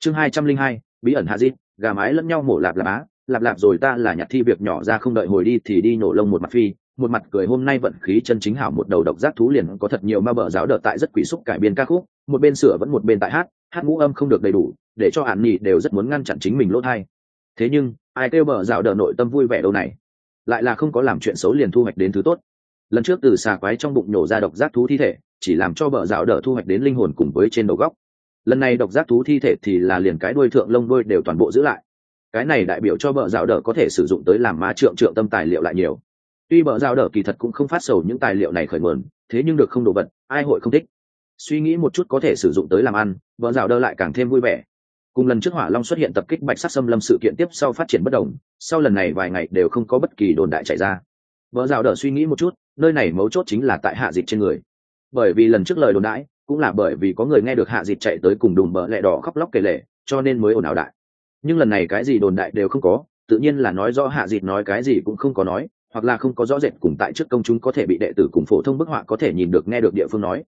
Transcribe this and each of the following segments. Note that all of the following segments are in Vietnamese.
Chương 202, bí ẩn hạ dít, gà mái lẫn nhau mổ lạp lạp á, lạp lạp rồi ta là nhặt thi việc nhỏ ra không đợi hồi đi thì đi nổ lông một mặt phi, một mặt cười hôm nay vận khí chân chính hảo một đầu độc giác thú liền có thật nhiều ma bờ giáo đợt tại rất quỷ xúc cải biên ca khúc, một bên sửa vẫn một bên tại hát ngũ âm không được đầy đủ, để cho hạn nhị đều rất muốn ngăn chặn chính mình lỗ tai. Thế nhưng, ai kêu bờ giáo đợt nội tâm vui vẻ đâu này, lại là không có làm chuyện xấu liền thu hoạch đến thứ tốt. Lần trước từ xà quái trong bụng nổ ra độc giác thú thi thể, chỉ làm cho bờ giáo đợt thu hoạch đến linh hồn cùng với trên đầu góc. Lần này độc giác thú thi thể thì là liền cái đuôi thượng lông đuôi đều toàn bộ giữ lại. Cái này đại biểu cho bờ giáo đợt có thể sử dụng tới làm ma trượng tâm tài liệu lại nhiều. Tuy bờ giáo đợt kỳ thật cũng không phát sầu những tài liệu này khởi nguồn, thế nhưng được không đồ vật, ai hội không thích. Suy nghĩ một chút có thể sử dụng tới làm ăn, bờ giáo đợt lại càng thêm vui vẻ. Cùng lần trước hỏa long xuất hiện tập kích bạch sắc xâm lâm sự kiện tiếp sau phát triển bất đồng, sau lần này vài ngày đều không có bất kỳ đồn đại chạy ra. Bờ giáo đợt suy nghĩ một chút, nơi này mấu chốt chính là tại hạ dịch trên người. Bởi vì lần trước lời đồn đại, cũng là bởi vì có người nghe được hạ dịch chạy tới cùng đùm bờ lẹ đỏ khóc lóc kể lể, cho nên mới ồn ào đại. Nhưng lần này cái gì đồn đại đều không có, tự nhiên là nói rõ hạ dịch nói cái gì cũng không có nói, hoặc là không có rõ rệt cùng tại trước công chúng có thể bị đệ tử cùng phổ thông bức họa có thể nhìn được nghe được địa phương nói.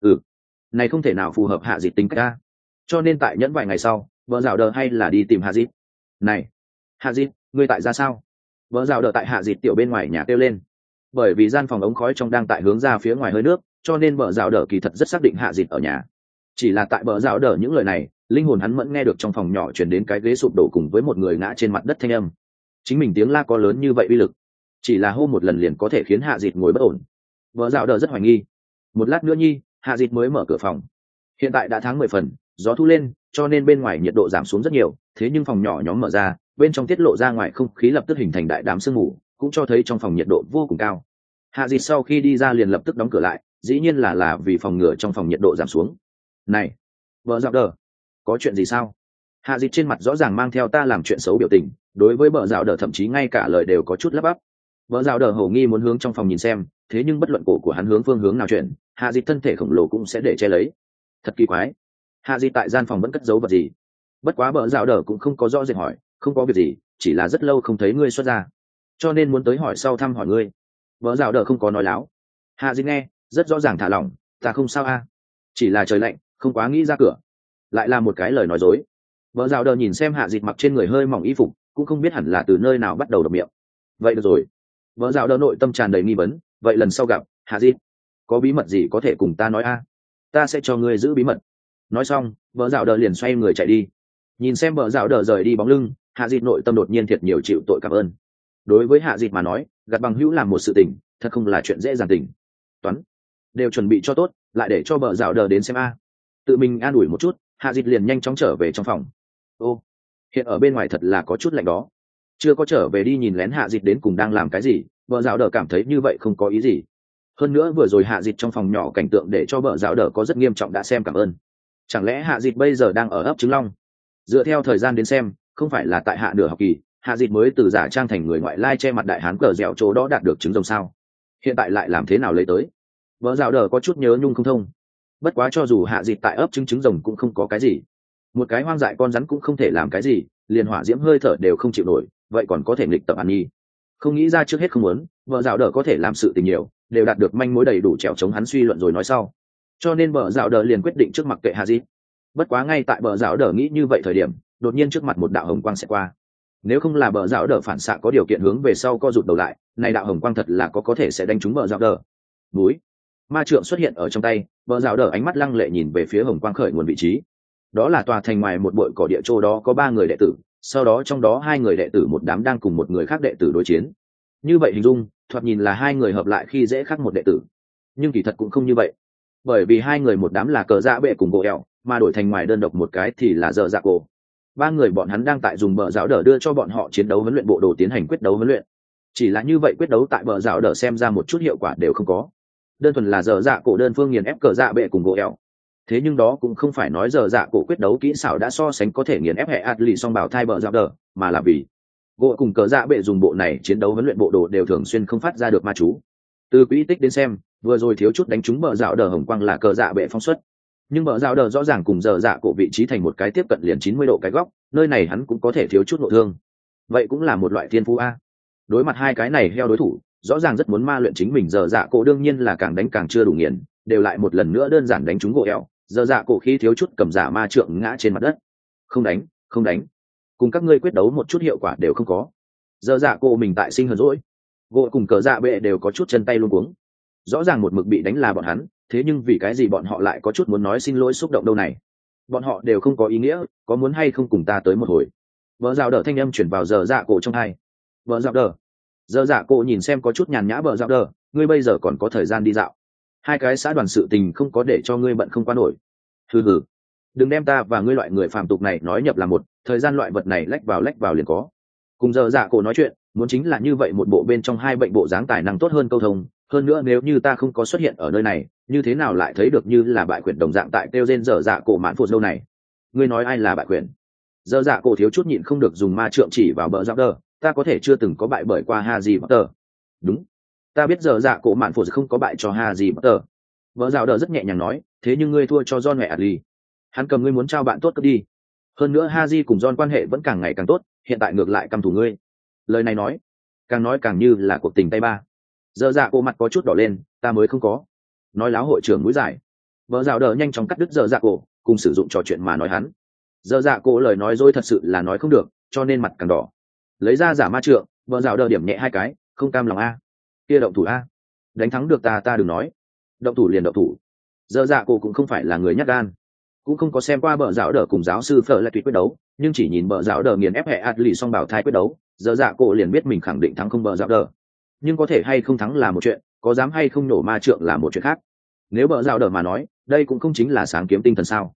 Này không thể nào phù hợp hạ dịch tính cách a. Cho nên tại nhẫn vài ngày sau, vợ rào đờ hay là đi tìm hạ dịch. Này, hạ dịch, ngươi tại ra sao? Vợ rào đờ tại hạ dịch tiểu bên ngoài nhà kêu lên. Bởi vì gian phòng ống khói trong đang tại hướng ra phía ngoài hơi nước, cho nên vợ rào đờ kỳ thật rất xác định hạ dịch ở nhà. Chỉ là tại vợ rào đờ những lời này, linh hồn hắn mẫn nghe được trong phòng nhỏ chuyển đến cái ghế sụp đổ cùng với một người ngã trên mặt đất thanh âm. Chính mình tiếng la có lớn như vậy uy lực, chỉ là hô một lần liền có thể khiến hạ dịch ngồi bất ổn. Vợ rào đờ rất hoài nghi. Một lát nữa nhi, hạ dịch mới mở cửa phòng. Hiện tại đã tháng 10 phần, gió thu lên, cho nên bên ngoài nhiệt độ giảm xuống rất nhiều, thế nhưng phòng nhỏ nhóm mở ra, bên trong tiết lộ ra ngoài không khí lập tức hình thành đại đám sương mù, cũng cho thấy trong phòng nhiệt độ vô cùng cao. Hạ dịch sau khi đi ra liền lập tức đóng cửa lại, dĩ nhiên là vì phòng ngừa trong phòng nhiệt độ giảm xuống. Này, vợ rào đờ, có chuyện gì sao? Hạ dịch trên mặt rõ ràng mang theo ta làm chuyện xấu biểu tình, đối với vợ rào đờ thậm chí ngay cả lời đều có chút lắp bắp. Vợ rào đờ hầu nghi muốn hướng trong phòng nhìn xem, thế nhưng bất luận cổ của hắn hướng phương hướng nào chuyển, hạ dịch thân thể khổng lồ cũng sẽ để che lấy. Thật kỳ quái, hạ dịch tại gian phòng vẫn cất giấu vật gì? Bất quá vợ rào đờ cũng không có rõ rệt hỏi, không có việc gì, chỉ là rất lâu không thấy ngươi xuất ra, cho nên muốn tới hỏi sau thăm hỏi ngươi. Vợ rào đờ không có nói láo. Hạ dịch nghe rất rõ ràng thả lỏng, ta không sao a, chỉ là trời lạnh, không quá nghĩ ra cửa. Lại là một cái lời nói dối. Vợ rào đờ nhìn xem hạ dịch mặc trên người hơi mỏng y phục, cũng không biết hẳn là từ nơi nào bắt đầu đập miệng. Vậy được rồi. Vợ rào đờ nội tâm tràn đầy nghi vấn, vậy lần sau gặp hạ dịch có bí mật gì có thể cùng ta nói a, ta sẽ cho ngươi giữ bí mật. Nói xong, vợ rào đờ liền xoay người chạy đi. Nhìn xem vợ rào đờ rời đi bóng lưng, hạ dịch nội tâm đột nhiên thiệt nhiều chịu tội cảm ơn. Đối với hạ dịch mà nói, gặt bằng hữu làm một sự tình thật không là chuyện dễ dàng tình. Toán đều chuẩn bị cho tốt, lại để cho vợ rào đờ đến xem a. Tự mình an ủi một chút, hạ dịch liền nhanh chóng trở về trong phòng. Ô, hiện ở bên ngoài thật là có chút lạnh đó. Chưa có trở về đi nhìn lén hạ dịch đến cùng đang làm cái gì, vợ rào đờ cảm thấy như vậy không có ý gì. Hơn nữa vừa rồi hạ dịch trong phòng nhỏ cảnh tượng để cho vợ rào đờ có rất nghiêm trọng đã xem cảm ơn. Chẳng lẽ hạ dịch bây giờ đang ở ấp trứng long? Dựa theo thời gian đến xem, không phải là tại hạ nửa học kỳ, hạ dịch mới từ giả trang thành người ngoại lai che mặt đại hán cờ dẻo chỗ đó đạt được trứng rồng sao? Hiện tại lại làm thế nào lấy tới? Vợ rào đờ có chút nhớ nhung không thông. Bất quá cho dù hạ dịch tại ấp trứng rồng cũng không có cái gì, một cái hoang dại con rắn cũng không thể làm cái gì, liền hỏa diễm hơi thở đều không chịu nổi, vậy còn có thể nghịch tập ăn nhi. Không nghĩ ra trước hết không muốn, vợ rào đờ có thể làm sự tình nhiều, đều đạt được manh mối đầy đủ trèo chống hắn suy luận rồi nói sau. Cho nên vợ rào đờ liền quyết định trước mặt kệ hạ dịch. Bất quá ngay tại vợ rào đờ nghĩ như vậy thời điểm, đột nhiên trước mặt một đạo hồng quang sẽ qua. Nếu không là vợ rào đờ phản xạ có điều kiện hướng về sau co rụt đầu lại, này đạo hồng quang thật là có thể sẽ đánh trúng vợ rào đờ. Núi ma trượng xuất hiện ở trong tay, vợ rào đờ ánh mắt lăng lệ nhìn về phía hồng quang khởi nguồn vị trí. Đó là tòa thành ngoài một bụi cỏ địa châu đó có 3 người đệ tử, sau đó trong đó 2 người đệ tử một đám đang cùng một người khác đệ tử đối chiến. Như vậy hình dung, thoạt nhìn là 2 người hợp lại khi dễ khác một đệ tử, nhưng kỳ thật cũng không như vậy, bởi vì 2 người một đám là cờ dạ bệ cùng bộ ẹo, mà đổi thành ngoài đơn độc một cái thì là dở dạ cổ. 3 người bọn hắn đang tại dùng bờ rào đờ đưa cho bọn họ chiến đấu huấn luyện bộ đồ tiến hành quyết đấu huấn luyện. Chỉ là như vậy quyết đấu tại bờ rào đờ xem ra một chút hiệu quả đều không có, đơn thuần là dở dạ cổ đơn phương nghiền ép cờ dạ bệ cùng bộ ẹo. Thế nhưng đó cũng không phải nói dở dạ cổ quyết đấu kỹ xảo đã so sánh có thể nghiền ép hệ Atli song bảo thai bờ rào đờ, mà là vì gỗ cùng cờ dạ bệ dùng bộ này chiến đấu huấn luyện bộ đồ đều thường xuyên không phát ra được ma chú. Từ quỹ tích đến xem, vừa rồi thiếu chút đánh trúng bờ rào đờ hồng quang là cờ dạ bệ phóng xuất, nhưng bờ rào đờ rõ ràng cùng dở dạ cổ vị trí thành một cái tiếp cận liền 90 độ cái góc, nơi này hắn cũng có thể thiếu chút nội thương. Vậy cũng là một loại thiên phú a. Đối mặt 2 cái này heo đối thủ, rõ ràng rất muốn ma luyện chính mình, dở dạ cổ đương nhiên là càng đánh càng chưa đủ nghiền, đều lại một lần nữa đơn giản đánh trúng gỗ eo, dở dạ cổ khi thiếu chút cầm giả ma trượng ngã trên mặt đất. Không đánh, không đánh, cùng các ngươi quyết đấu một chút hiệu quả đều không có. Giờ dạ cô mình tại sinh hờn rỗi, gỗ cùng cờ dạ bệ đều có chút chân tay luôn cuống. Rõ ràng một mực bị đánh là bọn hắn, thế nhưng vì cái gì bọn họ lại có chút muốn nói xin lỗi xúc động đâu này? Bọn họ đều không có ý nghĩa, có muốn hay không cùng ta tới một hồi? Vợ dạo đờ thanh âm chuyển vào giờ dạ cổ trong hai. Vợ dạo đờ. Giờ dạ cổ nhìn xem có chút nhàn nhã vợ dạo đờ, ngươi bây giờ còn có thời gian đi dạo. Hai cái xã đoàn sự tình không có để cho ngươi bận không qua nổi. Hừ hừ, đừng đem ta và ngươi loại người phàm tục này nói nhập là một, thời gian loại vật này lách vào liền có. Cùng giờ dạ cổ nói chuyện, muốn chính là như vậy một bộ bên trong hai bệnh bộ dáng tài năng tốt hơn câu thông. Hơn nữa nếu như ta không có xuất hiện ở nơi này, như thế nào lại thấy được như là bại quyển đồng dạng tại kêu trên giờ dạ cổ mãn phụt lâu này? Ngươi nói ai là bại quyển? Giờ dạ cổ thiếu chút nhịn không được dùng ma trượng chỉ vào bờ dạo đờ, ta có thể chưa từng có bại bởi qua Haji Potter. Đúng, ta biết giờ dạ cổ mạn phụt không có bại cho Haji Potter. Bờ dạo đờ rất nhẹ nhàng nói, thế nhưng ngươi thua cho John mẹ Adli. Hắn cầm ngươi muốn trao bạn tốt cướp đi. Hơn nữa Haji cùng John quan hệ vẫn càng ngày càng tốt, hiện tại ngược lại căm thù ngươi. Lời này nói càng như là cuộc tình tay ba. Giờ dạ cổ mặt có chút đỏ lên, ta mới không có. Nói láo hội trưởng mũi dài. Bờ dạo đờ nhanh chóng cắt đứt giờ dạ cổ, cùng sử dụng trò chuyện mà nói hắn. Giờ dạ cổ lời nói dối thật sự là nói không được, cho nên mặt càng đỏ. Lấy ra giả ma trượng, bờ dạo đờ điểm nhẹ hai cái, không cam lòng a. Kia động thủ a. Đánh thắng được ta đừng nói. Động thủ liền động thủ. Giờ dạ cổ cũng không phải là người nhát gan, cũng không có xem qua bờ dạo đờ cùng giáo sư Phở lại tuyệt quyết đấu, nhưng chỉ nhìn bờ dạo đờ nghiền ép hệ Adli song bảo thai quyết đấu, giờ dạ cổ liền biết mình khẳng định thắng không bờ dạo đờ. Nhưng có thể hay không thắng là một chuyện, có dám hay không nổ ma trượng là một chuyện khác. Nếu bờ dạo đờ mà nói, đây cũng không chính là sáng kiếm tinh thần sao?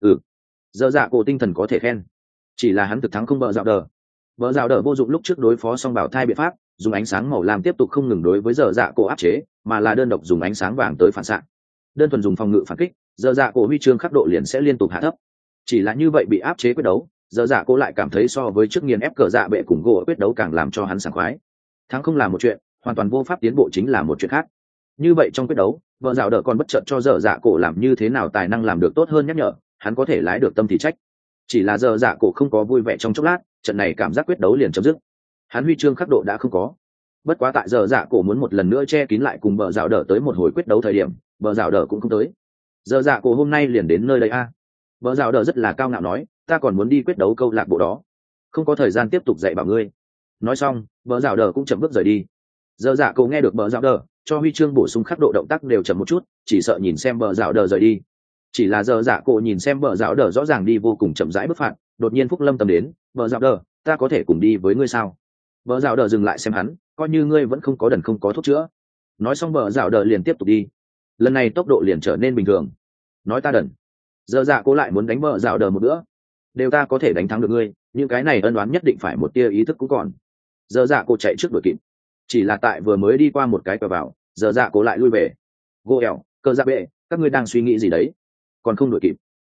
Giờ dạ cổ tinh thần có thể khen, chỉ là hắn thực thắng không bờ dạo đờ. Bờ dạo đờ vô dụng lúc trước đối phó song bảo thai biện pháp, dùng ánh sáng màu lam tiếp tục không ngừng đối với giờ dạ cổ áp chế, mà là đơn độc dùng ánh sáng vàng tới phản xạ. Đơn thuần dùng phòng ngự phản kích, giờ dạ cổ huy chương khắc độ liền sẽ liên tục hạ thấp. Chỉ là như vậy bị áp chế quyết đấu, giờ dạ cổ lại cảm thấy so với trước nghiền ép cờ dạ bệ cùng gỗ quyết đấu càng làm cho hắn sảng khoái. Thắng không là một chuyện, hoàn toàn vô pháp tiến bộ chính là một chuyện khác. Như vậy trong quyết đấu, vợ dạo đờ còn bất chợt cho giờ dạ cổ làm như thế nào tài năng làm được tốt hơn nhắc nhở, hắn có thể lái được tâm thì trách. Chỉ là giờ dạ cổ không có vui vẻ trong chốc lát, trận này cảm giác quyết đấu liền chấm dứt. Hắn huy chương khắc độ đã không có. Bất quá tại giờ dạ cổ muốn một lần nữa che kín lại cùng bờ dạo đờ tới một hồi quyết đấu thời điểm, bờ dạo đờ cũng không tới. Giờ dạ cổ hôm nay liền đến nơi đây a. Bờ dạo đờ rất là cao ngạo nói, ta còn muốn đi quyết đấu câu lạc bộ đó, không có thời gian tiếp tục dạy bảo ngươi. Nói xong, bờ dạo đờ cũng chậm bước rời đi. Giờ dạ cổ nghe được bờ dạo đờ cho huy chương bổ sung khắc độ động tác đều chậm một chút, chỉ sợ nhìn xem bờ dạo đờ rời đi. Chỉ là giờ dạ cổ nhìn xem bờ dạo đờ rõ ràng đi vô cùng chậm rãi bước phạt, đột nhiên phúc lâm tâm đến, bờ dạo đờ, ta có thể cùng đi với ngươi sao? Bờ dạo đờ dừng lại xem hắn, coi như ngươi vẫn không có đần không có thuốc chữa. Nói xong bờ dạo đờ liền tiếp tục đi. Lần này tốc độ liền trở nên bình thường. Nói ta đần. Giờ dạ cổ lại muốn đánh bờ dạo đờ một bữa. Đều ta có thể đánh thắng được ngươi, những cái này ân oán nhất định phải một tia ý thức cũng còn. Giờ dạ cổ chạy trước đuổi kịp. Chỉ là tại vừa mới đi qua một cái cờ vào, giờ dạ cổ lại lui về. Gỗ ẻo, cờ dạ bệ, các ngươi đang suy nghĩ gì đấy? Còn không đuổi kịp.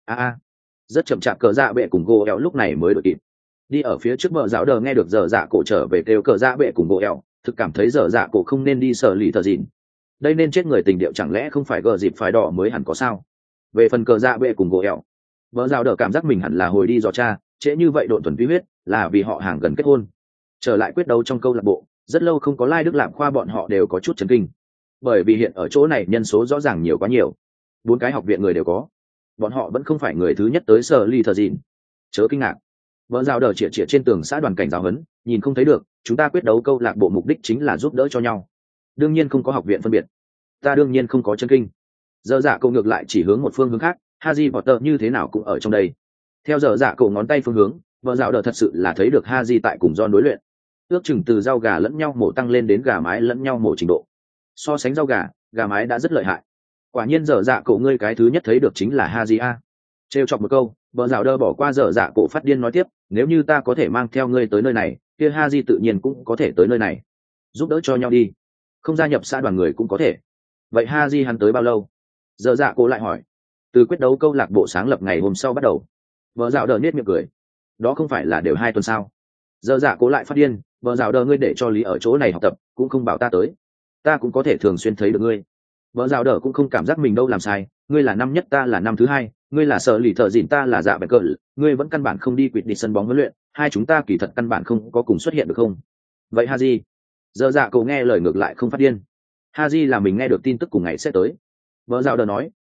Rất chậm chạp cờ dạ bệ cùng gỗ ẻo lúc này mới đuổi kịp. Đi ở phía trước bờ dạo đờ nghe được giờ dạ cổ trở về kêu cờ dạ bệ cùng gỗ ẻo, thực cảm thấy giờ dạ cổ không nên đi sở lì thờ dịn. Đây nên chết người tình điệu chẳng lẽ không phải gờ dịp phải đỏ mới hẳn có sao? Về phần cờ dạ bệ cùng gỗ ẻo, bờ dạo đờ cảm giác mình hẳn là hồi đi dò cha, trễ như vậy độn thuần vi huyết là vì họ hàng gần kết hôn. Trở lại quyết đấu trong câu lạc bộ, rất lâu không có Lai Đức Lạm Khoa bọn họ đều có chút chấn kinh, bởi vì hiện ở chỗ này nhân số rõ ràng nhiều quá nhiều, 4 cái học viện người đều có, bọn họ vẫn không phải người thứ nhất tới sở ly thờ dịn. Chớ kinh ngạc. Vợ rào đờ chĩa trên tường xã đoàn cảnh giáo huấn, nhìn không thấy được, chúng ta quyết đấu câu lạc bộ mục đích chính là giúp đỡ cho nhau, đương nhiên không có học viện phân biệt. Ta đương nhiên không có chân kinh. Giờ dạ cậu ngược lại chỉ hướng một phương hướng khác, Haji Potter như thế nào cũng ở trong đây. Theo giờ dạ cậu ngón tay phương hướng, vợ rào đờ thật sự là thấy được Haji tại cùng John đối luyện, ước chừng từ rau gà lẫn nhau mổ tăng lên đến gà mái lẫn nhau mổ trình độ. So sánh rau gà, gà mái đã rất lợi hại. Quả nhiên giờ dạ cậu ngươi cái thứ nhất thấy được chính là Haji a. Trêu chọc một câu, vợ rào đờ bỏ qua giờ dạ cậu phát điên nói tiếp, nếu như ta có thể mang theo ngươi tới nơi này, kia Haji tự nhiên cũng có thể tới nơi này, giúp đỡ cho nhau đi. Không gia nhập xã đoàn người cũng có thể. Vậy Haji hắn tới bao lâu? Giờ dạ cậu lại hỏi. Từ quyết đấu câu lạc bộ sáng lập ngày hôm sau bắt đầu. Vợ rào đờ nết miệng cười. Đó không phải là đều 2 tuần sao? Giờ dạ cậu lại phát điên, vợ rào đờ ngươi để cho Lý ở chỗ này học tập, cũng không bảo ta tới. Ta cũng có thể thường xuyên thấy được ngươi. Vợ rào đờ cũng không cảm giác mình đâu làm sai, ngươi là năm nhất ta là năm thứ 2, ngươi là sở lì thợ dịn ta là dạ bẹn cờ, ngươi vẫn căn bản không đi quỵt đi sân bóng huấn luyện, hai chúng ta kỳ thật căn bản không có cùng xuất hiện được không? Vậy Haji? Giờ dạ cậu nghe lời ngược lại không phát điên. Haji là mình nghe được tin tức cùng ngày sẽ tới. Vợ rào đờ nói,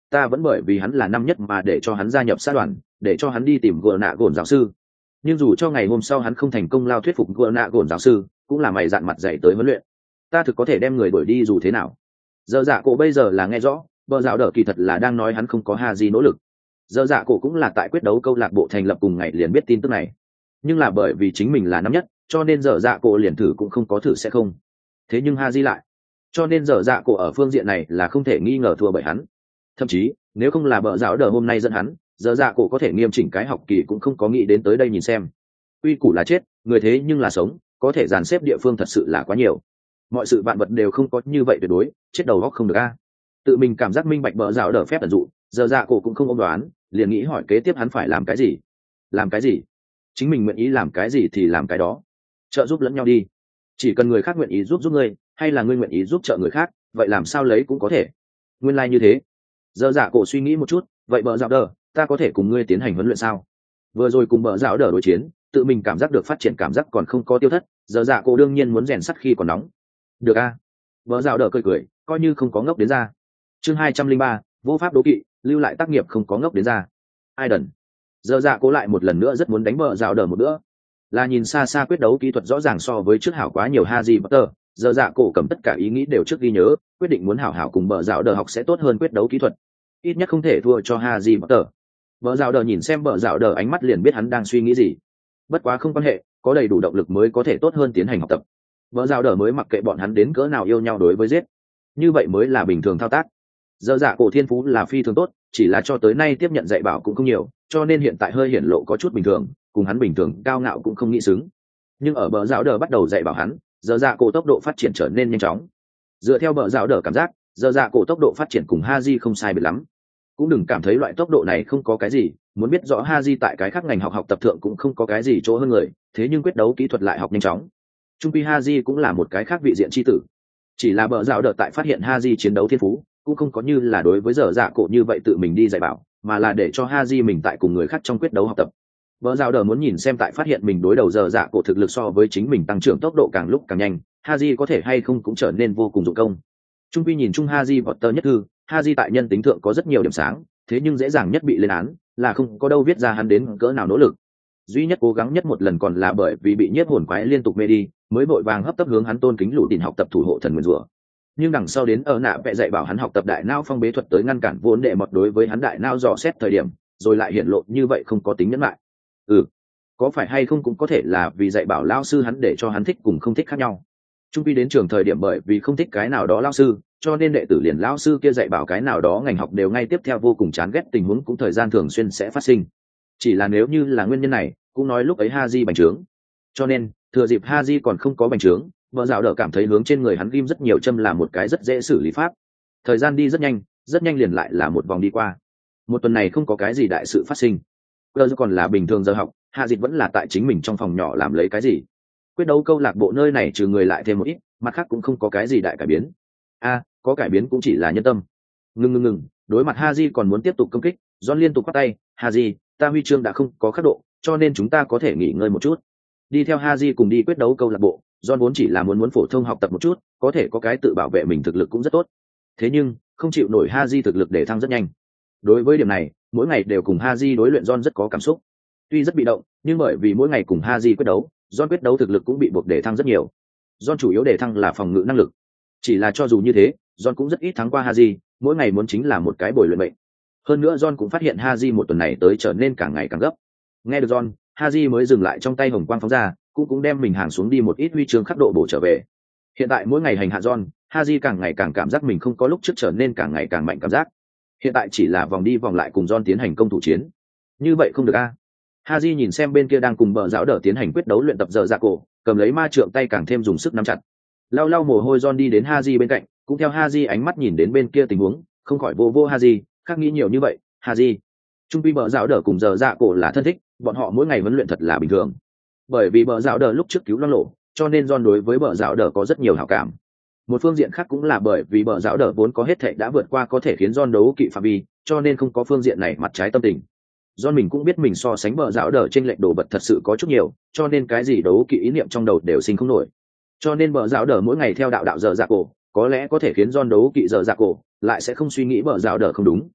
ta vẫn bởi vì hắn là năm nhất mà để cho hắn gia nhập sát đoàn, để cho hắn đi tìm gờ nạ gồn giáo sư. Nhưng dù cho ngày hôm sau hắn không thành công lao thuyết phục gờ nạ gồn giáo sư, cũng là mày dạn mặt dạy tới huấn luyện. Ta thực có thể đem người đuổi đi dù thế nào. Giờ dạ cổ bây giờ là nghe rõ, bờ rào đỡ kỳ thật là đang nói hắn không có Haji nỗ lực. Giờ dạ cổ cũng là tại quyết đấu câu lạc bộ thành lập cùng ngày liền biết tin tức này, nhưng là bởi vì chính mình là năm nhất, cho nên giờ dạ cổ liền thử cũng không có thử sẽ không. Thế nhưng Haji lại, cho nên giờ dạ cổ ở phương diện này là không thể nghi ngờ thua bởi hắn. Thậm chí nếu không là bờ rào đỡ hôm nay dẫn hắn, giờ dạ cổ có thể nghiêm chỉnh cái học kỳ cũng không có nghĩ đến tới đây nhìn xem. Uy củ là chết, người thế nhưng là sống, có thể dàn xếp địa phương thật sự là quá nhiều. Mọi sự vạn vật đều không có như vậy tuyệt đối, chết đầu góc không được a. Tự mình cảm giác minh bạch bờ rào đỡ phép tận dụ, giờ dạ cổ cũng không ôm đoán, liền nghĩ hỏi kế tiếp hắn phải làm cái gì. Làm cái gì? Chính mình nguyện ý làm cái gì thì làm cái đó, trợ giúp lẫn nhau đi. Chỉ cần người khác nguyện ý giúp ngươi, hay là ngươi nguyện ý giúp trợ người khác, vậy làm sao lấy cũng có thể. Nguyên lai như thế. Giờ dạ cổ suy nghĩ một chút, vậy bờ rào đỡ, ta có thể cùng ngươi tiến hành huấn luyện sao? Vừa rồi cùng bờ rào đỡ đối chiến, tự mình cảm giác được phát triển cảm giác còn không có tiêu thất, giờ dạ cổ đương nhiên muốn rèn sắt khi còn nóng. Được a. Bờ rào đỡ cười cười, coi như không có ngốc đến ra. Chương 203, vô pháp đố kỵ, lưu lại tác nghiệp không có ngốc đến ra. Ai đần. Giờ dạ cổ lại một lần nữa rất muốn đánh bờ rào đỡ một bữa. Là nhìn xa xa quyết đấu kỹ thuật rõ ràng so với trước hảo quá nhiều Haji Potter, giờ dạ cổ cầm tất cả ý nghĩ đều trước ghi nhớ, quyết định muốn hảo hảo cùng bờ rào đỡ học sẽ tốt hơn quyết đấu kỹ thuật. Ít nhất không thể thua cho Haji Potter. Bờ rào đỡ nhìn xem bờ rào đỡ ánh mắt liền biết hắn đang suy nghĩ gì. Bất quá không quan hệ, có đầy đủ động lực mới có thể tốt hơn tiến hành học tập. Bờ rào đỡ mới mặc kệ bọn hắn đến cỡ nào yêu nhau đối với giết, như vậy mới là bình thường thao tác. Giờ dạ cổ thiên phú là phi thường tốt, chỉ là cho tới nay tiếp nhận dạy bảo cũng không nhiều, cho nên hiện tại hơi hiển lộ có chút bình thường, cùng hắn bình thường cao ngạo cũng không nghĩ xứng. Nhưng ở bờ rào đỡ bắt đầu dạy bảo hắn, giờ dạ cổ tốc độ phát triển trở nên nhanh chóng. Dựa theo bờ rào đỡ cảm giác, giờ dạ cổ tốc độ phát triển cùng Haji không sai biệt lắm. Cũng đừng cảm thấy loại tốc độ này không có cái gì, muốn biết rõ Haji tại cái khác ngành học tập thượng cũng không có cái gì chỗ hơn người, thế nhưng quyết đấu kỹ thuật lại học nhanh chóng. Trung pi Haji cũng là một cái khác vị diện chi tử. Chỉ là bờ rào đỡ tại phát hiện Haji chiến đấu thiên phú, cũng không có như là đối với giờ dạ cổ như vậy tự mình đi dạy bảo, mà là để cho Haji mình tại cùng người khác trong quyết đấu học tập. Bờ rào đỡ muốn nhìn xem tại phát hiện mình đối đầu giờ dạ cổ thực lực so với chính mình tăng trưởng tốc độ càng lúc càng nhanh, Haji có thể hay không cũng trở nên vô cùng dụng công. Trung pi nhìn chung Haji Potter nhất thư, Haji tại nhân tính thượng có rất nhiều điểm sáng, thế nhưng dễ dàng nhất bị lên án, là không có đâu viết ra hắn đến cỡ nào nỗ lực. Duy nhất cố gắng nhất một lần còn là bởi vì bị nhiếp hồn quái liên tục mê đi, mới vội vàng hấp tấp hướng hắn tôn kính lũ tìm học tập thủ hộ thần nguyên rủa. Nhưng đằng sau đến ở nạ vẽ dạy bảo hắn học tập đại não phong bế thuật tới ngăn cản vốn đệ mọt đối với hắn đại não dò xét thời điểm, rồi lại hiện lộ như vậy không có tính nhẫn lại. Có phải hay không cũng có thể là vì dạy bảo lao sư hắn để cho hắn thích cùng không thích khác nhau. Trung pi đến trường thời điểm bởi vì không thích cái nào đó lao sư, cho nên đệ tử liền lao sư kia dạy bảo cái nào đó ngành học đều ngay tiếp theo vô cùng chán ghét, tình huống cũng thời gian thường xuyên sẽ phát sinh. Chỉ là nếu như là nguyên nhân này, cũng nói lúc ấy Haji bành trướng. Cho nên thừa dịp Haji còn không có bành trướng, vợ rào đỡ cảm thấy hướng trên người hắn ghim rất nhiều châm là một cái rất dễ xử lý pháp. Thời gian đi rất nhanh liền lại là một vòng đi qua. Một tuần này không có cái gì đại sự phát sinh. Cơ còn là bình thường giờ học, Hạ Dịch vẫn là tại chính mình trong phòng nhỏ làm lấy cái gì. Quyết đấu câu lạc bộ nơi này trừ người lại thêm một ít, mặt khác cũng không có cái gì đại cải biến. Có cải biến cũng chỉ là nhân tâm. Ngừng. Đối mặt Haji còn muốn tiếp tục công kích, John liên tục quát tay, Haji, ta huy chương đã không có khắc độ, cho nên chúng ta có thể nghỉ ngơi một chút. Đi theo Haji cùng đi quyết đấu câu lạc bộ, John vốn chỉ là muốn phổ thông học tập một chút, có thể có cái tự bảo vệ mình thực lực cũng rất tốt. Thế nhưng không chịu nổi Haji thực lực để thăng rất nhanh. Đối với điểm này, mỗi ngày đều cùng Haji đối luyện, John rất có cảm xúc. Tuy rất bị động, nhưng bởi vì mỗi ngày cùng Haji quyết đấu, John quyết đấu thực lực cũng bị buộc để thăng rất nhiều. John chủ yếu để thăng là phòng ngự năng lực. Chỉ là cho dù như thế, John cũng rất ít thắng qua Haji, mỗi ngày muốn chính là một cái bồi luyện mệnh. Hơn nữa John cũng phát hiện Haji một tuần này tới trở nên càng ngày càng gấp. Nghe được John, Haji mới dừng lại trong tay hồng quang phóng ra, cũng đem mình hàng xuống đi một ít huy chương khắc độ bổ trở về. Hiện tại mỗi ngày hành hạ John, Haji càng ngày càng cảm giác mình không có lúc trước trở nên càng ngày càng mạnh cảm giác. Hiện tại chỉ là vòng đi vòng lại cùng John tiến hành công thủ chiến. Như vậy không được a. Haji nhìn xem bên kia đang cùng bờ giáo đỡ tiến hành quyết đấu luyện tập giờ dạ cổ, cầm lấy ma trượng tay càng thêm dùng sức nắm chặt. Lau mồ hôi, John đi đến Haji bên cạnh, cũng theo Haji ánh mắt nhìn đến bên kia tình huống, không khỏi vô Haji, khác nghĩ nhiều như vậy, Haji. Trung pi bờ giáo đỡ cùng giờ dạ cổ là thân thích, bọn họ mỗi ngày huấn luyện thật là bình thường. Bởi vì bờ giáo đỡ lúc trước cứu Loan Lộ, cho nên John đối với bờ giáo đỡ có rất nhiều hảo cảm. Một phương diện khác cũng là bởi vì bờ giáo đỡ vốn có hết thảy đã vượt qua có thể khiến John đấu kỵ phạm vi, cho nên không có phương diện này mặt trái tâm tình. John mình cũng biết mình so sánh bờ giáo đỡ trên lệch đồ vật thật sự có chút nhiều, cho nên cái gì đấu kỵ ý niệm trong đầu đều sinh không nổi. Cho nên bờ giáo đỡ mỗi ngày theo đạo giờ dạ cổ, có lẽ có thể khiến John đấu kỵ giờ dạ cổ, lại sẽ không suy nghĩ bờ giáo đỡ không đúng.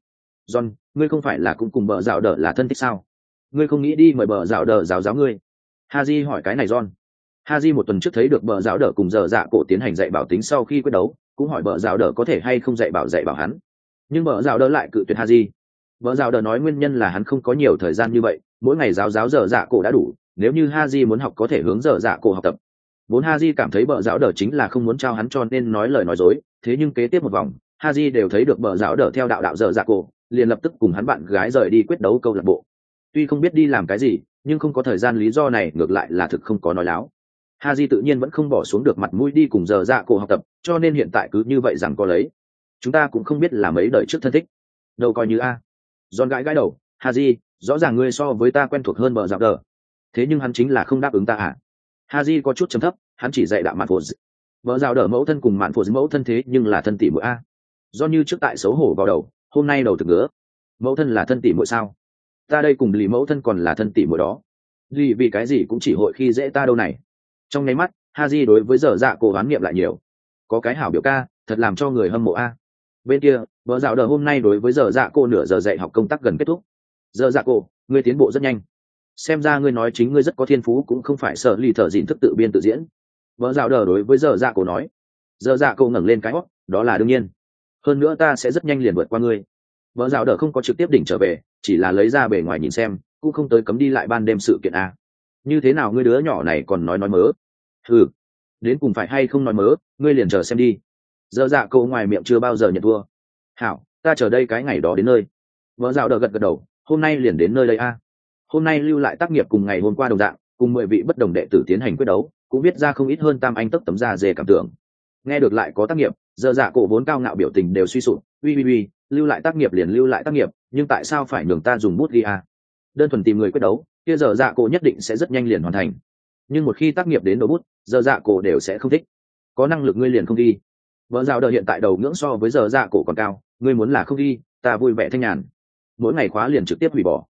John, ngươi không phải là cũng cùng bờ dạo đờ là thân thích sao? Ngươi không nghĩ đi mời bờ dạo đờ giáo giáo ngươi? Haji hỏi cái này John. Haji một tuần trước thấy được bờ dạo đờ cùng giờ dạ cổ tiến hành dạy bảo tính sau khi quyết đấu, cũng hỏi bờ dạo đờ có thể hay không dạy bảo hắn. Nhưng bờ dạo đờ lại cự tuyệt Haji. Bờ dạo đờ nói nguyên nhân là hắn không có nhiều thời gian như vậy, mỗi ngày giáo giờ dạ cổ đã đủ, nếu như Haji muốn học có thể hướng giờ dạ cổ học tập. Vốn Haji cảm thấy bờ dạo đờ chính là không muốn trao hắn cho nên nói lời nói dối, thế nhưng kế tiếp một vòng, Haji đều thấy được bờ dạo đờ theo đạo giờ dạ cổ, liền lập tức cùng hắn bạn gái rời đi quyết đấu câu lạc bộ. Tuy không biết đi làm cái gì, nhưng không có thời gian lý do này ngược lại là thực không có nói láo. Haji tự nhiên vẫn không bỏ xuống được mặt mũi đi cùng giờ dạ cổ học tập, cho nên hiện tại cứ như vậy rằng có lấy. Chúng ta cũng không biết là mấy đời trước thân thích. Đâu coi như a. John gãi gãi đầu, Haji, rõ ràng ngươi so với ta quen thuộc hơn bờ dạo đờ. Thế nhưng hắn chính là không đáp ứng ta à? Haji có chút trầm thấp, hắn chỉ dạy đạo mạn phổ. Bờ dạo đờ mẫu thân cùng mạn phổ mẫu thân thế nhưng là thân tỷ muội a. Do như trước tại xấu hổ vào đầu, hôm nay đầu thực ngứa. Mẫu thân là thân tỷ muội sao? Ta đây cùng lì mẫu thân còn là thân tỷ muội đó. Lì vì cái gì cũng chỉ hội khi dễ ta đâu này. Trong nháy mắt, Haji đối với giờ dạ cổ oán niệm lại nhiều. Có cái hảo biểu ca, thật làm cho người hâm mộ a. Bên kia, bờ dạo đờ hôm nay đối với giờ dạ cổ nửa giờ dạy học công tác gần kết thúc. Giờ dạ cổ, ngươi tiến bộ rất nhanh. Xem ra ngươi nói chính ngươi rất có thiên phú cũng không phải sợ lì thở dịn thức tự biên tự diễn. Bờ dạo đờ đối với giờ dạ cổ nói. Giờ dạ cổ ngẩng lên cái hót, đó là đương nhiên. Hơn nữa ta sẽ rất nhanh liền vượt qua ngươi. Bờ dạo đờ không có trực tiếp đỉnh trở về, chỉ là lấy ra bề ngoài nhìn xem, cũng không tới cấm đi lại ban đêm sự kiện a. Như thế nào ngươi đứa nhỏ này còn nói mớ? Ừ, đến cùng phải hay không nói mớ, ngươi liền chờ xem đi. Giờ dạ cổ ngoài miệng chưa bao giờ nhận thua. Hảo, ta chờ đây cái ngày đó đến nơi. Vợ dạo đờ gật gật đầu, hôm nay liền đến nơi đây a. Hôm nay lưu lại tác nghiệp cùng ngày hôm qua đồng dạng, cùng 10 vị bất đồng đệ tử tiến hành quyết đấu, cũng viết ra không ít hơn tam anh tấc tấm da dê cảm tưởng. Nghe được lại có tác nghiệp, giờ dạ cổ vốn cao ngạo biểu tình đều suy sụp, uy, lưu lại tác nghiệp liền lưu lại tác nghiệp, nhưng tại sao phải nhường ta dùng bút ghi a? Đơn thuần tìm người quyết đấu, kia giờ dạ cổ nhất định sẽ rất nhanh liền hoàn thành. Nhưng một khi tác nghiệp đến đầu bút, giờ dạ cổ đều sẽ không thích. Có năng lực ngươi liền không ghi. Vợ dạo đờ hiện tại đầu ngưỡng so với giờ dạ cổ còn cao, ngươi muốn là không ghi, ta vui vẻ thanh nhàn. Mỗi ngày khóa liền trực tiếp hủy bỏ.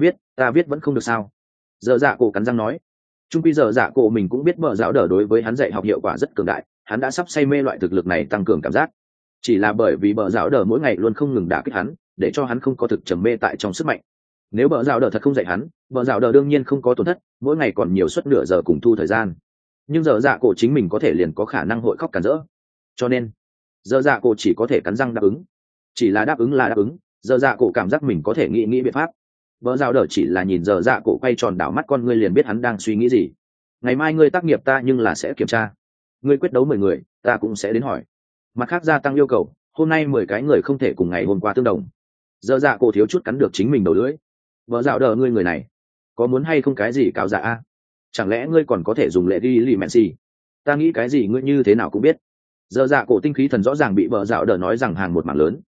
Ta viết vẫn không được sao? Giờ dạ cổ cắn răng nói. Trung quy giờ dạ cổ mình cũng biết vợ dạo đờ đối với hắn dạy học hiệu quả rất cường đại, hắn đã sắp say mê loại thực lực này tăng cường cảm giác. Chỉ là bởi vì vợ dạo đờ mỗi ngày luôn không ngừng đả kích hắn, để cho hắn không có thực trầm mê tại trong sức mạnh. Nếu vợ dạo đờ thật không dạy hắn, vợ dạo đờ đương nhiên không có tổn thất, mỗi ngày còn nhiều suất nửa giờ cùng thu thời gian. Nhưng giờ dạ cổ chính mình có thể liền có khả năng hội khóc cản rỡ, cho nên giờ dạ cổ chỉ có thể cắn răng đáp ứng. Chỉ là đáp ứng là đáp ứng, giờ dạ cổ cảm giác mình có thể nghĩ biện pháp. Vợ dạo đờ chỉ là nhìn giờ dạ cổ quay tròn đảo mắt con ngươi liền biết hắn đang suy nghĩ gì. Ngày mai ngươi tác nghiệp ta nhưng là sẽ kiểm tra, ngươi quyết đấu 10 người ta cũng sẽ đến hỏi. Mặt khác gia tăng yêu cầu, hôm nay 10 cái người không thể cùng ngày hôm qua tương đồng. Giờ dạ cổ thiếu chút cắn được chính mình đầu lưỡi. Vợ dạo đờ ngươi người này có muốn hay không cái gì cáo dạ a? Chẳng lẽ ngươi còn có thể dùng lệ ghi lì mẹn xì? Ta nghĩ cái gì ngươi như thế nào cũng biết. Giờ dạ cổ tinh khí thần rõ ràng bị vợ dạo đờ nói rằng hàng một mảng lớn.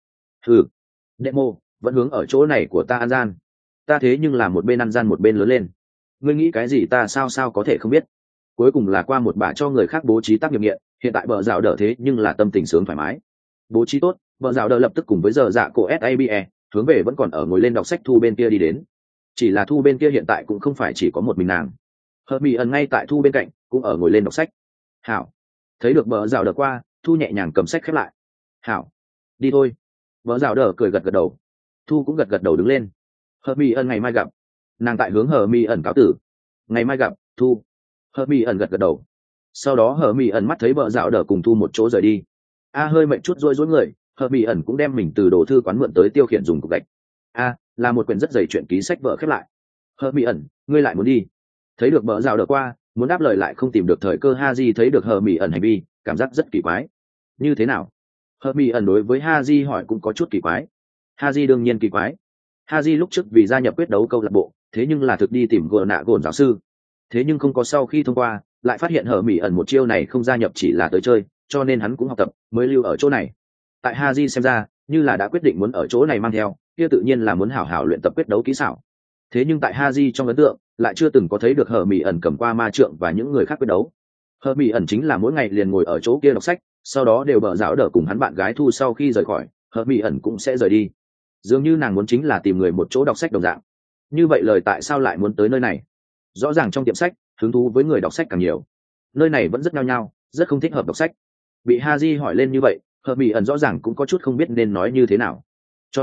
Demo vẫn hướng ở chỗ này của ta ăn gian. Ta thế nhưng là một bên ăn gian một bên lớn lên. Ngươi nghĩ cái gì ta sao có thể không biết. Cuối cùng là qua một bả cho người khác bố trí tác nghiệp nghiện, hiện tại vợ dạo đờ thế nhưng là tâm tình sướng thoải mái. Bố trí tốt, vợ dạo đờ lập tức cùng với giờ dạ cổ SABE hướng về vẫn còn ở ngồi lên đọc sách Thu bên kia đi đến. Chỉ là Thu bên kia hiện tại cũng không phải chỉ có một mình nàng. Hợp Mỹ ẩn ngay tại Thu bên cạnh cũng ở ngồi lên đọc sách. Hảo, thấy được vợ dạo đờ qua, Thu nhẹ nhàng cầm sách khép lại. Hảo, đi thôi. Vợ dạo đờ cười gật gật đầu. Thu cũng gật gật đầu đứng lên. Hợp Mỹ ẩn ngày mai gặp. Nàng tại hướng Hợp Mỹ ẩn cáo tử. Ngày mai gặp, Thu. Hợp Mỹ ẩn gật gật đầu. Sau đó Hợp Mỹ ẩn mắt thấy vợ dạo đờ cùng Thu một chỗ rời đi. Hơi mệt chút rối người, Hợp Mỹ ẩn cũng đem mình từ đồ thư quán mượn tới tiêu khiển dùng cục gạch. Là một quyển rất dày truyện ký sách vợ khép lại. Hợp Mỹ ẩn, ngươi lại muốn đi? Thấy được vợ dạo đờ qua, muốn đáp lời lại không tìm được thời cơ. Haji thấy được Hợp Mỹ ẩn hành vi, cảm giác rất kỳ quái. Như thế nào? Hợp Mỹ ẩn đối với Haji hỏi cũng có chút kỳ quái. Haji đương nhiên kỳ quái. Haji lúc trước vì gia nhập quyết đấu câu lạc bộ, thế nhưng là thực đi tìm gờ nạ gồn giáo sư. Thế nhưng không có sau khi thông qua, lại phát hiện Hợp Mỹ ẩn một chiêu này không gia nhập chỉ là tới chơi, cho nên hắn cũng học tập, mới lưu ở chỗ này. Tại Haji xem ra, như là đã quyết định muốn ở chỗ này mang theo, kia tự nhiên là muốn hảo hảo luyện tập quyết đấu kỹ xảo. Thế nhưng tại Haji trong ấn tượng, lại chưa từng có thấy được Hợp Mỹ ẩn cầm qua ma trượng và những người khác quyết đấu. Hợp Mỹ ẩn chính là mỗi ngày liền ngồi ở chỗ kia đọc sách, sau đó đều bờ dạo đỡ cùng hắn bạn gái Thu sau khi rời khỏi, Hợp Mỹ ẩn cũng sẽ rời đi. Dường như nàng muốn chính là tìm người một chỗ đọc sách đồng dạng. Như vậy lời tại sao lại muốn tới nơi này? Rõ ràng trong tiệm sách, hứng thú với người đọc sách càng nhiều. Nơi này vẫn rất nhao nhao, rất không thích hợp đọc sách. Bị Haji hỏi lên như vậy, Hợp Mỹ ẩn rõ ràng cũng có chút không biết nên nói như thế nào. Cho nên,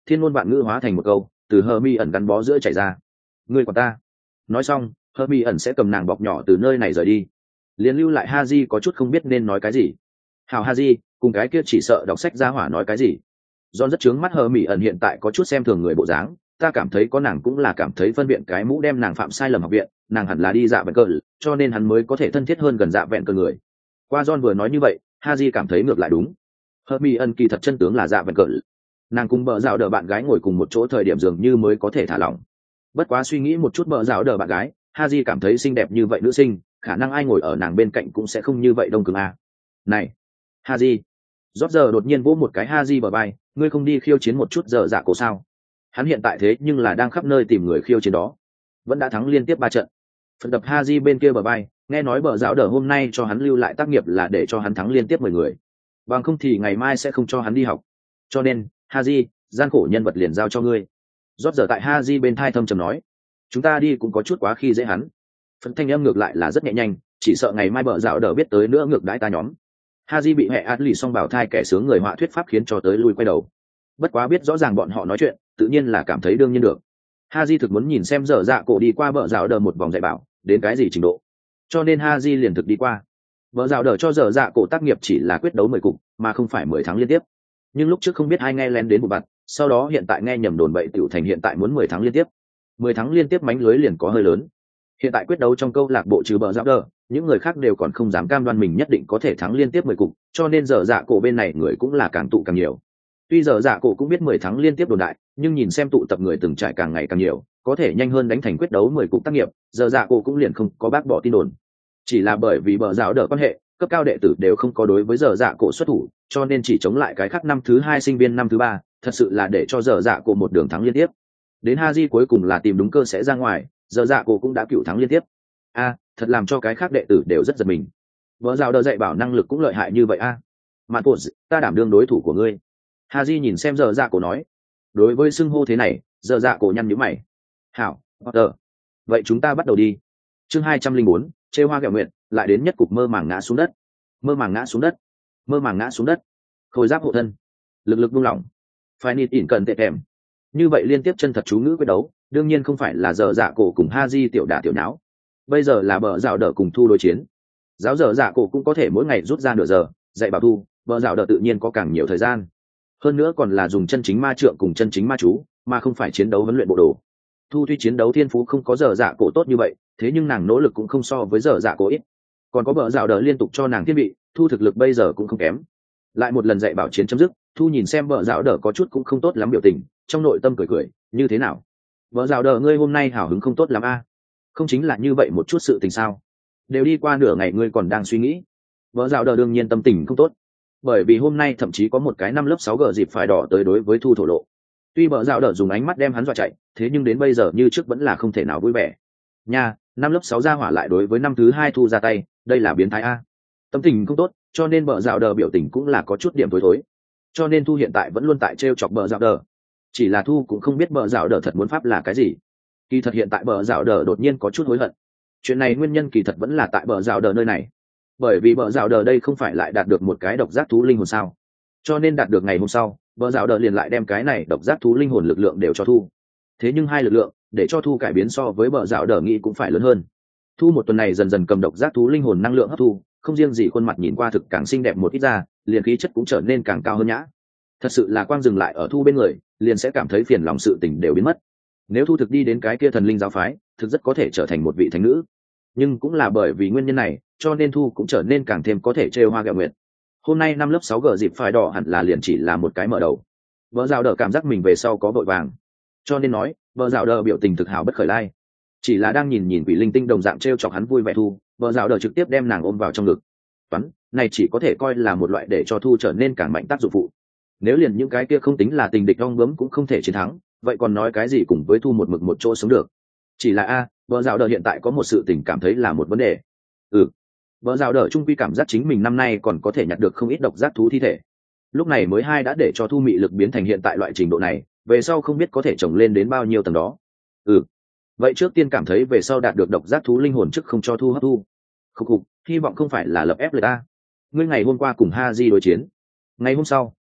thiên ngôn vạn ngữ hóa thành một câu từ Hermione gắn bó giữa chảy ra. Ngươi của ta. Nói xong Hermione sẽ cầm nàng bọc nhỏ từ nơi này rời đi, liền lưu lại Haji có chút không biết nên nói cái gì. Hào Haji cùng cái kia chỉ sợ đọc sách ra hỏa nói cái gì. John rất trướng mắt Hermione hiện tại có chút xem thường người bộ dáng, ta cảm thấy có nàng cũng là cảm thấy phân biện cái mũ đem nàng phạm sai lầm học viện, nàng hẳn là đi dạ vẹn cờ, cho nên hắn mới có thể thân thiết hơn gần dạ vẹn cờ người. Qua John vừa nói như vậy, Haji cảm thấy ngược lại đúng. Hermione kỳ thật chân tướng là dạ vẹn cờ, nàng cùng bợ dạo đờ bạn gái ngồi cùng một chỗ thời điểm dường như mới có thể thả lỏng. Bất quá suy nghĩ một chút bợ dạo đờ bạn gái, Haji cảm thấy xinh đẹp như vậy nữ sinh, khả năng ai ngồi ở nàng bên cạnh cũng sẽ không như vậy đông cứng à. Này, Haji. Roger đột nhiên vỗ một cái Haji bờ vai, ngươi không đi khiêu chiến một chút giờ dạ cổ sao? Hắn hiện tại thế nhưng là đang khắp nơi tìm người khiêu chiến đó, vẫn đã thắng liên tiếp 3 trận. Phần đập Haji bên kia bờ vai, nghe nói bờ giáo đờ hôm nay cho hắn lưu lại tác nghiệp là để cho hắn thắng liên tiếp 10 người, bằng không thì ngày mai sẽ không cho hắn đi học. Cho nên Haji, gian khổ nhân vật liền giao cho ngươi. Roger tại Haji bên thai thâm trầm nói, chúng ta đi cũng có chút quá khi dễ hắn. Phần thanh âm ngược lại là rất nhẹ nhàng, chỉ sợ ngày mai bờ giáo đờ biết tới nữa ngược đãi ta nhóm. Haji bị hệ Atli song bảo thai kẻ sướng người họa thuyết pháp khiến cho tới lui quay đầu. Bất quá biết rõ ràng bọn họ nói chuyện, tự nhiên là cảm thấy đương nhiên được. Haji thực muốn nhìn xem dở dạ cổ đi qua bờ rào đờ một vòng dạy bảo, đến cái gì trình độ. Cho nên Haji liền thực đi qua. Bờ rào đờ cho dở dạ cổ tác nghiệp chỉ là quyết đấu 10 cục, mà không phải 10 tháng liên tiếp. Nhưng lúc trước không biết ai nghe lén đến một bạt, sau đó hiện tại nghe nhầm đồn bậy tiểu thành hiện tại muốn 10 tháng liên tiếp. 10 tháng liên tiếp mánh lưới liền có hơi lớn. Hiện tại quyết đấu trong câu lạc bộ trừ bờ rào đờ, những người khác đều còn không dám cam đoan mình nhất định có thể thắng liên tiếp 10 cục, cho nên dở dạ cổ bên này người cũng là càng tụ càng nhiều. Tuy dở dạ cổ cũng biết 10 tháng liên tiếp đồn đại, nhưng nhìn xem tụ tập người từng trải càng ngày càng nhiều, có thể nhanh hơn đánh thành quyết đấu 10 cục tác nghiệp, dở dạ cổ cũng liền không có bác bỏ tin đồn. Chỉ là bởi vì bờ rào đỡ quan hệ, cấp cao đệ tử đều không có đối với dở dạ cổ xuất thủ, cho nên chỉ chống lại cái khác năm thứ 2 sinh viên năm thứ 3, thật sự là để cho dở dạ cổ một đường thắng liên tiếp. Đến Haji cuối cùng là tìm đúng cơ sẽ ra ngoài, dở dạ cổ cũng đã cựu thắng liên tiếp. Thật làm cho cái khác đệ tử đều rất giật mình. Bờ rào đỡ dạy bảo năng lực cũng lợi hại như vậy Mạn Phột, ta đảm đương đối thủ của ngươi. Haji nhìn xem dở dạ cổ nói. Đối với xưng hô thế này, dở dạ cổ nhăn nhíu mày. Hảo, Potter. Vậy chúng ta bắt đầu đi. Chương 204, trêu hoa ghẹo nguyện, lại đến nhất cục mơ màng ngã xuống đất. Mơ màng ngã xuống đất. Mơ màng ngã xuống đất. Khôi giáp hộ thân. Lực lực buông lỏng. Phải nịt ỉn cần tệ kèm. Như vậy liên tiếp chân thật chú ngữ quyết đấu, đương nhiên không phải là dở dạ cổ cùng Haji tiểu đả tiểu nháo. Bây giờ là bờ rào đỡ cùng Thu đối chiến. Giáo dở dạ cổ cũng có thể mỗi ngày rút ra nửa giờ dạy bảo Thu, bờ rào đỡ tự nhiên có càng nhiều thời gian. Hơn nữa còn là dùng chân chính ma trượng cùng chân chính ma chú, mà không phải chiến đấu huấn luyện bộ đồ. Thu tuy chiến đấu thiên phú không có dở dạ cổ tốt như vậy, thế nhưng nàng nỗ lực cũng không so với dở dạ cổ ít. Còn có bờ rào đỡ liên tục cho nàng thiết bị, Thu thực lực bây giờ cũng không kém. Lại một lần dạy bảo chiến chấm dứt, Thu nhìn xem bờ rào đỡ có chút cũng không tốt lắm biểu tình, trong nội tâm cười cười, như thế nào? Bờ rào đỡ ngươi hôm nay hào hứng không tốt lắm Không chính là như vậy một chút sự tình sao? Đều đi qua nửa ngày ngươi còn đang suy nghĩ. Bờ rào đỡ đương nhiên tâm tình không tốt, bởi vì hôm nay thậm chí có một cái năm lớp 6 gờ dịp phải đỏ tới đối với Thu thổ lộ. Tuy bờ rào đỡ dùng ánh mắt đem hắn dọa chạy, thế nhưng đến bây giờ như trước vẫn là không thể nào vui vẻ. Nha, năm lớp 6 ra hỏa lại đối với năm thứ 2 Thu ra tay, đây là biến thái tâm tình không tốt, cho nên bờ rào đỡ biểu tình cũng là có chút điểm tối thối. Cho nên Thu hiện tại vẫn luôn tại trêu chọc bờ rào đỡ. Chỉ là Thu cũng không biết bờ rào đỡ thật muốn pháp là cái gì. Kỳ thật hiện tại bờ rào đỡ đột nhiên có chút hối hận. Chuyện này nguyên nhân kỳ thật vẫn là tại bờ rào đỡ nơi này, bởi vì bờ rào đờ đây không phải lại đạt được một cái độc giác thú linh hồn sao, cho nên đạt được ngày hôm sau bờ rào đờ liền lại đem cái này độc giác thú linh hồn lực lượng đều cho Thu. Thế nhưng hai lực lượng để cho Thu cải biến so với bờ rào đờ nghĩ cũng phải lớn hơn. Thu một tuần này dần dần cầm độc giác thú linh hồn năng lượng hấp thu, không riêng gì khuôn mặt nhìn qua thực càng xinh đẹp một ít ra, liền khí chất cũng trở nên càng cao hơn nhã. Thật sự là quang dừng lại ở Thu bên người liền sẽ cảm thấy phiền lòng sự tình đều biến mất. Nếu Thu thực đi đến cái kia thần linh giáo phái, thực rất có thể trở thành một vị thánh nữ. Nhưng cũng là bởi vì nguyên nhân này, cho nên Thu cũng trở nên càng thêm có thể trêu hoa ghẹo nguyệt. Hôm nay năm lớp 6 gờ dịp phải đỏ hẳn là liền chỉ là một cái mở đầu. Vợ rào đờ cảm giác mình về sau có vội vàng, cho nên nói vợ rào đờ biểu tình thực hảo bất khởi lai. Chỉ là đang nhìn quỷ linh tinh đồng dạng trêu chọc hắn vui vẻ Thu, vợ rào đờ trực tiếp đem nàng ôm vào trong ngực. Toán này chỉ có thể coi là một loại để cho Thu trở nên càng mạnh tác dụng phụ. Nếu liền những cái kia không tính là tình địch ong bướm cũng không thể chiến thắng, vậy còn nói cái gì cùng với Thu một mực một chỗ sống được. Chỉ là vợ rào đờ hiện tại có một sự tình cảm thấy là một vấn đề. Vợ rào đờ trung quy cảm giác chính mình năm nay còn có thể nhặt được không ít độc giác thú thi thể. Lúc này mới hai đã để cho Thu mị lực biến thành hiện tại loại trình độ này, về sau không biết có thể trồng lên đến bao nhiêu tầng đó. Vậy trước tiên cảm thấy về sau đạt được độc giác thú linh hồn trước không cho Thu hấp thu. Khục, hy vọng không phải là lập ép lời ta. Ngươi ngày hôm qua cùng Haji đối chiến, ngày hôm sau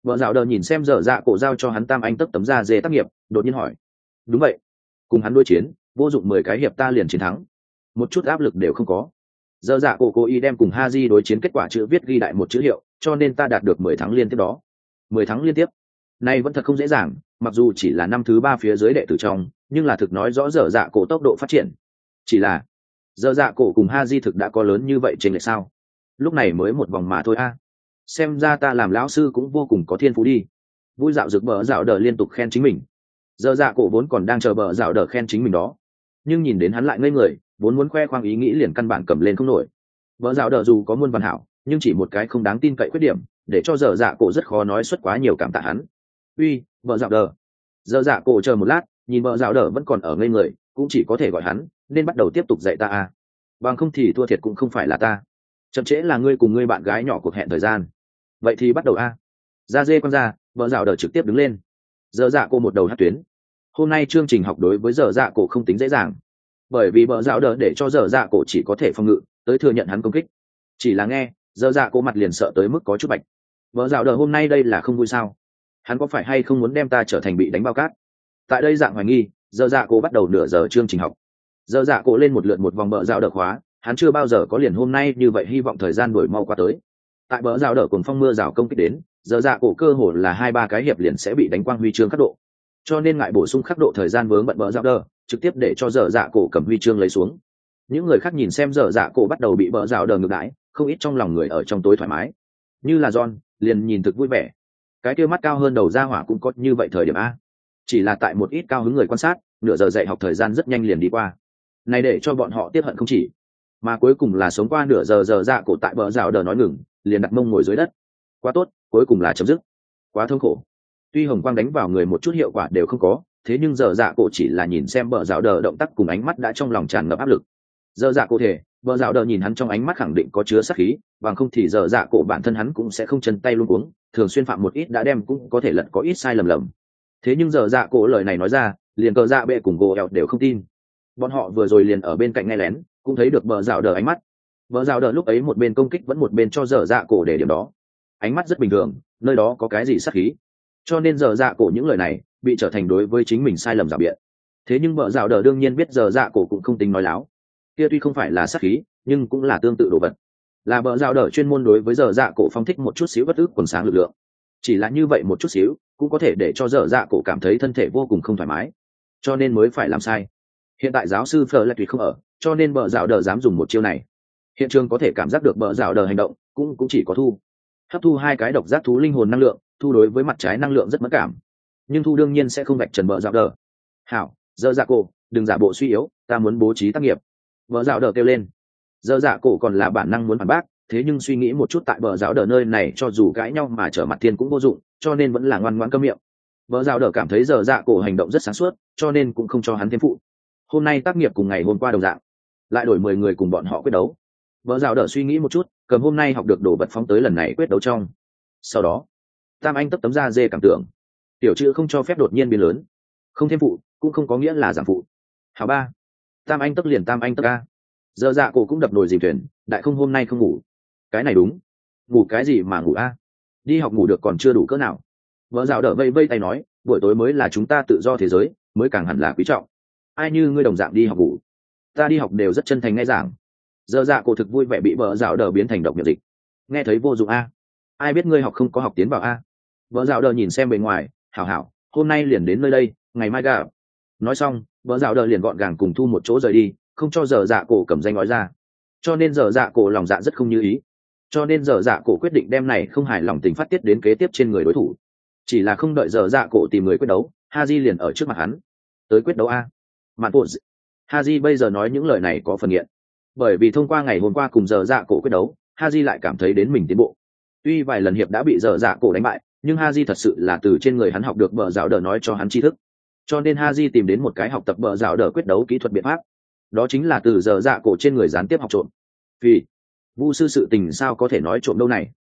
Vợ dạo đờ nhìn xem dở dạ cổ giao cho hắn tam anh tấp tấm da dê tác nghiệp, đột nhiên hỏi. Đúng vậy, cùng hắn đối chiến vô dụng 10 cái hiệp ta liền chiến thắng, một chút áp lực đều không có. Dở dạ cổ cố ý đem cùng Haji đối chiến kết quả chữ viết ghi đại một chữ hiệu, cho nên ta đạt được 10 thắng liên tiếp đó. 10 thắng liên tiếp này vẫn thật không dễ dàng, mặc dù chỉ là năm thứ 3 phía dưới đệ tử trong, nhưng là thực nói rõ dở dạ cổ tốc độ phát triển. Chỉ là dở dạ cổ cùng Haji thực đã có lớn như vậy trên lệch sao? Lúc này mới một vòng mà thôi a. Xem ra ta làm lão sư cũng vô cùng có thiên phú đi. Vui dạo rực bờ dạo đờ liên tục khen chính mình. Dở dạ cổ vốn còn đang chờ bờ dạo đờ khen chính mình đó, nhưng nhìn đến hắn lại ngây người, vốn muốn khoe khoang ý nghĩ liền căn bản cầm lên không nổi. Bờ dạo đờ dù có muôn văn hảo, nhưng chỉ một cái không đáng tin cậy khuyết điểm, để cho dở dạ cổ rất khó nói xuất quá nhiều cảm tạ hắn. Uy, bờ dạo đờ. Dở dạ cổ chờ một lát, nhìn bờ dạo đờ vẫn còn ở ngây người, cũng chỉ có thể gọi hắn, nên bắt đầu tiếp tục dạy ta a. Bằng không thì thua thiệt cũng không phải là ta, chậm trễ là ngươi cùng ngươi bạn gái nhỏ cuộc hẹn thời gian. Vậy thì bắt đầu a. Ra dê con ra, vợ dạo đờ trực tiếp đứng lên. Dở dạ cổ một đầu hát tuyến. Hôm nay chương trình học đối với dở dạ cổ không tính dễ dàng, bởi vì vợ dạo đờ để cho dở dạ cổ chỉ có thể phòng ngự, tới thừa nhận hắn công kích. Chỉ là nghe, dở dạ cổ mặt liền sợ tới mức có chút bạch. Vợ dạo đờ hôm nay đây là không vui sao? Hắn có phải hay không muốn đem ta trở thành bị đánh bao cát? Tại đây dạng hoài nghi, dở dạ cổ bắt đầu nửa giờ chương trình học. Dở dạ cổ lên một lượt một vòng vợ dạo đờ khóa, hắn chưa bao giờ có liền hôm nay như vậy, hy vọng thời gian đuổi mau qua tới. Tại bờ rào đỡ cùng phong mưa rào công kích đến, dở dạ cổ cơ hồ là 2-3 cái hiệp liền sẽ bị đánh quang huy chương khắc độ, cho nên ngại bổ sung khắc độ thời gian vướng bận bờ rào đỡ, trực tiếp để cho dở dạ cổ cầm huy chương lấy xuống. Những người khác nhìn xem dở dạ cổ bắt đầu bị bờ rào đỡ ngược đãi, không ít trong lòng người ở trong tối thoải mái, như là John liền nhìn thực vui vẻ. Cái kia mắt cao hơn đầu ra hỏa cũng có như vậy thời điểm a. Chỉ là tại một ít cao hứng người quan sát, nửa giờ dạy học thời gian rất nhanh liền đi qua, này để cho bọn họ tiếc hận không chỉ, mà cuối cùng là sống qua nửa giờ, dở dạ cổ tại bờ rào đỡ nói ngừng, liền đặt mông ngồi dưới đất. Quá tốt, cuối cùng là chấm dứt. Quá thống khổ. Tuy hồng quang đánh vào người một chút hiệu quả đều không có, thế nhưng dở dạ cổ chỉ là nhìn xem bờ rào đờ động tác cùng ánh mắt đã trong lòng tràn ngập áp lực. Dở dạ cổ thể, bờ rào đờ nhìn hắn trong ánh mắt khẳng định có chứa sát khí, bằng không thì dở dạ cổ bản thân hắn cũng sẽ không chân tay luống cuống, thường xuyên phạm một ít đã đem cũng có thể lật có ít sai lầm lầm. Thế nhưng dở dạ cổ lời này nói ra, liền cờ dạ bệ cùng gỗ eo đều không tin. Bọn họ vừa rồi liền ở bên cạnh nghe lén, cũng thấy được bờ rào đờ ánh mắt. Bờ rào đờ lúc ấy một bên công kích vẫn một bên cho dở dạ cổ để điểm đó, ánh mắt rất bình thường, nơi đó có cái gì sát khí, cho nên dở dạ cổ những lời này bị trở thành đối với chính mình sai lầm rào biện. Thế nhưng bờ rào đờ đương nhiên biết dở dạ cổ cũng không tính nói láo, kia tuy không phải là sát khí nhưng cũng là tương tự đồ vật, là bờ rào đờ chuyên môn đối với dở dạ cổ phong thích một chút xíu bất ức quần sáng lực lượng. Chỉ là như vậy một chút xíu cũng có thể để cho dở dạ cổ cảm thấy thân thể vô cùng không thoải mái, cho nên mới phải làm sai. Hiện tại giáo sư Fleur lại tùy không ở, cho nên bờ rào đờ dám dùng một chiêu này. Hiện trường có thể cảm giác được bờ rào đờ hành động cũng chỉ có thu hấp thu 2 cái độc giác thú linh hồn năng lượng, thu đối với mặt trái năng lượng rất mất cảm, nhưng thu đương nhiên sẽ không vạch trần bờ rào đờ. Hảo, dở dạ cổ, đừng giả bộ suy yếu, ta muốn bố trí tác nghiệp. Bờ rào đờ kêu lên. Dở dạ cổ còn là bản năng muốn phản bác, thế nhưng suy nghĩ một chút tại bờ rào đờ nơi này cho dù cãi nhau mà trở mặt thiên cũng vô dụng, cho nên vẫn là ngoan ngoãn câm miệng. Bờ rào đờ cảm thấy dở dạ cổ hành động rất sáng suốt, cho nên cũng không cho hắn thêm phụ. Hôm nay tác nghiệp cùng ngày hôm qua đồng dạng, lại đổi 10 người cùng bọn họ quyết đấu. Bờ rào đờ suy nghĩ một chút, cầm hôm nay học được đồ vật phóng tới lần này quyết đấu trong. Sau đó tam anh tấp tấm da dê cảm tưởng, tiểu chữ không cho phép đột nhiên biến lớn, không thêm phụ cũng không có nghĩa là giảm phụ. Hảo ba, tam anh tấp liền tam anh tấp a. Dở dạ cổ cũng đập nồi dìm thuyền, đại không hôm nay không ngủ. Cái này đúng, ngủ cái gì mà ngủ a, đi học ngủ được còn chưa đủ cỡ nào. Bờ rào đờ vây vây tay nói, buổi tối mới là chúng ta tự do thế giới, mới càng hẳn là quý trọng. Ai như ngươi đồng dạng đi học ngủ, ta đi học đều rất chân thành nghe giảng. Dở dạ cổ thực vui vẻ bị bờ rào đờ biến thành độc miệng dịch, nghe thấy vô dụng a. Ai biết ngươi học không có học tiến vào a. Bờ rào đờ nhìn xem bề ngoài, hảo hảo, hôm nay liền đến nơi đây, ngày mai gặp. Nói xong bờ rào đờ liền gọn gàng cùng thu một chỗ rời đi, không cho dở dạ cổ cầm danh nói ra. Cho nên dở dạ cổ lòng dạ rất không như ý, cho nên dở dạ cổ quyết định đem này không hài lòng tình phát tiết đến kế tiếp trên người đối thủ. Chỉ là không đợi dở dạ cổ tìm người quyết đấu, Haji liền ở trước mặt hắn. Tới quyết đấu a. Mạn bộ. Haji bây giờ nói những lời này có phần nghiện, bởi vì thông qua ngày hôm qua cùng dở dạ cổ quyết đấu, Haji lại cảm thấy đến mình tiến bộ. Tuy vài lần hiệp đã bị dở dạ cổ đánh bại, nhưng Haji thật sự là từ trên người hắn học được bờ rào đờ nói cho hắn tri thức, cho nên Haji tìm đến một cái học tập bờ rào đờ quyết đấu kỹ thuật biện pháp, đó chính là từ dở dạ cổ trên người gián tiếp học trộm. Vì vu sư sự tình sao có thể nói trộm đâu này,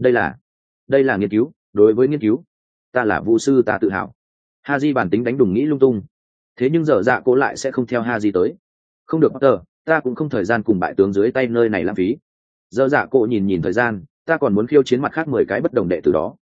đây là nghiên cứu, đối với nghiên cứu, ta là vu sư ta tự hào. Haji bản tính đánh đùng nghĩ lung tung, thế nhưng dở dạ cổ lại sẽ không theo Haji tới. Không được Potter, ta cũng không thời gian cùng bại tướng dưới tay nơi này lãng phí. Dở dạ cổ nhìn thời gian, ta còn muốn khiêu chiến mặt khác 10 cái bất đồng đệ từ đó.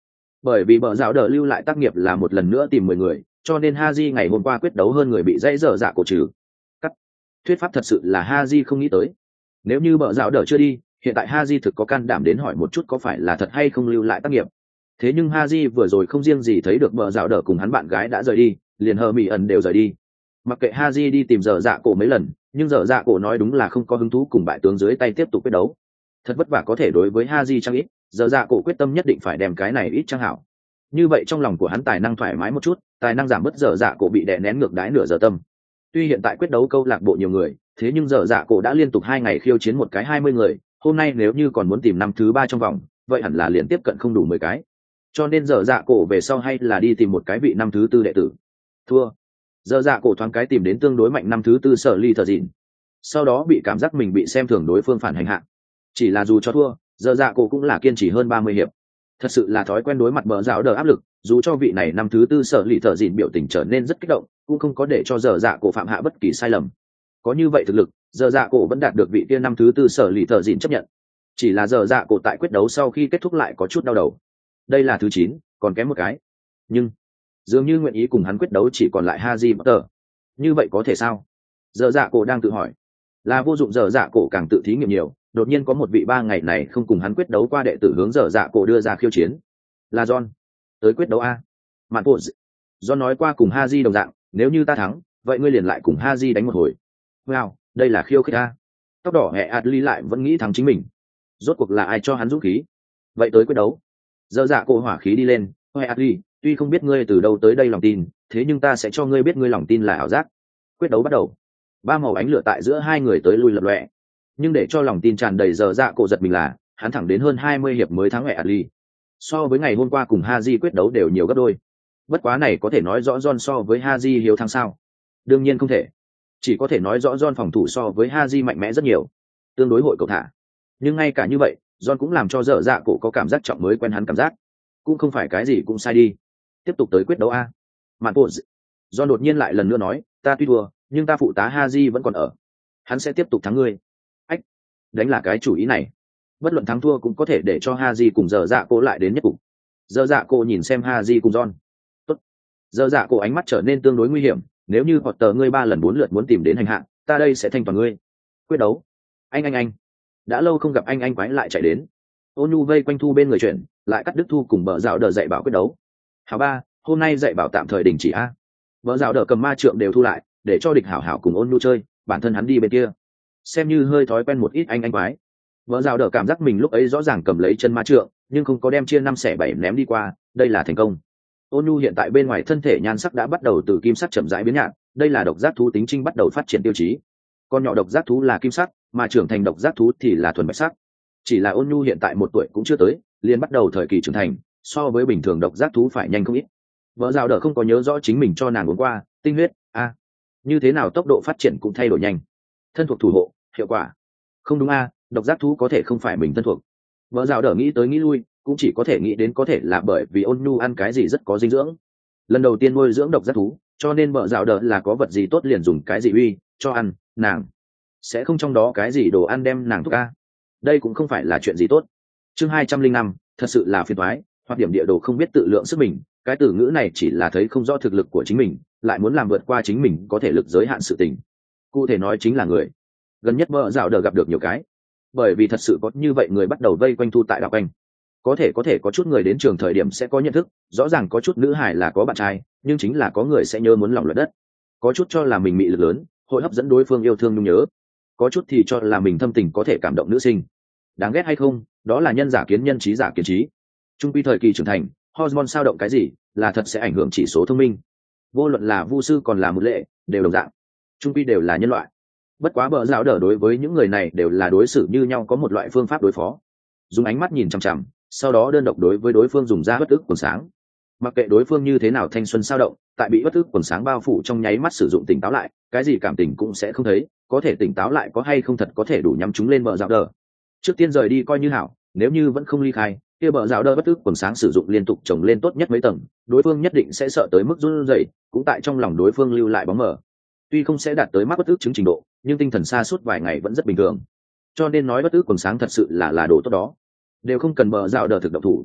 Bởi vì bờ rào đờ lưu lại tác nghiệp là một lần nữa tìm 10 người, cho nên Haji ngày hôm qua quyết đấu hơn người bị dãy dở dạ cổ trừ. Cắt. Thuyết pháp thật sự là Haji không nghĩ tới. Nếu như bờ rào đờ chưa đi, hiện tại Haji thực có can đảm đến hỏi một chút có phải là thật hay không lưu lại tác nghiệp. Thế nhưng Haji vừa rồi không riêng gì thấy được bờ rào đờ cùng hắn bạn gái đã rời đi, liền hờ mỹ ẩn đều rời đi. Mặc kệ Haji đi tìm dở dạ cổ mấy lần, nhưng dở dạ cổ nói đúng là không có hứng thú cùng bại tướng dưới tay tiếp tục quyết đấu. Thật vất vả có thể đối với Haji chăng ít, dở dạ cổ quyết tâm nhất định phải đem cái này ít chăng hảo. Như vậy trong lòng của hắn tài năng thoải mái một chút, tài năng giảm bớt dở dạ cổ bị đè nén ngược đái nửa giờ tâm. Tuy hiện tại quyết đấu câu lạc bộ nhiều người, thế nhưng dở dạ cổ đã liên tục 2 ngày khiêu chiến một cái 20 người, hôm nay nếu như còn muốn tìm năm thứ 3 trong vòng, vậy hẳn là liền tiếp cận không đủ 10 cái. Cho nên dở dạ cổ về sau hay là đi tìm một cái vị năm thứ 4 đệ tử. Thua. Dở dạ cổ thoáng cái tìm đến tương đối mạnh năm thứ 4 Sở Ly Thờ Dịn. Sau đó bị cảm giác mình bị xem thường đối phương phản hành hạ. Chỉ là dù cho thua, dở dạ cổ cũng là kiên trì hơn 30 hiệp. Thật sự là thói quen đối mặt bờ rào đờ áp lực, dù cho vị này năm thứ 4 Sở Ly Thờ Dịn biểu tình trở nên rất kích động, cũng không có để cho dở dạ cổ phạm hạ bất kỳ sai lầm. Có như vậy thực lực, dở dạ cổ vẫn đạt được vị kia năm thứ 4 Sở Ly Thờ Dịn chấp nhận. Chỉ là dở dạ cổ tại quyết đấu sau khi kết thúc lại có chút đau đầu. Đây là thứ 9, còn kém một cái. Nhưng dường như nguyện ý cùng hắn quyết đấu chỉ còn lại Haji Potter. Như vậy có thể sao? Dở dạ cổ đang tự hỏi. Là vô dụng, dở dạ cổ càng tự thí nghiệm nhiều, đột nhiên có một vị 3 ngày này không cùng hắn quyết đấu qua đệ tử hướng dở dạ cổ đưa ra khiêu chiến. Là John. Tới quyết đấu a. Mạn bộ. John nói qua cùng Haji đồng dạng, nếu như ta thắng, vậy ngươi liền lại cùng Haji đánh một hồi. Wow, đây là khiêu khích a. Tóc đỏ hệ Adli lại vẫn nghĩ thắng chính mình. Rốt cuộc là ai cho hắn dũng khí? Vậy tới quyết đấu. Dở dạ cổ hỏa khí đi lên, hệ Adli, tuy không biết ngươi từ đâu tới đây lòng tin, thế nhưng ta sẽ cho ngươi biết ngươi lòng tin là ảo giác. Quyết đấu bắt đầu. 3 màu ánh lửa tại giữa hai người tới lui lập lòe, nhưng để cho lòng tin tràn đầy dở dạ cổ giật mình là hắn thẳng đến hơn 20 hiệp mới thắng hệ Adli. So với ngày hôm qua cùng Haji quyết đấu đều nhiều gấp đôi. Bất quá này có thể nói rõ John so với Haji hiếu thắng sao? Đương nhiên không thể. Chỉ có thể nói rõ John phòng thủ so với Haji mạnh mẽ rất nhiều, tương đối hội cầu thả. Nhưng ngay cả như vậy, John cũng làm cho dở dạ cổ có cảm giác trọng mới quen hắn cảm giác. Cũng không phải cái gì cũng sai đi. Tiếp tục tới quyết đấu a. Mạn bộ. John đột nhiên lại lần nữa nói, ta tuy thua, nhưng ta phụ tá Haji vẫn còn ở. Hắn sẽ tiếp tục thắng ngươi. Ách, đánh là cái chủ ý này. Bất luận thắng thua cũng có thể để cho Haji cùng dở dạ cổ lại đến nhất cục. Dở dạ cổ nhìn xem Haji cùng John. Tốt. Dở dạ cổ ánh mắt trở nên tương đối nguy hiểm, nếu như Potter ngươi 3 lần 4 lượt muốn tìm đến hành hạ, ta đây sẽ thanh toàn ngươi. Quyết đấu. Anh. Đã lâu không gặp anh quái lại chạy đến. Ôn Nhu vây quanh Thu bên người chuyển, lại cắt đứt Thu cùng bờ rào đờ dạy bảo quyết đấu. Hảo ba, hôm nay dạy bảo tạm thời đình chỉ a. Bờ rào đờ cầm ma trượng đều thu lại, để cho địch hảo hảo cùng Ôn Nhu chơi, bản thân hắn đi bên kia. Xem như hơi thói quen một ít anh quái. Bờ rào đờ cảm giác mình lúc ấy rõ ràng cầm lấy chân ma trượng, nhưng không có đem chia 5 xẻ 7 ném đi qua, đây là thành công. Ôn Nhu hiện tại bên ngoài thân thể nhan sắc đã bắt đầu từ kim sắc chậm rãi biến nhạt, đây là độc giác thú tính trinh bắt đầu phát triển tiêu chí. Con nhỏ độc giác thú là kim sắc, mà trưởng thành độc giác thú thì là thuần bạch sắc. Chỉ là Ôn Nhu hiện tại 1 tuổi cũng chưa tới, liền bắt đầu thời kỳ trưởng thành, so với bình thường độc giác thú phải nhanh không ít. Vợ rào đỡ không có nhớ rõ chính mình cho nàng uống qua tinh huyết a. Như thế nào tốc độ phát triển cũng thay đổi nhanh. Thân thuộc thủ hộ, hiệu quả. Không đúng a, độc giác thú có thể không phải mình thân thuộc. Vợ rào đỡ nghĩ tới nghĩ lui, cũng chỉ có thể nghĩ đến có thể là bởi vì Ôn Nhu ăn cái gì rất có dinh dưỡng. Lần đầu tiên nuôi dưỡng độc giác thú, cho nên vợ rào đỡ là có vật gì tốt liền dùng cái gì uy cho ăn, nàng sẽ không trong đó cái gì đồ ăn đem nàng thuốc a. Đây cũng không phải là chuyện gì tốt. Chương 205, thật sự là phiền toái, hoặc điểm địa đồ không biết tự lượng sức mình, cái từ ngữ này chỉ là thấy không rõ thực lực của chính mình, lại muốn làm vượt qua chính mình có thể lực giới hạn sự tình. Cụ thể nói chính là người. Gần nhất vợ dạo đờ gặp được nhiều cái. Bởi vì thật sự có như vậy người bắt đầu vây quanh Thu tại đạo quanh. Có thể có chút người đến trường thời điểm sẽ có nhận thức, rõ ràng có chút nữ hải là có bạn trai, nhưng chính là có người sẽ nhớ muốn lòng luật đất. Có chút cho là mình mị lực lớn, hội hấp dẫn đối phương yêu thương nhung nhớ. Có chút thì cho là mình thâm tình có thể cảm động nữ sinh. Đáng ghét hay không, đó là nhân giả kiến nhân, trí giả kiến trí. Trung quy thời kỳ trưởng thành, hormone sao động cái gì là thật sẽ ảnh hưởng chỉ số thông minh. Vô luận là vu sư còn là một lệ, đều đồng dạng. Trung quy đều là nhân loại. Bất quá bờ giáo đỡ đối với những người này đều là đối xử như nhau, có một loại phương pháp đối phó. Dùng ánh mắt nhìn chằm chằm, sau đó đơn độc đối với đối phương dùng ra bất ức quần sáng. Mặc kệ đối phương như thế nào thanh xuân sao động, tại bị bất ức quần sáng bao phủ trong nháy mắt sử dụng tỉnh táo lại, cái gì cảm tình cũng sẽ không thấy, có thể tỉnh táo lại có hay không thật có thể đủ nhắm chúng lên bờ giáo đỡ. Trước tiên rời đi coi như hảo, nếu như vẫn không ly khai, kia bờ giáo đỡ bất ức quần sáng sử dụng liên tục chồng lên tốt nhất mấy tầng, đối phương nhất định sẽ sợ tới mức run rẩy, cũng tại trong lòng đối phương lưu lại bóng mờ. Tuy không sẽ đạt tới mắc bất ức chứng trình độ, nhưng tinh thần xa suốt vài ngày vẫn rất bình thường. Cho nên nói bất ức quần sáng thật sự là đồ tốt đó, đều không cần bờ giáo đỡ thực động thủ.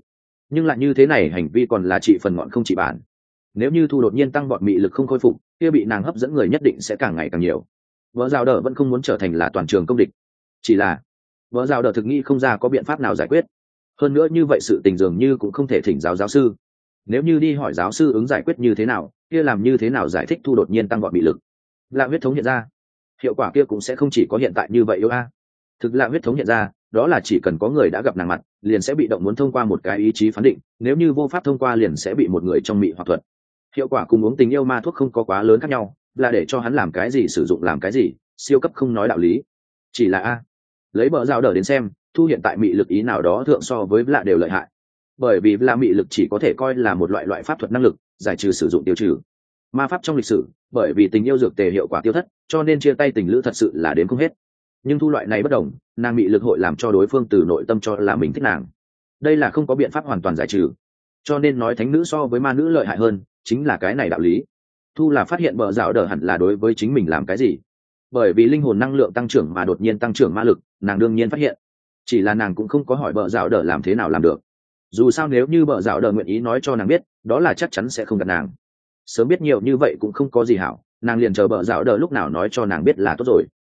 nhưng lại như thế này hành vi còn là trị phần ngọn không trị bản. Nếu như thu đột nhiên tăng bọn mị lực không khôi phục, kia bị nàng hấp dẫn người nhất định sẽ càng ngày càng nhiều. Vợ rào đờ vẫn không muốn trở thành là toàn trường công địch, chỉ là vợ rào đờ thực nghĩ không ra có biện pháp nào giải quyết. Hơn nữa như vậy sự tình dường như cũng không thể thỉnh giáo sư. Nếu như đi hỏi giáo sư ứng giải quyết như thế nào, kia làm như thế nào giải thích thu đột nhiên tăng bọn mị lực. Lạ huyết thống hiện ra, hiệu quả kia cũng sẽ không chỉ có hiện tại như vậy yếu a. Thực lạ huyết thống hiện ra, đó là chỉ cần có người đã gặp nàng mặt, liền sẽ bị động muốn thông qua một cái ý chí phán định, nếu như vô pháp thông qua liền sẽ bị một người trong mị hoặc thuật. Hiệu quả cùng uống tình yêu ma thuốc không có quá lớn khác nhau, là để cho hắn làm cái gì sử dụng làm cái gì, siêu cấp không nói đạo lý. Chỉ là a, lấy bờ rào đờ đến xem, thu hiện tại mị lực ý nào đó thượng so với lạ đều lợi hại, bởi vì là mị lực chỉ có thể coi là một loại pháp thuật năng lực, giải trừ sử dụng tiêu trừ ma pháp trong lịch sử, bởi vì tình yêu dược tề hiệu quả tiêu thất, cho nên chia tay tình lữ thật sự là đến không hết. Nhưng thu loại này bất đồng, nàng mị lực hội làm cho đối phương từ nội tâm cho là mình thích nàng, đây là không có biện pháp hoàn toàn giải trừ. Cho nên nói thánh nữ so với ma nữ lợi hại hơn, chính là cái này đạo lý. Thu là phát hiện bờ rào đờ hẳn là đối với chính mình làm cái gì, bởi vì linh hồn năng lượng tăng trưởng mà đột nhiên tăng trưởng ma lực, nàng đương nhiên phát hiện. Chỉ là nàng cũng không có hỏi bờ rào đờ làm thế nào làm được. Dù sao nếu như bờ rào đờ nguyện ý nói cho nàng biết, đó là chắc chắn sẽ không gạt nàng. Sớm biết nhiều như vậy cũng không có gì hảo, nàng liền chờ bờ rào đờ lúc nào nói cho nàng biết là tốt rồi.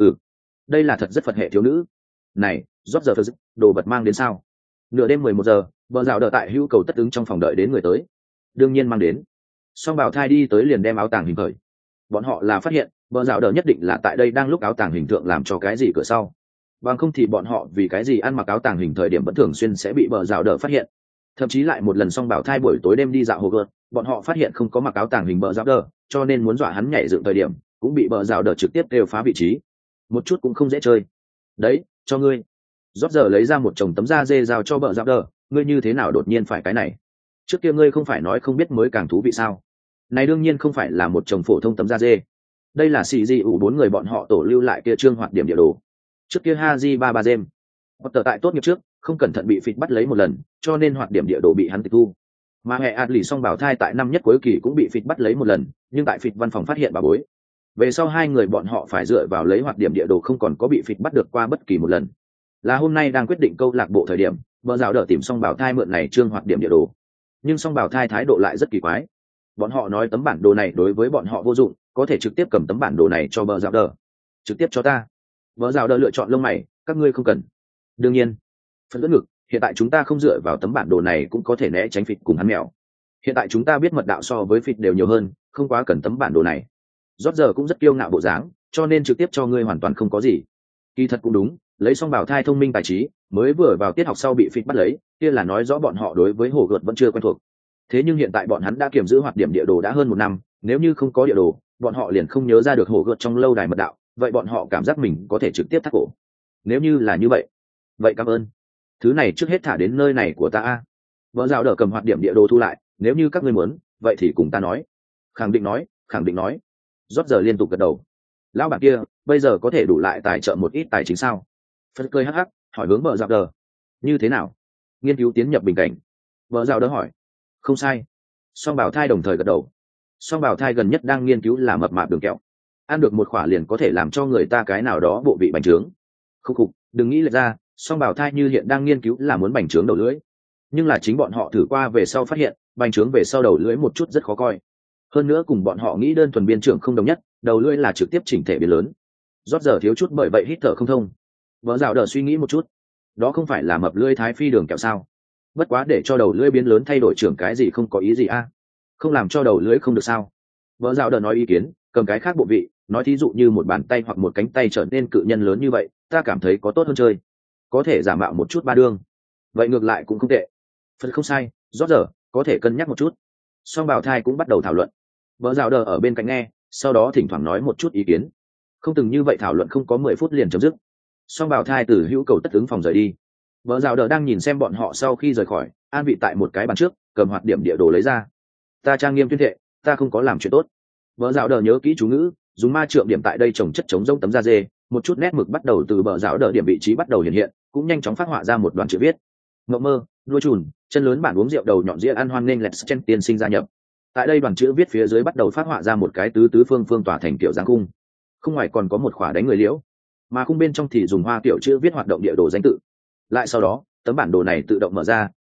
Đây là thật rất phật hệ thiếu nữ. Này, rót giờ đồ vật mang đến sao? Nửa đêm 11 giờ, bờ rào đờ tại hữu cầu tất ứng trong phòng đợi đến người tới. Đương nhiên mang đến. Song bảo thai đi tới liền đem áo tàng hình khởi. Bọn họ là phát hiện bờ rào đờ nhất định là tại đây đang lúc áo tàng hình tượng làm cho cái gì cửa sau, bằng không thì bọn họ vì cái gì ăn mặc áo tàng hình thời điểm vẫn thường xuyên sẽ bị bờ rào đờ phát hiện. Thậm chí lại một lần song bảo thai buổi tối đêm đi dạo hồ gợt, bọn họ phát hiện không có mặc áo tàng hình bờ rào đờ, cho nên muốn dọa hắn nhảy dựng thời điểm cũng bị bờ rào đờ trực tiếp đều phá vị trí, một chút cũng không dễ chơi. Đấy, cho ngươi. Rót giờ lấy ra một chồng tấm da dê giao cho bờ rào đờ, ngươi như thế nào đột nhiên phải cái này? Trước kia ngươi không phải nói không biết mới càng thú vị sao? Này đương nhiên không phải là một chồng phổ thông tấm da dê, đây là xì di ủ 4 người bọn họ tổ lưu lại kia trương hoạt điểm địa đồ. Trước kia Haji ba Jem Potter tại tốt nghiệp trước không cẩn thận bị phịch bắt lấy một lần, cho nên hoạt điểm địa đồ bị hắn tịch thu. Mà hệ Adley song bảo thai tại năm nhất cuối kỳ cũng bị phịch bắt lấy một lần, nhưng tại phịch văn phòng phát hiện bà bối. Về sau hai người bọn họ phải dựa vào lấy hoạt điểm địa đồ không còn có bị phịch bắt được qua bất kỳ một lần. Là hôm nay đang quyết định câu lạc bộ thời điểm, bờ rào đỡ tìm song bảo thai mượn này trương hoạt điểm địa đồ. Nhưng song bảo thai thái độ lại rất kỳ quái. Bọn họ nói tấm bản đồ này đối với bọn họ vô dụng, có thể trực tiếp cầm tấm bản đồ này cho bờ rào đỡ. Trực tiếp cho ta. Bờ rào đỡ lựa chọn lông mày, các ngươi không cần. Đương nhiên. Phần dẫn ngực, hiện tại chúng ta không dựa vào tấm bản đồ này cũng có thể né tránh phịch cùng hắn mèo. Hiện tại chúng ta biết mật đạo so với phịch đều nhiều hơn, không quá cần tấm bản đồ này. Rót giờ cũng rất kiêu ngạo bộ dáng, cho nên trực tiếp cho ngươi hoàn toàn không có gì. Kỳ thật cũng đúng, lấy xong bảo thai thông minh tài trí, mới vừa vào tiết học sau bị phịch bắt lấy, kia là nói rõ bọn họ đối với hồ gợt vẫn chưa quen thuộc. Thế nhưng hiện tại bọn hắn đã kiểm giữ hoạt điểm địa đồ đã hơn 1 năm, nếu như không có địa đồ, bọn họ liền không nhớ ra được hồ gợt trong lâu đài mật đạo, vậy bọn họ cảm giác mình có thể trực tiếp thắt cổ. Nếu như là như vậy cảm ơn. Thứ này trước hết thả đến nơi này của ta a. Vợ rào đỡ cầm hoạt điểm địa đồ thu lại, nếu như các ngươi muốn, vậy thì cùng ta nói. Khẳng định nói. Rót giờ liên tục gật đầu. Lão bản kia, bây giờ có thể đủ lại tài trợ một ít tài chính sao? Phật cười hắc hắc, hỏi hướng vợ rào đỡ. Như thế nào? Nghiên cứu tiến nhập bình cảnh. Vợ rào đỡ hỏi. Không sai. Song bảo thai đồng thời gật đầu. Song bảo thai gần nhất đang nghiên cứu là mập mạp đường kẹo. Ăn được một khỏa liền có thể làm cho người ta cái nào đó bộ vị bành trướng. Khục, đừng nghĩ lệch ra, song bảo thai như hiện đang nghiên cứu là muốn bành trướng đầu lưỡi. Nhưng là chính bọn họ thử qua về sau phát hiện, bành trướng về sau đầu lưỡi một chút rất khó coi. Hơn nữa cùng bọn họ nghĩ đơn thuần biên trưởng không đồng nhất, đầu lưỡi là trực tiếp chỉnh thể biến lớn. Rót giờ thiếu chút bởi vậy hít thở không thông. Vợ rào đỡ suy nghĩ một chút. Đó không phải là mập lưỡi thái phi đường kẹo sao? Bất quá để cho đầu lưỡi biến lớn thay đổi trưởng cái gì không có ý gì a? Không làm cho đầu lưỡi không được sao? Vợ rào đỡ nói ý kiến, cầm cái khác bộ vị, nói thí dụ như một bàn tay hoặc một cánh tay trở nên cự nhân lớn như vậy, ta cảm thấy có tốt hơn chơi. Có thể giả mạo một chút ba đương. Vậy ngược lại cũng không tệ. Phần không sai, rót giờ, có thể cân nhắc một chút. Song bảo thai cũng bắt đầu thảo luận. Vợ rào đờ ở bên cạnh nghe, sau đó thỉnh thoảng nói một chút ý kiến. Không từng như vậy thảo luận không có 10 phút liền chấm dứt. Song bảo thai từ hữu cầu tất ứng phòng rời đi. Vợ rào đờ đang nhìn xem bọn họ sau khi rời khỏi, an vị tại một cái bàn trước, cầm hoạt điểm địa đồ lấy ra. Ta trang nghiêm tuyên thệ, ta không có làm chuyện tốt. Vợ rào đờ nhớ kỹ chú ngữ, dùng ma trượng điểm tại đây trồng chất chống rông tấm da dê, một chút nét mực bắt đầu từ bờ rào đờ điểm vị trí bắt đầu hiện hiện, cũng nhanh chóng phát họa ra một đoạn chữ viết. Ngậm mơ, đuôi trùn, chân lớn bản uống rượu đầu nhọn dĩa ăn hoan nghênh lẹt chen tiên sinh gia nhập. Tại đây đoàn chữ viết phía dưới bắt đầu phát họa ra một cái tứ phương tỏa thành kiểu dáng khung. Khung ngoài còn có một khỏa đánh người liễu, mà khung bên trong thì dùng hoa kiểu chữ viết hoạt động địa đồ danh tự. Lại sau đó, tấm bản đồ này tự động mở ra,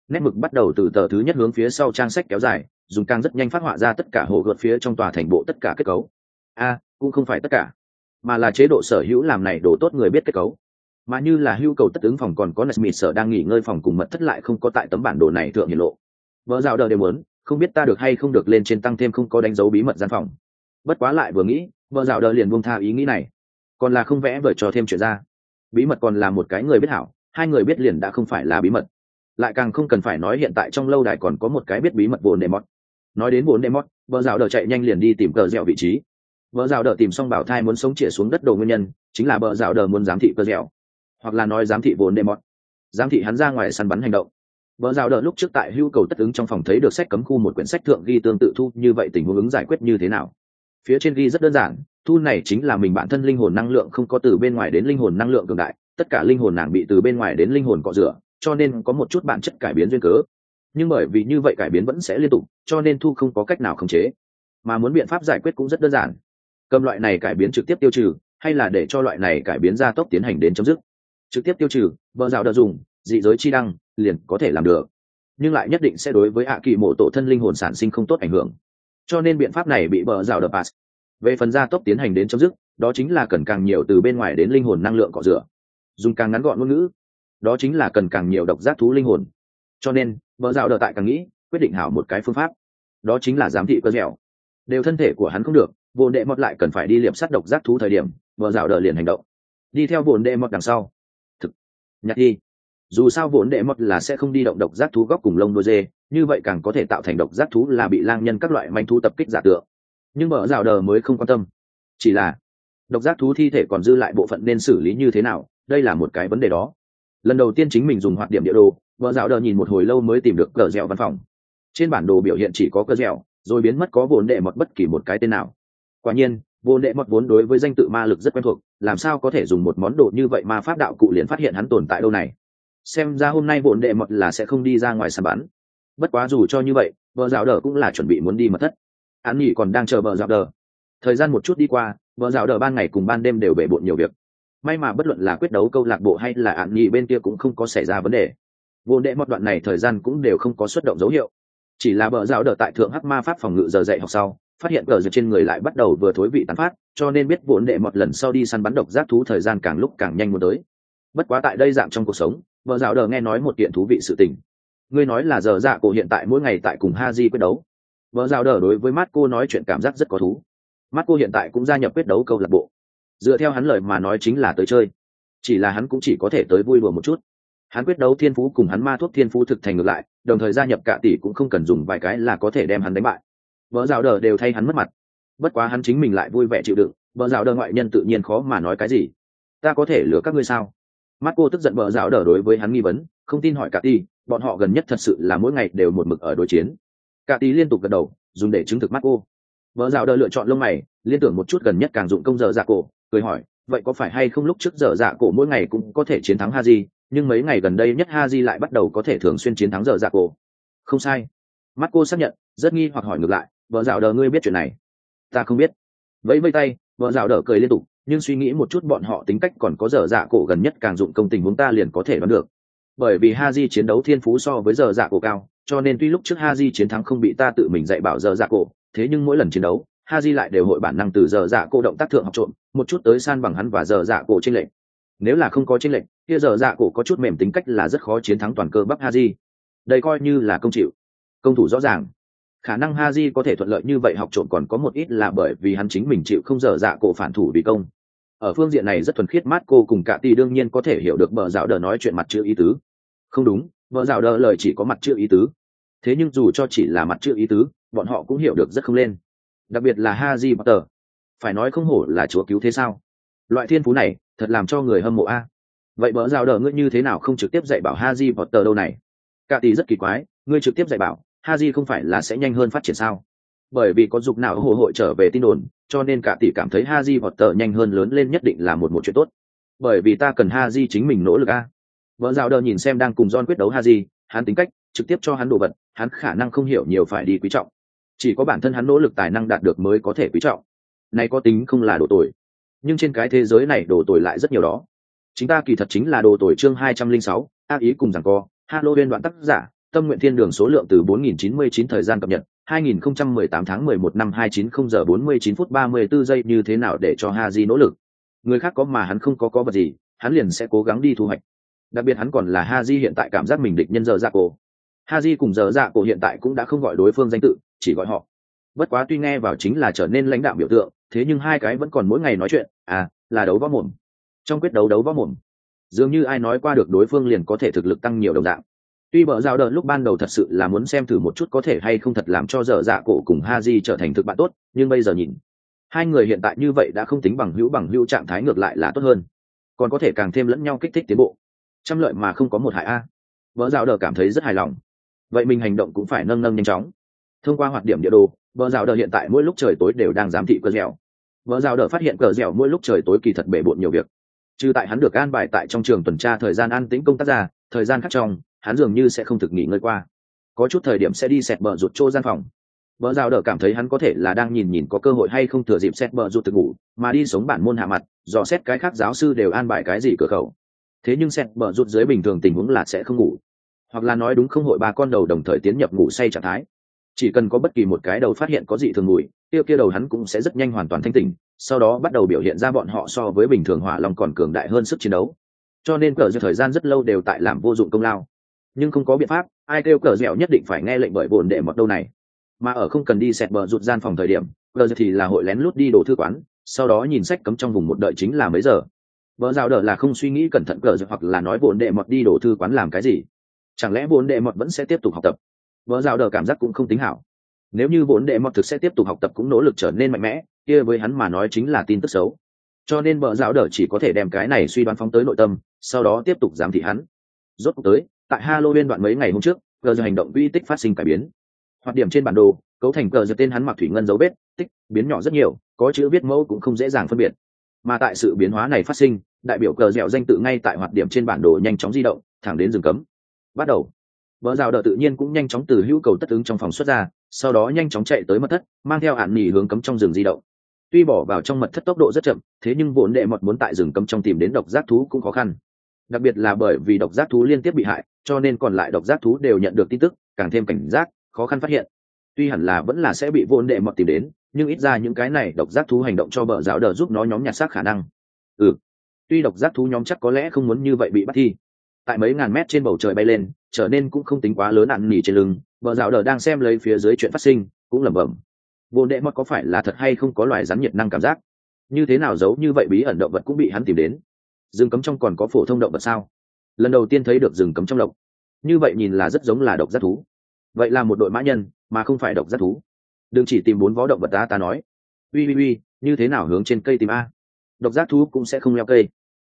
nét mực bắt đầu từ tờ thứ nhất hướng phía sau trang sách kéo dài, dùng càng rất nhanh phát họa ra tất cả hồ gợt phía trong tòa thành bộ tất cả kết cấu. Cũng không phải tất cả, mà là chế độ sở hữu làm này đồ tốt người biết kết cấu, mà như là hưu cầu tất ứng phòng còn có Nesmith sở đang nghỉ ngơi phòng cùng mật thất lại không có tại tấm bản đồ này thượng hiển lộ. Vợ dạo đờ đều muốn, không biết ta được hay không được lên trên tăng thêm không có đánh dấu bí mật gian phòng. Bất quá lại vừa nghĩ, vợ dạo đờ liền buông tha ý nghĩ này, còn là không vẽ vời cho thêm chuyện ra. Bí mật còn là một cái người biết hảo, hai người biết liền đã không phải là bí mật, lại càng không cần phải nói hiện tại trong lâu đài còn có một cái biết bí mật vốn đệ mót. Nói đến vốn đệ mót, vợ dạo đờ chạy nhanh liền đi tìm cờ dẻo vị trí. Vợ dạo đờ tìm xong bảo thai muốn sống chĩa xuống đất đồ nguyên nhân chính là vợ dạo đờ muốn giám thị cờ dẻo, hoặc là nói giám thị vốn đệ mót, giám thị hắn ra ngoài săn bắn hành động. Vợ dạo đờ lúc trước tại hưu cầu tất ứng trong phòng thấy được sách cấm khu một quyển sách thượng ghi tương tự thu như vậy tình huống ứng giải quyết như thế nào. Phía trên ghi rất đơn giản, thu này chính là mình bản thân linh hồn năng lượng không có từ bên ngoài đến linh hồn năng lượng cường đại, tất cả linh hồn nàng bị từ bên ngoài đến linh hồn cọ rửa, cho nên có một chút bản chất cải biến duyên cớ. Nhưng bởi vì như vậy cải biến vẫn sẽ liên tục, cho nên thu không có cách nào khống chế. Mà muốn biện pháp giải quyết cũng rất đơn giản, cầm loại này cải biến trực tiếp tiêu trừ, hay là để cho loại này cải biến gia tốc tiến hành đến chấm dứt. Trực tiếp tiêu trừ, vợ dạo đờ dùng dị giới chi đăng liền có thể làm được, nhưng lại nhất định sẽ đối với ạ kỳ mộ tổ thân linh hồn sản sinh không tốt ảnh hưởng, cho nên biện pháp này bị vợ dạo đờ pass. Về phần gia tốc tiến hành đến chấm dứt, đó chính là cần càng nhiều từ bên ngoài đến linh hồn năng lượng cọ rửa. Dùng càng ngắn gọn ngôn ngữ, đó chính là cần càng nhiều độc giác thú linh hồn. Cho nên vợ dạo đờ tại càng nghĩ quyết định hảo một cái phương pháp, đó chính là giám thị cơ dẻo. Đều thân thể của hắn không được, vồn đệ mọt lại cần phải đi liệp sát độc giác thú thời điểm, vợ dạo đờ liền hành động, đi theo vồn đệ mọt đằng sau. Nhặt đi, dù sao vồn đệ mọt là sẽ không đi động độc giác thú góc cùng lông đuôi dê, như vậy càng có thể tạo thành độc giác thú là bị lang nhân các loại manh thú tập kích giả tượng. Nhưng vợ dạo đờ mới không quan tâm, chỉ là độc giác thú thi thể còn dư lại bộ phận nên xử lý như thế nào, đây là một cái vấn đề đó. Lần đầu tiên chính mình dùng hoạt điểm địa đồ, vợ dạo đờ nhìn một hồi lâu mới tìm được cờ dẻo văn phòng. Trên bản đồ biểu hiện chỉ có cờ dẻo, rồi biến mất có vồn đệ mọt bất kỳ một cái tên nào. Quả nhiên vồn đệ mọt vốn đối với danh tự ma lực rất quen thuộc, làm sao có thể dùng một món đồ như vậy mà pháp đạo cụ liền phát hiện hắn tồn tại đâu này. Xem ra hôm nay vồn đệ mọt là sẽ không đi ra ngoài săn bắn. Bất quá dù cho như vậy, vợ dạo đờ cũng là chuẩn bị muốn đi mật thất. Án nghỉ còn đang chờ vợ dạo đờ. Thời gian một chút đi qua, vợ dạo đờ ban ngày cùng ban đêm đều bể bộn nhiều việc. May mà bất luận là quyết đấu câu lạc bộ hay là án nghỉ bên kia cũng không có xảy ra vấn đề. Vồn đệ mọt đoạn này thời gian cũng đều không có xuất động dấu hiệu. Chỉ là vợ dạo đờ tại thượng hắc ma pháp phòng ngự giờ dạy học sau, phát hiện cờ giật trên người lại bắt đầu vừa thối vị tán phát, cho nên biết vồn đệ mọt lần sau đi săn bắn độc giác thú thời gian càng lúc càng nhanh muốn tới. Bất quá tại đây dạng trong cuộc sống, vợ dạo đờ nghe nói một kiện thú vị sự tình. Ngươi nói là giờ dạ cổ hiện tại mỗi ngày tại cùng Haji quyết đấu. Vợ dạo đờ đối với Marco nói chuyện cảm giác rất có thú. Marco hiện tại cũng gia nhập quyết đấu câu lạc bộ. Dựa theo hắn lời mà nói chính là tới chơi. Chỉ là hắn cũng chỉ có thể tới vui đùa một chút. Hắn quyết đấu thiên phú cùng hắn ma thuốc thiên phú thực thành ngược lại, đồng thời gia nhập cả tỷ cũng không cần dùng vài cái là có thể đem hắn đánh bại. Vợ dạo đờ đều thay hắn mất mặt. Bất quá hắn chính mình lại vui vẻ chịu đựng, vợ dạo đờ ngoại nhân tự nhiên khó mà nói cái gì. Ta có thể lừa các ngươi sao? Marco tức giận vợ dạo đờ đối với hắn nghi vấn, không tin hỏi cả tỷ, bọn họ gần nhất thật sự là mỗi ngày đều một mực ở đối chiến. Cả tỷ liên tục gật đầu, dùng để chứng thực Marco. Vợ dạo đờ lựa chọn lông mày, liên tưởng một chút gần nhất càng dụng công giờ dạ cổ, cười hỏi, vậy có phải hay không lúc trước giờ dạ cổ mỗi ngày cũng có thể chiến thắng Haji, nhưng mấy ngày gần đây nhất Haji lại bắt đầu có thể thường xuyên chiến thắng giờ dạ cổ? Không sai. Marco xác nhận, rất nghi hoặc hỏi ngược lại, vợ dạo đờ ngươi biết chuyện này? Ta không biết. Vẫy vây tay, vợ dạo đờ cười liên tục, nhưng suy nghĩ một chút bọn họ tính cách còn có giờ dạ cổ gần nhất càng dụng công tình huống ta liền có thể đoán được. Bởi vì Haji chiến đấu thiên phú so với giờ dạ cổ cao, cho nên tuy lúc trước Haji chiến thắng không bị ta tự mình dạy bảo giờ dạ cổ, thế nhưng mỗi lần chiến đấu, Haji lại đều hội bản năng từ giờ dạ cổ động tác thượng học trộm, một chút tới san bằng hắn và giờ dạ cổ chênh lệch. Nếu là không có chênh lệch, kia giờ dạ cổ có chút mềm tính cách là rất khó chiến thắng toàn cơ bắp Haji. Đây coi như là công chịu. Công thủ rõ ràng. Khả năng Haji có thể thuận lợi như vậy học trộm còn có một ít là bởi vì hắn chính mình chịu không giờ dạ cổ phản thủ vì công. Ở phương diện này rất thuần khiết, Marco cùng cả tỷ đương nhiên có thể hiểu được bờ dạo đờ nói chuyện mặt chữ ý tứ. Không đúng, bờ dạo đờ lời chỉ có mặt chữ ý tứ. Thế nhưng dù cho chỉ là mặt chữ ý tứ, bọn họ cũng hiểu được rất không lên. Đặc biệt là Haji Potter, phải nói không hổ là chúa cứu thế sao? Loại thiên phú này thật làm cho người hâm mộ a. Vậy bờ dạo đờ ngươi như thế nào không trực tiếp dạy bảo Haji Potter đâu này? Cả tỷ rất kỳ quái, ngươi trực tiếp dạy bảo Haji không phải là sẽ nhanh hơn phát triển sao? Bởi vì có dục nào hồ hội trở về tin đồn, cho nên cả tỷ cảm thấy Haji Potter nhanh hơn lớn lên nhất định là một chuyện tốt. Bởi vì ta cần Haji chính mình nỗ lực a. Vợ dạo đờ nhìn xem đang cùng John quyết đấu Haji, hắn tính cách trực tiếp cho hắn đồ vật, hắn khả năng không hiểu nhiều phải đi quý trọng. Chỉ có bản thân hắn nỗ lực tài năng đạt được mới có thể quý trọng. Này có tính không là đồ tồi, nhưng trên cái thế giới này đồ tồi lại rất nhiều đó. Chính ta kỳ thật chính là đồ tồi. Chương 206, ác ý cùng giằng co. Halloween đoạn tác giả, Tâm nguyện thiên đường số lượng từ 4099 thời gian cập nhật 2018 tháng 11 năm 290 giờ 49 phút 34 giây. Như thế nào để cho Haji nỗ lực? Người khác có mà hắn không có vật gì, hắn liền sẽ cố gắng đi thu hoạch. Đặc biệt hắn còn là Haji hiện tại cảm giác mình địch nhân giờ dạ cổ. Haji cùng giờ dạ cổ hiện tại cũng đã không gọi đối phương danh tự, chỉ gọi họ. Bất quá tuy nghe vào chính là trở nên lãnh đạo biểu tượng, thế nhưng hai cái vẫn còn mỗi ngày nói chuyện, là đấu võ mồm. Trong quyết đấu võ mồm, dường như ai nói qua được đối phương liền có thể thực lực tăng nhiều đồng dạng. Tuy bờ rào đợt lúc ban đầu thật sự là muốn xem thử một chút có thể hay không thật làm cho dở dạ cổ cùng Haji trở thành thực bạn tốt, nhưng bây giờ nhìn hai người hiện tại như vậy đã không tính bằng hữu trạng thái, ngược lại là tốt hơn, còn có thể càng thêm lẫn nhau kích thích tiến bộ, trăm lợi mà không có một hại a. Bờ rào đợt cảm thấy rất hài lòng, vậy mình hành động cũng phải nâng nhanh chóng. Thông qua hoạt điểm địa đồ, bờ rào đợt hiện tại mỗi lúc trời tối đều đang giám thị cờ dẻo. Bờ rào đợt phát hiện cờ dẻo mỗi lúc trời tối kỳ thật bể bộn nhiều việc, trừ tại hắn được an bài tại trong trường tuần tra thời gian an tĩnh công tác ra, thời gian khác trong hắn dường như sẽ không thực nghỉ ngơi qua, có chút thời điểm sẽ đi xẹt bờ rụt trô gian phòng. Bờ rào đỡ cảm thấy hắn có thể là đang nhìn có cơ hội hay không thừa dịp xẹt bờ rụt thực ngủ mà đi sống bản môn hạ mặt, dò xét cái khác giáo sư đều an bài cái gì cửa khẩu. Thế nhưng xẹt bờ rụt dưới bình thường tình huống là sẽ không ngủ, hoặc là nói đúng không, hội ba con đầu đồng thời tiến nhập ngủ say trạng thái. Chỉ cần có bất kỳ một cái đầu phát hiện có dị thường mùi, kia đầu hắn cũng sẽ rất nhanh hoàn toàn thanh tỉnh, sau đó bắt đầu biểu hiện ra bọn họ so với bình thường hỏa long còn cường đại hơn sức chiến đấu. Cho nên cờ dẻo thời gian rất lâu đều tại làm vô dụng công lao, nhưng không có biện pháp, ai kêu cờ dẻo nhất định phải nghe lệnh bởi bồn đệ mọt đâu này. Mà ở không cần đi xẹt bờ rụt gian phòng thời điểm, cờ dẻo thì là hội lén lút đi đồ thư quán, sau đó nhìn sách cấm trong vùng một đợi chính là mấy giờ. Bờ rào đỡ là không suy nghĩ cẩn thận cờ dẻo, hoặc là nói bồn đệ mọt đi đồ thư quán làm cái gì, chẳng lẽ bồn đệ mọt vẫn sẽ tiếp tục học tập. Bờ rào đỡ cảm giác cũng không tính hảo, nếu như bồn đệ mọt thực sẽ tiếp tục học tập cũng nỗ lực trở nên mạnh mẽ, kia với hắn mà nói chính là tin tức xấu. Cho nên bờ rào đỡ chỉ có thể đem cái này suy đoán phóng tới nội tâm, sau đó tiếp tục giám thị hắn. Rốt cuộc tới, tại Halloween đoạn mấy ngày hôm trước, cờ dẻo hành động uy tích phát sinh cải biến. Hoạt điểm trên bản đồ cấu thành cờ dẻo tên hắn mặc thủy ngân dấu vết tích biến nhỏ rất nhiều, có chữ viết mẫu cũng không dễ dàng phân biệt. Mà tại sự biến hóa này phát sinh, đại biểu cờ dẻo danh tự ngay tại hoạt điểm trên bản đồ nhanh chóng di động thẳng đến rừng cấm. Bắt đầu, bờ rào đỡ tự nhiên cũng nhanh chóng từ hữu cầu tất ứng trong phòng xuất ra, sau đó nhanh chóng chạy tới mật thất, mang theo hạn nghỉ hướng cấm trong rừng di động. Tuy bỏ vào trong mật thất tốc độ rất chậm, thế nhưng vốn đệ mọt muốn tại rừng cấm trong tìm đến độc giác thú cũng khó khăn, đặc biệt là bởi vì độc giác thú liên tiếp bị hại, cho nên còn lại độc giác thú đều nhận được tin tức, càng thêm cảnh giác, khó khăn phát hiện. Tuy hẳn là vẫn là sẽ bị vốn đệ mọt tìm đến, nhưng ít ra những cái này độc giác thú hành động cho bờ rào đỡ giúp nó nhóm nhặt xác khả năng. Tuy độc giác thú nhóm chắc có lẽ không muốn như vậy bị bắt thi, tại mấy ngàn mét trên bầu trời bay lên, trở nên cũng không tính quá lớn, ặn nỉ trên lưng, bờ rào đỡ đang xem lấy phía dưới chuyện phát sinh, cũng lẩm bẩm, vốn đệ mọt có phải là thật hay không có loài rắn nhiệt năng cảm giác, như thế nào giấu như vậy bí ẩn động vật cũng bị hắn tìm đến. Rừng cấm trong còn có phổ thông động vật sao? Lần đầu tiên thấy được rừng cấm trong lộc, như vậy nhìn là rất giống là độc giác thú. Vậy là một đội mã nhân mà không phải độc giác thú. Đừng chỉ tìm 4 vó động vật, ta nói. Uy, như thế nào hướng trên cây tìm a? Độc giác thú cũng sẽ không leo cây.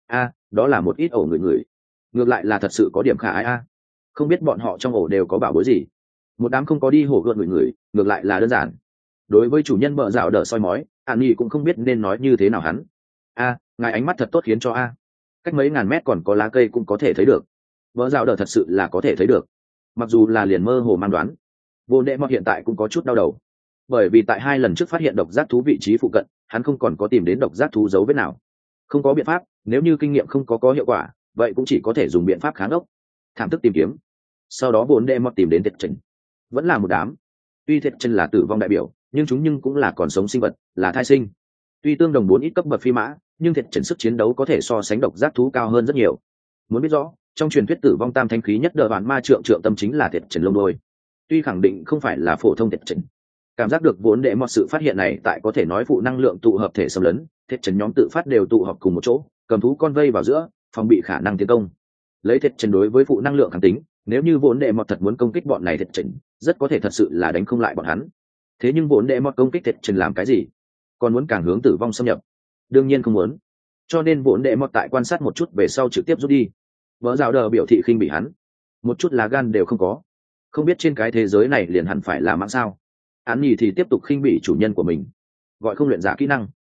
Đó là một ít ổ người. Ngược lại là thật sự có điểm khả ái a. Không biết bọn họ trong ổ đều có bảo bối gì. Một đám không có đi hổ gợn người, ngược lại là đơn giản. Đối với chủ nhân bợ dạo đỡ soi mói, An Nhi cũng không biết nên nói như thế nào hắn. Ngài ánh mắt thật tốt khiến cho cách mấy ngàn mét còn có lá cây cũng có thể thấy được. Bợ dạo đỡ thật sự là có thể thấy được, mặc dù là liền mơ hồ mang đoán. Vô đệ mọt hiện tại cũng có chút đau đầu, bởi vì tại 2 lần trước phát hiện độc giác thú vị trí phụ cận, hắn không còn có tìm đến độc giác thú dấu vết nào. Không có biện pháp, nếu như kinh nghiệm không có hiệu quả, vậy cũng chỉ có thể dùng biện pháp kháng ốc, thảm thức tìm kiếm. Sau đó vô đệ mọt tìm đến thiệt trần, vẫn là một đám. Tuy thiệt trần là tử vong đại biểu, nhưng cũng là còn sống sinh vật, là thai sinh. Tuy tương đồng 4 ít cấp bậc phi mã, nhưng thiệt trần sức chiến đấu có thể so sánh độc giác thú cao hơn rất nhiều. Muốn biết rõ, trong truyền thuyết tử vong tam thanh khí nhất đờ bản ma trượng tâm chính là thiệt trần lông đôi. Tuy khẳng định không phải là phổ thông thiệt trần, cảm giác được vốn đệ mọt sự phát hiện này tại có thể nói phụ năng lượng tụ hợp thể xâm lấn, thiệt trần nhóm tự phát đều tụ họp cùng một chỗ, cầm thú con vây vào giữa, phòng bị khả năng tiến công. Lấy thiệt trần đối với phụ năng lượng kháng tính, nếu như vốn đệ mọt thật muốn công kích bọn này thiệt trần, rất có thể thật sự là đánh không lại bọn hắn. Thế nhưng vốn đệ mọt công kích thiệt trần làm cái gì? Còn muốn càng hướng tử vong xâm nhập? Đương nhiên không muốn. Cho nên vốn đệ mọt tại quan sát một chút về sau trực tiếp rút đi. Vỡ rào đờ biểu thị khinh bị hắn, một chút lá gan đều không có. Không biết trên cái thế giới này liền hẳn phải là mãng sao? Án nhì thì tiếp tục khinh bị chủ nhân của mình, gọi không luyện giả kỹ năng.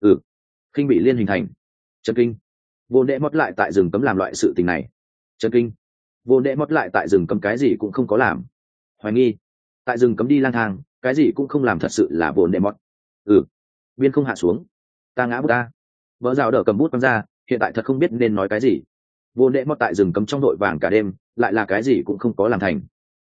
Khinh bị liên hình thành. Chấn kinh. Vô đệ mót lại tại rừng cấm làm loại sự tình này. Chấn kinh. Vô đệ mót lại tại rừng cấm cái gì cũng không có làm. Hoài nghi. Tại rừng cấm đi lang thang, cái gì cũng không làm, thật sự là vô đệ mót. Biên không hạ xuống. Ta ngã bút ta. Vỡ rào đỡ cầm bút quăng ra, hiện tại thật không biết nên nói cái gì. Vô đệ mót tại rừng cấm trong đội vàng cả đêm, lại là cái gì cũng không có làm thành.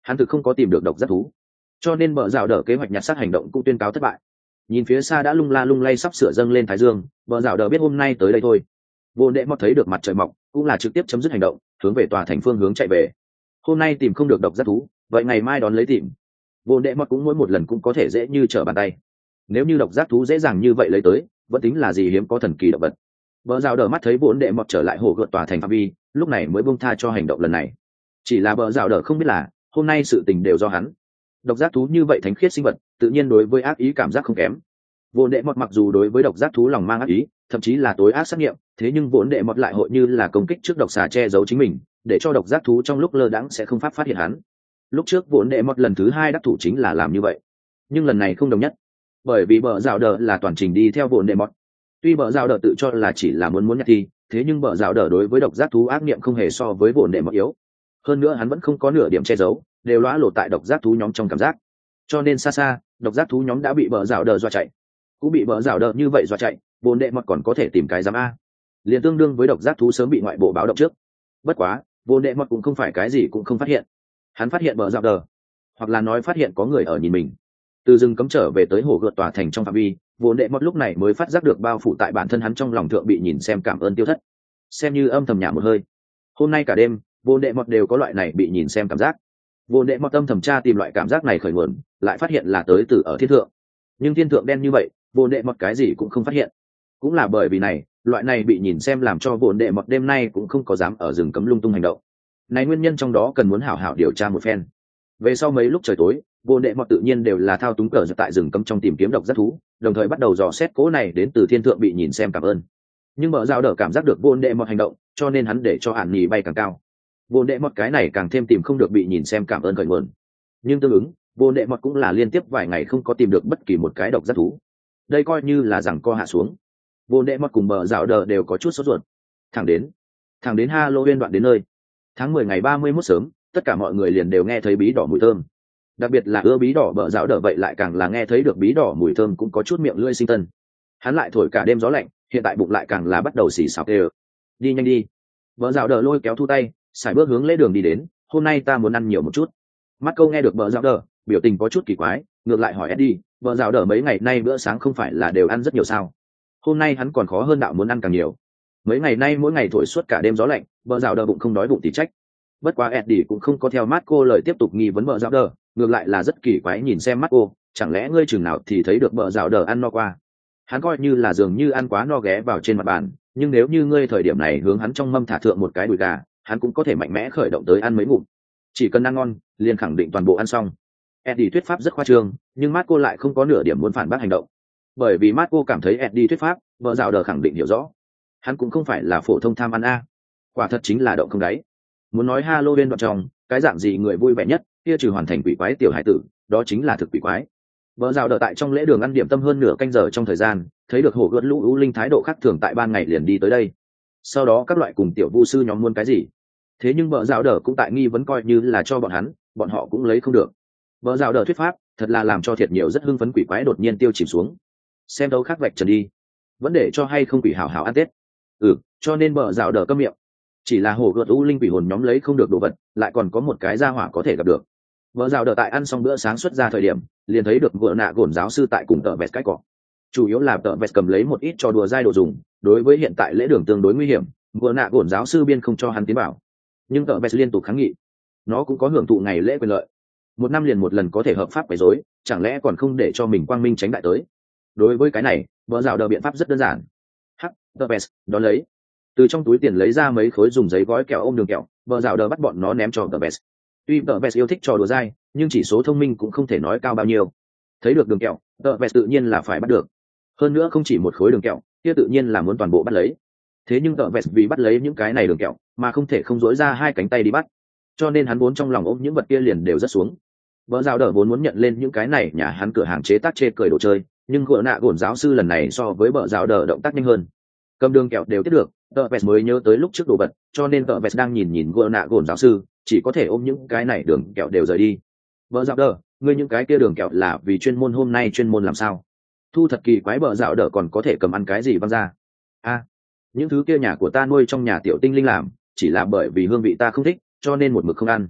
hắn thực không có tìm được độc giác thú, cho nên bờ rào đờ kế hoạch nhặt xác hành động cũng tuyên cáo thất bại. Nhìn phía xa đã lung la lung lay sắp sửa dâng lên thái dương, bờ rào đờ biết hôm nay tới đây thôi. Vô đệ mọt thấy được mặt trời mọc cũng là trực tiếp chấm dứt hành động, hướng về tòa thành phương hướng chạy về. Hôm nay tìm không được độc giác thú, vậy ngày mai đón lấy tìm. Vô đệ mọt cũng mỗi một lần cũng có thể dễ như trở bàn tay. Nếu như độc giác thú dễ dàng như vậy lấy tới, vẫn tính là gì hiếm có thần kỳ động vật. Bờ rào đờ mắt thấy vô đệ mọt trở lại hồ gợt tòa thành phạm vi, lúc này mới buông tha cho hành động lần này. Chỉ là bờ rào đờ không biết là hôm nay sự tình đều do hắn. Độc giác thú như vậy thánh khiết sinh vật, tự nhiên đối với ác ý cảm giác không kém. Vô đệ mọt mặc dù đối với độc giác thú lòng mang ác ý, thậm chí là tối ác sát nghiệm, thế nhưng vốn đệ mọt lại hội như là công kích trước độc xà che giấu chính mình, để cho độc giác thú trong lúc lơ đãng sẽ không pháp phát hiện hắn. Lúc trước vốn đệ mọt lần thứ hai đắc thủ chính là làm như vậy, nhưng lần này không đồng nhất, bởi vì bờ rào đờ là toàn trình đi theo vốn đệ mọt. Tuy bờ rào đờ tự cho là chỉ là muốn nhặt thi, thế nhưng bờ rào đờ đối với độc giác thú ác niệm không hề so với vốn đệ mọt yếu. Hơn nữa hắn vẫn không có nửa điểm che giấu, đều lõa lộ tại độc giác thú nhóm trong cảm giác. Cho nên xa xa, độc giác thú nhóm đã bị bờ rào đờ dọa chạy, cũng bị bờ rào đờ như vậy dọa chạy, vốn đệ mọt còn có thể tìm cái giám a, liền tương đương với độc giác thú sớm bị ngoại bộ báo động trước. Bất quá vốn đệ mọt cũng không phải cái gì cũng không phát hiện, hắn phát hiện bờ rào đờ, hoặc là nói phát hiện có người ở nhìn mình. Từ rừng cấm trở về tới hồ gợt tòa thành trong phạm vi, vốn đệ mọt lúc này mới phát giác được bao phủ tại bản thân hắn trong lòng thượng bị nhìn xem cảm ơn tiêu thất, xem như âm thầm nhả một hơi. Hôm nay cả đêm vốn đệ mọt đều có loại này bị nhìn xem cảm giác. Vốn đệ mọt âm thầm tra tìm loại cảm giác này khởi nguồn, lại phát hiện là tới từ ở thiên thượng. Nhưng thiên thượng đen như vậy, vốn đệ mọt cái gì cũng không phát hiện. Cũng là bởi vì này, loại này bị nhìn xem làm cho vốn đệ mọt đêm nay cũng không có dám ở rừng cấm lung tung hành động. Này nguyên nhân trong đó cần muốn hảo hảo điều tra một phen. Về sau mấy lúc trời tối, vốn đệ mọt tự nhiên đều là thao túng cờ giật tại rừng cấm trong tìm kiếm độc giác thú, đồng thời bắt đầu dò xét cố này đến từ thiên thượng bị nhìn xem cảm ơn. Nhưng bờ rào đờ cảm giác được vốn đệ mọt hành động, cho nên hắn để cho ản nhì bay càng cao. Vốn đệ mọt cái này càng thêm tìm không được bị nhìn xem cảm ơn khởi nguồn. Nhưng tương ứng, vốn đệ mọt cũng là liên tiếp vài ngày không có tìm được bất kỳ một cái độc giác thú. Đây coi như là rằng co hạ xuống. Vốn đệ mọt cùng bờ rào đờ đều có chút sốt ruột. Thẳng đến Halloween đoạn đến nơi. Tháng 10 ngày 31 sớm, tất cả mọi người liền đều nghe thấy bí đỏ mùi thơm. Đặc biệt là ưa bí đỏ bờ rào đờ vậy lại càng là nghe thấy được bí đỏ mùi thơm cũng có chút miệng lưỡi sinh tân. Hắn lại thổi cả đêm gió lạnh, hiện tại bụng lại càng là bắt đầu xì xào kêu. Đi nhanh đi. Bờ rào đờ lôi kéo Thu tay, sải bước hướng lễ đường đi đến. Hôm nay ta muốn ăn nhiều một chút. Mắt câu nghe được bờ rào đờ, biểu tình có chút kỳ quái, ngược lại hỏi Eddie, bờ rào đờ mấy ngày nay bữa sáng không phải là đều ăn rất nhiều sao? Hôm nay hắn còn khó hơn đạo muốn ăn càng nhiều. Mấy ngày nay mỗi ngày thổi suốt cả đêm gió lạnh, bờ rào đờ bụng không đói bụng thì trách. Bất quá Eddie cũng không có theo Marco lời tiếp tục nghi vấn bờ rào đờ, ngược lại là rất kỳ quái nhìn xem Marco, chẳng lẽ ngươi chừng nào thì thấy được bờ rào đờ ăn no qua? Hắn coi như là dường như ăn quá no ghé vào trên mặt bàn, nhưng nếu như ngươi thời điểm này hướng hắn trong mâm thả thượng một cái đùi gà, hắn cũng có thể mạnh mẽ khởi động tới ăn mấy ngụm. Chỉ cần ăn ngon, liền khẳng định toàn bộ ăn xong. Eddie thuyết pháp rất khoa trương, nhưng Marco lại không có nửa điểm muốn phản bác hành động. Bởi vì Marco cảm thấy Eddie thuyết pháp, bờ rào đờ khẳng định hiểu rõ. Hắn cũng không phải là phổ thông tham ăn a, quả thật chính là động không đáy. Muốn nói Halloween đoạn trong, cái dạng gì người vui vẻ nhất, kia trừ hoàn thành quỷ quái tiểu hải tử, đó chính là thực quỷ quái. Bờ rào đờ tại trong lễ đường ăn điểm tâm hơn nửa canh giờ trong thời gian, thấy được hồ gợt lũ ưu linh thái độ khác thường tại ban ngày liền đi tới đây. Sau đó các loại cùng tiểu vu sư nhóm muốn cái gì. Thế nhưng bờ rào đờ cũng tại nghi vấn coi như là cho bọn hắn, bọn họ cũng lấy không được. Bờ rào đờ thuyết pháp, thật là làm cho thiệt nhiều rất hưng phấn quỷ quái đột nhiên tiêu chìm xuống. Xem đấu khác vạch trần đi, vẫn để cho hay không quỷ hảo hảo ăn Tết. Cho nên bờ rào đờ câm miệng. Chỉ là hồ gợt ưu linh quỷ hồn nhóm lấy không được đồ vật, lại còn có một cái gia hỏa có thể gặp được. Bờ rào đờ tại ăn xong bữa sáng xuất ra thời điểm, liền thấy được vợ nạ gổn giáo sư tại cùng tợ vẹt cái cỏ. Chủ yếu là tợ vẹt cầm lấy một ít trò đùa dai đồ dùng, đối với hiện tại lễ đường tương đối nguy hiểm, vợ nạ gổn giáo sư biên không cho hắn tiến bảo. Nhưng tợ vẹt liên tục kháng nghị, nó cũng có hưởng thụ ngày lễ quyền lợi. Một năm liền một lần có thể hợp pháp quấy rối, chẳng lẽ còn không để cho mình quang minh tránh đại tới? Đối với cái này, bờ rào đờ biện pháp rất đơn giản. Tợ vẹt đó lấy từ trong túi tiền lấy ra mấy khối dùng giấy gói kẹo ôm đường kẹo, bờ rào đờ bắt bọn nó ném cho tợ vẹt. Tuy tợ vẹt yêu thích trò đùa dai, nhưng chỉ số thông minh cũng không thể nói cao bao nhiêu. Thấy được đường kẹo, tợ vẹt tự nhiên là phải bắt được. Hơn nữa không chỉ một khối đường kẹo, kia tự nhiên là muốn toàn bộ bắt lấy. Thế nhưng tợ vẹt vì bắt lấy những cái này đường kẹo, mà không thể không dối ra hai cánh tay đi bắt, cho nên hắn vốn trong lòng ôm những vật kia liền đều rất xuống. Bờ rào đờ vốn muốn nhận lên những cái này nhà hắn cửa hàng chế tác chê cười đồ chơi, nhưng gỡ nạ gổn giáo sư lần này so với bờ rào đờ động tác nhanh hơn, cầm đường kẹo đều tiếp được. Tợ vẹt mới nhớ tới lúc trước đồ vật, cho nên tợ vẹt đang nhìn gỡ nạ gổn giáo sư, chỉ có thể ôm những cái này đường kẹo đều rời đi. Bờ rào đờ, ngươi những cái kia đường kẹo là vì chuyên môn hôm nay chuyên môn làm sao? Thu thật kỳ quái, bờ rào đờ còn có thể cầm ăn cái gì văng ra? Những thứ kia nhà của ta nuôi trong nhà tiểu tinh linh làm, chỉ là bởi vì hương vị ta không thích, cho nên một mực không ăn.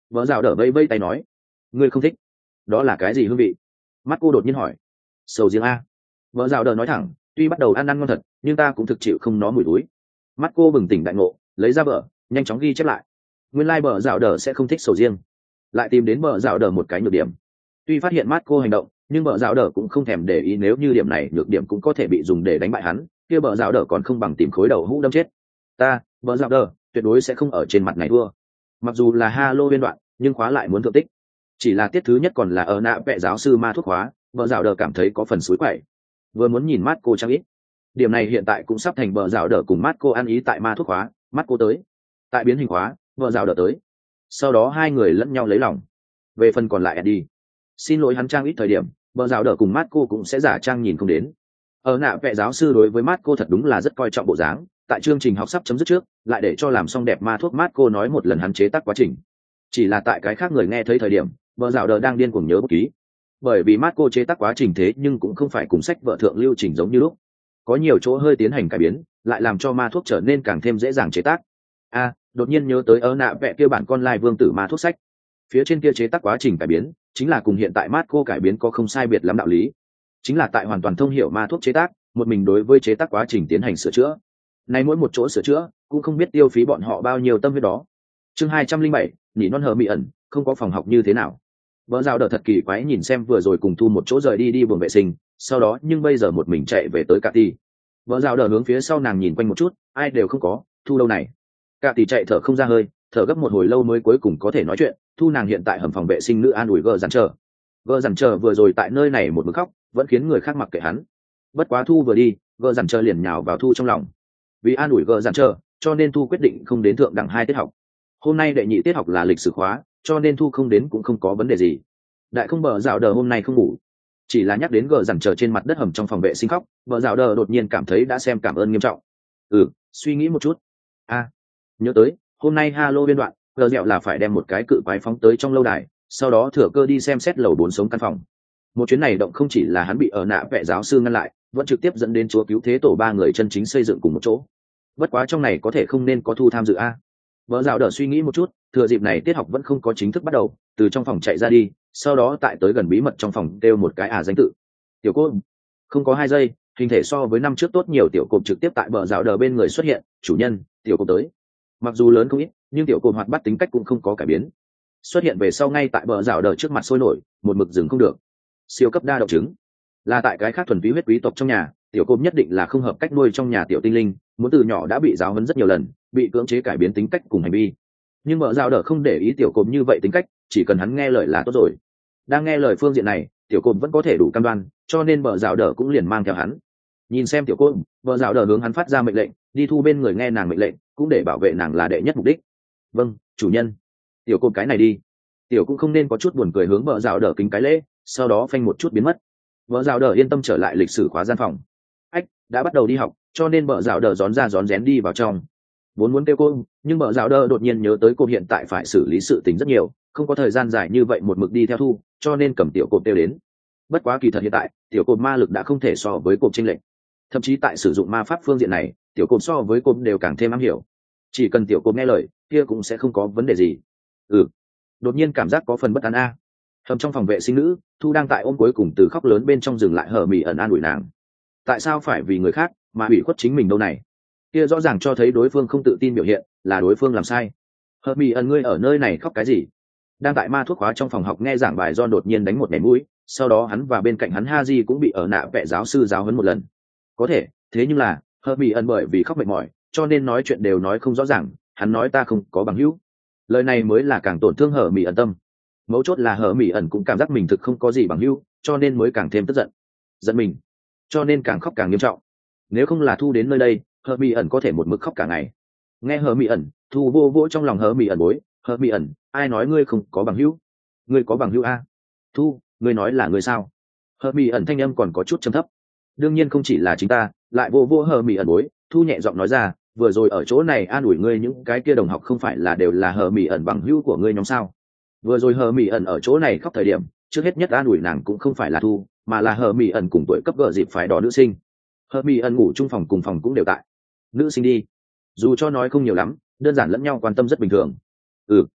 Vợ rào đỡ vây vây tay nói, ngươi không thích. Đó là cái gì hương vị? Mắt cô đột nhiên hỏi. Sầu riêng a. Vợ rào đỡ nói thẳng, tuy bắt đầu ăn ngon thật nhưng ta cũng thực chịu không nó mùi túi. Mắt cô bừng tỉnh đại ngộ, lấy ra vợ nhanh chóng ghi chép lại. Nguyên lai bờ rào đỡ sẽ không thích sầu riêng. Lại tìm đến bờ rào đỡ một cái nhược điểm. Tuy phát hiện mắt cô hành động nhưng bờ rào đỡ cũng không thèm để ý, nếu như điểm này nhược điểm cũng có thể bị dùng để đánh bại hắn kia bờ rào đỡ còn không bằng tìm khối đầu hũ đâm chết. Ta bờ rào đỡ tuyệt đối sẽ không ở trên mặt này thua. Mặc dù là Halloween đoạn nhưng khóa lại muốn thượng tích. Chỉ là tiết thứ nhất còn là ở nạ vẽ giáo sư ma thuốc khóa, bờ rào đỡ cảm thấy có phần suối quậy. Vừa muốn nhìn mắt cô trang ít. Điểm này hiện tại cũng sắp thành bờ rào đỡ cùng mắt cô ăn ý tại ma thuốc khóa, mắt cô tới. Tại biến hình khóa, bờ rào đỡ tới. Sau đó hai người lẫn nhau lấy lòng. Về phần còn lại Eddie, xin lỗi hắn trang ít thời điểm, bờ rào đỡ cùng mắt cô cũng sẽ giả trang nhìn không đến. Ở nạ vẽ giáo sư đối với mắt cô thật đúng là rất coi trọng bộ dáng. Tại chương trình học sắp chấm dứt trước, lại để cho làm xong đẹp ma thuốc mắt cô nói một lần hắn chế tác quá trình. Chỉ là tại cái khác người nghe thấy thời điểm, bờ rào đỡ đang điên cuồng nhớ bút ký. Bởi vì mắt cô chế tác quá trình thế nhưng cũng không phải cùng sách vợ thượng lưu trình giống như lúc, có nhiều chỗ hơi tiến hành cải biến, lại làm cho ma thuốc trở nên càng thêm dễ dàng chế tác. Đột nhiên nhớ tới ở nạ vẽ kia bản con lai vương tử ma thuốc sách, phía trên kia chế tác quá trình cải biến chính là cùng hiện tại mắt cô cải biến có không sai biệt lắm đạo lý, chính là tại hoàn toàn thông hiểu ma thuốc chế tác, một mình đối với chế tác quá trình tiến hành sửa chữa. Nay mỗi một chỗ sửa chữa cũng không biết tiêu phí bọn họ bao nhiêu tâm huyết đó. Chương 207, nhỉ non hờ mị ẩn, không có phòng học như thế nào. Vợ rào đỡ thật kỳ quái nhìn xem vừa rồi cùng Thu một chỗ rời đi buồng vệ sinh, sau đó nhưng bây giờ một mình chạy về tới Cạ Tỷ. Vợ rào đỡ hướng phía sau nàng nhìn quanh một chút, ai đều không có, Thu đâu này? Cạ Tỷ chạy thở không ra hơi, thở gấp một hồi lâu mới cuối cùng có thể nói chuyện. Thu nàng hiện tại hầm phòng vệ sinh nữ an ủi gờ dằn chờ. Gờ dằn chờ vừa rồi tại nơi này một mực khóc, vẫn khiến người khác mặc kệ hắn. Bất quá Thu vừa đi, gờ dằn chờ liền nhào vào Thu trong lòng. Vì an ủi gờ dằn chờ, cho nên Thu quyết định không đến thượng đẳng 2 tiết học. Hôm nay đệ nhị tiết học là lịch sử khóa, cho nên Thu không đến cũng không có vấn đề gì. Đại không bờ rào đờ hôm nay không ngủ, chỉ là nhắc đến gờ dằn chờ trên mặt đất hầm trong phòng vệ sinh khóc, bờ rào đờ đột nhiên cảm thấy đã xem cảm ơn nghiêm trọng. Suy nghĩ một chút. Nhớ tới hôm nay Halloween đoạn, gờ dẹo là phải đem một cái cự quái phóng tới trong lâu đài, sau đó thừa cơ đi xem xét lầu 4 sống căn phòng. Một chuyến này động không chỉ là hắn bị ở nạ vẽ giáo sư ngăn lại, vẫn trực tiếp dẫn đến chúa cứu thế tổ 3 người chân chính xây dựng cùng một chỗ. Bất quá trong này có thể không nên có Thu tham dự Bờ rào đờ suy nghĩ một chút, thừa dịp này tiết học vẫn không có chính thức bắt đầu, từ trong phòng chạy ra đi, sau đó tại tới gần bí mật trong phòng kêu một cái danh tự. Tiểu cô. Không có 2 giây, hình thể so với năm trước tốt nhiều tiểu cộp trực tiếp tại bờ rào đờ bên người xuất hiện, chủ nhân, tiểu cộp tới. Mặc dù lớn không ít, nhưng tiểu cộp hoạt bát tính cách cũng không có cải biến. Xuất hiện về sau ngay tại bờ rào đờ trước mặt sôi nổi, một mực dừng không được. Siêu cấp đa động chứng. Là tại cái khác thuần túy huyết quý tộc trong nhà, tiểu cộp nhất định là không hợp cách nuôi trong nhà tiểu tinh linh, muốn từ nhỏ đã bị giáo huấn rất nhiều lần, bị cưỡng chế cải biến tính cách cùng hành vi. Nhưng bờ rào đờ không để ý tiểu cộp như vậy tính cách, chỉ cần hắn nghe lời là tốt rồi. Đang nghe lời phương diện này, tiểu cộp vẫn có thể đủ cam đoan, cho nên bờ rào đờ cũng liền mang theo hắn. Nhìn xem tiểu cộp, bờ rào đờ hướng hắn phát ra mệnh lệnh, đi Thu bên người nghe nàng mệnh lệnh, cũng để bảo vệ nàng là đệ nhất mục đích. Vâng, chủ nhân. Tiểu cộp cái này đi. Tiểu cũng không nên có chút buồn cười hướng bờ rào đờ kính cái lễ, sau đó phanh một chút biến mất. Bờ rào đờ yên tâm trở lại lịch sử khóa gian phòng. Đã bắt đầu đi học, cho nên bờ rào đờ rón ra rón rén đi vào trong. Vốn muốn kêu cô, nhưng bờ rào đờ đột nhiên nhớ tới cô hiện tại phải xử lý sự tình rất nhiều, không có thời gian dài như vậy một mực đi theo Thu, cho nên cầm tiểu cộp kêu đến. Bất quá kỳ thật hiện tại, tiểu cộp ma lực đã không thể so với cộp chênh lệch. Thậm chí tại sử dụng ma pháp phương diện này, tiểu cộp so với cộp đều càng thêm am hiểu. Chỉ cần tiểu cộp nghe lời, kia cũng sẽ không có vấn đề gì. Đột nhiên cảm giác có phần bất an hầm trong phòng vệ sinh nữ, Thu đang tại ôm cuối cùng từ khóc lớn bên trong dừng lại hở mỉ ẩn an ủi nàng. Tại sao phải vì người khác mà ủy khuất chính mình đâu này? Kia rõ ràng cho thấy đối phương không tự tin biểu hiện, là đối phương làm sai. Hở mỉ ẩn, ngươi ở nơi này khóc cái gì? Đang tại ma thuốc khóa trong phòng học nghe giảng bài, John đột nhiên đánh một ném mũi, sau đó hắn và bên cạnh hắn Haji cũng bị ở nạ vẽ giáo sư giáo huấn một lần. Có thể, thế nhưng là Hở mỉ ẩn bởi vì khóc mệt mỏi, cho nên nói chuyện đều nói không rõ ràng. Hắn nói ta không có bằng hữu, lời này mới là càng tổn thương Hở mỉ ẩn tâm. Mấu chốt là Hở mỉ ẩn cũng cảm giác mình thực không có gì bằng hữu, cho nên mới càng thêm tức giận mình, cho nên càng khóc càng nghiêm trọng. Nếu không là Thu đến nơi đây, Hở mỉ ẩn có thể một mực khóc cả ngày. Nghe Hở mỉ ẩn, Thu vô vỗ trong lòng Hở mỉ ẩn bối. Hở mỉ ẩn, ai nói ngươi không có bằng hữu? Ngươi có bằng hữu Thu, ngươi nói là ngươi sao? Hở mỉ ẩn thanh âm còn có chút trầm thấp. Đương nhiên không chỉ là chính ta. Lại vô vô Hở mỉ ẩn bối. Thu nhẹ giọng nói ra, vừa rồi ở chỗ này an ủi ngươi những cái kia đồng học không phải là đều là Hở mỉ ẩn bằng hữu của ngươi nhóm sao? Vừa rồi Hở mỉ ẩn ở chỗ này khóc thời điểm, trước hết nhất an ủi nàng cũng không phải là Thu, mà là Hở mỉ ẩn cùng tuổi cấp gờ dịp phải đỏ nữ sinh. Hở mỉ ẩn ngủ chung phòng cùng phòng cũng đều tại. Nữ sinh đi, dù cho nói không nhiều lắm, đơn giản lẫn nhau quan tâm rất bình thường.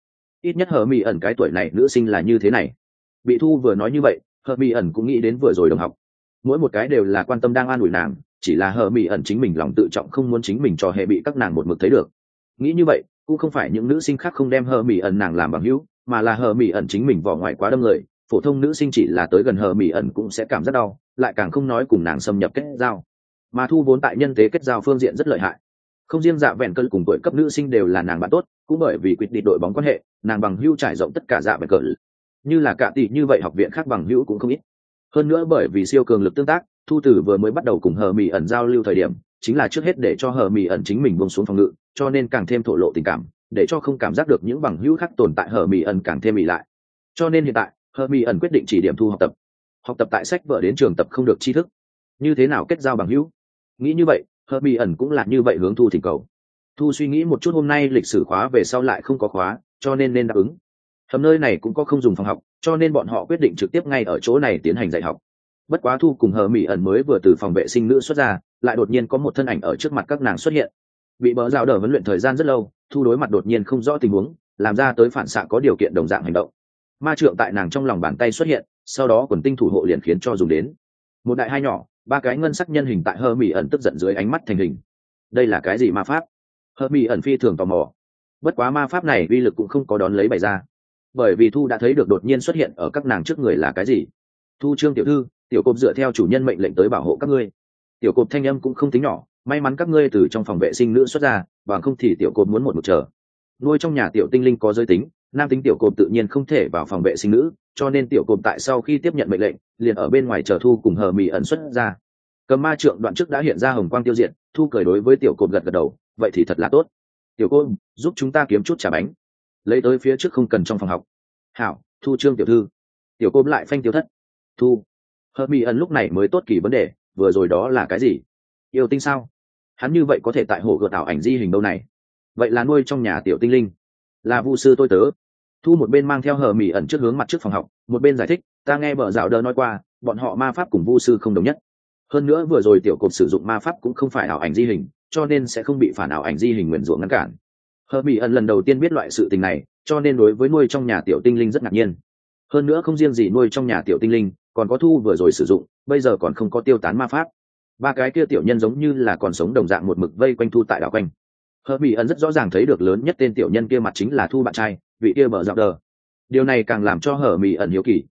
ít nhất hờ mỹ ẩn cái tuổi này nữ sinh là như thế này. Bị Thu vừa nói như vậy, hờ mỹ ẩn cũng nghĩ đến vừa rồi đồng học, mỗi một cái đều là quan tâm đang an ủi nàng, chỉ là hờ mỹ ẩn chính mình lòng tự trọng không muốn chính mình trò hề bị các nàng một mực thấy được. Nghĩ như vậy cũng không phải những nữ sinh khác không đem hờ mỹ ẩn nàng làm bằng hữu, mà là hờ mỹ ẩn chính mình vỏ ngoài quá đâm người, phổ thông nữ sinh chỉ là tới gần hờ mỹ ẩn cũng sẽ cảm giác đau, lại càng không nói cùng nàng xâm nhập kết giao. Mà Thu vốn tại nhân tế kết giao phương diện rất lợi hại, không riêng dạ vẹn cơn cùng tuổi cấp nữ sinh đều là nàng bạn tốt, cũng bởi vì quyết định đội bóng quan hệ, nàng bằng hữu trải rộng tất cả dạ vẹn cơn, như là cả tỷ như vậy học viện khác bằng hữu cũng không ít. Hơn nữa bởi vì siêu cường lực tương tác, Thu Tử vừa mới bắt đầu cùng hờ mỹ ẩn giao lưu thời điểm chính là trước hết để cho hờ mỹ ẩn chính mình buông xuống phòng ngự, cho nên càng thêm thổ lộ tình cảm, để cho không cảm giác được những bằng hữu khác tồn tại hờ mỹ ẩn càng thêm ỉ lại. Cho nên hiện tại hờ mỹ ẩn quyết định chỉ điểm Thu học tập tại sách vở đến trường tập không được tri thức, như thế nào kết giao bằng hữu. Nghĩ như vậy hờ mỹ ẩn cũng là như vậy hướng Thu thỉnh cầu. Thu suy nghĩ một chút, hôm nay lịch sử khóa về sau lại không có khóa, cho nên đáp ứng. Hầm nơi này cũng có không dùng phòng học, cho nên bọn họ quyết định trực tiếp ngay ở chỗ này tiến hành dạy học. Bất quá Thu cùng hờ mỹ ẩn mới vừa từ phòng vệ sinh nữ xuất ra, lại đột nhiên có một thân ảnh ở trước mặt các nàng xuất hiện. Bị bỡ rào đờ huấn luyện thời gian rất lâu, Thu đối mặt đột nhiên không rõ tình huống, làm ra tới phản xạ có điều kiện đồng dạng hành động. Ma trượng tại nàng trong lòng bàn tay xuất hiện, sau đó quần tinh thủ hộ liền khiến cho dùng đến. Một đại hai nhỏ, ba cái ngân sắc nhân hình tại hờ mỹ ẩn tức giận dưới ánh mắt thành hình. Đây là cái gì ma pháp? Hờ mỹ ẩn phi thường tò mò. Bất quá ma pháp này uy lực cũng không có đón lấy bày ra, bởi vì Thu đã thấy được đột nhiên xuất hiện ở các nàng trước người là cái gì. Thu Trương tiểu thư, tiểu cộp dựa theo chủ nhân mệnh lệnh tới bảo hộ các ngươi. Tiểu cộp thanh âm cũng không tính nhỏ, may mắn các ngươi từ trong phòng vệ sinh nữ xuất ra, bằng không thì tiểu cộp muốn một chờ. Nuôi trong nhà tiểu tinh linh có giới tính, nam tính tiểu cộp tự nhiên không thể vào phòng vệ sinh nữ, cho nên tiểu cộp tại sau khi tiếp nhận mệnh lệnh liền ở bên ngoài chờ Thu cùng hờ mỹ ẩn xuất ra. Cầm ma trượng đoạn trước đã hiện ra hồng quang tiêu diệt, Thu cười đối với tiểu cộp gật gật đầu, vậy thì thật là tốt. Tiểu cộp giúp chúng ta kiếm chút trà bánh, lấy tới phía trước không cần trong phòng học. Hảo. Thu Trương tiểu thư. Tiểu cộp lại phanh tiêu thất. Thu. Hờ mỹ ẩn lúc này mới tốt kỳ vấn đề, vừa rồi đó là cái gì? Yêu tinh sao? Hắn như vậy có thể tại hồ gợt ảo ảnh di hình đâu này? Vậy là nuôi trong nhà tiểu tinh linh, là vu sư tôi tớ. Thu một bên mang theo hờ mỹ ẩn trước hướng mặt trước phòng học, một bên giải thích, ta nghe bờ dạo đờ nói qua, bọn họ ma pháp cùng vu sư không đồng nhất. Hơn nữa vừa rồi tiểu cộp sử dụng ma pháp cũng không phải ảo ảnh di hình, cho nên sẽ không bị phản ảo ảnh di hình nguyền rủa ngăn cản. Hờ mỹ ẩn lần đầu tiên biết loại sự tình này, cho nên đối với nuôi trong nhà tiểu tinh linh rất ngạc nhiên. Hơn nữa không riêng gì nuôi trong nhà tiểu tinh linh, còn có Thu vừa rồi sử dụng, bây giờ còn không có tiêu tán ma pháp. Ba cái kia tiểu nhân giống như là còn sống đồng dạng một mực vây quanh Thu tại đảo quanh. Hờ mỹ ẩn rất rõ ràng thấy được lớn nhất tên tiểu nhân kia mặt chính là Thu bạn trai, vị kia bờ dạo đờ. Điều này càng làm cho hờ mỹ ẩn hiếu kỳ.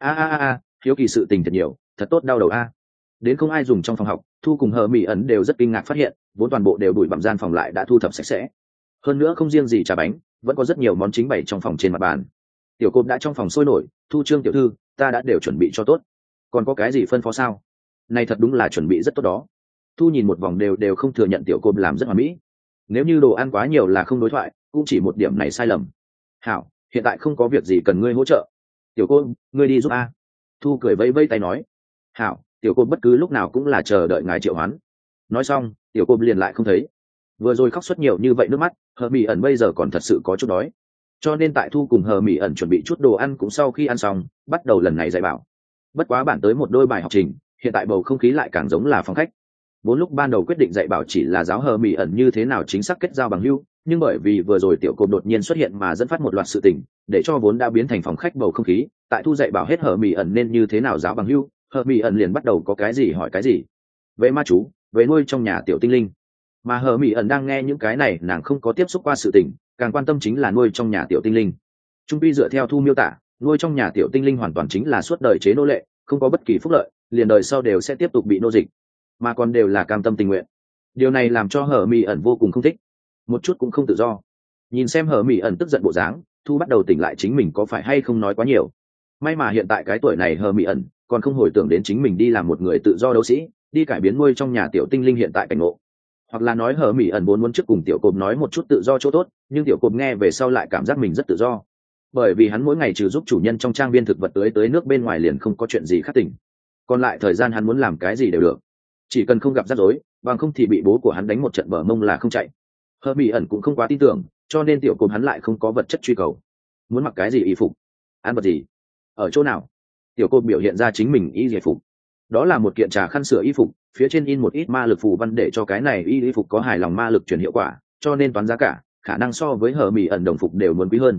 Hiếu kỳ sự tình thật nhiều, thật tốt đau đầu a. Đến không ai dùng trong phòng học, Thu cùng hờ mỹ ẩn đều rất kinh ngạc phát hiện, vốn toàn bộ đều bụi bặm gian phòng lại đã thu thập sạch sẽ. Hơn nữa không riêng gì trà bánh, vẫn có rất nhiều món chính bày trong phòng trên mặt bàn. Tiểu cộp đã trong phòng sôi nổi, Thu Trương tiểu thư, ta đã đều chuẩn bị cho tốt. Còn có cái gì phân phó sao? Này thật đúng là chuẩn bị rất tốt đó. Thu nhìn một vòng đều không thừa nhận tiểu cộp làm rất hoàn mỹ. Nếu như đồ ăn quá nhiều là không đối thoại, cũng chỉ một điểm này sai lầm. Hảo, hiện tại không có việc gì cần ngươi hỗ trợ. Tiểu cộp, ngươi đi giúp a. Thu cười vẫy vẫy tay nói. Hảo, tiểu cộp bất cứ lúc nào cũng là chờ đợi ngài triệu hoán. Nói xong, tiểu cộp liền lại không thấy. Vừa rồi khóc suất nhiều như vậy nước mắt, hờ mỹ ẩn bây giờ còn thật sự có chút đói, cho nên tại Thu cùng hờ mỹ ẩn chuẩn bị chút đồ ăn cũng sau khi ăn xong bắt đầu lần này dạy bảo. Bất quá bản tới một đôi bài học trình, hiện tại bầu không khí lại càng giống là phòng khách. Vốn lúc ban đầu quyết định dạy bảo chỉ là giáo hờ mỹ ẩn như thế nào chính xác kết giao bằng hữu, nhưng bởi vì vừa rồi tiểu cộp đột nhiên xuất hiện mà dẫn phát một loạt sự tình, để cho vốn đã biến thành phòng khách bầu không khí. Tại Thu dạy bảo hết hờ mỹ ẩn nên như thế nào giáo bằng hữu, hờ mỹ ẩn liền bắt đầu có cái gì hỏi cái gì, về ma chú, về nuôi trong nhà tiểu tinh linh. Mà hờ mỹ ẩn đang nghe những cái này nàng không có tiếp xúc qua sự tình, càng quan tâm chính là nuôi trong nhà tiểu tinh linh. Trung pi dựa theo Thu miêu tả, nuôi trong nhà tiểu tinh linh hoàn toàn chính là suốt đời chế nô lệ, không có bất kỳ phúc lợi, liền đời sau đều sẽ tiếp tục bị nô dịch, mà còn đều là cam tâm tình nguyện. Điều này làm cho hờ mỹ ẩn vô cùng không thích, một chút cũng không tự do. Nhìn xem hờ mỹ ẩn tức giận bộ dáng, Thu bắt đầu tỉnh lại chính mình có phải hay không nói quá nhiều. May mà hiện tại cái tuổi này hờ mỹ ẩn còn không hồi tưởng đến chính mình đi làm một người tự do đấu sĩ, đi cải biến nuôi trong nhà tiểu tinh linh hiện tại cảnh ngộ. Hoặc là nói hờ mỹ ẩn vốn muốn trước cùng tiểu cộp nói một chút tự do chỗ tốt, nhưng tiểu cộp nghe về sau lại cảm giác mình rất tự do, bởi vì hắn mỗi ngày trừ giúp chủ nhân trong trang viên thực vật tưới nước bên ngoài liền không có chuyện gì khác tỉnh, còn lại thời gian hắn muốn làm cái gì đều được, chỉ cần không gặp rắc rối, bằng không thì bị bố của hắn đánh một trận bờ mông là không chạy. Hờ mỹ ẩn cũng không quá tin tưởng, cho nên tiểu cộp hắn lại không có vật chất truy cầu. Muốn mặc cái gì y phục, ăn vật gì, ở chỗ nào, tiểu cộp biểu hiện ra chính mình y giải phục. Đó là một kiện trà khăn sửa y phục, phía trên in một ít ma lực phù văn để cho cái này y phục có hài lòng ma lực chuyển hiệu quả, cho nên toán giá cả khả năng so với hờ mỹ ẩn đồng phục đều muốn quý hơn.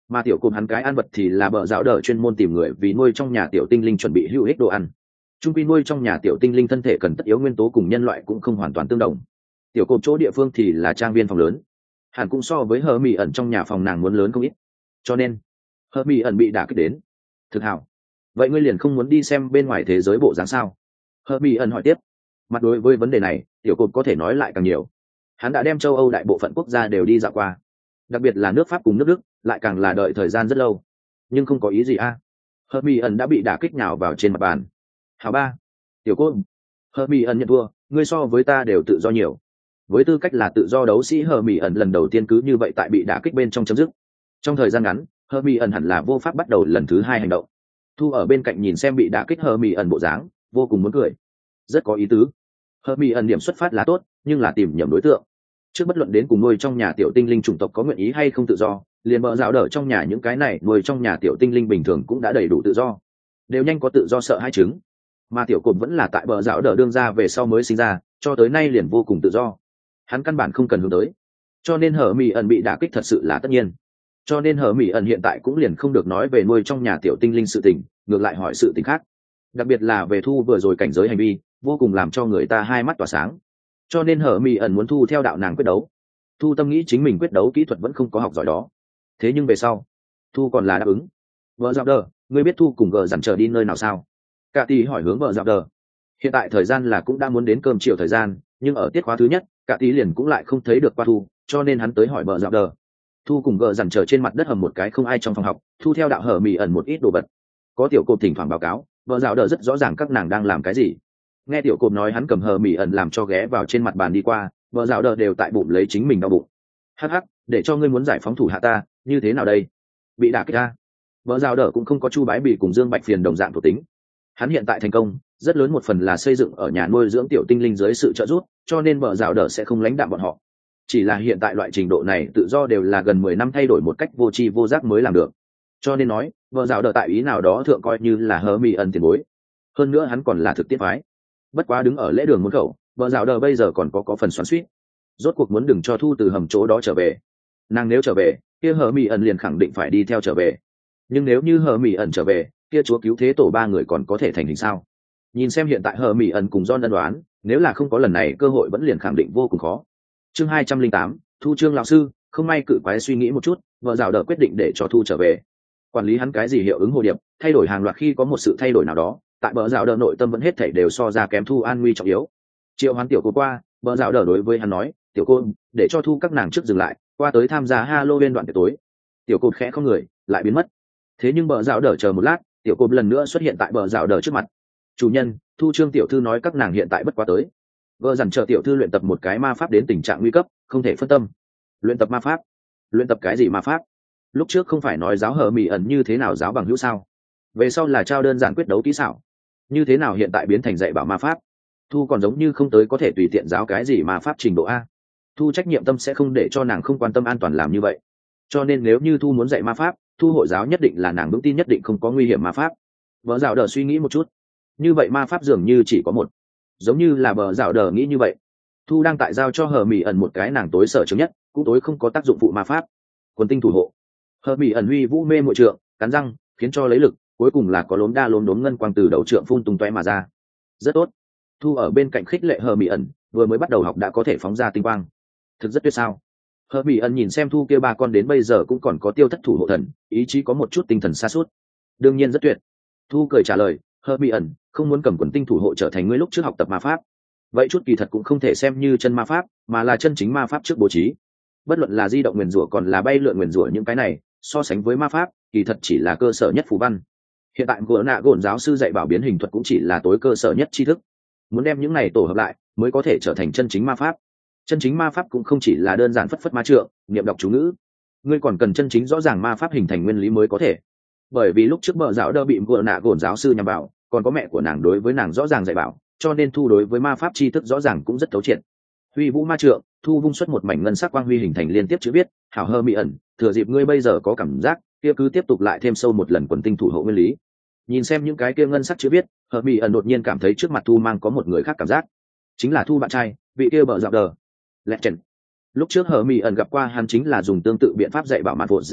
mà tiểu cồn hắn cái ăn vật thì là bờ dạo đờ chuyên môn tìm người vì nuôi trong nhà tiểu tinh linh chuẩn bị hữu ích đồ ăn. Trung quy nuôi trong nhà tiểu tinh linh thân thể cần tất yếu nguyên tố cùng nhân loại cũng không hoàn toàn tương đồng. Tiểu cồn chỗ địa phương thì là trang viên phòng lớn, hẳn cũng so với hờ mỹ ẩn trong nhà phòng nàng muốn lớn không ít, cho nên hờ mỹ ẩn bị đả kích đến. Thực hảo, vậy ngươi liền không muốn đi xem bên ngoài thế giới bộ dáng sao? Hờ mỹ ẩn hỏi tiếp. Mặt đối với vấn đề này, tiểu cồn có thể nói lại càng nhiều. Hắn đã đem châu Âu đại bộ phận quốc gia đều đi dạo qua, đặc biệt là nước Pháp cùng nước Đức, lại càng là đợi thời gian rất lâu. Nhưng không có ý gì a. Hờ mỹ ẩn đã bị đả kích nhào vào trên mặt bàn. Hảo ba, tiểu cồn. Hờ mỹ ẩn nhận thua, ngươi so với ta đều tự do nhiều. Với tư cách là tự do đấu sĩ, hờ mỹ ẩn lần đầu tiên cứ như vậy tại bị đả kích bên trong chấm dứt. Trong thời gian ngắn, hờ mỹ ẩn hẳn là vô pháp bắt đầu lần thứ hai hành động. Thu ở bên cạnh nhìn xem bị đả kích hờ mỹ ẩn bộ dáng, vô cùng muốn cười. Rất có ý tứ. Hờ mỹ ẩn điểm xuất phát là tốt, nhưng là tìm nhầm đối tượng. Trước bất luận đến cùng nuôi trong nhà tiểu tinh linh chủng tộc có nguyện ý hay không tự do, liền bợ dạo đỡ trong nhà những cái này nuôi trong nhà tiểu tinh linh bình thường cũng đã đầy đủ tự do, đều nhanh có tự do sợ hai trứng. Mà tiểu cồn vẫn là tại bợ dạo đỡ đương ra về sau mới sinh ra, cho tới nay liền vô cùng tự do. Hắn căn bản không cần hướng tới, cho nên hờ mỹ ẩn bị đả kích thật sự là tất nhiên. Cho nên hờ mỹ ẩn hiện tại cũng liền không được nói về nuôi trong nhà tiểu tinh linh sự tình, ngược lại hỏi sự tình khác, đặc biệt là về Thu vừa rồi cảnh giới hành vi vô cùng làm cho người ta hai mắt tỏa sáng. Cho nên hờ mỹ ẩn muốn Thu theo đạo nàng quyết đấu. Thu tâm nghĩ chính mình quyết đấu kỹ thuật vẫn không có học giỏi đó, thế nhưng về sau Thu còn là đáp ứng. Vợ dạo đờ, ngươi biết Thu cùng gờ dằn trở đi nơi nào sao? Cả tỷ hỏi hướng vợ dạo đờ. Hiện tại thời gian là cũng đã muốn đến cơm chiều thời gian, nhưng ở tiết khóa thứ nhất cả tỷ liền cũng lại không thấy được qua Thu, cho nên hắn tới hỏi vợ dạo đờ. Thu cùng gờ dằn trở trên mặt đất hầm một cái không ai trong phòng học. Thu theo đạo hờ mỹ ẩn một ít đồ vật, có tiểu cột thỉnh thoảng báo cáo vợ dạo đờ rất rõ ràng các nàng đang làm cái gì. Nghe tiểu cột nói hắn cầm hờ mỹ ẩn làm cho ghé vào trên mặt bàn đi qua, vợ dạo đờ đều tại bụng lấy chính mình đau bụng. Hắc hắc, để cho ngươi muốn giải phóng thủ hạ ta, như thế nào đây? Bị đả kích ta. Vợ dạo đờ cũng không có Chu Bái Bỉ cùng Dương Bạch Phiền đồng dạng thuộc tính. Hắn hiện tại thành công rất lớn một phần là xây dựng ở nhà nuôi dưỡng tiểu tinh linh dưới sự trợ giúp, cho nên vợ dạo đờ sẽ không lãnh đạm bọn họ. Chỉ là hiện tại loại trình độ này tự do đều là gần 10 năm thay đổi một cách vô tri vô giác mới làm được. Cho nên nói vợ dạo đờ tại ý nào đó thượng coi như là hờ mỹ ẩn tiền bối. Hơn nữa hắn còn là thực tiễn phái. Bất quá đứng ở lễ đường môn khẩu, vợ dạo đờ bây giờ còn có phần xoắn xuýt. Rốt cuộc muốn đừng cho Thu từ hầm chỗ đó trở về. Nàng nếu trở về, kia hờ mỹ ẩn liền khẳng định phải đi theo trở về. Nhưng nếu như hờ mỹ ẩn trở về, kia chúa cứu thế tổ ba người còn có thể thành hình sao? Nhìn xem hiện tại hờ mỹ ẩn cùng John ân đoán, nếu là không có lần này cơ hội vẫn liền khẳng định vô cùng khó. Chương 208, Thu Trương lão sư. Không may cự quái suy nghĩ một chút, vợ dạo đờ quyết định để cho Thu trở về. Quản lý hắn cái gì hiệu ứng hồ điệp, thay đổi hàng loạt khi có một sự thay đổi nào đó, tại bờ dạo đờ nội tâm vẫn hết thảy đều so ra kém Thu an nguy trọng yếu. Triệu Hoán tiểu cô qua, bờ dạo đờ đối với hắn nói, tiểu cô, để cho Thu các nàng trước dừng lại, qua tới tham gia Halloween đoạn tiệc tối. Tiểu cô khẽ không người, lại biến mất. Thế nhưng bờ dạo đờ chờ một lát, tiểu cô lần nữa xuất hiện tại bờ dạo đờ trước mặt. Chủ nhân, Thu Trương tiểu thư nói các nàng hiện tại bất quá tới. Vợ dặn chờ tiểu thư luyện tập một cái ma pháp đến tình trạng nguy cấp, không thể phân tâm. Luyện tập ma pháp? Luyện tập cái gì ma pháp? Lúc trước không phải nói giáo hờ mỹ ẩn như thế nào giáo bằng hữu sao? Về sau là trao đơn giản quyết đấu kỹ xảo, như thế nào hiện tại biến thành dạy bảo ma pháp? Thu còn giống như không tới có thể tùy tiện giáo cái gì ma pháp trình độ a. Thu trách nhiệm tâm sẽ không để cho nàng không quan tâm an toàn làm như vậy, cho nên nếu như Thu muốn dạy ma pháp, Thu hội giáo nhất định là nàng vững tin nhất định không có nguy hiểm ma pháp. Vợ dạo đờ suy nghĩ một chút, như vậy ma pháp dường như chỉ có một, giống như là bờ dạo đờ nghĩ như vậy. Thu đang tại giao cho hờ mỹ ẩn một cái nàng tối sở chứng nhất cũng tối không có tác dụng phụ ma pháp, quần tinh thủ hộ. Hờ mỹ ẩn huy vũ mê mội trượng, cắn răng khiến cho lấy lực, cuối cùng là có lốm đa lốm đốm ngân quang từ đầu trượng phun tung tóe mà ra. Rất tốt. Thu ở bên cạnh khích lệ hờ mỹ ẩn, vừa mới bắt đầu học đã có thể phóng ra tinh quang, thực rất tuyệt sao. Hờ mỹ ẩn nhìn xem Thu kia ba con đến bây giờ cũng còn có tiêu thất thủ hộ thần, ý chí có một chút tinh thần xa suốt. Đương nhiên rất tuyệt. Thu cười trả lời, hờ mỹ ẩn, không muốn cầm quần tinh thủ hộ trở thành ngươi lúc trước học tập ma pháp, vậy chút kỳ thật cũng không thể xem như chân ma pháp, mà là chân chính ma pháp trước bố trí. Bất luận là di động nguyền rủa còn là bay lượn nguyền rủa, những cái này so sánh với ma pháp kỳ thật chỉ là cơ sở nhất phù văn. Hiện tại gỗ nạ gồn giáo sư dạy bảo biến hình thuật cũng chỉ là tối cơ sở nhất tri thức, muốn đem những này tổ hợp lại mới có thể trở thành chân chính ma pháp. Chân chính ma pháp cũng không chỉ là đơn giản phất phất ma trượng, niệm đọc chú ngữ, ngươi còn cần chân chính rõ ràng ma pháp hình thành nguyên lý mới có thể. Bởi vì lúc trước bờ dạo đơ bị gỗ nạ gồn giáo sư nhằm vào, còn có mẹ của nàng đối với nàng rõ ràng dạy bảo, cho nên Thu đối với ma pháp tri thức rõ ràng cũng rất thấu triệt. Huy vũ ma trượng, Thu vung xuất một mảnh ngân sắc quang huy hình thành liên tiếp chữ viết, hảo hơ mỹ ẩn, thừa dịp ngươi bây giờ có cảm giác kia cứ tiếp tục lại thêm sâu một lần quần tinh thủ hộ nguyên lý. Nhìn xem những cái kia ngân sắc chữ viết, hơ mỹ ẩn đột nhiên cảm thấy trước mặt Thu mang có một người khác cảm giác, chính là Thu bạn trai, vị kia bờ dạo đờ Legend. Lúc trước hờ mỹ ẩn gặp qua hắn chính là dùng tương tự biện pháp dạy bảo mặt phụ,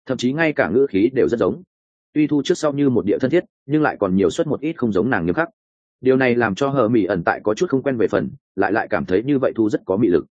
thậm chí ngay cả ngữ khí đều rất giống. Tuy Thu trước sau như một địa thân thiết, nhưng lại còn nhiều suất một ít không giống nàng nghiêm khắc. Điều này làm cho Hờ Mỹ ẩn tại có chút không quen về phần, lại cảm thấy như vậy Thu rất có mị lực.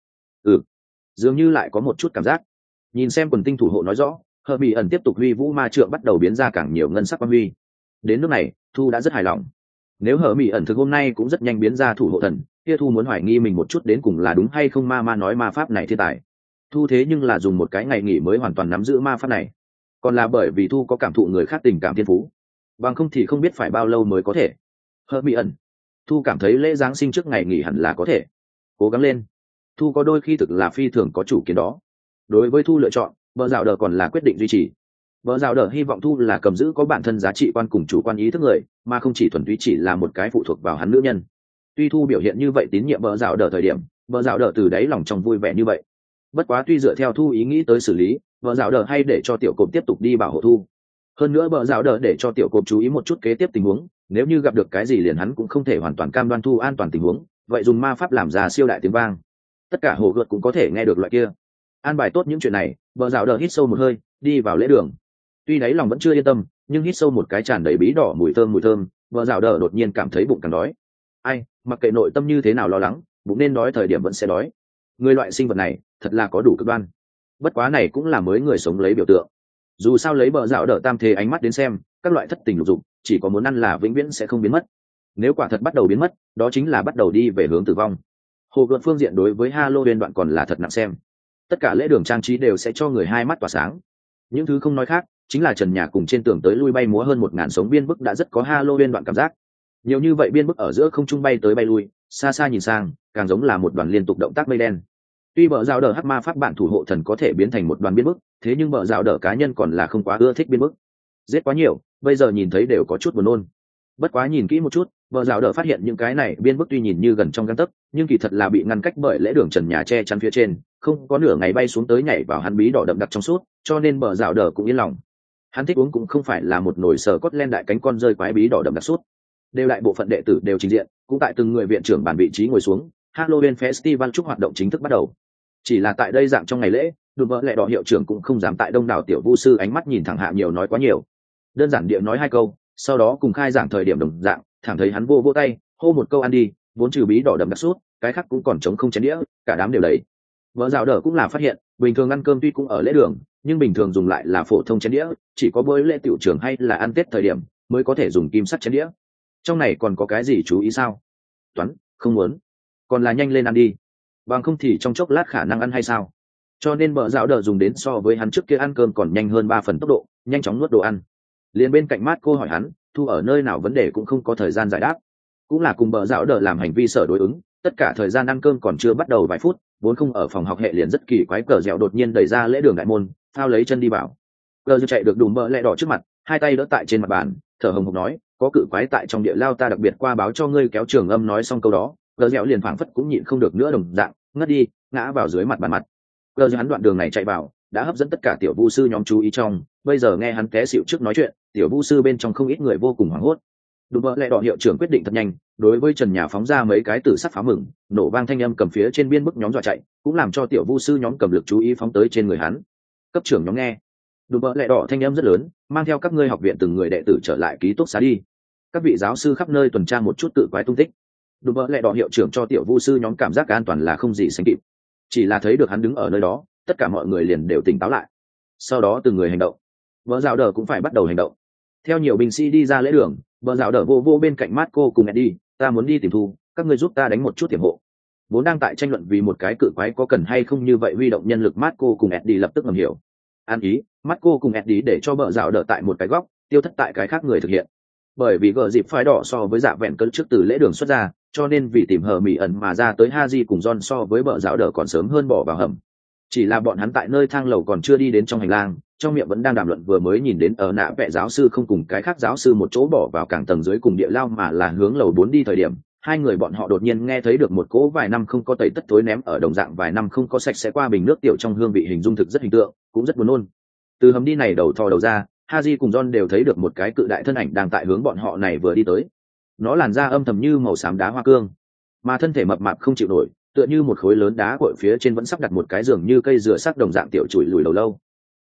Dường như lại có một chút cảm giác. Nhìn xem quần tinh thủ hộ nói rõ, Hờ Mỹ ẩn tiếp tục huy vũ ma trượng bắt đầu biến ra càng nhiều ngân sắc quang huy. Đến lúc này, Thu đã rất hài lòng. Nếu Hờ Mỹ ẩn thực hôm nay cũng rất nhanh biến ra thủ hộ thần, kia Thu muốn hoài nghi mình một chút đến cùng là đúng hay không ma nói ma pháp này thiên tài. Thu thế nhưng là dùng một cái ngày nghỉ mới hoàn toàn nắm giữ ma pháp này, còn là bởi vì Thu có cảm thụ người khác tình cảm thiên phú, bằng không thì không biết phải bao lâu mới có thể. Hờ Mỹ ẩn, Thu cảm thấy lễ giáng sinh trước ngày nghỉ hẳn là có thể cố gắng lên. Thu có đôi khi thực là phi thường có chủ kiến đó. Đối với Thu lựa chọn, vợ dạo đờ còn là quyết định duy trì. Vợ dạo đờ hy vọng Thu là cầm giữ có bản thân giá trị quan cùng chủ quan ý thức người, mà không chỉ thuần túy chỉ là một cái phụ thuộc vào hắn nữ nhân. Tuy Thu biểu hiện như vậy tín nhiệm vợ dạo đờ thời điểm, vợ dạo đờ từ đáy lòng trong vui vẻ như vậy. Bất quá tuy dựa theo Thu ý nghĩ tới xử lý, vợ dạo đờ hay để cho tiểu cộp tiếp tục đi bảo hộ Thu. Hơn nữa vợ dạo đờ để cho tiểu cộp chú ý một chút kế tiếp tình huống, nếu như gặp được cái gì liền hắn cũng không thể hoàn toàn cam đoan Thu an toàn tình huống, vậy dùng ma pháp làm ra siêu đại tiếng vang, tất cả hồ gợt cũng có thể nghe được loại kia. An bài tốt những chuyện này, vợ dạo đờ hít sâu một hơi, đi vào lễ đường. Tuy đáy lòng vẫn chưa yên tâm, nhưng hít sâu một cái tràn đầy bí đỏ mùi thơm, vợ dạo đờ đột nhiên cảm thấy bụng càng đói. Ai, mặc kệ nội tâm như thế nào lo lắng, bụng nên đói thời điểm vẫn sẽ đói. Người loại sinh vật này thật là có đủ cực đoan. Bất quá này cũng là mới người sống lấy biểu tượng. Dù sao lấy vợ dạo đờ tam thế ánh mắt đến xem, các loại thất tình lục dục chỉ có muốn ăn là vĩnh viễn sẽ không biến mất. Nếu quả thật bắt đầu biến mất, đó chính là bắt đầu đi về hướng tử vong. Hồ gợt phương diện đối với Halloween đoạn còn là thật nặng xem. Tất cả lễ đường trang trí đều sẽ cho người hai mắt tỏa sáng. Những thứ không nói khác, chính là trần nhà cùng trên tường tới lui bay múa hơn 1000 sống biên bức đã rất có Halloween đoạn cảm giác. Nhiều như vậy biên bức ở giữa không trung bay tới bay lui, xa xa nhìn sang, càng giống là một đoàn liên tục động tác mây đen. Tuy bờ rào đờ hắc ma pháp bản thủ hộ thần có thể biến thành một đoàn biên bức, thế nhưng bờ rào đờ cá nhân còn là không quá ưa thích biên bức. Giết quá nhiều, bây giờ nhìn thấy đều có chút buồn nôn. Bất quá nhìn kỹ một chút, bờ rào đờ phát hiện những cái này biên bức tuy nhìn như gần trong gang tấc, nhưng kỳ thật là bị ngăn cách bởi lễ đường trần nhà che chắn phía trên, không có nửa ngày bay xuống tới nhảy vào hắn bí đỏ đậm đặc trong suốt, cho nên bờ rào đờ cũng yên lòng. Hắn thích uống cũng không phải là một nồi sờ cốt len đại cánh con rơi quái bí đỏ đậm đặc suốt. Đều đại bộ phận đệ tử đều trình diện, cũng tại từng người viện trưởng bàn vị trí ngồi xuống. Halloween Festival chúc hoạt động chính thức bắt đầu. Chỉ là tại đây dạng trong ngày lễ, đùm bỡ lẹ đỏ hiệu trưởng cũng không dám tại đông đảo tiểu vu sư ánh mắt nhìn thẳng hạ nhiều nói quá nhiều. Đơn giản địa nói 2 câu, sau đó cùng khai giảng thời điểm đồng dạng, thẳng thấy hắn vô tay, hô một câu ăn đi, vốn trừ bí đỏ đậm đặc suốt, cái khác cũng còn trống không chén đĩa, cả đám đều đầy. Vợ dạo đỡ cũng là phát hiện, bình thường ăn cơm tuy cũng ở lễ đường, nhưng bình thường dùng lại là phổ thông chén đĩa, chỉ có bữa lễ tiểu trường hay là ăn Tết thời điểm mới có thể dùng kim sắt chén đĩa. Trong này còn có cái gì chú ý sao? Toán, không muốn. Còn là nhanh lên ăn đi. Bằng không thì trong chốc lát khả năng ăn hay sao? Cho nên bờ dạo đỡ dùng đến so với hắn trước kia ăn cơm còn nhanh hơn 3 phần tốc độ, nhanh chóng nuốt đồ ăn. Liền bên cạnh mát cô hỏi hắn, Thu ở nơi nào vấn đề cũng không có thời gian giải đáp. Cũng là cùng bờ dạo đỡ làm hành vi sở đối ứng, tất cả thời gian ăn cơm còn chưa bắt đầu vài phút, vốn không ở phòng học hệ liền rất kỳ quái cờ dẻo đột nhiên đẩy ra lễ đường đại môn, thao lấy chân đi vào. Cờ dẻo chạy được đùm bờ lẹ đỏ trước mặt, 2 tay đỡ tại trên mặt bàn, thở hồng hộc nói, có cự quái tại trong địa lao ta đặc biệt qua báo cho ngươi kéo trường âm. Nói xong câu đó, cờ dẻo liền phảng phất cũng nhịn không được nữa đồng dạng, ngất đi, ngã vào dưới mặt bàn mặt. Cờ dẻo hắn đoạn đường này chạy vào, đã hấp dẫn tất cả tiểu vu sư nhóm chú ý trong, bây giờ nghe hắn té xỉu trước nói chuyện, tiểu vu sư bên trong không ít người vô cùng hoảng hốt. Đùm bờ lẹ đỏ hiệu trưởng quyết định thật nhanh, đối với trần nhà phóng ra mấy cái tử sắc pháo mừng, nổ vang thanh âm cầm phía trên biên bức nhóm dọa chạy, cũng làm cho tiểu vu sư nhóm cầm lực chú ý phóng tới trên người hắn. Cấp trưởng nhóm nghe, đùm bờ lẹ đỏ thanh âm rất lớn, mang theo các ngươi học viện từng người đệ tử trở lại ký túc xá đi. Các vị giáo sư khắp nơi tuần tra một chút tự quái tung tích. Đùm bờ lẹ đỏ hiệu trưởng cho tiểu vu sư nhóm cảm giác an toàn là không gì sánh kịp. Chỉ là thấy được hắn đứng ở nơi đó, tất cả mọi người liền đều tỉnh táo lại. Sau đó từng người hành động. Vợ dạo đờ cũng phải bắt đầu hành động. Theo nhiều binh sĩ đi ra lễ đường, vợ dạo đờ vô bên cạnh Marco cùng Eddie, ta muốn đi tìm Thu, các ngươi giúp ta đánh một chút tiềm hộ. Vốn đang tại tranh luận vì một cái cự quái có cần hay không như vậy huy động nhân lực, Marco cùng Eddie lập tức ngầm hiểu. An ý, Marco cùng Eddie để cho vợ dạo đờ tại một cái góc, tiêu thất tại cái khác người thực hiện. Bởi vì gờ dịp phái đỏ so với dạ vẹn cơn trước từ lễ đường xuất ra, cho nên vì tìm hờ mỉ ẩn mà ra tới Haji cùng John so với vợ dạo đờ còn sớm hơn bỏ vào hầm. Chỉ là bọn hắn tại nơi thang lầu còn chưa đi đến trong hành lang, trong miệng vẫn đang đàm luận vừa mới nhìn đến ở nạ vẽ giáo sư không cùng cái khác giáo sư một chỗ bỏ vào cảng tầng dưới cùng địa lao mà là hướng lầu 4 đi thời điểm, 2 người bọn họ đột nhiên nghe thấy được một cỗ vài năm không có tẩy tất tối ném ở đồng dạng vài năm không có sạch sẽ qua bình nước tiểu trong hương vị hình dung thực rất hình tượng, cũng rất buồn nôn. Từ hầm đi này đầu thò đầu ra, Haji cùng John đều thấy được một cái cự đại thân ảnh đang tại hướng bọn họ này vừa đi tới. Nó làn da âm thầm như màu xám đá hoa cương, mà thân thể mập mạp không chịu nổi, tựa như một khối lớn đá cội phía trên vẫn sắp đặt một cái giường như cây dừa sắc đồng dạng tiểu chùi lùi lâu lâu.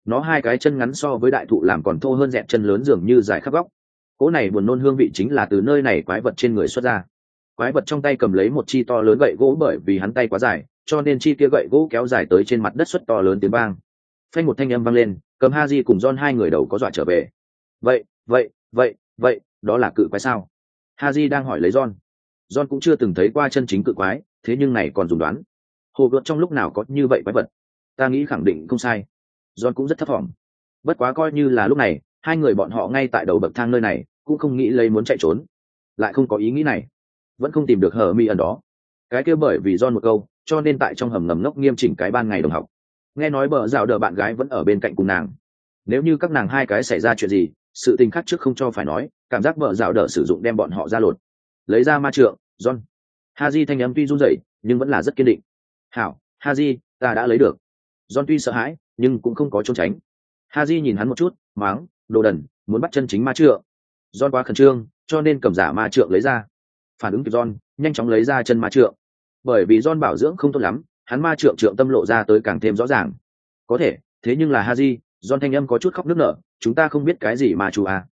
nó hai cái chân ngắn so với đại thụ làm còn thô hơn dẹt chân lớn dường như dài khắp góc. Cỗ này buồn nôn hương vị chính là từ nơi này quái vật trên người xuất ra. Quái vật trong tay cầm lấy một chi to lớn gậy gỗ, bởi vì hắn tay quá dài cho nên chi kia gậy gỗ kéo dài tới trên mặt đất xuất to lớn tiếng vang. Phanh một thanh âm vang lên, cầm Haji cùng John hai người đầu có dọa trở về. Vậy, đó là cự quái sao? Haji đang hỏi lấy John. John cũng chưa từng thấy qua chân chính cự quái, thế nhưng này còn dùng đoán. Hồ gợt trong lúc nào có như vậy quái vật? Ta nghĩ khẳng định không sai. John cũng rất thấp thỏm. Bất quá coi như là lúc này, hai người bọn họ ngay tại đầu bậc thang nơi này, cũng không nghĩ lấy muốn chạy trốn, lại không có ý nghĩ này, vẫn không tìm được hờ mi ẩn đó. Cái kia bởi vì John một câu, cho nên tại trong hầm ngầm ngốc nghiêm chỉnh cái ban ngày đồng học. Nghe nói bờ rào đờ bạn gái vẫn ở bên cạnh cùng nàng. Nếu như các nàng hai cái xảy ra chuyện gì, sự tình khác trước không cho phải nói, cảm giác bờ rào đờ sử dụng đem bọn họ ra lột. Lấy ra ma trượng, John. Haji thanh âm tuy run rẩy, nhưng vẫn là rất kiên định. Hảo, Haji, ta đã lấy được. John tuy sợ hãi, nhưng cũng không có trốn tránh. Haji nhìn hắn một chút, mắng, đồ đần, muốn bắt chân chính ma trượng. John quá khẩn trương, cho nên cầm giả ma trượng lấy ra. Phản ứng kịp John, nhanh chóng lấy ra chân ma trượng. Bởi vì John bảo dưỡng không tốt lắm, hắn ma trượng tâm lộ ra tới càng thêm rõ ràng. Có thể, thế nhưng là Haji, John thanh âm có chút khóc nức nở, chúng ta không biết cái gì mà chú à.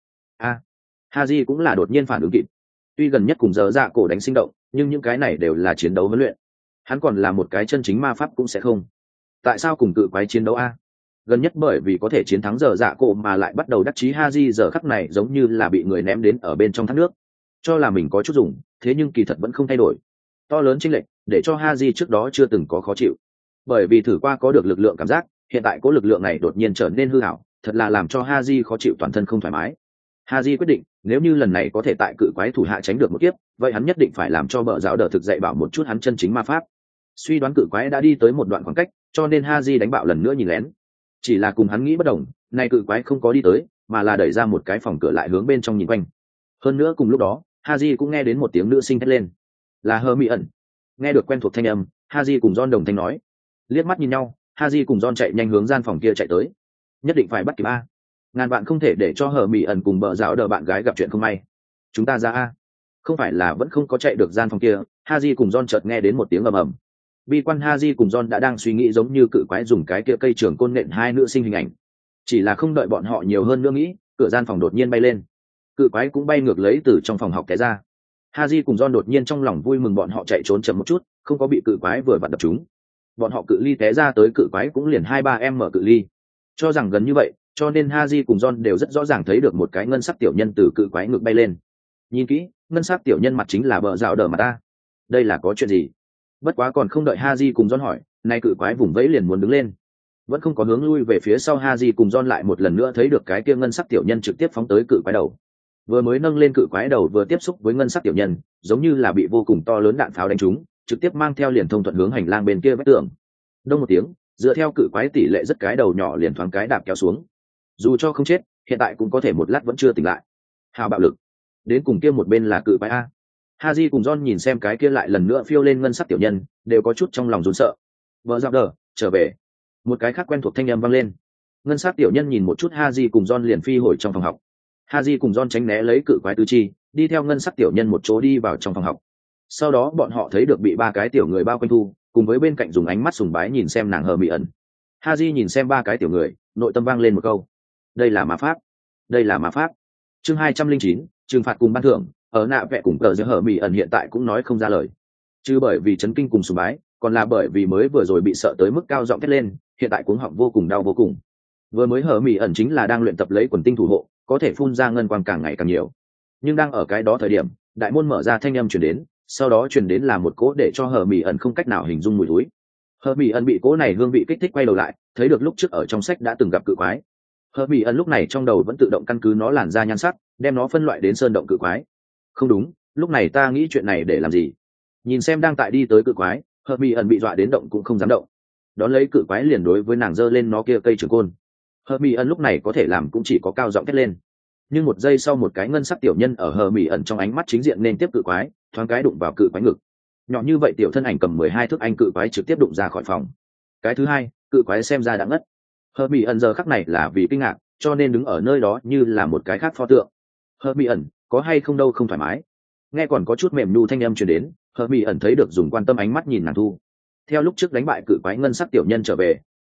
Haji cũng là đột nhiên phản ứng kịp. Tuy gần nhất cùng giờ dạ cổ đánh sinh động, nhưng những cái này đều là chiến đấu huấn luyện. Hắn còn là một cái chân chính ma pháp cũng sẽ không. Tại sao cùng cự quái chiến đấu a? Gần nhất bởi vì có thể chiến thắng giờ dạ cổ mà lại bắt đầu đắc chí. Haji giờ khắc này giống như là bị người ném đến ở bên trong thác nước, cho là mình có chút dùng, thế nhưng kỳ thật vẫn không thay đổi. To lớn chênh lệch để cho Haji trước đó chưa từng có khó chịu, bởi vì thử qua có được lực lượng cảm giác, hiện tại có lực lượng này đột nhiên trở nên hư ảo, thật là làm cho Haji khó chịu, toàn thân không thoải mái. Haji quyết định, nếu như lần này có thể tại cự quái thủ hạ tránh được một kiếp, vậy hắn nhất định phải làm cho bờ giáo đờ thực dạy bảo một chút hắn chân chính ma pháp. Suy đoán cự quái đã đi tới một đoạn khoảng cách, cho nên Haji đánh bạo lần nữa nhìn lén. Chỉ là cùng hắn nghĩ bất đồng, nay cự quái không có đi tới, mà là đẩy ra một cái phòng cửa lại hướng bên trong nhìn quanh. Hơn nữa cùng lúc đó, Haji cũng nghe đến một tiếng nữ sinh thét lên, là Hermione. Nghe được quen thuộc thanh âm, Haji cùng John đồng thanh nói. Liếc mắt nhìn nhau, Haji cùng John chạy nhanh hướng gian phòng kia chạy tới. Nhất định phải bắt kịp a. Ngàn bạn không thể để cho Hermione cùng bờ giáo đờ bạn gái gặp chuyện không may. Chúng ta ra a. Không phải là vẫn không có chạy được gian phòng kia. Haji cùng John chợt nghe đến một tiếng ầm ầm. Bi quan Haji cùng John đã đang suy nghĩ giống như cự quái dùng cái kia cây trường côn nện hai nữ sinh hình ảnh. Chỉ là không đợi bọn họ nhiều hơn nữa nghĩ, cửa gian phòng đột nhiên bay lên. Cự quái cũng bay ngược lấy từ trong phòng học té ra. Haji cùng John đột nhiên trong lòng vui mừng, bọn họ chạy trốn chậm một chút, không có bị cự quái vừa vặn đập chúng. Bọn họ cự ly té ra tới cự quái cũng liền 2-3 m cự ly. Cho rằng gần như vậy, cho nên Haji cùng John đều rất rõ ràng thấy được một cái ngân sắc tiểu nhân từ cự quái ngược bay lên. Nhìn kỹ, ngân sắc tiểu nhân mặt chính là bờ rào đờ mà ta. Đây là có chuyện gì? Bất quá còn không đợi Haji cùng John hỏi, nay cự quái vùng vẫy liền muốn đứng lên. Vẫn không có hướng lui về phía sau, Haji cùng John lại một lần nữa thấy được cái kia ngân sắc tiểu nhân trực tiếp phóng tới cự quái đầu. Vừa mới nâng lên cự quái đầu vừa tiếp xúc với ngân sắc tiểu nhân, giống như là bị vô cùng to lớn đạn pháo đánh trúng, trực tiếp mang theo liền thông thuận hướng hành lang bên kia vách tường. Đông một tiếng, dựa theo cự quái tỷ lệ rất cái đầu nhỏ liền thoáng cái đạp kéo xuống. Dù cho không chết, hiện tại cũng có thể một lát vẫn chưa tỉnh lại. Hào bạo lực. Đến cùng kia một bên là cự quái a. Haji cùng John nhìn xem cái kia lại lần nữa phiêu lên ngân sắc tiểu nhân, đều có chút trong lòng run sợ. Vợ dạo đờ, trở về. Một cái khác quen thuộc thanh âm vang lên. Ngân sắc tiểu nhân nhìn một chút Haji cùng John liền phi hồi trong phòng học. Haji cùng John tránh né lấy cự quái tứ chi, đi theo ngân sắc tiểu nhân một chỗ đi vào trong phòng học. Sau đó bọn họ thấy được bị ba cái tiểu người bao quanh thu, cùng với bên cạnh dùng ánh mắt sùng bái nhìn xem nàng Hermione. Haji nhìn xem ba cái tiểu người, nội tâm vang lên một câu: đây là ma pháp, đây là ma pháp. Chương 209, trừng phạt cùng ban thưởng. Ở nạ vẽ cùng cờ giữa Hermione hiện tại cũng nói không ra lời, chứ bởi vì chấn kinh cùng sùng bái, còn là bởi vì mới vừa rồi bị sợ tới mức cao giọng thét lên, hiện tại cuống họng vô cùng đau vô cùng. Vừa mới Hermione chính là đang luyện tập lấy quần tinh thủ hộ, có thể phun ra ngân quang càng ngày càng nhiều. Nhưng đang ở cái đó thời điểm, đại môn mở ra, thanh âm truyền đến, sau đó truyền đến là một cỗ để cho Hermione không cách nào hình dung mùi thối. Hermione bị cỗ này hương vị kích thích quay đầu lại, thấy được lúc trước ở trong sách đã từng gặp cự quái. Hermione lúc này trong đầu vẫn tự động căn cứ nó làn da nhan sắc, đem nó phân loại đến sơn động cự quái. Không đúng, lúc này ta nghĩ chuyện này để làm gì? Nhìn xem đang tại đi tới cự quái, Hermione bị dọa đến động cũng không dám động. Đón lấy cự quái liền đối với nàng giơ lên nó kia cây trường côn. Hermione lúc này có thể làm cũng chỉ có cao giọng thét lên. Nhưng một giây sau, một cái ngân sắc tiểu nhân ở Hermione trong ánh mắt chính diện nên tiếp cự quái, thoáng cái đụng vào cự quái ngực. Nhỏ như vậy tiểu thân ảnh cầm 12 thước anh cự quái trực tiếp đụng ra khỏi phòng. Cái thứ hai, cự quái xem ra đã ngất. Hermione giờ khắc này là vì kinh ngạc, cho nên đứng ở nơi đó như là một cái khác pho tượng. Hermione, có hay không đâu không thoải mái. Nghe còn có chút mềm nhu thanh âm truyền đến, Hermione thấy được dùng quan tâm ánh mắt nhìn nàng thu. Theo lúc trước đánh bại cự quái ngân sắc tiểu nhân trở về,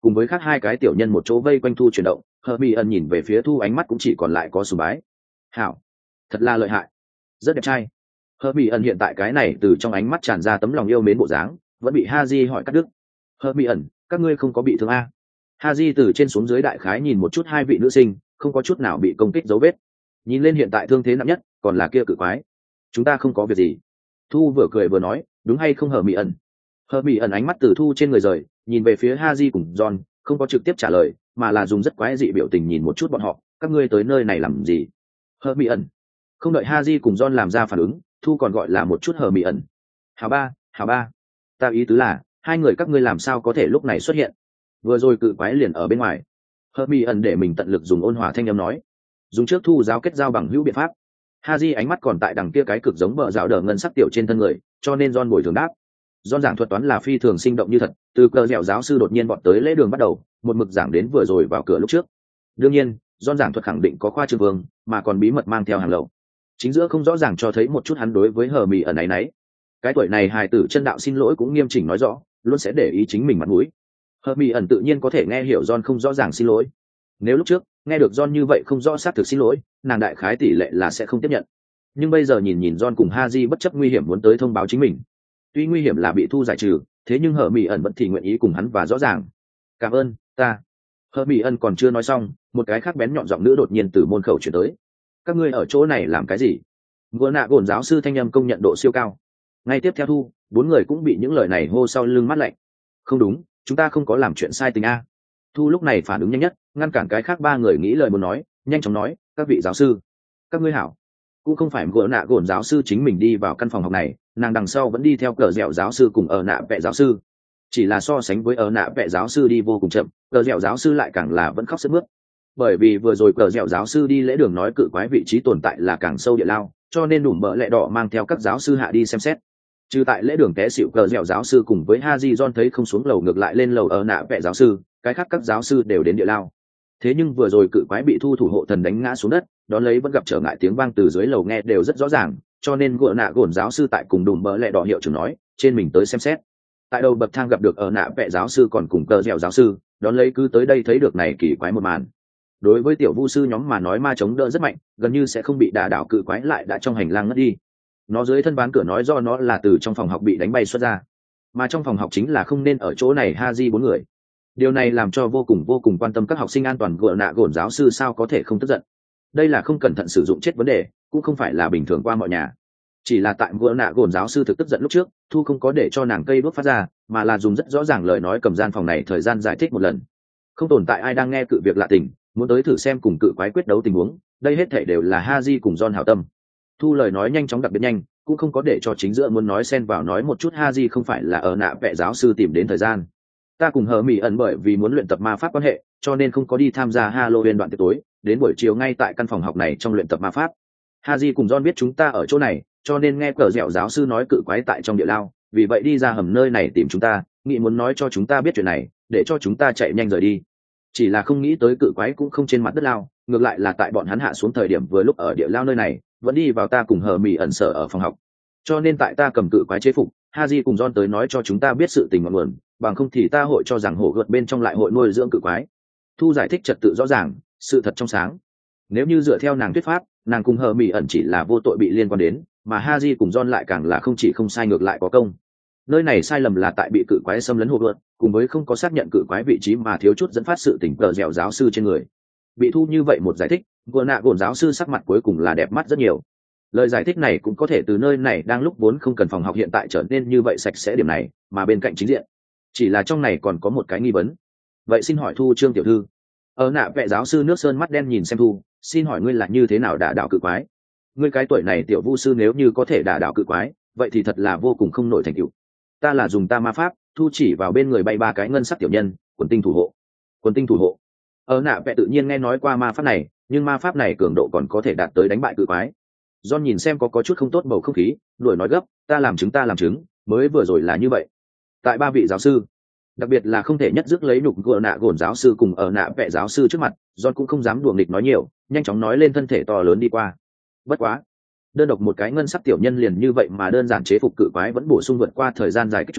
cùng với khác hai cái tiểu nhân một chỗ vây quanh Thu chuyển động. Hermione nhìn về phía Thu, ánh mắt cũng chỉ còn lại có sùng bái. Hảo, thật là lợi hại, rất đẹp trai. Hermione hiện tại cái này từ trong ánh mắt tràn ra tấm lòng yêu mến bộ dáng, vẫn bị Haji hỏi cắt đứt. Hermione, các ngươi không có bị thương à? Haji từ trên xuống dưới đại khái nhìn một chút hai vị nữ sinh, không có chút nào bị công kích dấu vết. Nhìn lên hiện tại thương thế nặng nhất còn là kia cự quái. Chúng ta không có việc gì. Thu vừa cười vừa nói, đúng hay không Hermione? Hermione ánh mắt từ Thu trên người rời, nhìn về phía Haji cùng John, không có trực tiếp trả lời, mà là dùng rất quái dị biểu tình nhìn một chút bọn họ. Các ngươi tới nơi này làm gì? Hermione. Không đợi Haji cùng John làm ra phản ứng, Thu còn gọi là một chút Hermione. Hảo ba, ta ý tứ là hai người các ngươi làm sao có thể lúc này xuất hiện? Vừa rồi cự quái liền ở bên ngoài. Hermione để mình tận lực dùng ôn hòa thanh âm nói, dùng trước Thu giáo kết giao bằng hữu biện pháp. Haji ánh mắt còn tại đằng kia cái cực giống bờ rào đờ ngân sắc tiểu trên thân người, cho nên John bồi thường đáp. John giảng thuật toán là phi thường sinh động như thật, từ cờ dẻo giáo sư đột nhiên bọn tới lễ đường bắt đầu, một mực giảng đến vừa rồi vào cửa lúc trước. Đương nhiên, John giảng thuật khẳng định có khoa trương vương, mà còn bí mật mang theo hàng lậu. Chính giữa không rõ ràng cho thấy một chút hắn đối với Hermione ẩn náy. Cái tuổi này hài tử chân đạo xin lỗi cũng nghiêm chỉnh nói rõ, luôn sẽ để ý chính mình mặt mũi. Hermione tự nhiên có thể nghe hiểu John không rõ ràng xin lỗi. Nếu lúc trước nghe được John như vậy không rõ xác thực xin lỗi, nàng đại khái tỷ lệ là sẽ không tiếp nhận. Nhưng bây giờ nhìn John cùng Haji bất chấp nguy hiểm muốn tới thông báo chính mình. Tuy nguy hiểm là bị Thu giải trừ, thế nhưng Hermione vẫn thì nguyện ý cùng hắn và rõ ràng. Cảm ơn, ta. Hermione còn chưa nói xong, một cái khác bén nhọn giọng nữ đột nhiên từ môn khẩu chuyển tới. Các ngươi ở chỗ này làm cái gì? Vừa nạ gồn giáo sư thanh âm công nhận độ siêu cao. Ngay tiếp theo Thu, bốn người cũng bị những lời này hô sau lưng mắt lạnh. Không đúng, chúng ta không có làm chuyện sai tình a. Thu lúc này phản ứng nhanh nhất, ngăn cản cái khác ba người nghĩ lời muốn nói, nhanh chóng nói, các vị giáo sư, các ngươi hảo. Cũng không phải vừa nạ gồn giáo sư chính mình đi vào căn phòng học này, nàng đằng sau vẫn đi theo cờ dẻo giáo sư cùng ở nạ vẽ giáo sư. Chỉ là so sánh với ở nạ vẽ giáo sư đi vô cùng chậm, cờ dẻo giáo sư lại càng là vẫn khóc sướt mướt. Bởi vì vừa rồi cờ dẻo giáo sư đi lễ đường nói cự quái vị trí tồn tại là càng sâu địa lao, cho nên đủ bợ lẹ đỏ mang theo các giáo sư hạ đi xem xét. Trừ tại lễ đường té xịu cờ dẻo giáo sư cùng với Haji John thấy không xuống lầu ngược lại lên lầu ở nạ vẽ giáo sư, cái khác các giáo sư đều đến địa lao. Thế nhưng vừa rồi cự quái bị Thu thủ hộ thần đánh ngã xuống đất, đón lấy vẫn gặp trở ngại tiếng vang từ dưới lầu nghe đều rất rõ ràng, cho nên gỡ nạ gồn giáo sư tại cùng đùm bợ lẹ đỏ hiệu trưởng nói, trên mình tới xem xét. Tại đầu bậc thang gặp được ở nạ vẽ giáo sư còn cùng cờ dẻo giáo sư, đón lấy cứ tới đây thấy được này kỳ quái một màn. Đối với tiểu vu sư nhóm mà nói ma chống đỡ rất mạnh, gần như sẽ không bị đả đảo, cự quái lại đã trong hành lang ngất đi. Nó dưới thân ván cửa nói do nó là từ trong phòng học bị đánh bay xuất ra, mà trong phòng học chính là không nên ở chỗ này Haji bốn người. Điều này làm cho vô cùng quan tâm các học sinh an toàn gỡ nạ gồn giáo sư sao có thể không tức giận. Đây là không cẩn thận sử dụng chết vấn đề, cũng không phải là bình thường qua mọi nhà. Chỉ là tại gỡ nạ gồn giáo sư thực tức giận lúc trước, Thu không có để cho nàng cây đuốc phát ra, mà là dùng rất rõ ràng lời nói cầm gian phòng này thời gian giải thích một lần. Không tồn tại ai đang nghe cự việc lạ tình, muốn tới thử xem cùng cự quái quyết đấu tình huống, đây hết thảy đều là Haji cùng John hảo tâm. Thu lời nói nhanh chóng đặc biệt nhanh, cũng không có để cho chính giữa muốn nói xen vào nói một chút Haji không phải là ở nạ vẽ giáo sư tìm đến thời gian. Ta cùng Hermione bởi vì muốn luyện tập ma pháp quan hệ, cho nên không có đi tham gia Halloween đoạn tiệc tối, đến buổi chiều ngay tại căn phòng học này trong luyện tập ma pháp. Haji cùng John biết chúng ta ở chỗ này, cho nên nghe cờ dẻo giáo sư nói cự quái tại trong địa lao, vì vậy đi ra hầm nơi này tìm chúng ta, nghĩ muốn nói cho chúng ta biết chuyện này, để cho chúng ta chạy nhanh rời đi. Chỉ là không nghĩ tới cự quái cũng không trên mặt đất lao, ngược lại là tại bọn hắn hạ xuống thời điểm vừa lúc ở địa lao nơi này, vẫn đi vào ta cùng Hermione sở ở phòng học. Cho nên tại ta cầm cự quái chế phục, Haji cùng John tới nói cho chúng ta biết sự tình ngọn nguồn, bằng không thì ta hội cho rằng hổ gợt bên trong lại hội nuôi dưỡng cự quái. Thu giải thích trật tự rõ ràng, sự thật trong sáng. Nếu như dựa theo nàng thuyết pháp, nàng cùng Hermione chỉ là vô tội bị liên quan đến, mà Haji cùng John lại càng là không chỉ không sai ngược lại có công. Nơi này sai lầm là tại bị cự quái xâm lấn hổ gợt, cùng với không có xác nhận cự quái vị trí mà thiếu chút dẫn phát sự tình cờ dẻo giáo sư trên người. Bị Thu như vậy một giải thích, vừa nạ gồn giáo sư sắc mặt cuối cùng là đẹp mắt rất nhiều. Lời giải thích này cũng có thể từ nơi này đang lúc vốn không cần phòng học hiện tại trở nên như vậy sạch sẽ điểm này, mà bên cạnh chính diện chỉ là trong này còn có một cái nghi vấn. Vậy xin hỏi Thu Trương tiểu thư, ở nạ vẽ giáo sư nước sơn mắt đen nhìn xem Thu, xin hỏi ngươi là như thế nào đả đảo cự quái? Ngươi cái tuổi này tiểu vu sư nếu như có thể đả đảo cự quái, vậy thì thật là vô cùng không nổi thành tựu. Ta là dùng ta ma pháp. Thu chỉ vào bên người bay ba cái ngân sắc tiểu nhân, quần tinh thủ hộ. Quần tinh thủ hộ. Ở nạ vẽ tự nhiên nghe nói qua ma pháp này, nhưng ma pháp này cường độ còn có thể đạt tới đánh bại cự quái. John nhìn xem có chút không tốt bầu không khí, đuổi nói gấp, ta làm chứng, mới vừa rồi là như vậy. Tại ba vị giáo sư, đặc biệt là không thể nhất dứt lấy nhục gỡ nạ gồn giáo sư cùng ở nạ vẽ giáo sư trước mặt, John cũng không dám đùa nghịch nói nhiều, nhanh chóng nói lên thân thể to lớn đi qua. Bất quá, đơn độc một cái ngân sắc tiểu nhân liền như vậy mà đơn giản chế phục cự quái vẫn bổ sung vượt qua thời gian dài kích choáng,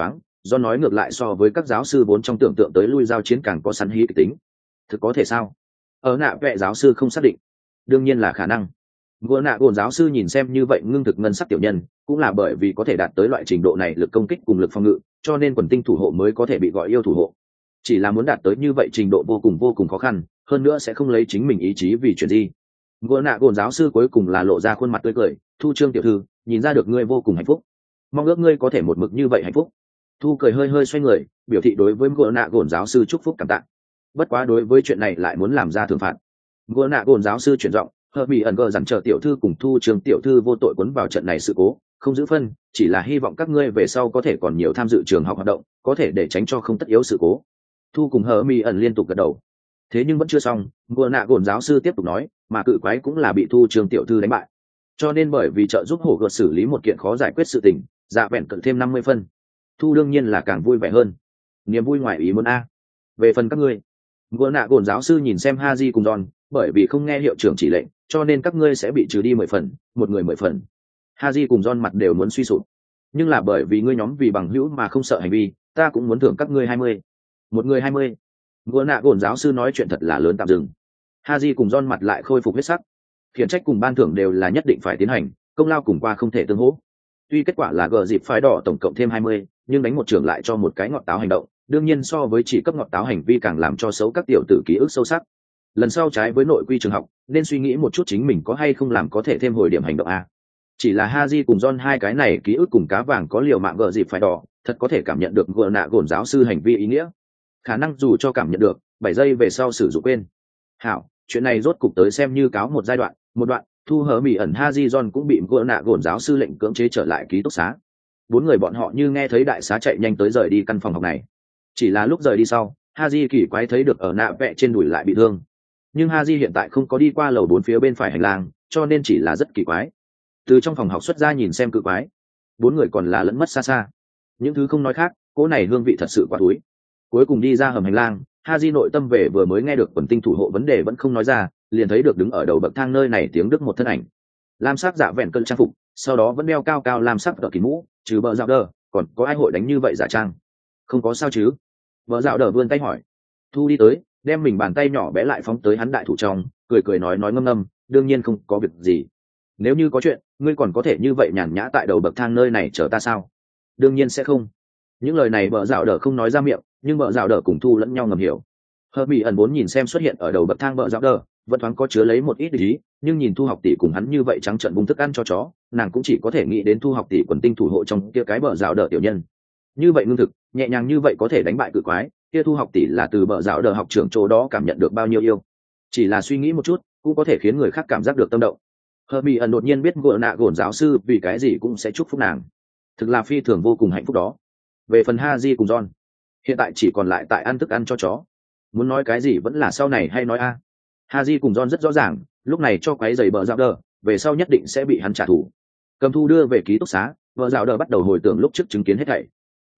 do nói ngược lại so với các giáo sư vốn trong tưởng tượng tới lui giao chiến càng có sẵn hí kịch tính. Thực có thể sao? Ở nạ vẽ giáo sư không xác định. Đương nhiên là khả năng. Gỗ nạ gồn giáo sư nhìn xem như vậy ngưng thực ngân sắc tiểu nhân, cũng là bởi vì có thể đạt tới loại trình độ này lực công kích cùng lực phòng ngự, cho nên quần tinh thủ hộ mới có thể bị gọi yêu thủ hộ. Chỉ là muốn đạt tới như vậy trình độ vô cùng khó khăn, hơn nữa sẽ không lấy chính mình ý chí vì chuyện gì. Gỗ nạ gồn giáo sư cuối cùng là lộ ra khuôn mặt tươi cười, Thu Trương tiểu thư, nhìn ra được ngươi vô cùng hạnh phúc, mong ước ngươi có thể một mực như vậy hạnh phúc. Thu cười hơi xoay người, biểu thị đối với gỗ nạ gồn giáo sư chúc phúc cảm tạ. Bất quá đối với chuyện này lại muốn làm ra thưởng phạt. Gỗ nạ gồn giáo sư chuyển giọng, hờ bị ẩn gờ dặn chờ tiểu thư cùng Thu Trương tiểu thư vô tội quấn vào trận này sự cố, không giữ phân, chỉ là hy vọng các ngươi về sau có thể còn nhiều tham dự trường học hoạt động, có thể để tránh cho không tất yếu sự cố. Thu cùng hờ bị ẩn liên tục gật đầu. Thế nhưng vẫn chưa xong, gỗ nạ gồn giáo sư tiếp tục nói, mà cự quái cũng là bị Thu Trương tiểu thư đánh bại, cho nên bởi vì trợ giúp hổ gợt xử lý một kiện khó giải quyết sự tình, dạ vẹn cận thêm 50 phân. Thu đương nhiên là càng vui vẻ hơn, niềm vui ngoài ý muốn a. Về phần các ngươi, gỗ nạ gồn giáo sư nhìn xem Haji cùng John, bởi vì không nghe hiệu trưởng chỉ lệnh, cho nên các ngươi sẽ bị trừ đi 10 phần, một người 10 phần. Haji cùng John mặt đều muốn suy sụp, nhưng là bởi vì ngươi nhóm vì bằng hữu mà không sợ hành vi, ta cũng muốn thưởng các ngươi 20, một người 20. Gỗ nạ gồn giáo sư nói chuyện thật là lớn tạm dừng. Haji cùng John mặt lại khôi phục huyết sắc. Khiển trách cùng ban thưởng đều là nhất định phải tiến hành, công lao cùng qua không thể tương hỗ. Tuy kết quả là gờ dịp phái đỏ tổng cộng thêm 20, nhưng đánh một trưởng lại cho một cái ngọt táo hành động, đương nhiên so với chỉ cấp ngọt táo hành vi càng làm cho xấu các tiểu tử ký ức sâu sắc. Lần sau trái với nội quy trường học, nên suy nghĩ một chút chính mình có hay không làm có thể thêm hồi điểm hành động a. Chỉ là Haji cùng John hai cái này ký ức cùng cá vàng có liều mạng gờ dịp phái đỏ, thật có thể cảm nhận được gờ nạ gồn giáo sư hành vi ý nghĩa. Khả năng dù cho cảm nhận được, 7 giây về sau sử dụng quên. Hảo, chuyện này rốt cục tới xem như cáo một giai đoạn, một đoạn. Thu hờ mỹ ẩn Haji John cũng bị gỡ nạ gồn giáo sư lệnh cưỡng chế trở lại ký túc xá. 4 người bọn họ như nghe thấy đại xá chạy nhanh tới rời đi căn phòng học này. Chỉ là lúc rời đi sau, Haji kỳ quái thấy được ở nạ vẽ trên đùi lại bị thương, nhưng Haji hiện tại không có đi qua lầu 4 phía bên phải hành lang, cho nên chỉ là rất kỳ quái. Từ trong phòng học xuất ra nhìn xem cự quái, 4 người còn là lẫn mất xa xa. Những thứ không nói khác, cỗ này hương vị thật sự quá túi. Cuối cùng đi ra hầm hành lang, Haji nội tâm về vừa mới nghe được quần tinh thủ hộ vấn đề vẫn không nói ra, liền thấy được đứng ở đầu bậc thang nơi này tiếng đức một thân ảnh, lam sắc dạ vẹn cơn trang phục, sau đó vẫn đeo cao cao lam sắc đỡ kín mũ, trừ bờ dạo đờ, còn có ai hội đánh như vậy giả trang? Không có sao chứ? Bờ dạo đờ vươn tay hỏi. Thu đi tới, đem mình bàn tay nhỏ bé lại phóng tới hắn đại thủ trong, cười nói ngâm ngâm, đương nhiên không có việc gì. Nếu như có chuyện, ngươi còn có thể như vậy nhàn nhã tại đầu bậc thang nơi này chờ ta sao? Đương nhiên sẽ không. Những lời này bờ dạo đờ không nói ra miệng, nhưng bờ dạo đờ cùng Thu lẫn nhau ngầm hiểu. Hờ bị ẩn vốn nhìn xem xuất hiện ở đầu bậc thang bờ dạo đờ, vẫn thoáng có chứa lấy một ít ý, nhưng nhìn Thu học tỷ cùng hắn như vậy trắng trợn bung thức ăn cho chó, nàng cũng chỉ có thể nghĩ đến Thu học tỷ quần tinh thủ hộ trong kia cái bờ rào đờ tiểu nhân. Như vậy ngưng thực, nhẹ nhàng như vậy có thể đánh bại cự quái, kia Thu học tỷ là từ bờ rào đờ học trưởng chỗ đó cảm nhận được bao nhiêu yêu. Chỉ là suy nghĩ một chút, cũng có thể khiến người khác cảm giác được tâm động. Hờ bị ẩn đột nhiên biết gỗ nạ gồn giáo sư vì cái gì cũng sẽ chúc phúc nàng. Thực là phi thường vô cùng hạnh phúc đó. Về phần Haji cùng John, hiện tại chỉ còn lại tại ăn thức ăn cho chó. Muốn nói cái gì vẫn là sau này hay nói a. Haji cùng John rất rõ ràng, lúc này cho quấy giày bờ dạo đờ, về sau nhất định sẽ bị hắn trả thù. Cầm Thu đưa về ký túc xá, bờ dạo đờ bắt đầu hồi tưởng lúc trước chứng kiến hết thảy.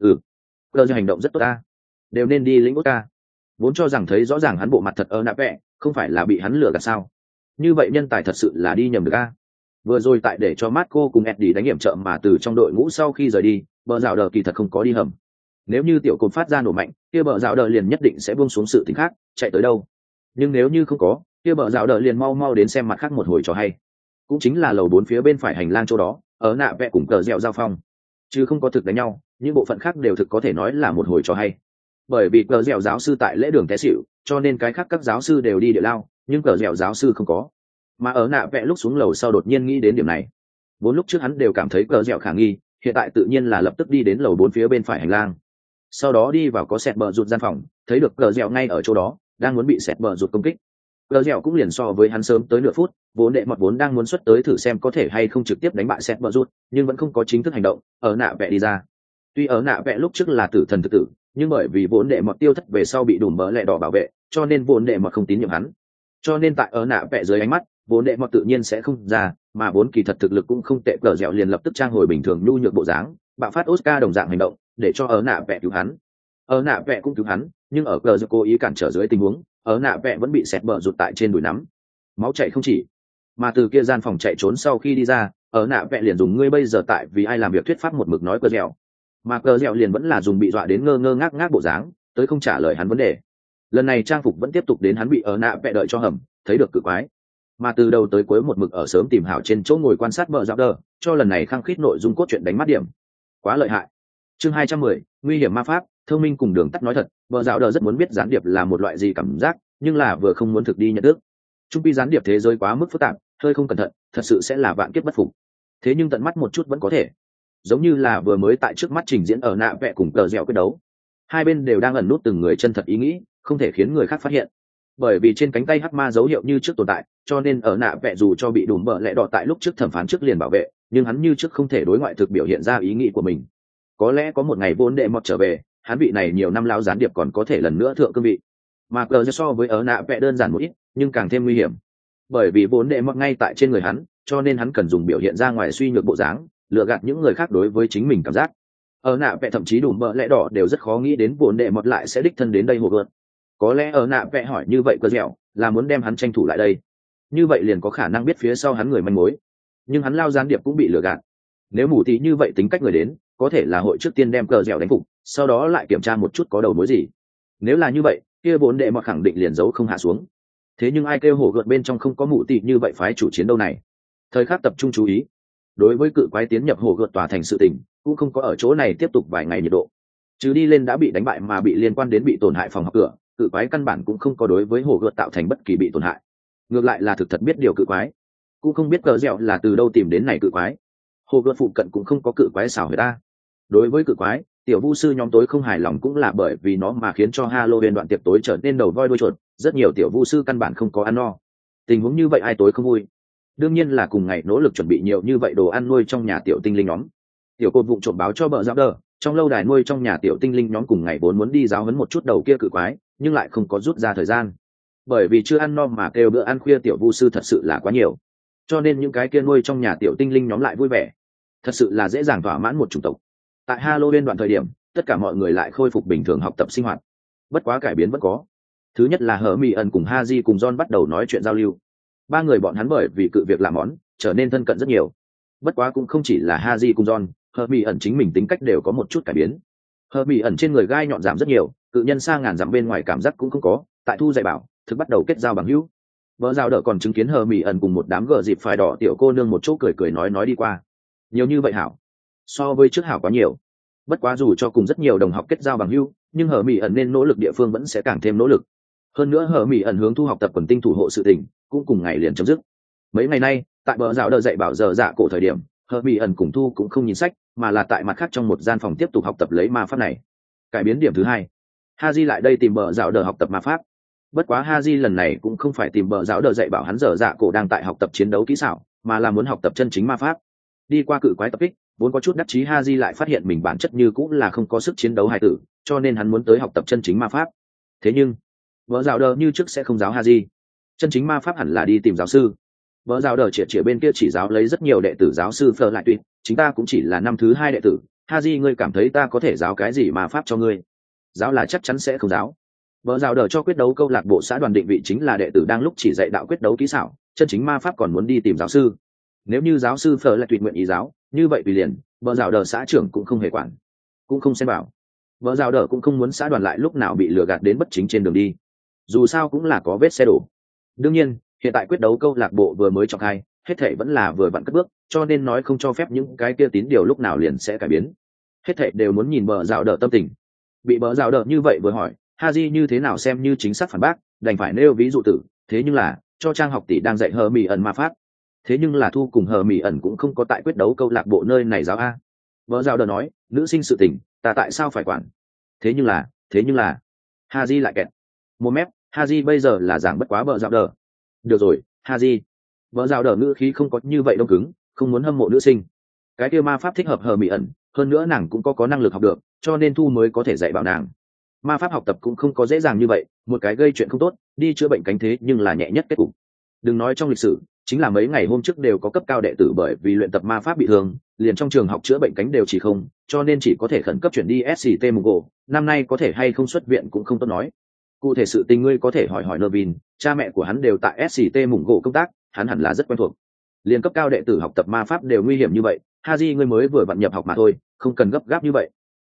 Cơ hành động rất tốt ta, đều nên đi lĩnh Oscar. Vốn cho rằng thấy rõ ràng hắn bộ mặt thật ở nạ vẽ, không phải là bị hắn lừa gạt sao? Như vậy nhân tài thật sự là đi nhầm được a. Vừa rồi tại để cho Marco cùng Eddie đánh nghiệm trợ mà từ trong đội ngũ sau khi rời đi, bờ dạo đờ kỳ thật không có đi hầm. Nếu như tiểu cồn phát ra nổ mạnh, kia bờ dạo đờ liền nhất định sẽ buông xuống sự tình khác, chạy tới đâu. Nhưng nếu như không có, kia bờ dạo đờ liền mau đến xem mặt khác một hồi trò hay. Cũng chính là lầu 4 phía bên phải hành lang chỗ đó, ở nạ vẽ cùng cờ dẻo giao phong, chứ không có thực đánh nhau, những bộ phận khác đều thực có thể nói là một hồi trò hay. Bởi vì cờ dẻo giáo sư tại lễ đường té xỉu, cho nên cái khác các giáo sư đều đi địa lao, nhưng cờ dẻo giáo sư không có. Mà ở nạ vẽ lúc xuống lầu sau đột nhiên nghĩ đến điểm này. Vốn lúc trước hắn đều cảm thấy cờ dẻo khả nghi, hiện tại tự nhiên là lập tức đi đến lầu 4 phía bên phải hành lang. Sau đó đi vào có sẹt bờ rụt gian phòng, thấy được cờ dẻo ngay ở chỗ đó, đang muốn bị sẹt bờ rụt công kích. Cờ dẻo cũng liền so với hắn sớm tới nửa phút, vốn đệ mọt vốn đang muốn xuất tới thử xem có thể hay không trực tiếp đánh bại sẹt bờ rụt, nhưng vẫn không có chính thức hành động. Ở nạ vẽ đi ra. Tuy ở nạ vẽ lúc trước là tử thần thực tử, nhưng bởi vì vốn đệ mọt tiêu thất về sau bị đùm bỡ lẹ đỏ bảo vệ, cho nên vốn đệ mọt không tín nhiệm hắn. Cho nên tại ở nạ vẽ dưới ánh mắt, vốn đệ mọt tự nhiên sẽ không ra, mà vốn kỳ thật thực lực cũng không tệ. Cờ dẻo liền lập tức trang hồi bình thường nhu nhược bộ dáng, bạo phát Oscar đồng dạng hành động, để cho ở nạ vẽ cứu hắn. Ở nạ vẽ cũng cứu hắn, nhưng ở cờ dẻo cố ý cản trở dưới tình huống, ở nạ vẽ vẫn bị sẹt bờ rụt tại trên đùi nắm, máu chảy không chỉ. Mà từ kia gian phòng chạy trốn sau khi đi ra, ở nạ vẽ liền dùng ngươi bây giờ tại vì ai làm việc thuyết pháp một mực nói cờ dẻo. mà cờ dẻo liền vẫn là dùng bị dọa đến ngơ ngơ ngác ngác bộ dáng tới không trả lời hắn vấn đề. Lần này trang phục vẫn tiếp tục đến hắn bị ở nạ vẽ đợi cho hầm thấy được cự quái, mà từ đầu tới cuối một mực ở sớm tìm hảo trên chỗ ngồi quan sát bờ dạo đờ, cho lần này khăng khít nội dung cốt truyện đánh mắt điểm quá lợi hại. Chương 210, nguy hiểm ma pháp. Thông minh cùng đường tắt. Nói thật, bờ dạo đờ rất muốn biết gián điệp là một loại gì cảm giác, nhưng là vừa không muốn thực đi nhận thức. Trung pi gián điệp thế giới quá mức phức tạp, hơi không cẩn thận thật sự sẽ là vạn kiếp bất phục. Thế nhưng tận mắt một chút vẫn có thể, giống như là vừa mới tại trước mắt trình diễn ở nạ vẽ cùng cờ dẻo quyết đấu, hai bên đều đang ẩn nút từng người chân thật ý nghĩ, không thể khiến người khác phát hiện. Bởi vì trên cánh tay hắc ma dấu hiệu như trước tồn tại, cho nên ở nạ vẽ dù cho bị đùm bợ lẽ đỏ tại lúc trước thẩm phán trước liền bảo vệ, nhưng hắn như trước không thể đối ngoại thực biểu hiện ra ý nghĩ của mình. Có lẽ có một ngày vốn đệ mọt trở về, hắn vị này nhiều năm lão gián điệp còn có thể lần nữa thượng cương vị. Mà cờ so với ở nạ vẽ đơn giản một ít, nhưng càng thêm nguy hiểm. Bởi vì vốn đệ mọt ngay tại trên người hắn, cho nên hắn cần dùng biểu hiện ra ngoài suy nhược bộ dáng, lừa gạt những người khác đối với chính mình cảm giác. Ở nạ vẽ thậm chí đùm bợ lẽ đỏ đều rất khó nghĩ đến vốn đệ mọt lại sẽ đích thân đến đây hồ gợt. Có lẽ ở nạ vẽ hỏi như vậy cờ dẻo là muốn đem hắn tranh thủ lại đây, như vậy liền có khả năng biết phía sau hắn người manh mối. Nhưng hắn lao gián điệp cũng bị lừa gạt. Nếu mù tí như vậy tính cách người đến, có thể là hội trước tiên đem cờ dẻo đánh phục, sau đó lại kiểm tra một chút có đầu mối gì. Nếu là như vậy, kia vốn đệ mọt khẳng định liền giấu không hạ xuống. Thế nhưng ai kêu hổ gợt bên trong không có mụ tị như vậy phái chủ chiến đâu này. Thời khắc tập trung chú ý, đối với cự quái tiến nhập hổ gợt tòa thành sự tình, cũng không có ở chỗ này tiếp tục vài ngày nhiệt độ. Chứ đi lên đã bị đánh bại mà bị liên quan đến bị tổn hại phòng học cửa, cự quái căn bản cũng không có đối với hổ gợt tạo thành bất kỳ bị tổn hại. Ngược lại là thực thật biết điều cự quái, cũng không biết cờ dẻo là từ đâu tìm đến này cự quái. Hổ gợt phụ cận cũng không có cự quái xảo người ta. Đối với cự quái, tiểu vu sư nhóm tối không hài lòng cũng là bởi vì nó mà khiến cho Halloween đoạn tiệc tối trở nên đầu voi đuôi chuột, rất nhiều tiểu vu sư căn bản không có ăn no. Tình huống như vậy ai tối không vui. Đương nhiên là cùng ngày nỗ lực chuẩn bị nhiều như vậy đồ ăn nuôi trong nhà tiểu tinh linh nhóm. Tiểu cột vụng trộm báo cho bờ dạo đờ, trong lâu đài nuôi trong nhà tiểu tinh linh nhóm cùng ngày vốn muốn đi giáo huấn một chút đầu kia cự quái, nhưng lại không có rút ra thời gian. Bởi vì chưa ăn no mà kêu bữa ăn khuya tiểu vu sư thật sự là quá nhiều, cho nên những cái kia nuôi trong nhà tiểu tinh linh nhóm lại vui vẻ, thật sự là dễ dàng thỏa mãn một chủng tộc. Tại Halloween đoạn thời điểm, tất cả mọi người lại khôi phục bình thường học tập sinh hoạt. Bất quá cải biến vẫn có. Thứ nhất là Hermione cùng Haji cùng John bắt đầu nói chuyện giao lưu. Ba người bọn hắn bởi vì cự việc làm món, trở nên thân cận rất nhiều. Bất quá cũng không chỉ là Haji cùng John, Hermione chính mình tính cách đều có một chút cải biến. Hermione trên người gai nhọn giảm rất nhiều, cự nhân xa ngàn dặm bên ngoài cảm giác cũng không có. Tại thu dạy bảo, thực bắt đầu kết giao bằng hữu. Vợ giao đỡ còn chứng kiến Hermione cùng một đám gờ dịp phải đỏ tiểu cô nương một chỗ cười cười nói đi qua. Nhiều như vậy hảo, so với trước hảo quá nhiều. Bất quá dù cho cùng rất nhiều đồng học kết giao bằng hữu, nhưng Hermione nên nỗ lực địa phương vẫn sẽ càng thêm nỗ lực. Hơn nữa Hermione hướng thu học tập quần tinh thủ hộ sự tình, cũng cùng ngày liền chấm dứt. Mấy ngày nay, tại bờ rào đỡ dạy bảo giờ dạ cổ thời điểm, Hermione cùng thu cũng không nhìn sách, mà là tại mặt khác trong một gian phòng tiếp tục học tập lấy ma pháp này. Cải biến điểm thứ hai, Haji lại đây tìm bờ rào đỡ học tập ma pháp. Bất quá Haji lần này cũng không phải tìm bờ rào đỡ dạy bảo hắn giờ dạ cổ đang tại học tập chiến đấu kỹ xảo, mà là muốn học tập chân chính ma pháp. Đi qua cự quái tập kích, vốn có chút đắc chí Haji lại phát hiện mình bản chất như cũng là không có sức chiến đấu hài tử, cho nên hắn muốn tới học tập chân chính ma pháp. Thế nhưng vợ rào đờ như trước sẽ không giáo Haji, chân chính ma pháp hẳn là đi tìm giáo sư. Vợ rào đờ chĩa bên kia chỉ giáo lấy rất nhiều đệ tử giáo sư Fleur lại tuyệt, chính ta cũng chỉ là năm thứ 2 đệ tử. Haji, ngươi cảm thấy ta có thể giáo cái gì ma pháp cho ngươi? Giáo là chắc chắn sẽ không giáo. Vợ rào đờ cho quyết đấu câu lạc bộ xã đoàn định vị chính là đệ tử đang lúc chỉ dạy đạo quyết đấu kỹ xảo, chân chính ma pháp còn muốn đi tìm giáo sư. Nếu như giáo sư Fleur lại tuyệt nguyện ý giáo, như vậy vì liền vợ rào đờ xã trưởng cũng không hề quản, cũng không xen vào. Vợ rào đờ cũng không muốn xã đoàn lại lúc nào bị lừa gạt đến bất chính trên đường đi, dù sao cũng là có vết xe đổ. Đương nhiên hiện tại quyết đấu câu lạc bộ vừa mới trọng khai, hết thảy vẫn là vừa vặn cất bước, cho nên nói không cho phép những cái kia tín điều lúc nào liền sẽ cải biến. Hết thảy đều muốn nhìn bờ rào đờ tâm tình. Bị bờ rào đờ như vậy vừa hỏi, Haji như thế nào xem như chính xác phản bác, đành phải nêu ví dụ tử. Thế nhưng là cho trang học tỷ đang dạy Hermione ma pháp, thế nhưng là thu cùng Hermione cũng không có tại quyết đấu câu lạc bộ nơi này giáo a. Bờ rào đờ nói, nữ sinh sự tình ta tại sao phải quản? Thế nhưng là Haji lại kẹt một mép. Haji bây giờ là giảng bất quá bờ rào đờ. Được rồi Haji, bờ rào đờ ngữ khí không có như vậy đông cứng, không muốn hâm mộ nữ sinh. Cái kia ma pháp thích hợp Hermione, hơn nữa nàng cũng có năng lực học được, cho nên thu mới có thể dạy bảo nàng. Ma pháp học tập cũng không có dễ dàng như vậy, một cái gây chuyện không tốt, đi chữa bệnh cánh thế nhưng là nhẹ nhất kết cục. Đừng nói trong lịch sử, chính là mấy ngày hôm trước đều có cấp cao đệ tử bởi vì luyện tập ma pháp bị thương, liền trong trường học chữa bệnh cánh đều chỉ không, cho nên chỉ có thể khẩn cấp chuyển đi SCT Mungo. Năm nay có thể hay không xuất viện cũng không tốt nói. Cụ thể sự tình ngươi có thể hỏi Nervin, cha mẹ của hắn đều tại SCT Mungo công tác, hắn hẳn là rất quen thuộc. Liền cấp cao đệ tử học tập ma pháp đều nguy hiểm như vậy, Haji ngươi mới vừa vặn nhập học mà thôi, không cần gấp gáp như vậy.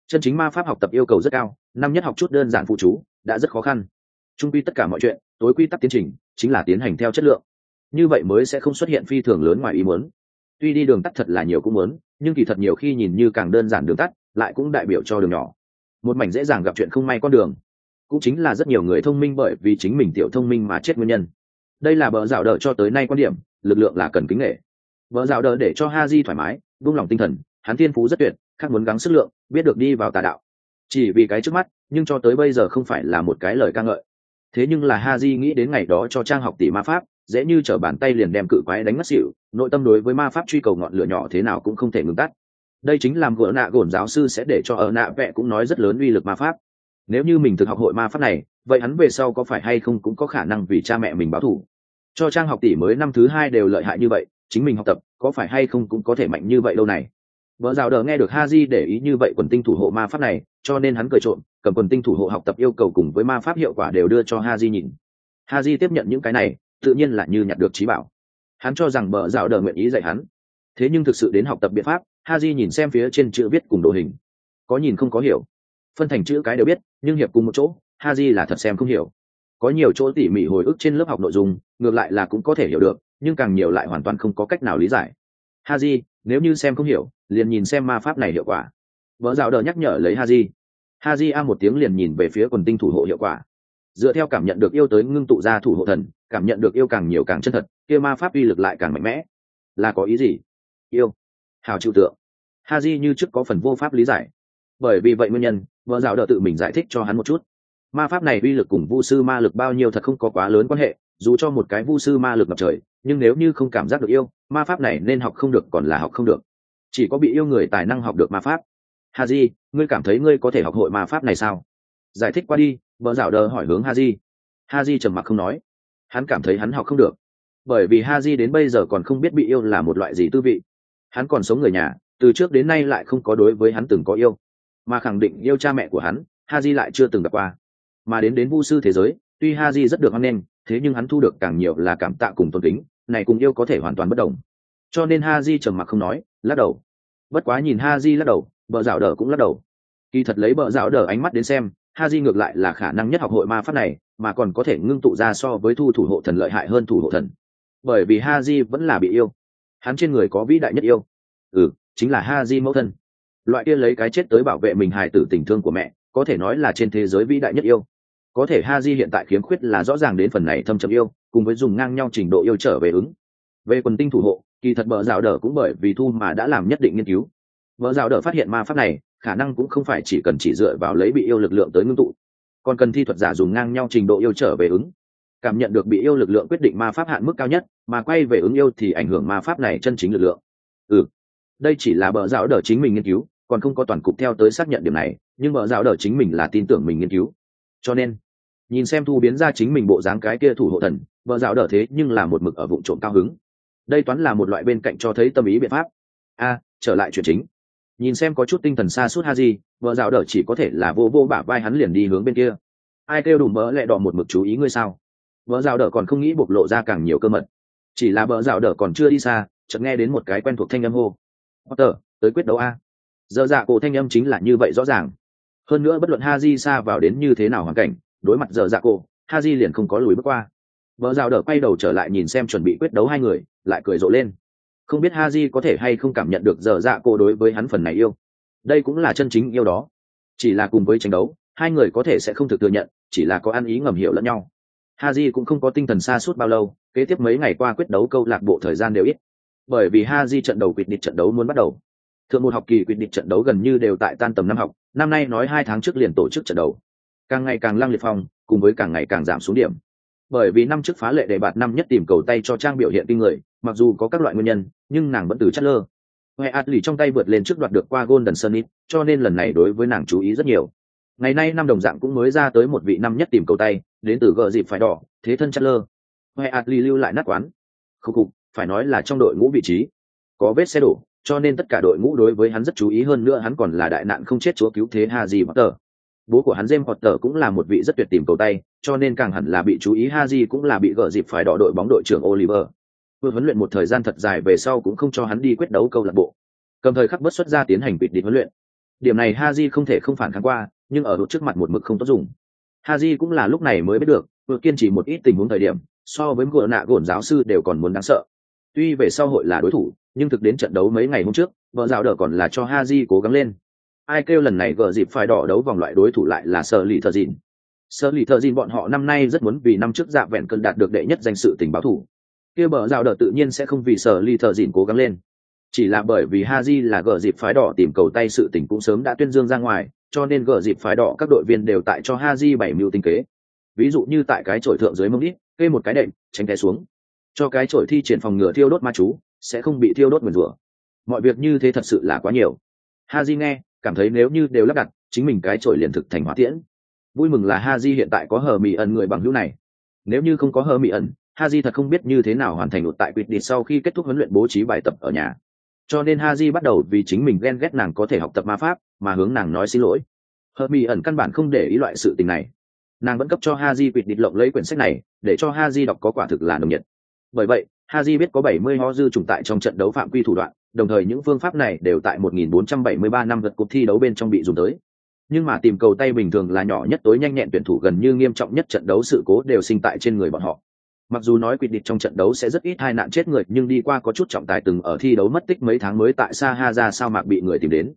Chân chính ma pháp học tập yêu cầu rất cao, năm nhất học chút đơn giản phụ chú đã rất khó khăn. Trung quy tất cả mọi chuyện, tối quy tắc tiến trình chính là tiến hành theo chất lượng, như vậy mới sẽ không xuất hiện phi thường lớn ngoài ý muốn. Tuy đi đường tắt thật là nhiều cũng muốn, nhưng kỳ thật nhiều khi nhìn như càng đơn giản đường tắt lại cũng đại biểu cho đường nhỏ, một mảnh dễ dàng gặp chuyện không may con đường, cũng chính là rất nhiều người thông minh bởi vì chính mình tiểu thông minh mà chết nguyên nhân. Đây là bờ rào đỡ cho tới nay quan điểm, lực lượng là cần kính nghệ. Bờ rào đỡ để cho Haji thoải mái buông lòng tinh thần, hắn thiên phú rất tuyệt, khác muốn gắng sức lượng, biết được đi vào tà đạo, chỉ vì cái trước mắt, nhưng cho tới bây giờ không phải là một cái lời ca ngợi. Thế nhưng là Haji nghĩ đến ngày đó cho trang học tỷ ma pháp, dễ như trở bàn tay liền đem cự quái đánh mất xỉu, nội tâm đối với ma pháp truy cầu ngọn lửa nhỏ thế nào cũng không thể ngừng tắt. Đây chính làm gỡ nạ gổn giáo sư sẽ để cho ở nạ vẽ cũng nói rất lớn uy lực ma pháp. Nếu như mình thực học hội ma pháp này, vậy hắn về sau có phải hay không cũng có khả năng vì cha mẹ mình báo thù. Cho trang học tỷ mới năm thứ 2 đều lợi hại như vậy, chính mình học tập có phải hay không cũng có thể mạnh như vậy lâu này. Vợ rào đờ nghe được Haji để ý như vậy quần tinh thủ hộ ma pháp này, cho nên hắn cười trộm, cầm quần tinh thủ hộ học tập yêu cầu cùng với ma pháp hiệu quả đều đưa cho Haji nhìn. Haji tiếp nhận những cái này, tự nhiên là như nhặt được trí bảo. Hắn cho rằng vợ rào đờ nguyện ý dạy hắn. Thế nhưng thực sự đến học tập biện pháp, Haji nhìn xem phía trên chữ viết cùng đồ hình, có nhìn không có hiểu, phân thành chữ cái đều biết, nhưng hiệp cùng một chỗ, Haji là thật xem không hiểu. Có nhiều chỗ tỉ mỉ hồi ức trên lớp học nội dung, ngược lại là cũng có thể hiểu được, nhưng càng nhiều lại hoàn toàn không có cách nào lý giải. Haji, nếu như xem không hiểu, liền nhìn xem ma pháp này hiệu quả. Vợ rào đờ nhắc nhở lấy Haji. Haji a một tiếng liền nhìn về phía quần tinh thủ hộ hiệu quả. Dựa theo cảm nhận được yêu tới ngưng tụ ra thủ hộ thần, cảm nhận được yêu càng nhiều càng chân thật, kia ma pháp uy lực lại càng mạnh mẽ. Là có ý gì? Yêu, hào chịu tượng. Haji như trước có phần vô pháp lý giải. Bởi vì vậy nguyên nhân, vợ rào đờ tự mình giải thích cho hắn một chút. Ma pháp này uy lực cùng vu sư ma lực bao nhiêu thật không có quá lớn quan hệ, dù cho một cái vu sư ma lực ngập trời, nhưng nếu như không cảm giác được yêu, ma pháp này nên học không được còn là học không được. Chỉ có bị yêu người tài năng học được ma pháp. Haji, ngươi cảm thấy ngươi có thể học hội ma pháp này sao? Giải thích qua đi, vợ rào đờ hỏi hướng Haji. Haji trầm mặc không nói. Hắn cảm thấy hắn học không được, bởi vì Haji đến bây giờ còn không biết bị yêu là một loại gì tư vị. Hắn còn sống người nhà, từ trước đến nay lại không có đối với hắn từng có yêu, mà khẳng định yêu cha mẹ của hắn, Haji lại chưa từng gặp qua. Mà đến vu sư thế giới, tuy Haji rất được hoan nghênh, thế nhưng hắn thu được càng nhiều là cảm tạ cùng tôn kính, này cùng yêu có thể hoàn toàn bất đồng. Cho nên Haji trầm mặc không nói, lắc đầu. Bất quá nhìn Haji lắc đầu, bờ dạo đờ cũng lắc đầu. Kỳ thật lấy bờ dạo đờ ánh mắt đến xem, Haji ngược lại là khả năng nhất học hội ma pháp này, mà còn có thể ngưng tụ ra so với thu thủ hộ thần lợi hại hơn thủ hộ thần. Bởi vì Haji vẫn là bị yêu, hắn trên người có vĩ đại nhất yêu, chính là Haji mẫu thân. Loại kia lấy cái chết tới bảo vệ mình hài tử tình thương của mẹ, có thể nói là trên thế giới vĩ đại nhất yêu. Có thể Haji hiện tại khiếm khuyết là rõ ràng đến phần này thâm trầm yêu, cùng với dùng ngang nhau trình độ yêu trở về ứng. Về quần tinh thủ hộ, kỳ thật bờ rào đờ cũng bởi vì thu mà đã làm nhất định nghiên cứu. Bờ rào đờ phát hiện ma pháp này, khả năng cũng không phải chỉ cần chỉ dựa vào lấy bị yêu lực lượng tới ngưng tụ, còn cần thi thuật giả dùng ngang nhau trình độ yêu trở về ứng. Cảm nhận được bị yêu lực lượng quyết định ma pháp hạn mức cao nhất, mà quay về ứng yêu thì ảnh hưởng ma pháp này chân chính lực lượng. Đây chỉ là bờ rào đờ chính mình nghiên cứu, còn không có toàn cục theo tới xác nhận điểm này, nhưng bờ rào đờ chính mình là tin tưởng mình nghiên cứu. Cho nên nhìn xem thu biến ra chính mình bộ dáng cái kia thủ hộ thần, bờ rào đờ thế nhưng là một mực ở vụ trộm cao hứng. Đây toán là một loại bên cạnh cho thấy tâm ý biện pháp. Trở lại chuyện chính. Nhìn xem có chút tinh thần xa suốt Haji, bờ rào đờ chỉ có thể là vô bả vai hắn liền đi hướng bên kia. Ai kêu đủ mỡ lẹ đỏ một mực chú ý ngươi sao? Bờ rào đờ còn không nghĩ bộc lộ ra càng nhiều cơ mật. Chỉ là bờ rào đờ còn chưa đi xa, chợt nghe đến một cái quen thuộc thanh âm hô. Potter, tới quyết đấu a. Giờ dạ cổ thanh âm chính là như vậy rõ ràng. Hơn nữa bất luận Haji xa vào đến như thế nào hoàn cảnh, đối mặt giờ dạ cổ, Haji liền không có lùi bước qua. Vợ rào đỡ quay đầu trở lại nhìn xem chuẩn bị quyết đấu hai người, lại cười rộ lên. Không biết Haji có thể hay không cảm nhận được giờ dạ cổ đối với hắn phần này yêu. Đây cũng là chân chính yêu đó. Chỉ là cùng với tranh đấu, hai người có thể sẽ không thực thừa nhận, chỉ là có ăn ý ngầm hiểu lẫn nhau. Haji cũng không có tinh thần xa suốt bao lâu, kế tiếp mấy ngày qua quyết đấu câu lạc bộ thời gian đều ít. Bởi vì Haji trận đầu quyết định trận đấu muốn bắt đầu. Thượng một học kỳ quyết định trận đấu gần như đều tại tan tầm năm học, năm nay nói 2 tháng trước liền tổ chức trận đấu. Càng ngày càng lăng liệt phong, cùng với càng ngày càng giảm xuống điểm. Bởi vì năm trước phá lệ đề bạt năm nhất tìm cầu tay cho trang biểu hiện kinh người, mặc dù có các loại nguyên nhân, nhưng nàng vẫn từ chất lơ. Hoè Atli trong tay vượt lên trước đoạt được qua Golden Sunnit, cho nên lần này đối với nàng chú ý rất nhiều. Ngày nay năm đồng dạng cũng mới ra tới một vị năm nhất tìm cầu tay, đến từ gờ dịp phải đỏ, thế thân chất lơ. Hoè Atli lưu lại nát quán. Khục, phải nói là trong đội ngũ vị trí có vết xe đổ, cho nên tất cả đội ngũ đối với hắn rất chú ý, hơn nữa hắn còn là đại nạn không chết chúa cứu thế Harry Potter. Bố của hắn James Potter cũng là một vị rất tuyệt tìm cầu tay, cho nên càng hẳn là bị chú ý. Harry cũng là bị gỡ dịp phải đỏ đội bóng đội trưởng Oliver. Vừa huấn luyện một thời gian thật dài về sau cũng không cho hắn đi quyết đấu câu lạc bộ. Cầm thời khắc bất xuất ra tiến hành quyết định huấn luyện. Điểm này Haji không thể không phản kháng qua, nhưng ở đột trước mặt một mực không tốt dùng. Haji cũng là lúc này mới biết được, vừa kiên trì một ít tình huống thời điểm, so với gỗ nạ gồn giáo sư đều còn muốn đáng sợ. Tuy về sau hội là đối thủ, nhưng thực đến trận đấu mấy ngày hôm trước, vợ rào đỡ còn là cho Haji cố gắng lên. Ai kêu lần này gỡ dịp phải đỏ đấu vòng loại đối thủ lại là Sở Lì Thợ Dìn. Sở Lì Thợ Dìn bọn họ năm nay rất muốn vì năm trước dạ vẹn cân đạt được đệ nhất danh sự tình báo thủ. Kia bờ rào đỡ tự nhiên sẽ không vì Sở Lì Thợ Dìn cố gắng lên. Chỉ là bởi vì Haji là gỡ dịp phái đỏ tìm cầu tay sự tình cũng sớm đã tuyên dương ra ngoài, cho nên gỡ dịp phái đỏ các đội viên đều tại cho Haji bảy mưu tinh kế. Ví dụ như tại cái chổi thượng dưới mông đít, kê một cái đệm, tránh té xuống. Cho cái chổi thi triển phòng ngừa thiêu đốt ma chú, sẽ không bị thiêu đốt nguyền rủa. Mọi việc như thế thật sự là quá nhiều. Haji nghe, cảm thấy nếu như đều lắp đặt, chính mình cái chổi liền thực thành hóa tiễn. Vui mừng là Haji hiện tại có hờ mị ẩn người bằng hữu này. Nếu như không có hờ mị ẩn, Haji thật không biết như thế nào hoàn thành đột tại quyết định sau khi kết thúc huấn luyện bố trí bài tập ở nhà. Cho nên Haji bắt đầu vì chính mình ghen ghét nàng có thể học tập ma pháp, mà hướng nàng nói xin lỗi. Hờ mị ẩn căn bản không để ý loại sự tình này. Nàng vẫn cấp cho Haji quyết định lộng lấy quyển sách này, để cho Haji đọc có quả thực là nồng nhiệt. Bởi vậy, Haji biết có 70 ho dư trùng tại trong trận đấu phạm quy thủ đoạn, đồng thời những phương pháp này đều tại 1473 năm vượt cuộc thi đấu bên trong bị dùng tới. Nhưng mà tìm cầu tay bình thường là nhỏ nhất tối nhanh nhẹn tuyển thủ gần như nghiêm trọng nhất trận đấu sự cố đều sinh tại trên người bọn họ. Mặc dù nói quyết định trong trận đấu sẽ rất ít tai nạn chết người, nhưng đi qua có chút trọng tài từng ở thi đấu mất tích mấy tháng mới tại Sahara sao mạc bị người tìm đến.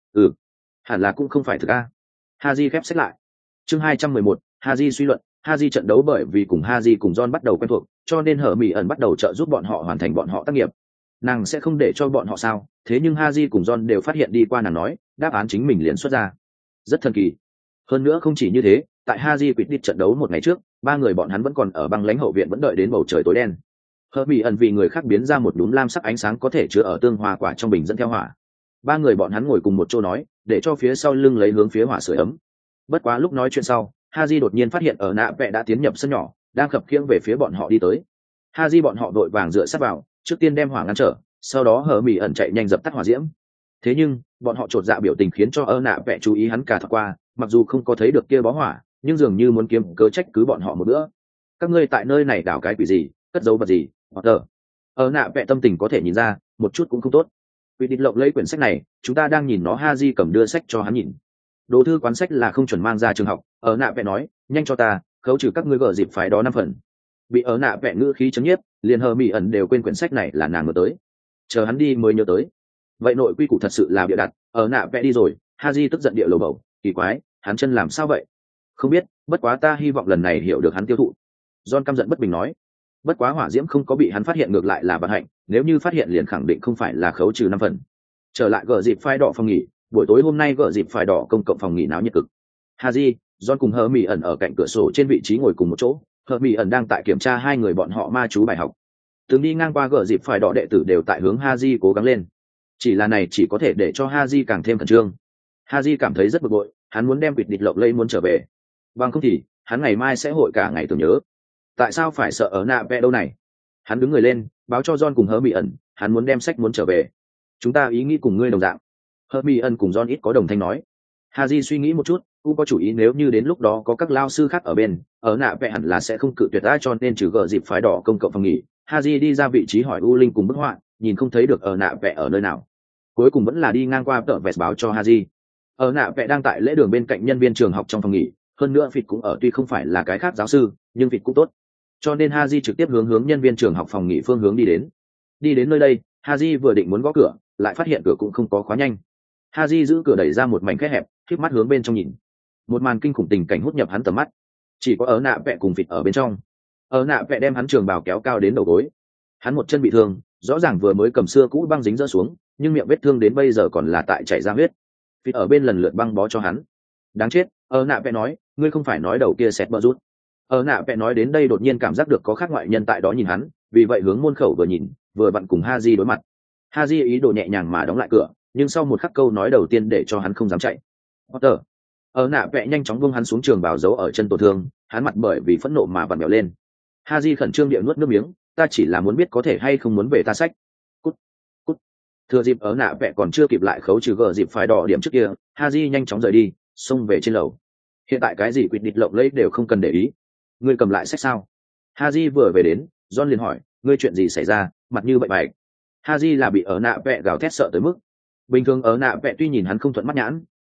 Hẳn là cũng không phải thực a. Haji khép sách lại. Chương 211, Haji suy luận, Haji trận đấu bởi vì cùng Haji cùng John bắt đầu quen thuộc, cho nên hở mỉ ẩn bắt đầu trợ giúp bọn họ hoàn thành bọn họ tác nghiệp. Nàng sẽ không để cho bọn họ sao, thế nhưng Haji cùng John đều phát hiện đi qua nàng nói, đáp án chính mình liền xuất ra. Rất thần kỳ. Hơn nữa không chỉ như thế, tại Haji quyết định trận đấu một ngày trước, ba người bọn hắn vẫn còn ở băng lãnh hậu viện vẫn đợi đến bầu trời tối đen. Hở mỉ ẩn vì người khác biến ra một đúm lam sắc ánh sáng có thể chứa ở tương hòa quả trong bình dẫn theo hỏa. Ba người bọn hắn ngồi cùng một chỗ nói, để cho phía sau lưng lấy hướng phía hỏa sưởi ấm. Bất quá lúc nói chuyện sau, Haji đột nhiên phát hiện ở nạ vẽ đã tiến nhập sân nhỏ, đang khập khiễng về phía bọn họ đi tới. Haji bọn họ đội vàng dựa sát vào, trước tiên đem hỏa ngăn trở, sau đó hở mỉ ẩn chạy nhanh dập tắt hỏa diễm. Thế nhưng bọn họ chột dạ biểu tình khiến cho nạ vẽ chú ý hắn cả thật qua, mặc dù không có thấy được kia bó hỏa, nhưng dường như muốn kiếm cớ trách cứ bọn họ một bữa. Các ngươi tại nơi này đào cái quỷ gì, cất giấu vật gì? Potter. Nạ vẽ tâm tình có thể nhìn ra, một chút cũng không tốt. Vì địch lộng lấy quyển sách này, chúng ta đang nhìn nó. Haji cầm đưa sách cho hắn nhìn. Đồ thư quán sách là không chuẩn mang ra trường học. Nạ vẽ nói, nhanh cho ta, khấu trừ các ngươi gỡ dịp phải đó 5 phần. Bị nạ vẽ ngữ khí chấn nhiếp, liền hờ mỉ ẩn đều quên quyển sách này là nàng mới tới. Chờ hắn đi mới nhớ tới. Vậy nội quy củ thật sự là bịa đặt. Nạ vẽ đi rồi, Haji tức giận địa lầu bầu, kỳ quái, hắn chân làm sao vậy? Không biết, bất quá ta hy vọng lần này hiểu được hắn tiêu thụ. John căm giận bất bình nói. Bất quá hỏa diễm không có bị hắn phát hiện ngược lại là vận hạnh, nếu như phát hiện liền khẳng định không phải là khấu trừ 5 phần. Trở lại gỡ dịp phai đỏ phòng nghỉ, buổi tối hôm nay gỡ dịp phai đỏ công cộng phòng nghỉ náo nhiệt cực. Haji, John cùng Hờ Mị ẩn ở cạnh cửa sổ trên vị trí ngồi cùng một chỗ. Hờ Mị ẩn đang tại kiểm tra hai người bọn họ ma chú bài học. Từng đi ngang qua gỡ dịp phai đỏ đệ tử đều tại hướng Haji cố gắng lên. Chỉ là này chỉ có thể để cho Haji càng thêm khẩn trương. Haji cảm thấy rất bực bội, hắn muốn đem quỷ địch lộng lây muốn trở về. Bằng không thì, hắn ngày mai sẽ hội cả ngày tưởng nhớ. Tại sao phải sợ ở nạ vẽ đâu này? Hắn đứng người lên, báo cho John cùng Hờ Mị ẩn, hắn muốn đem sách muốn trở về. Chúng ta ý nghĩ cùng ngươi đồng dạng. Hờ Mị ẩn cùng John ít có đồng thanh nói. Haji suy nghĩ một chút, cũng có chủ ý nếu như đến lúc đó có các lao sư khác ở bên, ở nạ vẽ hẳn là sẽ không cự tuyệt ai, cho nên trừ gỡ dịp phái đỏ công cộng phòng nghỉ. Haji đi ra vị trí hỏi U Linh cùng bức họa, nhìn không thấy được ở nạ vẽ ở nơi nào. Cuối cùng vẫn là đi ngang qua tợ vẹt báo cho Haji. Ở nạ vẽ đang tại lễ đường bên cạnh nhân viên trường học trong phòng nghỉ, hơn nữa Phịt cũng ở, tuy không phải là cái khác giáo sư, nhưng Phịt cũng tốt. Cho nên Haji trực tiếp hướng nhân viên trường học phòng nghỉ phương hướng đi đến. Đi đến nơi đây, Haji vừa định muốn gõ cửa, lại phát hiện cửa cũng không có khóa nhanh. Haji giữ cửa đẩy ra một mảnh khe hẹp, khép mắt hướng bên trong nhìn. Một màn kinh khủng tình cảnh hút nhập hắn tầm mắt. Chỉ có ở nạ vẽ cùng Phịt ở bên trong. Ở nạ vẽ đem hắn trường bào kéo cao đến đầu gối. Hắn một chân bị thương, rõ ràng vừa mới cầm xưa cũ băng dính rỡ xuống, nhưng miệng vết thương đến bây giờ còn là tại chảy ra huyết. Phịt ở bên lần lượt băng bó cho hắn. Đáng chết, ở nạ vẽ nói, ngươi không phải nói đầu kia sẹt bờ rút. Ở nạ vẽ nói đến đây đột nhiên cảm giác được có khác ngoại nhân tại đó nhìn hắn, vì vậy hướng môn khẩu vừa nhìn, vừa vặn cùng Haji đối mặt. Haji ý đồ nhẹ nhàng mà đóng lại cửa, nhưng sau một khắc câu nói đầu tiên để cho hắn không dám chạy. Potter. Ở nạ vẽ nhanh chóng buông hắn xuống trường bào giấu ở chân tổn thương, hắn mặt bởi vì phẫn nộ mà vặn vẹo lên. Haji khẩn trương địa nuốt nước miếng, ta chỉ là muốn biết có thể hay không muốn về ta sách. Cút, cút. Thừa dịp ở nạ vẽ còn chưa kịp lại khấu trừ gờ dịp phải đỏ điểm trước kia, Haji nhanh chóng rời đi, xông về trên lầu. Hiện tại cái gì quyết định lộng lẫy đều không cần để ý. Ngươi cầm lại sách sao? Haji vừa về đến, John liền hỏi, ngươi chuyện gì xảy ra, mặt như vậy bạch. Haji là bị ở nạ vẽ gào thét sợ tới mức. Bình thường ở nạ vẽ tuy nhìn hắn không thuận mắt nhãn,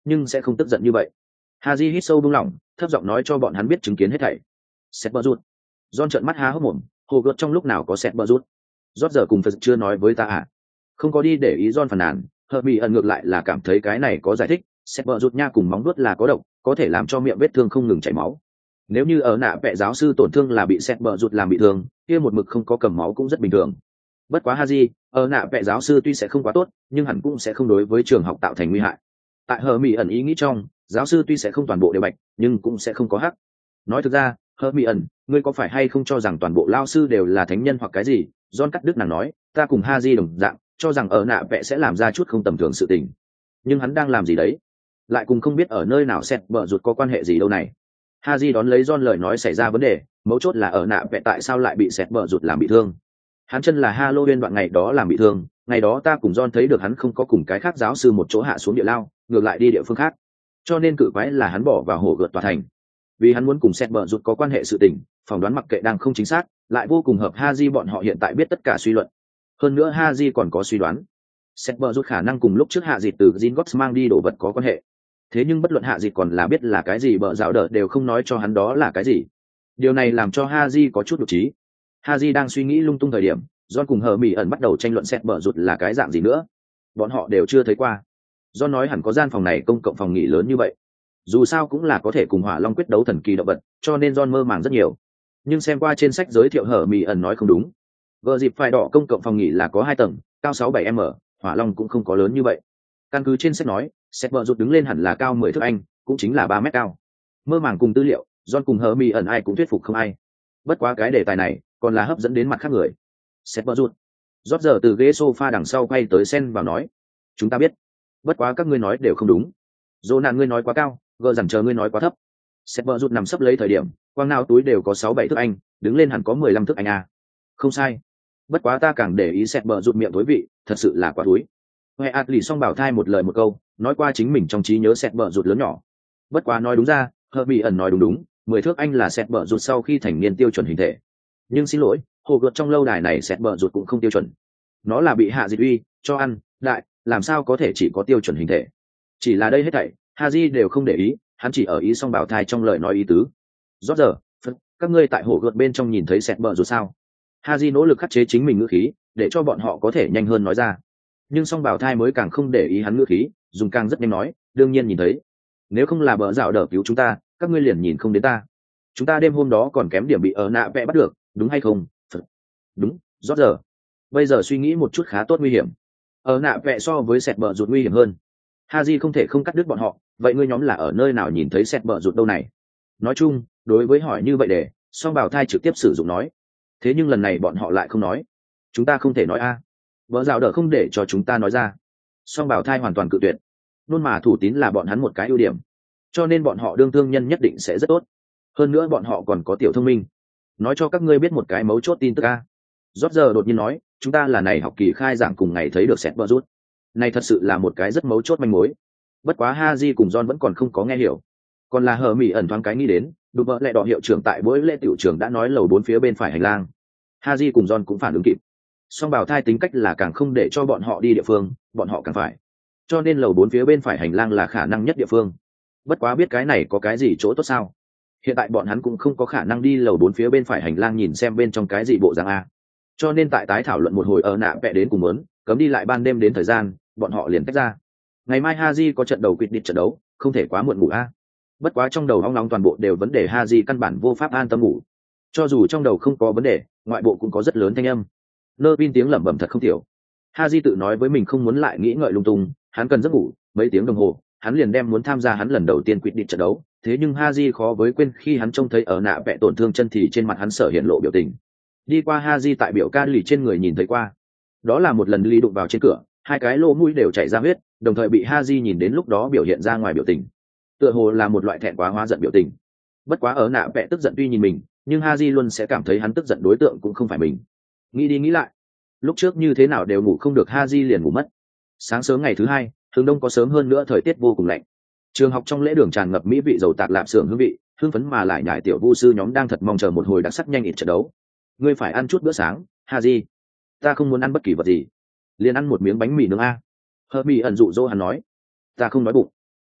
nhưng sẽ không tức giận như vậy. Haji hít sâu buông lỏng, thấp giọng nói cho bọn hắn biết chứng kiến hết thảy. Sét bờ rút. John trợn mắt há hốc mồm, hồ gợt trong lúc nào có sét bờ rút. Rót giờ cùng Phật chưa nói với ta à? Không có đi để ý John phàn nàn, hợp bị ẩn ngược lại là cảm thấy cái này có giải thích. Sét bờ rút nha cùng móng vuốt là có độc, có thể làm cho miệng vết thương không ngừng chảy máu. Nếu như ở nạ vẽ giáo sư tổn thương là bị sét bờ rút làm bị thương, kia một mực không có cầm máu cũng rất bình thường. Bất quá Haji, ở nạ vẽ giáo sư tuy sẽ không quá tốt, nhưng hẳn cũng sẽ không đối với trường học tạo thành nguy hại. Tại hờ mỹ ẩn ý nghĩ trong, giáo sư tuy sẽ không toàn bộ đều bạch, nhưng cũng sẽ không có hắc. Nói thực ra, hờ mỹ ẩn, ngươi có phải hay không cho rằng toàn bộ lao sư đều là thánh nhân hoặc cái gì? John cắt đứt nàng nói, ta cùng Haji đồng dạng, cho rằng ở nạ vẽ sẽ làm ra chút không tầm thường sự tình. Nhưng hắn đang làm gì đấy? Lại cùng không biết ở nơi nào sét bờ rụt có quan hệ gì đâu này. Haji đón lấy John lời nói xảy ra vấn đề, mấu chốt là ở nạ vẽ tại sao lại bị sét bờ rụt làm bị thương. Hắn chân là Halloween đoạn ngày đó làm bị thương, ngày đó ta cùng John thấy được hắn không có cùng cái khác giáo sư một chỗ hạ xuống địa lao, ngược lại đi địa phương khác. Cho nên cự quái là hắn bỏ vào hồ gợt tòa thành. Vì hắn muốn cùng sét bờ rụt có quan hệ sự tình, phỏng đoán mặc kệ đang không chính xác, lại vô cùng hợp Haji bọn họ hiện tại biết tất cả suy luận. Hơn nữa Haji còn có suy đoán, sét bờ rụt khả năng cùng lúc trước hạ dịt từ Gringotts mang đi đồ vật có quan hệ. Thế nhưng bất luận hạ dịt còn là biết là cái gì bợ dạo đỡ đều không nói cho hắn đó là cái gì. Điều này làm cho Haji có chút đột trí. Haji đang suy nghĩ lung tung thời điểm, John cùng hờ mỹ ẩn bắt đầu tranh luận sét bờ rụt là cái dạng gì nữa. Bọn họ đều chưa thấy qua. John nói hẳn có gian phòng này công cộng phòng nghỉ lớn như vậy. Dù sao cũng là có thể cùng hỏa long quyết đấu thần kỳ động vật, cho nên John mơ màng rất nhiều. Nhưng xem qua trên sách giới thiệu hờ mỹ ẩn nói không đúng. Gờ dịp phải đỏ công cộng phòng nghỉ là có 2 tầng, cao 6-7 m, hỏa long cũng không có lớn như vậy. Căn cứ trên sách nói, sét bờ rụt đứng lên hẳn là cao 10 thước Anh, cũng chính là 3 mét cao. Mơ màng cùng tư liệu, John cùng hờ mỹ ẩn ai cũng thuyết phục không ai. Bất quá cái đề tài này còn là hấp dẫn đến mặt khác người. Sét bờ rụt. Rót giờ từ ghế sofa đằng sau quay tới Sen vào nói, chúng ta biết. Bất quá các ngươi nói đều không đúng. Dỗ nạn ngươi nói quá cao, gờ dằn chờ ngươi nói quá thấp. Sét bờ rụt nằm sấp lấy thời điểm, quang nào túi đều có 6-7 thước Anh, đứng lên hẳn có 15 thước Anh à. Không sai. Bất quá ta càng để ý sét bờ rụt miệng tối vị, thật sự là quá túi. Huệ ạt lì song bảo thai một lời một câu, nói qua chính mình trong trí nhớ sét bờ rụt lớn nhỏ. Bất quá nói đúng ra, hờ bị ẩn nói đúng, 10 thước Anh là sét bờ rụt sau khi thành niên tiêu chuẩn hình thể. Nhưng xin lỗi, hồ gợt trong lâu đài này sét bờ rụt cũng không tiêu chuẩn. Nó là bị hạ dịch uy cho ăn đại, làm sao có thể chỉ có tiêu chuẩn hình thể. Chỉ là đây hết thảy Haji đều không để ý, hắn chỉ ở ý song bảo thai trong lời nói ý tứ. Rót giờ, các ngươi tại hồ gợt bên trong nhìn thấy sét bờ rụt sao? Haji nỗ lực khắc chế chính mình ngữ khí để cho bọn họ có thể nhanh hơn nói ra. Nhưng song bảo thai mới càng không để ý hắn ngữ khí, dùng càng rất nhanh nói, đương nhiên nhìn thấy. Nếu không là bờ dạo đỡ cứu chúng ta, các ngươi liền nhìn không đến ta. Chúng ta đêm hôm đó còn kém điểm bị ở nạ vẽ bắt được, đúng hay không? Đúng, rót giờ. Bây giờ suy nghĩ một chút khá tốt nguy hiểm. Ở nạ vẽ so với sẹt bờ rụt nguy hiểm hơn. Haji không thể không cắt đứt bọn họ, vậy ngươi nhóm là ở nơi nào nhìn thấy sẹt bờ rụt đâu này? Nói chung, đối với hỏi như vậy để, song bảo thai trực tiếp sử dụng nói. Thế nhưng lần này bọn họ lại không nói. Chúng ta không thể nói a. Vợ rào đỡ không để cho chúng ta nói ra. Song bảo thai hoàn toàn cự tuyệt. Luôn mà thủ tín là bọn hắn một cái ưu điểm. Cho nên bọn họ đương thương nhân nhất định sẽ rất tốt. Hơn nữa bọn họ còn có tiểu thông minh. Nói cho các ngươi biết một cái mấu chốt tin tức a. Rót giờ đột nhiên nói, chúng ta là này học kỳ khai giảng cùng ngày thấy được sẹt bờ rút. Này thật sự là một cái rất mấu chốt manh mối. Bất quá Haji cùng John vẫn còn không có nghe hiểu. Còn là hờ mỹ ẩn thoáng cái nghĩ đến, đùm bợ lẹ đỏ hiệu trưởng tại buổi lễ tiểu trường đã nói lầu 4 phía bên phải hành lang. Haji cùng John cũng phản ứng kịp. Song bảo thai tính cách là càng không để cho bọn họ đi địa phương, bọn họ càng phải. Cho nên lầu 4 phía bên phải hành lang là khả năng nhất địa phương. Bất quá biết cái này có cái gì chỗ tốt sao? Hiện tại bọn hắn cũng không có khả năng đi lầu 4 phía bên phải hành lang nhìn xem bên trong cái gì bộ dạng a. Cho nên tại tái thảo luận một hồi ở nạ vẽ đến cùng muốn cấm đi lại ban đêm đến thời gian, bọn họ liền tách ra. Ngày mai Haji có trận đầu quyết định trận đấu, không thể quá muộn ngủ a. Bất quá trong đầu ong nóng toàn bộ đều vấn đề Haji căn bản vô pháp an tâm ngủ. Cho dù trong đầu không có vấn đề, ngoại bộ cũng có rất lớn thanh âm. Nơ pin tiếng lẩm bẩm thật không tiểu. Haji tự nói với mình không muốn lại nghĩ ngợi lung tung, hắn cần giấc ngủ. Mấy tiếng đồng hồ, hắn liền đem muốn tham gia hắn lần đầu tiên quyết định trận đấu. Thế nhưng Haji khó với quên khi hắn trông thấy ở nạ vẽ tổn thương chân thì trên mặt hắn sở hiện lộ biểu tình. Đi qua Haji tại biểu ca lì trên người nhìn thấy qua. Đó là một lần Lý đụng vào trên cửa, hai cái lỗ mũi đều chảy ra huyết, đồng thời bị Haji nhìn đến lúc đó biểu hiện ra ngoài biểu tình. Tựa hồ là một loại thẹn quá hóa giận biểu tình. Bất quá ở nạ vẽ tức giận tuy nhìn mình, nhưng Haji luôn sẽ cảm thấy hắn tức giận đối tượng cũng không phải mình. Nghĩ đi nghĩ lại, lúc trước như thế nào đều ngủ không được Haji liền ngủ mất. Sáng sớm ngày thứ hai, hướng đông có sớm hơn nữa thời tiết vô cùng lạnh. Trường học trong lễ đường tràn ngập mỹ vị dầu tạc lạp xưởng hương vị, hương phấn mà lại nhải tiểu vu sư nhóm đang thật mong chờ một hồi đặc sắc nhanh ít trận đấu. Ngươi phải ăn chút bữa sáng, Haji. Ta không muốn ăn bất kỳ vật gì, liền ăn một miếng bánh mì nướng a. Hờ mì ẩn dụ dỗ hắn nói. Ta không nói bụng.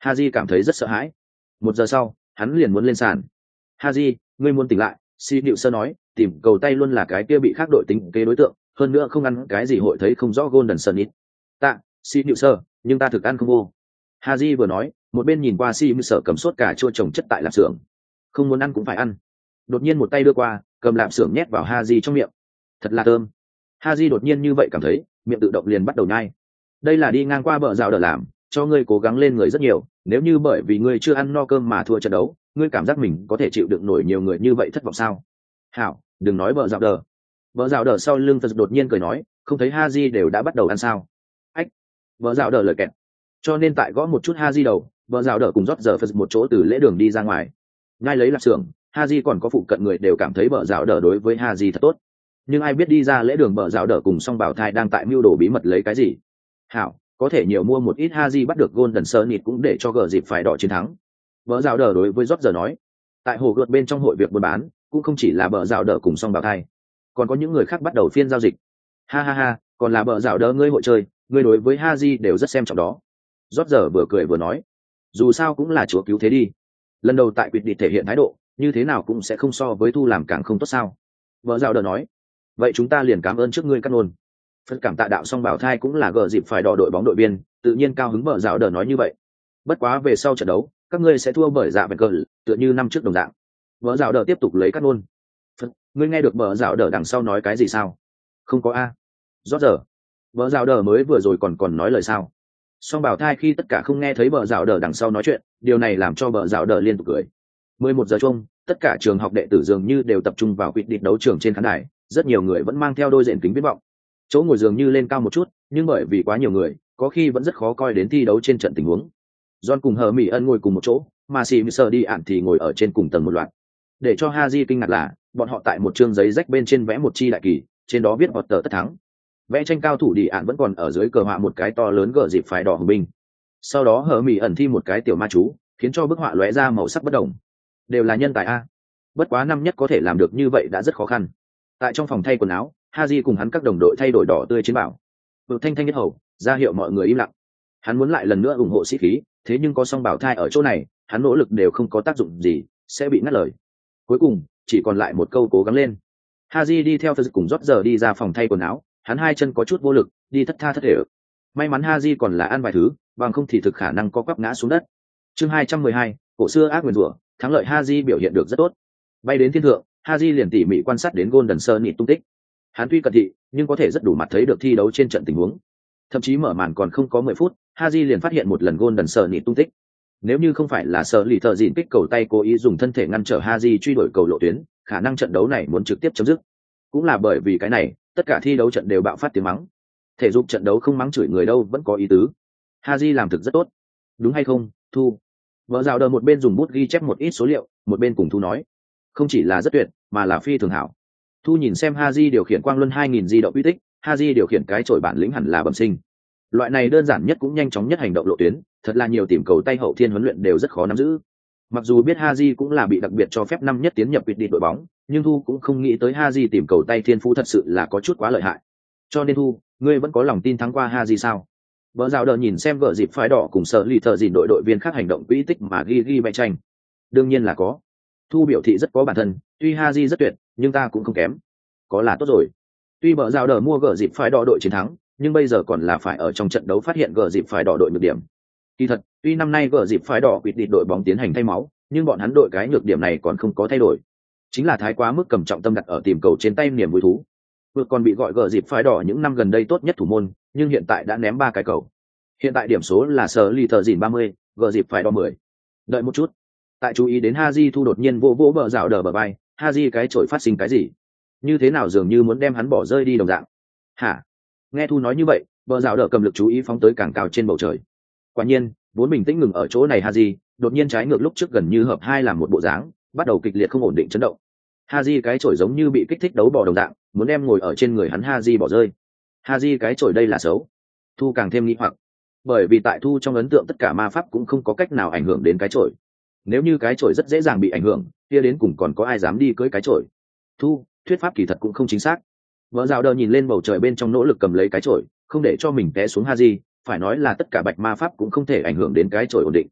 Haji cảm thấy rất sợ hãi. 1 giờ sau hắn liền muốn lên sàn. Haji, ngươi muốn tỉnh lại, Si Diệu Sơ nói, tìm cầu tay luôn là cái kia bị khác đội tính kế đối tượng, hơn nữa không ăn cái gì hội thấy không rõ Golden Sunnit. Tạ, Si Diệu Sơ, nhưng ta thực ăn không vô. Haji vừa nói, một bên nhìn qua Si Diệu Sơ cầm sốt cà chua trồng chất tại lạp xưởng. Không muốn ăn cũng phải ăn. Đột nhiên một tay đưa qua, cầm lạp xưởng nhét vào Haji trong miệng. Thật là thơm. Haji đột nhiên như vậy cảm thấy, miệng tự động liền bắt đầu nhai. Đây là đi ngang qua bờ rào đờ làm, cho ngươi cố gắng lên người rất nhiều, nếu như bởi vì ngươi chưa ăn no cơm mà thua trận đấu, ngươi cảm giác mình có thể chịu đựng nổi nhiều người như vậy thất vọng sao? Hảo, đừng nói bờ rào đờ. Bờ rào đờ sau lưng Phật đột nhiên cười nói, không thấy Haji đều đã bắt đầu ăn sao? Ách, bờ rào đờ lời kẹt. Cho nên tại gõ một chút Haji đầu, bờ rào đờ cùng rót giờ Phật một chỗ từ lễ đường đi ra ngoài. Ngay lấy lạp xưởng, Haji còn có phụ cận người đều cảm thấy bờ rào đờ đối với Haji thật tốt. Nhưng ai biết đi ra lễ đường bờ rào đờ cùng song bảo thai đang tại mưu đồ bí mật lấy cái gì? Hảo, có thể nhiều mua một ít Haji bắt được Golden Sunnit cũng để cho gờ dịp phải đỏ chiến thắng. Bờ rào đờ đối với rót giờ nói, tại hồ gợt bên trong hội việc buôn bán cũng không chỉ là bờ rào đờ cùng song bảo thai, còn có những người khác bắt đầu phiên giao dịch. Ha ha ha, còn là bờ rào đờ ngươi hội chơi, ngươi đối với Haji đều rất xem trọng đó. Rót giờ vừa cười vừa nói, dù sao cũng là chúa cứu thế đi, lần đầu tại quyết định thể hiện thái độ như thế nào cũng sẽ không so với thu làm càng không tốt sao. Bờ rào đờ nói, vậy chúng ta liền cảm ơn trước ngươi cắt nôn. Phật cảm tạ đạo song bảo thai cũng là gờ dịp phải đỏ đội bóng đội viên, tự nhiên cao hứng bờ rào đờ nói như vậy. Bất quá về sau trận đấu các ngươi sẽ thua bởi dạ vẹn cờ, tựa như năm trước đồng dạng. Bờ rào đờ tiếp tục lấy cắt nôn. Phật, ngươi nghe được bờ rào đờ đằng sau nói cái gì sao? Không có a. Rót giờ bờ rào đờ mới vừa rồi còn nói lời sao? Song bảo thai khi tất cả không nghe thấy bờ rào đờ đằng sau nói chuyện, điều này làm cho bờ rào đờ liên tục cười. 11 giờ chung, tất cả trường học đệ tử dường như đều tập trung vào quyết định đấu trường trên khán đài, rất nhiều người vẫn mang theo đôi đèn kính viễn vọng. Chỗ ngồi dường như lên cao một chút, nhưng bởi vì quá nhiều người, có khi vẫn rất khó coi đến thi đấu trên trận tình huống. John cùng Hờ Mỹ Ân ngồi cùng một chỗ, mà Si Sơ đi ạn thì ngồi ở trên cùng tầng một loạt. Để cho Haji kinh ngạc là, bọn họ tại một chương giấy rách bên trên vẽ một chi đại kỳ, trên đó viết Potter tất thắng. Vẽ tranh cao thủ đi ạn vẫn còn ở dưới cờ họa một cái to lớn gờ dịp phái đỏ hùng binh. Sau đó Hờ Mỹ Ẩn thi một cái tiểu ma chú, khiến cho bức họa lóe ra màu sắc bất đồng. Đều là nhân tài a. Bất quá năm nhất có thể làm được như vậy đã rất khó khăn. Tại trong phòng thay quần áo, Haji cùng hắn các đồng đội thay đổi đỏ tươi chiến bảo. Vực thanh thanh nhất hầu, ra hiệu mọi người im lặng. Hắn muốn lại lần nữa ủng hộ sĩ khí, thế nhưng có song bảo thai ở chỗ này, hắn nỗ lực đều không có tác dụng gì, sẽ bị ngắt lời. Cuối cùng, chỉ còn lại một câu cố gắng lên. Haji đi theo Phật cùng rót giờ đi ra phòng thay quần áo, hắn hai chân có chút vô lực, đi thất tha thất thể. May mắn Haji còn là ăn vài thứ, bằng không thì thực khả năng có quắp ngã xuống đất. Chương 212, cổ xưa ác nguyền rủa, thắng lợi Haji biểu hiện được rất tốt. Bay đến thiên thượng, Haji liền tỉ mỉ quan sát đến Golden Sunnit tung tích. Hắn tuy cận thị, nhưng có thể rất đủ mặt thấy được thi đấu trên trận tình huống. Thậm chí mở màn còn không có 10 phút, Haji liền phát hiện một lần Golden Sunnit tung tích. Nếu như không phải là sợ lì thợ dịn kích cầu tay cố ý dùng thân thể ngăn trở Haji truy đuổi cầu lộ tuyến, khả năng trận đấu này muốn trực tiếp chấm dứt. Cũng là bởi vì cái này, tất cả thi đấu trận đều bạo phát tiếng mắng. Thể dục trận đấu không mắng chửi người đâu vẫn có ý tứ. Haji làm thực rất tốt. Đúng hay không, Thu? Vợ rào đờ một bên dùng bút ghi chép một ít số liệu, một bên cùng Thu nói. Không chỉ là rất tuyệt, mà là phi thường hảo. Thu nhìn xem Haji điều khiển quang luân 2000 di động uy tích, Haji điều khiển cái chổi bản lĩnh hẳn là bẩm sinh. Loại này đơn giản nhất cũng nhanh chóng nhất hành động lộ tuyến, thật là nhiều tìm cầu tay hậu thiên huấn luyện đều rất khó nắm giữ. Mặc dù biết Haji cũng là bị đặc biệt cho phép năm nhất tiến nhập quyết định đội bóng, nhưng Thu cũng không nghĩ tới Haji tìm cầu tay thiên phú thật sự là có chút quá lợi hại. Cho nên Thu, ngươi vẫn có lòng tin thắng qua Haji sao? Vợ rào đờ nhìn xem vợ dịp phái đỏ cùng sợ lì thợ dìn đội viên khác hành động quỹ tích mà ghi vẽ tranh. Đương nhiên là có. Thu biểu thị rất có bản thân, tuy Haji rất tuyệt, nhưng ta cũng không kém. Có là tốt rồi. Tuy vợ rào đờ mua gỡ dịp phái đỏ đội chiến thắng, nhưng bây giờ còn là phải ở trong trận đấu phát hiện gỡ dịp phái đỏ đội nhược điểm. Kỳ thật, tuy năm nay gỡ dịp phái đỏ quyết định đội bóng tiến hành thay máu, nhưng bọn hắn đội cái nhược điểm này còn không có thay đổi. Chính là thái quá mức cầm trọng tâm đặt ở tìm cầu trên tay niềm vui thú. Vừa còn bị gọi gỡ dịp phái đỏ những năm gần đây tốt nhất thủ môn, nhưng hiện tại đã ném 3 cái cầu. Hiện tại điểm số là sở lì thờ dìn 30, gỡ dịp phái đỏ 10. Đợi một chút. Tại chú ý đến Haji Thu đột nhiên vỗ bờ rào đờ bờ vai, Haji cái chổi phát sinh cái gì? Như thế nào dường như muốn đem hắn bỏ rơi đi đồng dạng. Hả? Nghe Thu nói như vậy, bờ rào đờ cầm lực chú ý phóng tới càng cao trên bầu trời. Quả nhiên, vốn bình tĩnh ngừng ở chỗ này Haji, đột nhiên trái ngược lúc trước gần như hợp hai làm một bộ dáng, bắt đầu kịch liệt không ổn định chấn động. Haji cái chổi giống như bị kích thích đấu bỏ đồng dạng, muốn đem ngồi ở trên người hắn Haji bỏ rơi. Haji cái chổi đây là xấu. Thu càng thêm nghi hoặc, bởi vì tại Thu trong ấn tượng tất cả ma pháp cũng không có cách nào ảnh hưởng đến cái chổi. Nếu như cái chổi rất dễ dàng bị ảnh hưởng, kia đến cùng còn có ai dám đi cưỡi cái chổi? Thu, thuyết pháp kỳ thật cũng không chính xác. Vợ rào đờ nhìn lên bầu trời bên trong nỗ lực cầm lấy cái chổi, không để cho mình té xuống Haji, phải nói là tất cả bạch ma pháp cũng không thể ảnh hưởng đến cái chổi ổn định.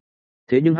thế nhưng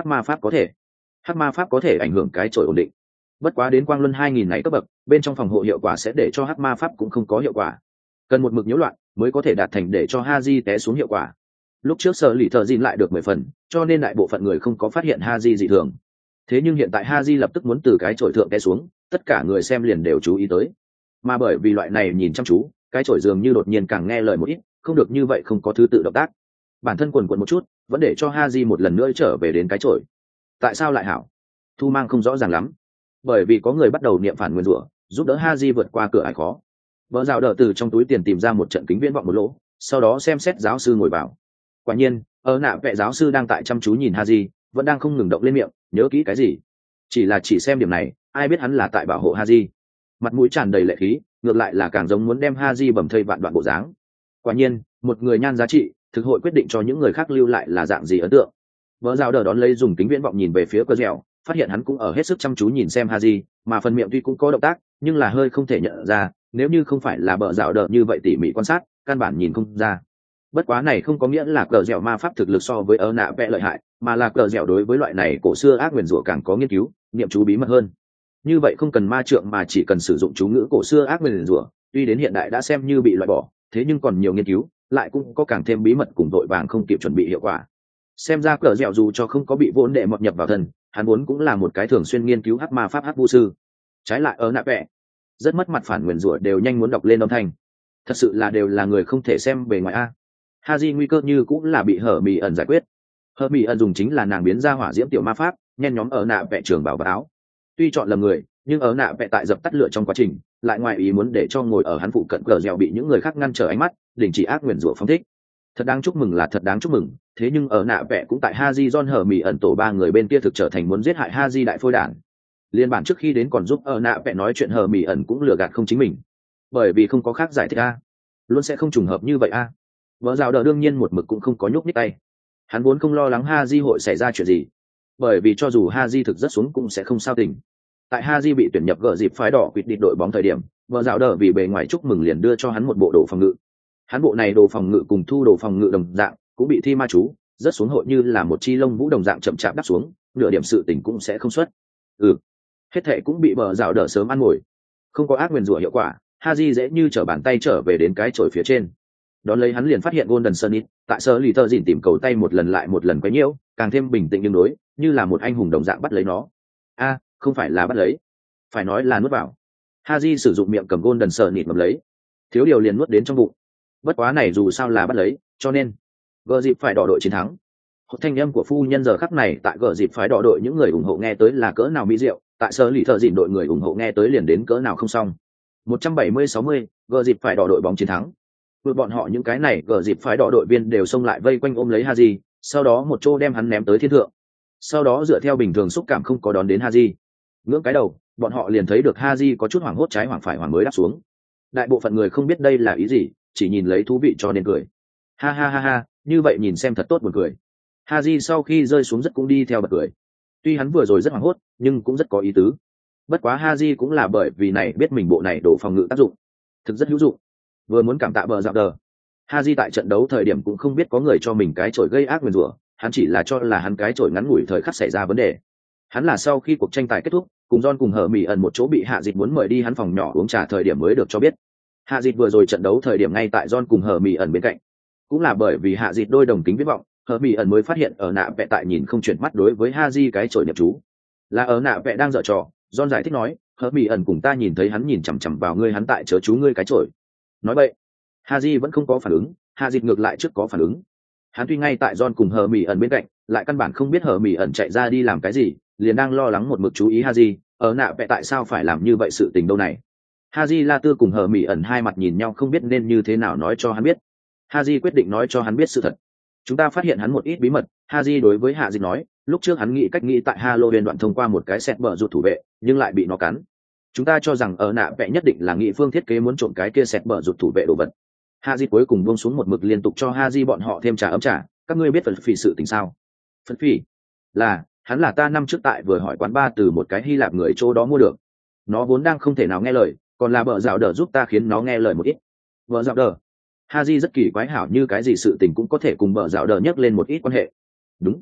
hắc ma pháp có thể ảnh hưởng cái chổi ổn định. Bất quá đến quang luân 2000 này cấp bậc, bên trong phòng hộ hiệu quả sẽ để cho hắc ma pháp cũng không có hiệu quả. Cần một mực nhiễu loạn mới có thể đạt thành để cho Haji té xuống hiệu quả. Lúc trước sở lì thợ dìn lại được 10 phần, cho nên đại bộ phận người không có phát hiện Haji dị thường. Thế nhưng hiện tại Haji lập tức muốn từ cái chổi thượng té xuống, tất cả người xem liền đều chú ý tới. Mà bởi vì loại này nhìn chăm chú, cái chổi dường như đột nhiên càng nghe lời một ít, không được như vậy không có thứ tự động tác. Bản thân quần quần một chút, vẫn để cho Haji một lần nữa trở về đến cái chổi. Tại sao lại hảo? Thu mang không rõ ràng lắm. Bởi vì có người bắt đầu niệm phản nguyên rủa, giúp đỡ Haji vượt qua cửa ải khó. Vợ rào đỡ từ trong túi tiền tìm ra một trận kính viễn vọng một lỗ, sau đó xem xét giáo sư ngồi vào. Quả nhiên, ở nạ vệ giáo sư đang tại chăm chú nhìn Haji, vẫn đang không ngừng động lên miệng, nhớ kỹ cái gì. Chỉ xem điểm này, ai biết hắn là tại bảo hộ Haji. Mặt mũi tràn đầy lệ khí, ngược lại là càng giống muốn đem Haji bầm thây vạn đoạn bộ dáng. Quả nhiên, một người nhan giá trị, thực hội quyết định cho những người khác lưu lại là dạng gì ấn tượng. Vợ rào đỡ đón lấy dùng kính viễn vọng nhìn về phía cơ dẻo, phát hiện hắn cũng ở hết sức chăm chú nhìn xem Haji, mà phần miệng tuy cũng có động tác, nhưng là hơi không thể nhận ra, nếu như không phải là bờ rào đỡ như vậy tỉ mỉ quan sát, căn bản nhìn không ra. Bất quá này không có nghĩa là cờ dẻo ma pháp thực lực so với nạ vẽ lợi hại, mà là cờ dẻo đối với loại này cổ xưa ác nguyền rủa càng có nghiên cứu, niệm chú bí mật hơn. Như vậy không cần ma trượng mà chỉ cần sử dụng chú ngữ cổ xưa ác nguyền rủa, tuy đến hiện đại đã xem như bị loại bỏ, thế nhưng còn nhiều nghiên cứu, lại cũng có càng thêm bí mật cùng đội vàng không kịp chuẩn bị hiệu quả. Xem ra cờ dẻo dù cho không có bị vốn đệ mọt nhập vào thân, hắn vốn cũng là một cái thường xuyên nghiên cứu hắc ma pháp hắc vu sư. Trái lại ở nạ vẽ, rất mất mặt phản nguyền rủa đều nhanh muốn đọc lên âm thanh. Thật sự là đều là người không thể xem bề ngoài a. Haji nguy cơ như cũng là bị hở mì ẩn giải quyết. Hở mì ẩn dùng chính là nàng biến ra hỏa diễm tiểu ma pháp, nhen nhóm ở nạ vẽ trường bảo và áo. Tuy chọn lầm người, nhưng ở nạ vẽ tại dập tắt lửa trong quá trình, lại ngoài ý muốn để cho ngồi ở hắn phụ cận cờ dẻo bị những người khác ngăn trở ánh mắt, đình chỉ ác nguyền rủa phóng thích. Thật đáng chúc mừng là thật đáng chúc mừng, thế nhưng ở nạ vẽ cũng tại Haji John hở mì ẩn tổ ba người bên kia thực trở thành muốn giết hại Haji đại phôi đản. Liên bản trước khi đến còn giúp ở nạ vẽ nói chuyện hở mì ẩn cũng lừa gạt không chính mình, bởi vì không có khác giải thích a, luôn sẽ không trùng hợp như vậy a. Vợ rào đỡ đương nhiên một mực cũng không có nhúc nhích tay, hắn vốn không lo lắng Haji hội xảy ra chuyện gì, bởi vì cho dù Haji thực rất xuống cũng sẽ không sao tình. Tại Haji bị tuyển nhập gỡ dịp phái đỏ quyết định đội bóng thời điểm, vợ rào đỡ vì bề ngoài chúc mừng liền đưa cho hắn một bộ đồ phòng ngự. Hắn bộ này đồ phòng ngự cùng thu đồ phòng ngự đồng dạng, cũng bị thi ma chú rất xuống hội như là một chi lông vũ đồng dạng chậm chạp đắp xuống, nửa điểm sự tình cũng sẽ không xuất. Hết thệ cũng bị bờ rào đỡ sớm ăn ngồi, không có ác nguyền rủa hiệu quả. Haji dễ như trở bàn tay trở về đến cái chổi phía trên. Đón lấy hắn liền phát hiện Golden Sunnit tại sở lì tơ dìn tìm cầu tay một lần lại một lần quấy nhiễu, càng thêm bình tĩnh nhưng đối, như là một anh hùng đồng dạng bắt lấy nó. Không phải là bắt lấy, phải nói là nuốt vào. Haji sử dụng miệng cầm Golden Sunnit ngậm lấy, thiếu điều liền nuốt đến trong bụng. Bất quá này dù sao là bắt lấy, cho nên gờ dịp phải đỏ đội chiến thắng. Thanh âm của phu nhân giờ khắc này tại gờ dịp phải đỏ đội những người ủng hộ nghe tới là cỡ nào mỹ diệu, tại sở lì thợ dìn đội người ủng hộ nghe tới liền đến cỡ nào không xong. 170-60, gờ dịp phải đỏ đội bóng chiến thắng. Vừa bọn họ những cái này gờ dịp phải đỏ đội viên đều xông lại vây quanh ôm lấy Haji, sau đó một chỗ đem hắn ném tới thiên thượng. Sau đó dựa theo bình thường xúc cảm không có đón đến Haji. Ngưỡng cái đầu, bọn họ liền thấy được Haji có chút hoảng hốt trái hoảng phải hoảng mới đáp xuống. Đại bộ phận người không biết đây là ý gì, chỉ nhìn lấy thú vị cho nên cười. Ha ha ha ha, như vậy nhìn xem thật tốt buồn cười. Haji sau khi rơi xuống rất cũng đi theo bật cười. Tuy hắn vừa rồi rất hoảng hốt, nhưng cũng rất có ý tứ. Bất quá Haji cũng là bởi vì này biết mình bộ này đổ phòng ngự tác dụng, thực rất hữu dụng. Vừa muốn cảm tạ bờ dạo đờ. Haji tại trận đấu thời điểm cũng không biết có người cho mình cái chổi gây ác nguyền rủa, hắn chỉ là cho là hắn cái chổi ngắn ngủi thời khắc xảy ra vấn đề. Hắn là sau khi cuộc tranh tài kết thúc, cùng John cùng hở mỉ ẩn một chỗ bị Hạ Dịch muốn mời đi hắn phòng nhỏ uống trà thời điểm mới được cho biết. Hạ Dịch vừa rồi trận đấu thời điểm ngay tại John cùng hở mỉ ẩn bên cạnh. Cũng là bởi vì Hạ Dịch đôi đồng kính viễn vọng, hở mỉ ẩn mới phát hiện ở nạ vẽ tại nhìn không chuyển mắt đối với Haji cái chổi niệm chú. Là ở nạ vẽ đang giở trò, John giải thích nói, hở mỉ ẩn cùng ta nhìn thấy hắn nhìn chằm chằm vào ngươi hắn tại chớ chú ngươi cái chổi. Nói vậy, Haji vẫn không có phản ứng, Hạ Dịch ngược lại trước có phản ứng. Hắn tuy ngay tại John cùng hở mỉ ẩn bên cạnh, lại căn bản không biết hở mỉ ẩn chạy ra đi làm cái gì, liền đang lo lắng một mực chú ý Haji, ở nạ vẽ tại sao phải làm như vậy sự tình đâu này. Haji La Tư cùng hở mỉ ẩn hai mặt nhìn nhau không biết nên như thế nào nói cho hắn biết. Haji quyết định nói cho hắn biết sự thật. Chúng ta phát hiện hắn một ít bí mật, Haji đối với Hạ Dịch nói, lúc trước hắn nghĩ cách nghĩ tại Halloween đoạn thông qua một cái set bờ rụt thủ vệ, nhưng lại bị nó cắn. Chúng ta cho rằng ở nạ vẽ nhất định là nghị phương thiết kế muốn trộm cái kia set bờ rụt thủ vệ đồ vật. Haji cuối cùng buông xuống một mực liên tục cho Haji bọn họ thêm trà ấm trà, các ngươi biết phần phỉ sự tình sao? Phần phỉ là, hắn là ta năm trước tại vừa hỏi quán bar từ một cái Hy Lạp người chỗ đó mua được. Nó vốn đang không thể nào nghe lời, còn là bờ dạo đờ giúp ta khiến nó nghe lời một ít. Bờ dạo đờ. Haji rất kỳ quái hảo như cái gì sự tình cũng có thể cùng bờ dạo đờ nhắc lên một ít quan hệ. Đúng.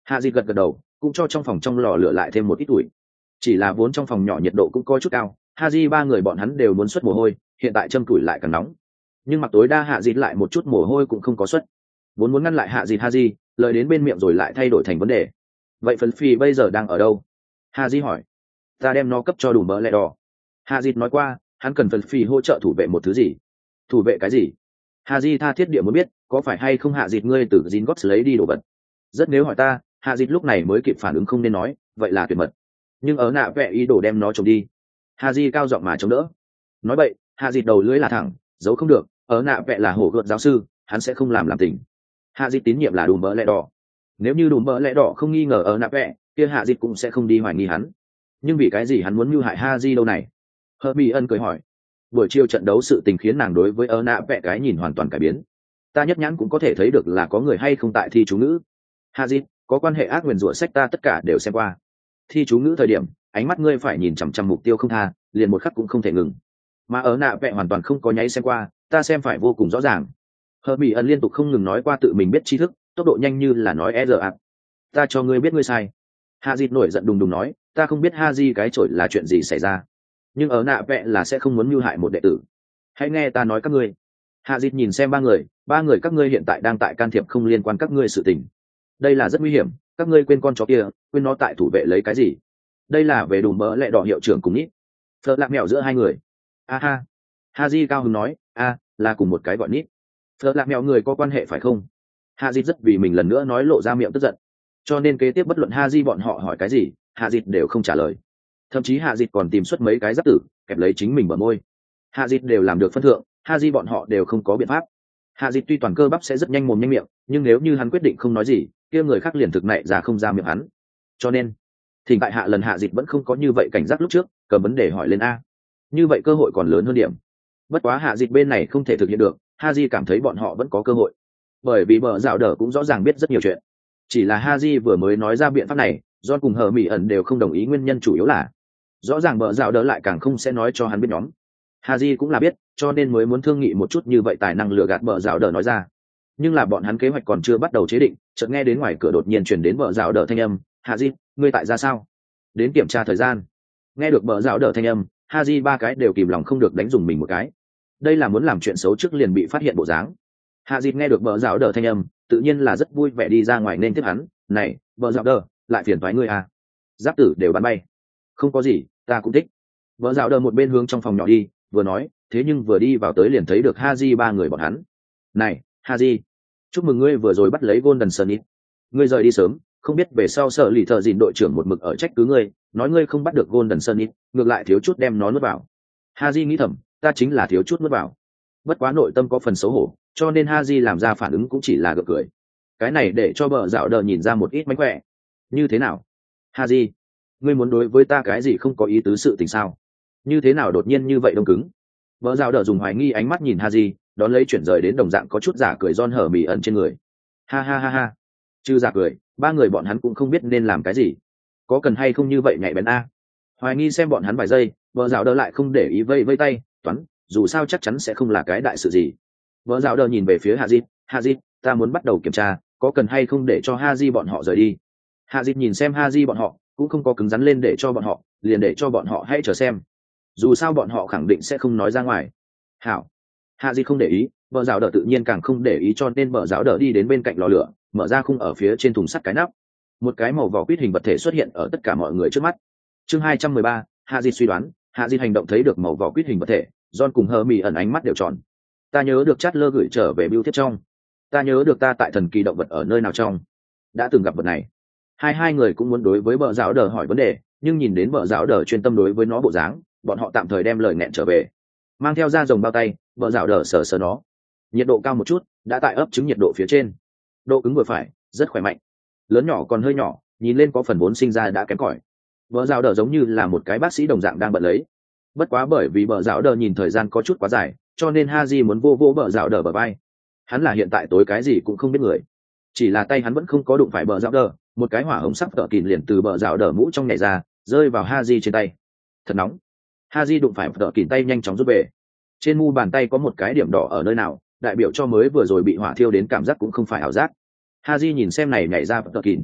Hạ Dịch gật gật đầu, cũng cho trong phòng trong lò lửa lại thêm một ít tuổi. Chỉ là vốn trong phòng nhỏ nhiệt độ cũng có chút cao, Haji ba người bọn hắn đều muốn xuất mồ hôi, hiện tại châm tuổi lại càng nóng. Nhưng mặc tối đa Hạ Dịch lại một chút mồ hôi cũng không có xuất. Vốn muốn ngăn lại Hạ Dịch Haji, lời đến bên miệng rồi lại thay đổi thành vấn đề. Vậy Phần Phi bây giờ đang ở đâu? Haji hỏi. Ta đem nó cấp cho đủ mỡ lẹ đỏ. Haji nói qua, hắn cần Phần Phi hỗ trợ thủ vệ một thứ gì. Thủ vệ cái gì? Haji tha thiết địa muốn biết, có phải hay không Hạ Dịch ngươi từ Gringotts lấy đi đồ vật? Rất nếu hỏi ta, Hạ Dịch lúc này mới kịp phản ứng không nên nói, vậy là tuyệt mật. Nhưng ở nạ vẽ ý đồ đem nó trộm đi. Haji cao giọng mà chống đỡ. Nói vậy, Hạ Dịch đầu lưỡi là thẳng, giấu không được, ở nạ vẽ là hổ gợt giáo sư, hắn sẽ không làm tình. Hạ Dịch tín nhiệm là đùm bỡ lẽ đỏ. Nếu như đùm bỡ lẽ đỏ không nghi ngờ ở nạ vẽ, kia Hạ Dịch cũng sẽ không đi hoài nghi hắn. Nhưng vì cái gì hắn muốn mưu hại Haji đâu này? Hermione cười hỏi. Buổi chiều trận đấu sự tình khiến nàng đối với ở nạ vẽ cái nhìn hoàn toàn cải biến. Ta nhất nhãn cũng có thể thấy được là có người hay không tại thi chú ngữ. Haji, có quan hệ ác nguyền rủa sách ta tất cả đều xem qua. Thi chú ngữ thời điểm, ánh mắt ngươi phải nhìn chằm chằm mục tiêu không tha, liền một khắc cũng không thể ngừng. Mà ở nạ vẽ hoàn toàn không có nháy xem qua, ta xem phải vô cùng rõ ràng. Hermione liên tục không ngừng nói qua tự mình biết tri thức, tốc độ nhanh như là nói e ta cho ngươi biết ngươi sai. Haji nổi giận đùng đùng nói, ta không biết Haji cái chổi là chuyện gì xảy ra, nhưng ở nạ vẽ là sẽ không muốn mưu hại một đệ tử. Hãy nghe ta nói các ngươi. Haji nhìn xem ba người các ngươi hiện tại đang tại can thiệp không liên quan các ngươi sự tình. Đây là rất nguy hiểm, các ngươi quên con chó kia, quên nó tại thủ vệ lấy cái gì? Đây là về đùm mỡ lẹ đỏ hiệu trưởng cùng ít. Phật lạc mèo giữa hai người. Ha. Haji cao hứng nói, là cùng một cái gọi nít. Phật lạc mèo người có quan hệ phải không? Haji rất vì mình lần nữa nói lộ ra miệng tức giận. Cho nên kế tiếp bất luận Haji bọn họ hỏi cái gì, Haji đều không trả lời. Thậm chí Haji còn tìm xuất mấy cái giáp tử, kẹp lấy chính mình bờ môi. Haji đều làm được phân thượng, Haji bọn họ đều không có biện pháp. Haji tuy toàn cơ bắp sẽ rất nhanh mồm nhanh miệng, nhưng nếu như hắn quyết định không nói gì, kia người khác liền thực nảy ra không ra miệng hắn. Cho nên, thỉnh tại lần Haji vẫn không có như vậy cảnh giác lúc trước, cầm vấn đề hỏi lên a. Như vậy cơ hội còn lớn hơn điểm. Bất quá Haji bên này không thể thực hiện được, Haji cảm thấy bọn họ vẫn có cơ hội. Bởi vì bờ dạo đờ cũng rõ ràng biết rất nhiều chuyện. Chỉ là Haji vừa mới nói ra biện pháp này, John cùng Hermione đều không đồng ý, nguyên nhân chủ yếu là rõ ràng bờ dạo đờ lại càng không sẽ nói cho hắn biết nhóm. Haji cũng là biết, cho nên mới muốn thương nghị một chút như vậy tài năng lừa gạt bờ dạo đờ nói ra. Nhưng là bọn hắn kế hoạch còn chưa bắt đầu chế định, chợt nghe đến ngoài cửa đột nhiên truyền đến bờ dạo đờ thanh âm, Haji, ngươi tại ra sao? Đến kiểm tra thời gian. Nghe được bờ dạo đờ thanh âm, Haji ba cái đều kìm lòng không được đánh dùng mình một cái. Đây là muốn làm chuyện xấu trước liền bị phát hiện bộ dáng. Haji nghe được bờ dạo đờ thanh âm, tự nhiên là rất vui vẻ đi ra ngoài nên tiếp hắn. Này, bờ dạo đờ, lại phiền toái ngươi à? Giáp tử đều bắn bay. Không có gì, ta cũng thích. Bờ dạo đờ một bên hướng trong phòng nhỏ đi, vừa nói, thế nhưng vừa đi vào tới liền thấy được Haji ba người bọn hắn. Này, Haji, chúc mừng ngươi vừa rồi bắt lấy Golden Sunnit. Ngươi rời đi sớm, không biết về sau sở lì thợ dìn đội trưởng một mực ở trách cứ ngươi, nói ngươi không bắt được Golden Sunnit, ngược lại thiếu chút đem nó nuốt vào. Haji nghĩ thầm, ta chính là thiếu chút nuốt vào. Bất quá nội tâm có phần xấu hổ, cho nên Haji làm ra phản ứng cũng chỉ là gượng cười. Cái này để cho bờ dạo đờ nhìn ra một ít mánh khỏe. Như thế nào? Haji, ngươi muốn đối với ta cái gì không có ý tứ sự tình sao? Như thế nào đột nhiên như vậy đông cứng? Bờ dạo đờ dùng hoài nghi ánh mắt nhìn Haji, đón lấy chuyển rời đến đồng dạng có chút giả cười John hở mỉ ẩn trên người. Ha. Chứ giả cười, ba người bọn hắn cũng không biết nên làm cái gì. Có cần hay không như vậy nhạy bén a? Hoài nghi xem bọn hắn vài giây, bờ dạo đờ lại không để ý vây tay, toán, dù sao chắc chắn sẽ không là cái đại sự gì. Bờ dạo đờ nhìn về phía Haji, ta muốn bắt đầu kiểm tra, có cần hay không để cho Haji bọn họ rời đi. Haji nhìn xem Haji bọn họ, cũng không có cứng rắn lên để cho bọn họ, liền để cho bọn họ hãy chờ xem. Dù sao bọn họ khẳng định sẽ không nói ra ngoài. Hảo. Haji không để ý, bờ rào đỡ tự nhiên càng không để ý, cho nên bờ rào đỡ đi đến bên cạnh lò lửa, mở ra khung ở phía trên thùng sắt cái nắp. Một cái màu vỏ quýt hình vật thể xuất hiện ở tất cả mọi người trước mắt. Chương 213, Haji suy đoán, Haji hành động thấy được màu vỏ quýt hình vật thể, John cùng Hermione ánh mắt đều tròn. Ta nhớ được Chatler gửi trở về bưu thiếp trong. Ta nhớ được ta tại thần kỳ động vật ở nơi nào trong. Đã từng gặp vật này. Hai người cũng muốn đối với bờ rào đỡ hỏi vấn đề, nhưng nhìn đến bờ rào đỡ chuyên tâm đối với nó bộ dáng, bọn họ tạm thời đem lời nghẹn trở về. Mang theo da rồng bao tay, bờ rào đỡ sờ nó. Nhiệt độ cao một chút, đã tại ấp trứng nhiệt độ phía trên. Độ cứng vừa phải, rất khỏe mạnh. Lớn nhỏ còn hơi nhỏ, nhìn lên có phần vốn sinh ra đã kém cỏi. Bờ rào đỡ giống như là một cái bác sĩ đồng dạng đang bận lấy. Bất quá bởi vì bờ rào đỡ nhìn thời gian có chút quá dài, cho nên Haji muốn vô bờ rào đỡ bờ vai. Hắn là hiện tại tối cái gì cũng không biết người. Chỉ là tay hắn vẫn không có đụng phải bờ rào đỡ, một cái hỏa hồng sắc tợ kìn liền từ bờ rào đỡ mũ trong nhảy ra, rơi vào Haji trên tay. Thật nóng. Haji đụng phải tợ kìn tay nhanh chóng rút về. Trên mu bàn tay có một cái điểm đỏ ở nơi nào, đại biểu cho mới vừa rồi bị hỏa thiêu đến cảm giác cũng không phải ảo giác. Haji nhìn xem này nhảy ra tợ kìn.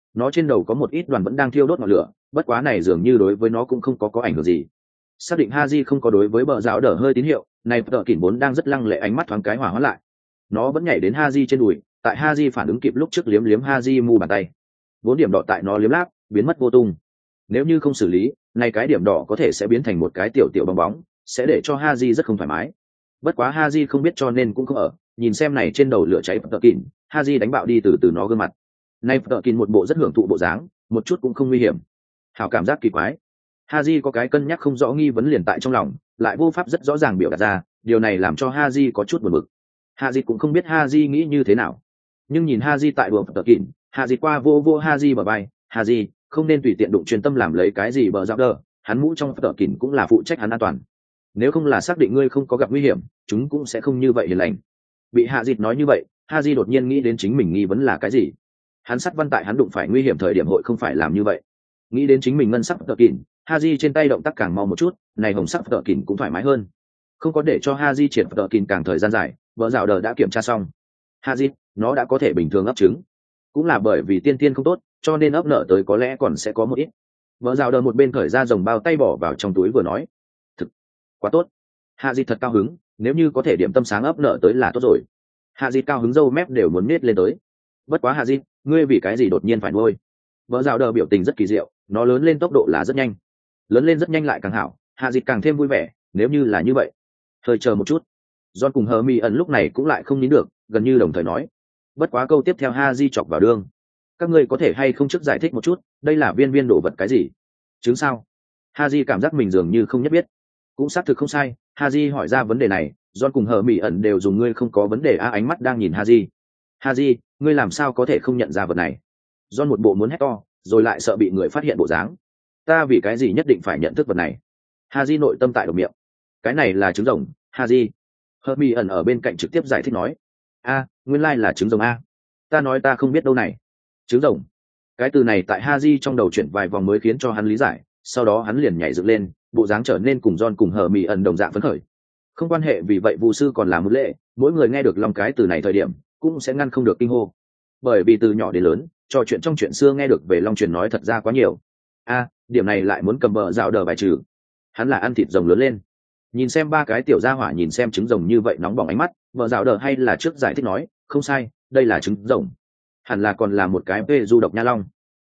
nó trên đầu có một ít đoàn vẫn đang thiêu đốt ngọn lửa, bất quá này dường như đối với nó cũng không có ảnh hưởng gì. Xác định Haji không có đối với bờ rào đỡ hơi tín hiệu, này tợ kỉn vốn đang rất lăng lệ ánh mắt thoáng cái hỏa hoãn lại. Nó vẫn nhảy đến Haji trên đùi, tại Haji phản ứng kịp lúc trước liếm liếm Haji mu bàn tay. Vốn điểm đỏ tại nó liếm láp, biến mất vô tung. Nếu như không xử lý, này cái điểm đỏ có thể sẽ biến thành một cái tiểu tiểu bong bóng, sẽ để cho Haji rất không thoải mái. Bất quá Haji không biết cho nên cũng không ở, nhìn xem này trên đầu lửa cháy tợ kỉn, Haji đánh bạo đi từ nó gương mặt. Này tợ kỉn một bộ rất hưởng thụ bộ dáng, một chút cũng không nguy hiểm. Hảo cảm giác kỳ quái. Haji có cái cân nhắc không rõ nghi vấn liền tại trong lòng, lại vô pháp rất rõ ràng biểu đạt ra, điều này làm cho Haji có chút buồn bực. Haji cũng không biết Haji nghĩ như thế nào, nhưng nhìn Haji tại đùa tợ kỉn, Haji qua vô Haji bờ vai, Haji không nên tùy tiện đụng chuyên tâm làm lấy cái gì bờ dạo đờ, hắn mũ trong tợ kỉn cũng là phụ trách hắn an toàn. Nếu không là xác định ngươi không có gặp nguy hiểm, chúng cũng sẽ không như vậy hiền lành. Bị Haji nói như vậy, Haji đột nhiên nghĩ đến chính mình nghi vấn là cái gì. Hắn sắt văn tại hắn đụng phải nguy hiểm thời điểm hội không phải làm như vậy. Nghĩ đến chính mình ngân sắc tợ kỉn, Haji trên tay động tác càng mau một chút, này hồng sắc tợ kỉn cũng thoải mái hơn. Không có để cho Haji triển tợ kỉn càng thời gian dài, vợ dạo đờ đã kiểm tra xong. Haji, nó đã có thể bình thường ấp trứng. Cũng là bởi vì tiên tiên không tốt, cho nên ấp nở tới có lẽ còn sẽ có một ít. Vợ dạo đờ một bên khởi ra rồng bao tay bỏ vào trong túi vừa nói, thực quá tốt. Haji thật cao hứng, nếu như có thể điểm tâm sáng ấp nở tới là tốt rồi. Haji cao hứng râu mép đều muốn nết lên tới. Bất quá Haji, ngươi vì cái gì đột nhiên phải nuôi? Vợ dạo đờ biểu tình rất kỳ diệu, nó lớn lên tốc độ là rất nhanh, lớn lên rất nhanh lại càng hảo. Haji càng thêm vui vẻ, nếu như là như vậy, hơi chờ một chút. John cùng Hermione lúc này cũng lại không nín được, gần như đồng thời nói. Bất quá câu tiếp theo Haji chọc vào đường. Các ngươi có thể hay không trước giải thích một chút, đây là viên đồ vật cái gì? Chứng sao? Haji cảm giác mình dường như không nhất biết. Cũng xác thực không sai, Haji hỏi ra vấn đề này, John cùng Hermione đều dùng ngươi không có vấn đề ánh mắt đang nhìn Haji. Haji, ngươi làm sao có thể không nhận ra vật này? John một bộ muốn hét to, rồi lại sợ bị người phát hiện bộ dáng. Ta vì cái gì nhất định phải nhận thức vật này? Haji nội tâm tại độc miệng. Cái này là trứng rồng, Haji. Hermione ở bên cạnh trực tiếp giải thích nói. Nguyên lai là trứng rồng a. Ta nói ta không biết đâu này. Trứng rồng. Cái từ này tại Haji trong đầu chuyển vài vòng mới khiến cho hắn lý giải, sau đó hắn liền nhảy dựng lên, bộ dáng trở nên cùng John cùng Hermione đồng dạng phấn khởi. Không quan hệ vì vậy Vu sư còn là một lệ, mỗi người nghe được long cái từ này thời điểm, cũng sẽ ngăn không được kinh hô. Bởi vì từ nhỏ đến lớn, trò chuyện trong chuyện xưa nghe được về long truyền nói thật ra quá nhiều. Điểm này lại muốn cầm bờ rào đờ bài trừ. Hắn là ăn thịt rồng lớn lên. Nhìn xem ba cái tiểu gia hỏa nhìn xem trứng rồng như vậy nóng bỏng ánh mắt, vợ rào đờ hay là trước giải thích nói, không sai, đây là trứng rồng. Hẳn là còn là một cái vê du độc nha long.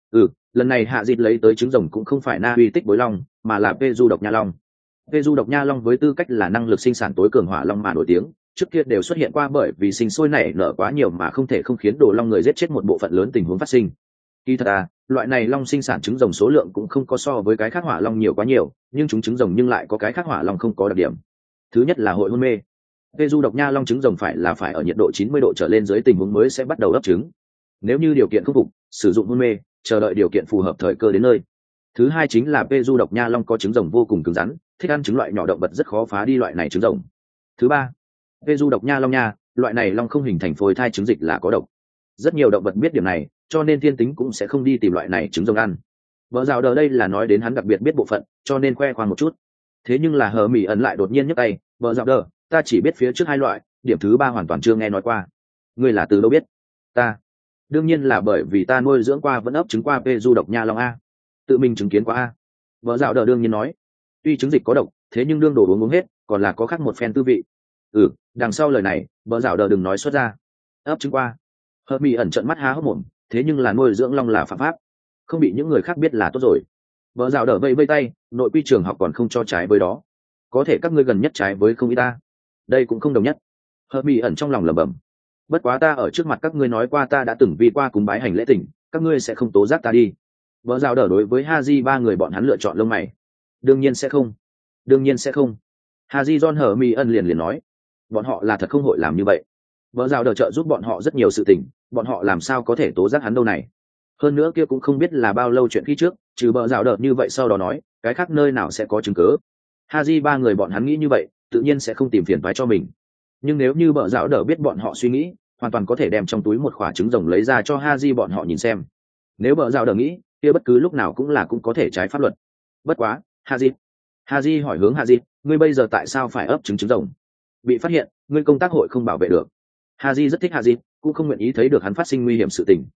Lần này hạ dịt lấy tới trứng rồng cũng không phải na uy tích bối long, mà là vê du độc nha long. Vê du độc nha long với tư cách là năng lực sinh sản tối cường hỏa long mà nổi tiếng, trước kia đều xuất hiện qua bởi vì sinh sôi nảy nở quá nhiều mà không thể không khiến đồ long người giết chết một bộ phận lớn tình huống phát sinh. Kỳ thật loại này long sinh sản trứng rồng số lượng cũng không có so với cái khác hỏa long nhiều quá nhiều, nhưng chúng trứng rồng nhưng lại có cái khác hỏa long không có đặc điểm. Thứ nhất là hội hôn mê. Vê du độc nha long trứng rồng phải ở nhiệt độ 90 độ trở lên dưới tình huống mới sẽ bắt đầu ấp trứng. Nếu như điều kiện khắc phục, sử dụng hôn mê, chờ đợi điều kiện phù hợp thời cơ đến nơi. Thứ hai chính là vê du độc nha long có trứng rồng vô cùng cứng rắn, thích ăn trứng loại nhỏ động vật rất khó phá đi loại này trứng rồng. Thứ ba, vê du độc nha long loại này long không hình thành phôi thai trứng dịch là có độc. Rất nhiều động vật biết điểm này, cho nên thiên tính cũng sẽ không đi tìm loại này trứng rồng ăn. Vợ rào đờ đây là nói đến hắn đặc biệt biết bộ phận, cho nên khoe khoang một chút. Thế nhưng là hờ mỹ ẩn lại đột nhiên nhấc tay, vợ rào đờ, ta chỉ biết phía trước hai loại, điểm thứ ba hoàn toàn chưa nghe nói qua. Ngươi là từ đâu biết? Ta đương nhiên là bởi vì ta nuôi dưỡng qua vẫn ấp trứng qua vê du độc nha long a, tự mình chứng kiến qua a. Vợ rào đờ đương nhiên nói, tuy trứng dịch có độc, thế nhưng đương đồ uống hết, còn là có khác một phen tư vị. Đằng sau lời này, vợ rào đờ đừng nói xuất ra. Ấp trứng qua. Hợp mỹ ẩn trợn mắt há hốc mồm, thế nhưng là nuôi dưỡng long là phạm pháp, không bị những người khác biết là tốt rồi. Vợ rào đờ vây vây tay, nội quy trường học còn không cho trái với đó, có thể các ngươi gần nhất trái với không ý ta, đây cũng không đồng nhất. Hợp mỹ ẩn trong lòng lẩm bẩm, bất quá ta ở trước mặt các ngươi nói qua ta đã từng vi qua cúng bái hành lễ tình, các ngươi sẽ không tố giác ta đi. Vợ rào đờ đối với Haji ba người bọn hắn lựa chọn lông mày. Đương nhiên sẽ không. Haji John hở mỹ ẩn liền nói, bọn họ là thật không hội làm như vậy. Vợ rào đờ trợ giúp bọn họ rất nhiều sự tình, bọn họ làm sao có thể tố giác hắn đâu này. Hơn nữa kia cũng không biết là bao lâu chuyện khi trước, trừ vợ rào đờ như vậy sau đó nói, cái khác nơi nào sẽ có chứng cứ. Haji ba người bọn hắn nghĩ như vậy, tự nhiên sẽ không tìm phiền toái cho mình. Nhưng nếu như vợ rào đờ biết bọn họ suy nghĩ, hoàn toàn có thể đem trong túi một quả trứng rồng lấy ra cho Haji bọn họ nhìn xem. Nếu vợ rào đờ nghĩ, kia bất cứ lúc nào cũng có thể trái pháp luật. Bất quá, Haji hỏi hướng Haji, ngươi bây giờ tại sao phải ấp trứng rồng? Bị phát hiện, ngươi công tác hội không bảo vệ được. Haji rất thích Haji, cũng không nguyện ý thấy được hắn phát sinh nguy hiểm sự tình.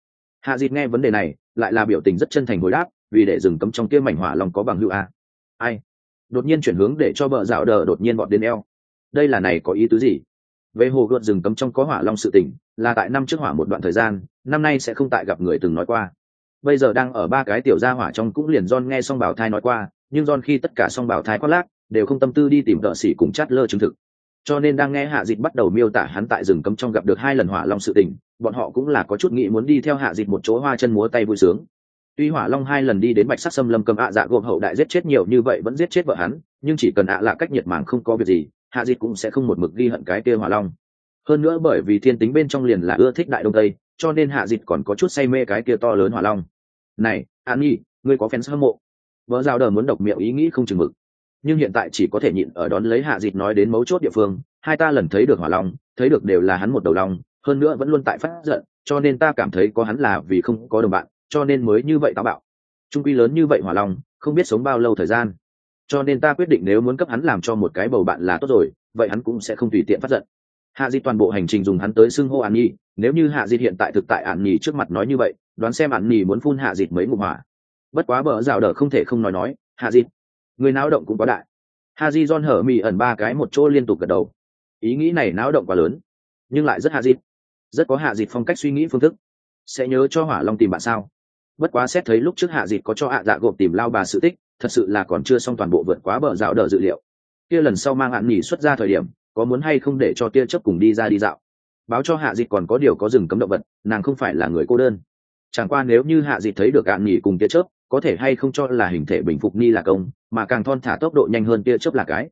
Hạ Dịch nghe vấn đề này lại là biểu tình rất chân thành hồi đáp, vì để rừng cấm trong kia mảnh hỏa long có bằng hữu a. Ai? Đột nhiên chuyển hướng để cho bờ dạo đờ đột nhiên bọn đến eo. Đây là này có ý tứ gì? Về hồ gợt rừng cấm trong có hỏa long sự tình là tại năm trước hỏa một đoạn thời gian, năm nay sẽ không tại gặp người từng nói qua. Bây giờ đang ở ba cái tiểu gia hỏa trong cũng liền John nghe xong bảo thai nói qua, nhưng John khi tất cả xong bảo thai khoác lác đều không tâm tư đi tìm tợ sĩ cùng chát lơ chứng thực, cho nên đang nghe Hạ Dịch bắt đầu miêu tả hắn tại rừng cấm trong gặp được 2 lần hỏa long sự tình, bọn họ cũng là có chút nghĩ muốn đi theo Hạ Dịch một chỗ hoa chân múa tay vui sướng. Tuy hỏa long 2 lần đi đến bạch sắc xâm lâm cầm dạ gộp hậu đại giết chết nhiều như vậy vẫn giết chết vợ hắn, nhưng chỉ cần là cách nhiệt màng không có việc gì, Hạ Dịch cũng sẽ không một mực ghi hận cái kia hỏa long. Hơn nữa bởi vì thiên tính bên trong liền là ưa thích đại đông tây, cho nên Hạ Dịch còn có chút say mê cái kia to lớn hỏa long. Này An Nhi, ngươi có fans hâm mộ? Vợ rào đờ muốn độc miệng ý nghĩ không chừng mực, nhưng hiện tại chỉ có thể nhịn ở đón lấy Hạ Dịch nói đến mấu chốt địa phương. Hai ta lần thấy được hỏa long, thấy được đều là hắn một đầu long, hơn nữa vẫn luôn tại phát giận, cho nên ta cảm thấy có hắn là vì không có đồng bạn, cho nên mới như vậy táo bạo. Trung quy lớn như vậy hỏa long, không biết sống bao lâu thời gian, cho nên ta quyết định nếu muốn cấp hắn làm cho một cái bầu bạn là tốt rồi, vậy hắn cũng sẽ không tùy tiện phát giận. Hạ Dịch toàn bộ hành trình dùng hắn tới xưng hô An Nhi, nếu như Hạ Dịch hiện tại thực tại An Nhi trước mặt nói như vậy, đoán xem An Nhi muốn phun Hạ Dịch mấy ngụm hỏa. Bất quá bờ rào đờ không thể không nói, Hạ Dịch, người náo động cũng quá đại. Haji John hở mì ẩn ba cái một chỗ liên tục gật đầu. Ý nghĩ này náo động quá lớn, nhưng lại rất Hạ Dịch, rất có Hạ Dịch phong cách suy nghĩ phương thức. Sẽ nhớ cho hỏa long tìm bạn sao? Bất quá xét thấy lúc trước Hạ Dịch có cho dạ gộp tìm lao bà sự tích, thật sự là còn chưa xong toàn bộ vượt quá bờ rào đờ dự liệu. Kia lần sau mang An Nhi xuất ra thời điểm, có muốn hay không để cho tia chớp cùng đi ra đi dạo, báo cho Hạ Dịch còn có điều có rừng cấm động vật, nàng không phải là người cô đơn. Chẳng qua nếu như Hạ Dịch thấy được An Nhi cùng tia chớp, có thể hay không cho là hình thể bình phục ni là công, mà càng thon thả tốc độ nhanh hơn tia chớp là cái.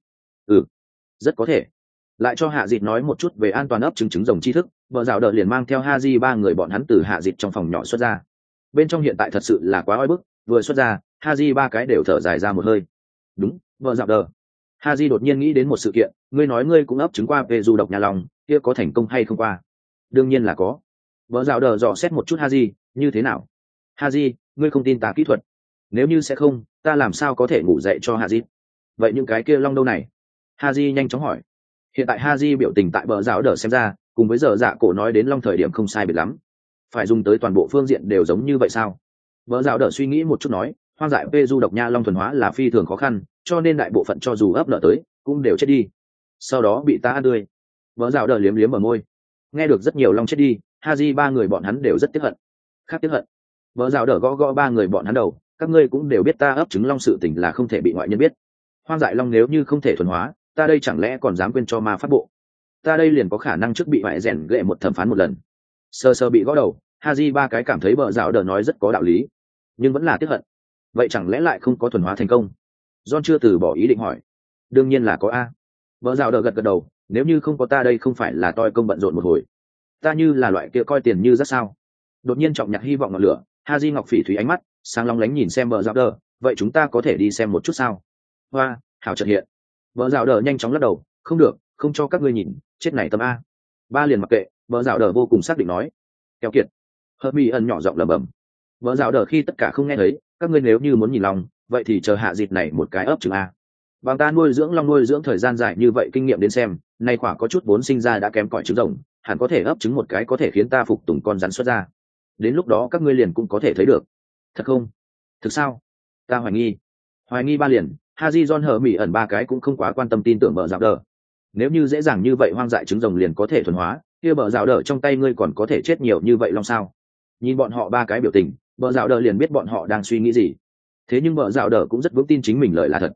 Rất có thể. Lại cho Hạ Dịch nói một chút về an toàn ấp trứng rồng tri thức, vợ rào đờ liền mang theo Haji ba người bọn hắn từ Hạ Dịch trong phòng nhỏ xuất ra. Bên trong hiện tại thật sự là quá oi bức, vừa xuất ra, Haji ba cái đều thở dài ra một hơi. Đúng, vợ rào đờ. Haji đột nhiên nghĩ đến một sự kiện, ngươi nói ngươi cũng ấp trứng qua về du độc nhà lòng, kia có thành công hay không qua? Đương nhiên là có. Vợ rào đờ dò xét một chút Haji, như thế nào? Haji, ngươi không tin ta kỹ thuật? Nếu như sẽ không, ta làm sao có thể ngủ dậy cho Haji? Vậy những cái kia long đâu này? Haji nhanh chóng hỏi. Hiện tại Haji biểu tình tại bờ rào đờ xem ra, cùng với giờ dạ cổ nói đến long thời điểm không sai biệt lắm. Phải dùng tới toàn bộ phương diện đều giống như vậy sao? Bờ rào đờ suy nghĩ một chút nói, hoang dại vê du độc nha long thuần hóa là phi thường khó khăn, cho nên đại bộ phận cho dù ấp nợ tới, cũng đều chết đi. Sau đó bị ta ăn tươi. Bờ rào đờ liếm liếm ở môi. Nghe được rất nhiều long chết đi, Haji ba người bọn hắn đều rất tiếc hận. Khác tiếc hận. Bờ rào đờ gõ gõ ba người bọn hắn đầu, các ngươi cũng đều biết ta ấp trứng long sự tình là không thể bị ngoại nhân biết. Hoang dại long nếu như không thể thuần hóa, ta đây chẳng lẽ còn dám quên cho ma phát bộ? Ta đây liền có khả năng trước bị ngoại rèn ghệ một thẩm phán một lần. Sơ sơ bị gõ đầu, Haji ba cái cảm thấy bờ rào đờ nói rất có đạo lý, nhưng vẫn là tiếc hận. Vậy chẳng lẽ lại không có thuần hóa thành công? John chưa từ bỏ ý định hỏi. Đương nhiên là có a. Bờ rào đờ gật gật đầu, nếu như không có ta đây không phải là toi công bận rộn một hồi. Ta như là loại kia coi tiền như rất sao? Đột nhiên trọng nhặt hy vọng ngọn lửa, Haji ngọc phỉ thúy ánh mắt sáng long lánh nhìn xem bờ rào đờ, vậy chúng ta có thể đi xem một chút sao? Hoa, hảo chợt hiện. Bờ rào đờ nhanh chóng lắc đầu, không được, không cho các ngươi nhìn, chết này tâm a. Ba liền mặc kệ, bờ rào đờ vô cùng xác định nói. Keo kiệt. Hermi ẩn nhỏ giọng lẩm bẩm. Bờ rào đờ khi tất cả không nghe thấy, các ngươi nếu như muốn nhìn long, vậy thì chờ Hạ Dịch này một cái ấp trứng a. Bằng ta nuôi dưỡng long nuôi dưỡng thời gian dài như vậy kinh nghiệm đến xem, nay quả có chút vốn sinh ra đã kém cỏi trứng rồng, hẳn có thể ấp trứng một cái có thể khiến ta phục tùng con rắn xuất ra. Đến lúc đó các ngươi liền cũng có thể thấy được. Thật không? Thực sao? Ta hoài nghi ba liền. Haji John hở mỉ ẩn ba cái cũng không quá quan tâm tin tưởng bờ rào đờ. Nếu như dễ dàng như vậy hoang dại trứng rồng liền có thể thuần hóa, kia bờ rào đờ trong tay ngươi còn có thể chết nhiều như vậy long sao? Nhìn bọn họ ba cái biểu tình, bờ rào đờ liền biết bọn họ đang suy nghĩ gì. Thế nhưng bờ rào đờ cũng rất vững tin chính mình lời là thật.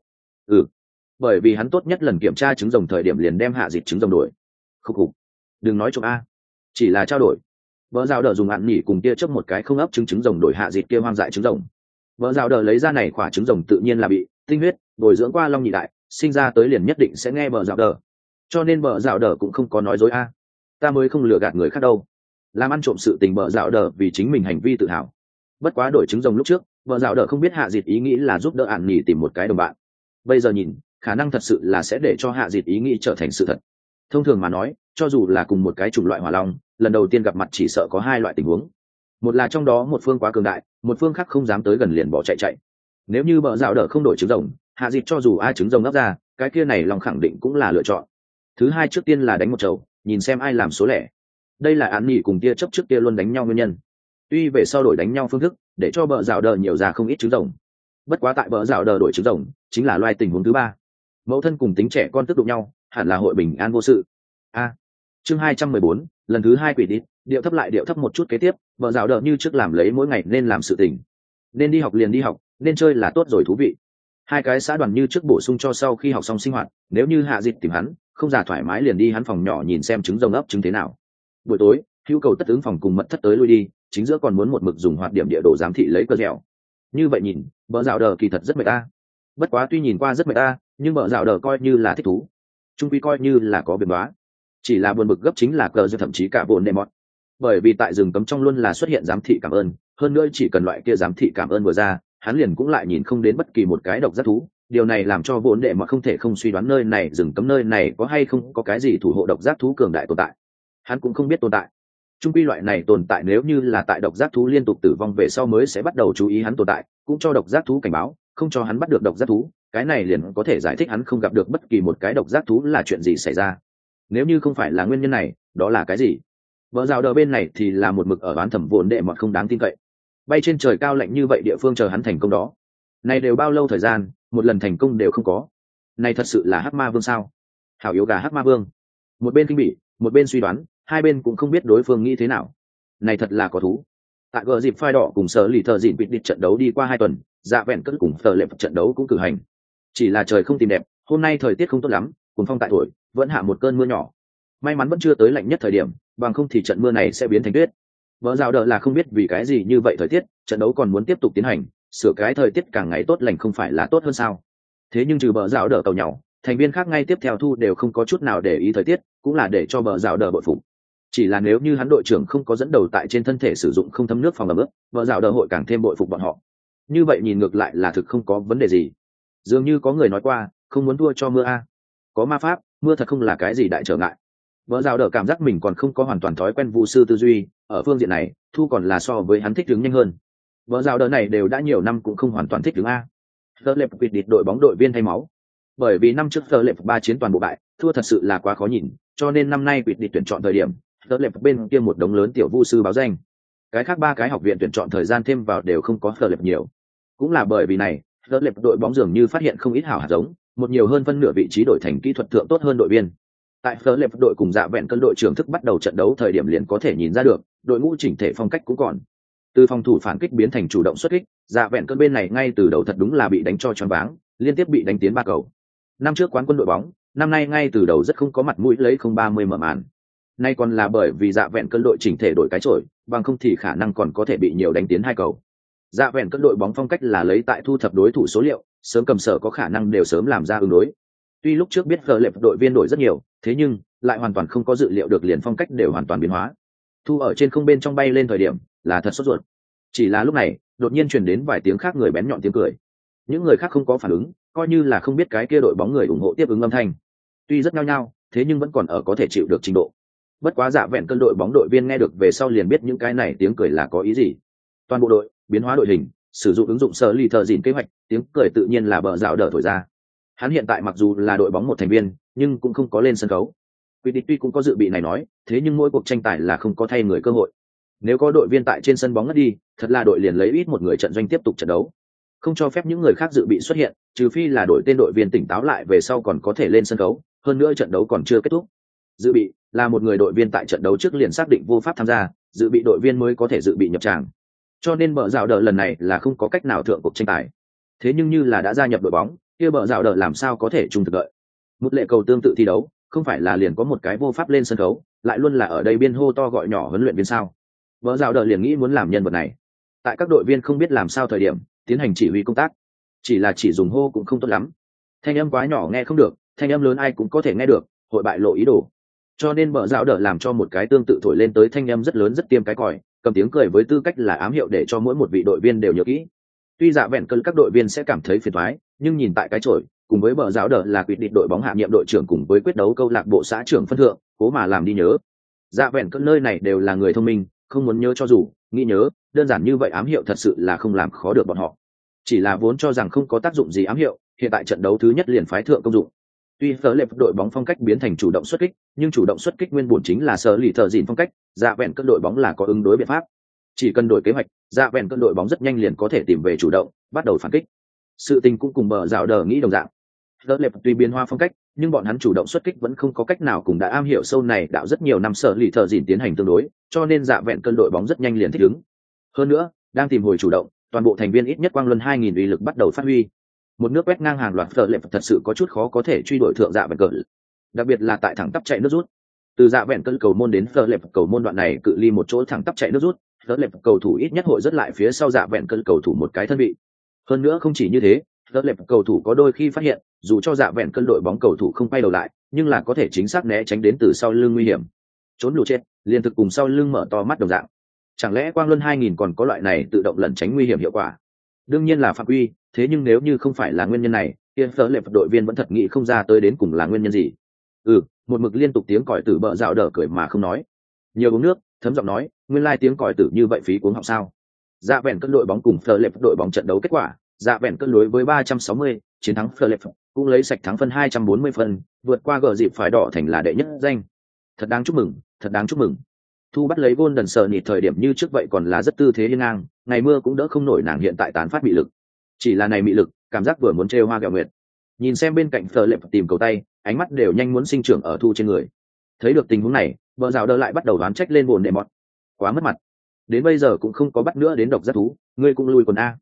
Bởi vì hắn tốt nhất lần kiểm tra trứng rồng thời điểm liền đem Hạ Dịch trứng rồng đổi. Khúc khục. Đừng nói trộm a, chỉ là trao đổi. Bờ rào đờ dùng hạn nhỉ cùng tia chớp một cái không ấp trứng rồng đổi Hạ Dịch kia hoang dại trứng rồng. Bờ rào đờ lấy ra này quả trứng rồng tự nhiên là bị tinh huyết bồi dưỡng qua long nhị đại, sinh ra tới liền nhất định sẽ nghe bờ rào đờ. Cho nên bờ rào đờ cũng không có nói dối a. Ta mới không lừa gạt người khác đâu. Làm ăn trộm sự tình bờ rào đờ vì chính mình hành vi tự hào. Bất quá đổi trứng rồng lúc trước, bờ rào đờ không biết Hạ Dịch ý nghĩ là giúp đỡ hạn nhỉ tìm một cái đồng bạn. Bây giờ nhìn, khả năng thật sự là sẽ để cho Hạ Dịch ý nghĩ trở thành sự thật. Thông thường mà nói, cho dù là cùng một cái chủng loại hỏa long, lần đầu tiên gặp mặt chỉ sợ có 2 loại tình huống. Một là trong đó một phương quá cường đại, một phương khác không dám tới gần liền bỏ chạy. Nếu như bờ rào đờ không đổi trứng rồng, Hạ Dịch cho dù ai trứng rồng ấp ra, cái kia này long khẳng định cũng là lựa chọn. Thứ hai trước tiên là đánh một chầu, nhìn xem ai làm số lẻ. Đây là án nghỉ cùng tia chấp trước kia luôn đánh nhau nguyên nhân. Tuy về sau đổi đánh nhau phương thức để cho bờ rào đờ nhiều ra không ít trứng rồng, bất quá tại bờ rào đờ đổi trứng rồng chính là loài tình huống thứ ba. Mẫu thân cùng tính trẻ con tức đụng nhau hẳn là hội bình an vô sự. Chương 214, lần thứ hai quỷ đi, điệu thấp lại điệu thấp một chút kế tiếp, bờ rào đờ như trước làm lấy mỗi ngày nên làm sự tình. Nên đi học liền đi học, nên chơi là tốt rồi thú vị. Hai cái xã đoàn như trước bổ sung cho sau khi học xong sinh hoạt, nếu như hạ dịch tìm hắn không giả thoải mái liền đi hắn phòng nhỏ nhìn xem trứng rồng ấp trứng thế nào. Buổi tối hữu cầu tất ứng phòng cùng mật thất tới lui đi, chính giữa còn muốn một mực dùng hoạt điểm địa đồ giám thị lấy cơ dẻo. Như vậy nhìn bờ rào đờ kỳ thật rất mệt ta. Bất quá tuy nhìn qua rất mệt ta, nhưng bờ rào đờ coi như là thích thú, trung quy coi như là có biến hóa. Chỉ là buồn bực gấp chính là cờ, thậm chí cả bồn nệ mọt, bởi vì tại rừng cấm trong luôn là xuất hiện giám thị cảm ơn, hơn nữa chỉ cần loại kia giám thị cảm ơn vừa ra, hắn liền cũng lại nhìn không đến bất kỳ một cái độc giác thú. Điều này làm cho vốn đệ mà không thể không suy đoán nơi này rừng cấm nơi này có hay không có cái gì thủ hộ độc giác thú cường đại tồn tại. Hắn cũng không biết tồn tại. Trung quy loại này tồn tại nếu như là tại độc giác thú liên tục tử vong về sau mới sẽ bắt đầu chú ý hắn tồn tại, cũng cho độc giác thú cảnh báo, không cho hắn bắt được độc giác thú, cái này liền có thể giải thích hắn không gặp được bất kỳ một cái độc giác thú là chuyện gì xảy ra. Nếu như không phải là nguyên nhân này, đó là cái gì? Vợ rào đờ bên này thì là một mực ở đoán thẩm vốn đệ mọt không đáng tin cậy. Bay trên trời cao lạnh như vậy địa phương chờ hắn thành công đó. Này đều bao lâu thời gian, một lần thành công đều không có. Này thật sự là hắc ma vương sao? Hảo yếu gà hắc ma vương. Một bên kinh bỉ, một bên suy đoán, hai bên cũng không biết đối phương nghĩ thế nào. Này thật là có thú. Tại gờ dịp phai đỏ cùng sở lì thợ dịn vịt địch trận đấu đi qua 2 tuần, dạ vẹn cất cùng tờ lệ trận đấu cũng cử hành. Chỉ là trời không tìm đẹp, hôm nay thời tiết không tốt lắm, cuồng phong tại thổi, vẫn hạ một cơn mưa nhỏ. May mắn vẫn chưa tới lạnh nhất thời điểm, bằng không thì trận mưa này sẽ biến thành tuyết. Vợ rào đỡ là không biết vì cái gì như vậy thời tiết, trận đấu còn muốn tiếp tục tiến hành, sửa cái thời tiết càng ngày tốt lành không phải là tốt hơn sao? Thế nhưng trừ bờ rào đỡ tàu nhau, thành viên khác ngay tiếp theo thu đều không có chút nào để ý thời tiết, cũng là để cho bờ rào đỡ bội phục. Chỉ là nếu như hắn đội trưởng không có dẫn đầu tại trên thân thể sử dụng không thấm nước phòng ẩm ướt, bờ rào đỡ hội càng thêm bội phục bọn họ. Như vậy nhìn ngược lại là thực không có vấn đề gì. Dường như có người nói qua, không muốn thua cho mưa a. Có ma pháp, mưa thật không là cái gì đại trở ngại. Vợ rào đỡ cảm giác mình còn không có hoàn toàn thói quen vu sư tư duy, ở phương diện này thu còn là so với hắn thích ứng nhanh hơn. Vợ rào đỡ này đều đã nhiều năm cũng không hoàn toàn thích ứng a. The Lệp Quỵt địt đội bóng đội viên thay máu, bởi vì năm trước The Lệp 3 chiến toàn bộ bại, thua thật sự là quá khó nhìn, cho nên năm nay Quỵt địt tuyển chọn thời điểm The Lệp bên kia một đống lớn tiểu vu sư báo danh, cái khác 3 cái học viện tuyển chọn thời gian thêm vào đều không có The Lệp nhiều. Cũng là bởi vì này, The Lệp đội bóng dường như phát hiện không ít hảo hạt giống, một nhiều hơn phân nửa vị trí đổi thành kỹ thuật thượng tốt hơn đội viên. Tại The Lệp đội cùng dạ vẹn cân đội trưởng thức bắt đầu trận đấu thời điểm liền có thể nhìn ra được, đội ngũ chỉnh thể phong cách cũng còn. Từ phòng thủ phản kích biến thành chủ động xuất kích, dạ vẹn cân bên này ngay từ đầu thật đúng là bị đánh cho choáng váng, liên tiếp bị đánh tiến 3 cầu. Năm trước quán quân đội bóng, năm nay ngay từ đầu rất không có mặt mũi lấy 0-30 mở màn. Nay còn là bởi vì dạ vẹn cân đội chỉnh thể đổi cái chổi, bằng không thì khả năng còn có thể bị nhiều đánh tiến 2 cầu. Dạ vẹn cân đội bóng phong cách là lấy tại thu thập đối thủ số liệu, sớm cầm sở có khả năng đều sớm làm ra ứng đối. Tuy lúc trước biết The Lệp đội viên đổi rất nhiều, thế nhưng lại hoàn toàn không có dự liệu được liền phong cách đều hoàn toàn biến hóa. Thu ở trên không bên trong bay lên thời điểm, là thật sốt ruột. Chỉ là lúc này, đột nhiên truyền đến vài tiếng khác người bén nhọn tiếng cười. Những người khác không có phản ứng, coi như là không biết cái kia đội bóng người ủng hộ tiếp ứng âm thanh. Tuy rất nhao nhao, thế nhưng vẫn còn ở có thể chịu được trình độ. Bất quá dạ vẹn cân đội bóng đội viên nghe được về sau liền biết những cái này tiếng cười là có ý gì. Toàn bộ đội biến hóa đội hình, sử dụng ứng dụng sở lì thợ dìn kế hoạch, tiếng cười tự nhiên là bờ rào đỡ thổi ra. Hắn hiện tại mặc dù là đội bóng một thành viên, nhưng cũng không có lên sân khấu. Quy định tuy cũng có dự bị này nói, thế nhưng mỗi cuộc tranh tài là không có thay người cơ hội. Nếu có đội viên tại trên sân bóng ngất đi, thật là đội liền lấy ít một người trận doanh tiếp tục trận đấu, không cho phép những người khác dự bị xuất hiện, trừ phi là đội tên đội viên tỉnh táo lại về sau còn có thể lên sân khấu, hơn nữa trận đấu còn chưa kết thúc. Dự bị là một người đội viên tại trận đấu trước liền xác định vô pháp tham gia, dự bị đội viên mới có thể dự bị nhập tràng. Cho nên bờ rào đỡ lần này là không có cách nào thượng cuộc tranh tài. Thế nhưng như là đã gia nhập đội bóng, kia bờ rào đỡ làm sao có thể trung thực đợi. Một lệ cầu tương tự thi đấu, không phải là liền có một cái vô pháp lên sân khấu, lại luôn là ở đây biên hô to gọi nhỏ huấn luyện viên sao? Bờ rào đỡ liền nghĩ muốn làm nhân vật này. Tại các đội viên không biết làm sao thời điểm, tiến hành chỉ huy công tác. Chỉ là chỉ dùng hô cũng không tốt lắm. Thanh âm quá nhỏ nghe không được, thanh âm lớn ai cũng có thể nghe được, hội bại lộ ý đồ. Cho nên bờ rào đỡ làm cho một cái tương tự thổi lên tới thanh âm rất lớn rất tiêm cái còi, cầm tiếng cười với tư cách là ám hiệu để cho mỗi một vị đội viên đều nhớ kỹ. Tuy dạ vẹn cân các đội viên sẽ cảm thấy phiền toái, nhưng nhìn tại cái chổi, cùng với bờ rào đỡ là quyết định đội bóng hạ nhiệm đội trưởng cùng với quyết đấu câu lạc bộ xã trưởng phân thượng, cố mà làm đi nhớ. Dạ vẹn cân nơi này đều là người thông minh, không muốn nhớ cho dù nghĩ nhớ, đơn giản như vậy ám hiệu thật sự là không làm khó được bọn họ. Chỉ là vốn cho rằng không có tác dụng gì ám hiệu, hiện tại trận đấu thứ nhất liền phái thượng công dụng. Tuy The Lệp đội bóng phong cách biến thành chủ động xuất kích, nhưng chủ động xuất kích nguyên bản chính là sở lì thợ dìn phong cách, dạ vẹn cân đội bóng là có ứng đối biện pháp. Chỉ cần đổi kế hoạch, dạ vẹn cơn đội bóng rất nhanh liền có thể tìm về chủ động, bắt đầu phản kích. Sự tình cũng cùng bờ rào đờ nghĩ đồng dạng. Đỡ lệp tuy biến hoa phong cách, nhưng bọn hắn chủ động xuất kích vẫn không có cách nào cùng đã am hiểu sâu này đạo rất nhiều năm sở lì thợ dìn tiến hành tương đối, cho nên dạ vẹn cơn đội bóng rất nhanh liền thích ứng. Hơn nữa, đang tìm hồi chủ động, toàn bộ thành viên ít nhất quang luân 2000 uy lực bắt đầu phát huy. Một nước quét ngang hàng loạt đỡ lệp thật sự có chút khó có thể truy đuổi thượng dạ vẹn cơn. Đặc biệt là tại thẳng tắp chạy nước rút. Từ dạ vẹn cơn cầu môn đến đỡ lệp cầu môn đoạn này cự ly một chỗ thẳng tắp chạy nước rút, đỡ lệp cầu thủ ít nhất hội rất lại phía sau dạ vẹn cơn cầu thủ một cái thân vị. Hơn nữa không chỉ như thế, đỡ lệp cầu thủ có đôi khi phát hiện, dù cho dạ vẹn cân đội bóng cầu thủ không quay đầu lại, nhưng là có thể chính xác né tránh đến từ sau lưng nguy hiểm. Trốn lù chết, liên thực cùng sau lưng mở to mắt đồng dạng. Chẳng lẽ Quang Luân 2000 còn có loại này tự động lẩn tránh nguy hiểm hiệu quả? Đương nhiên là phạm quy, thế nhưng nếu như không phải là nguyên nhân này, kia đỡ lệp đội viên vẫn thật nghĩ không ra tới đến cùng là nguyên nhân gì. Một mực liên tục tiếng còi tử bợ dạo đỡ cười mà không nói. Nhiều uống nước, thấm giọng nói, nguyên lai tiếng còi tử như vậy phí cuống họng sao? Dạ vẹn cân đội bóng cùng đỡ lệp đội bóng trận đấu kết quả, dạ vẹn cân đối với 360, chiến thắng Philip cũng lấy sạch thắng phân 240 phân, vượt qua gờ dịp phải đỏ thành là đệ nhất danh. Thật đáng chúc mừng, thật đáng chúc mừng. Thu bắt lấy Golden Star nhịt thời điểm như trước vậy còn là rất tư thế hiên ngang, ngày mưa cũng đỡ không nổi nàng hiện tại tán phát mị lực. Chỉ là này mị lực, cảm giác vừa muốn trêu hoa gẹo nguyệt. Nhìn xem bên cạnh Philip tìm cầu tay, ánh mắt đều nhanh muốn sinh trưởng ở Thu trên người. Thấy được tình huống này, vợ rào đỡ lại bắt đầu đoán trách lên buồn đệ mọt. Quá mất mặt. Đến bây giờ cũng không có bắt nữa đến độc giác thú, ngươi cũng lui quần a.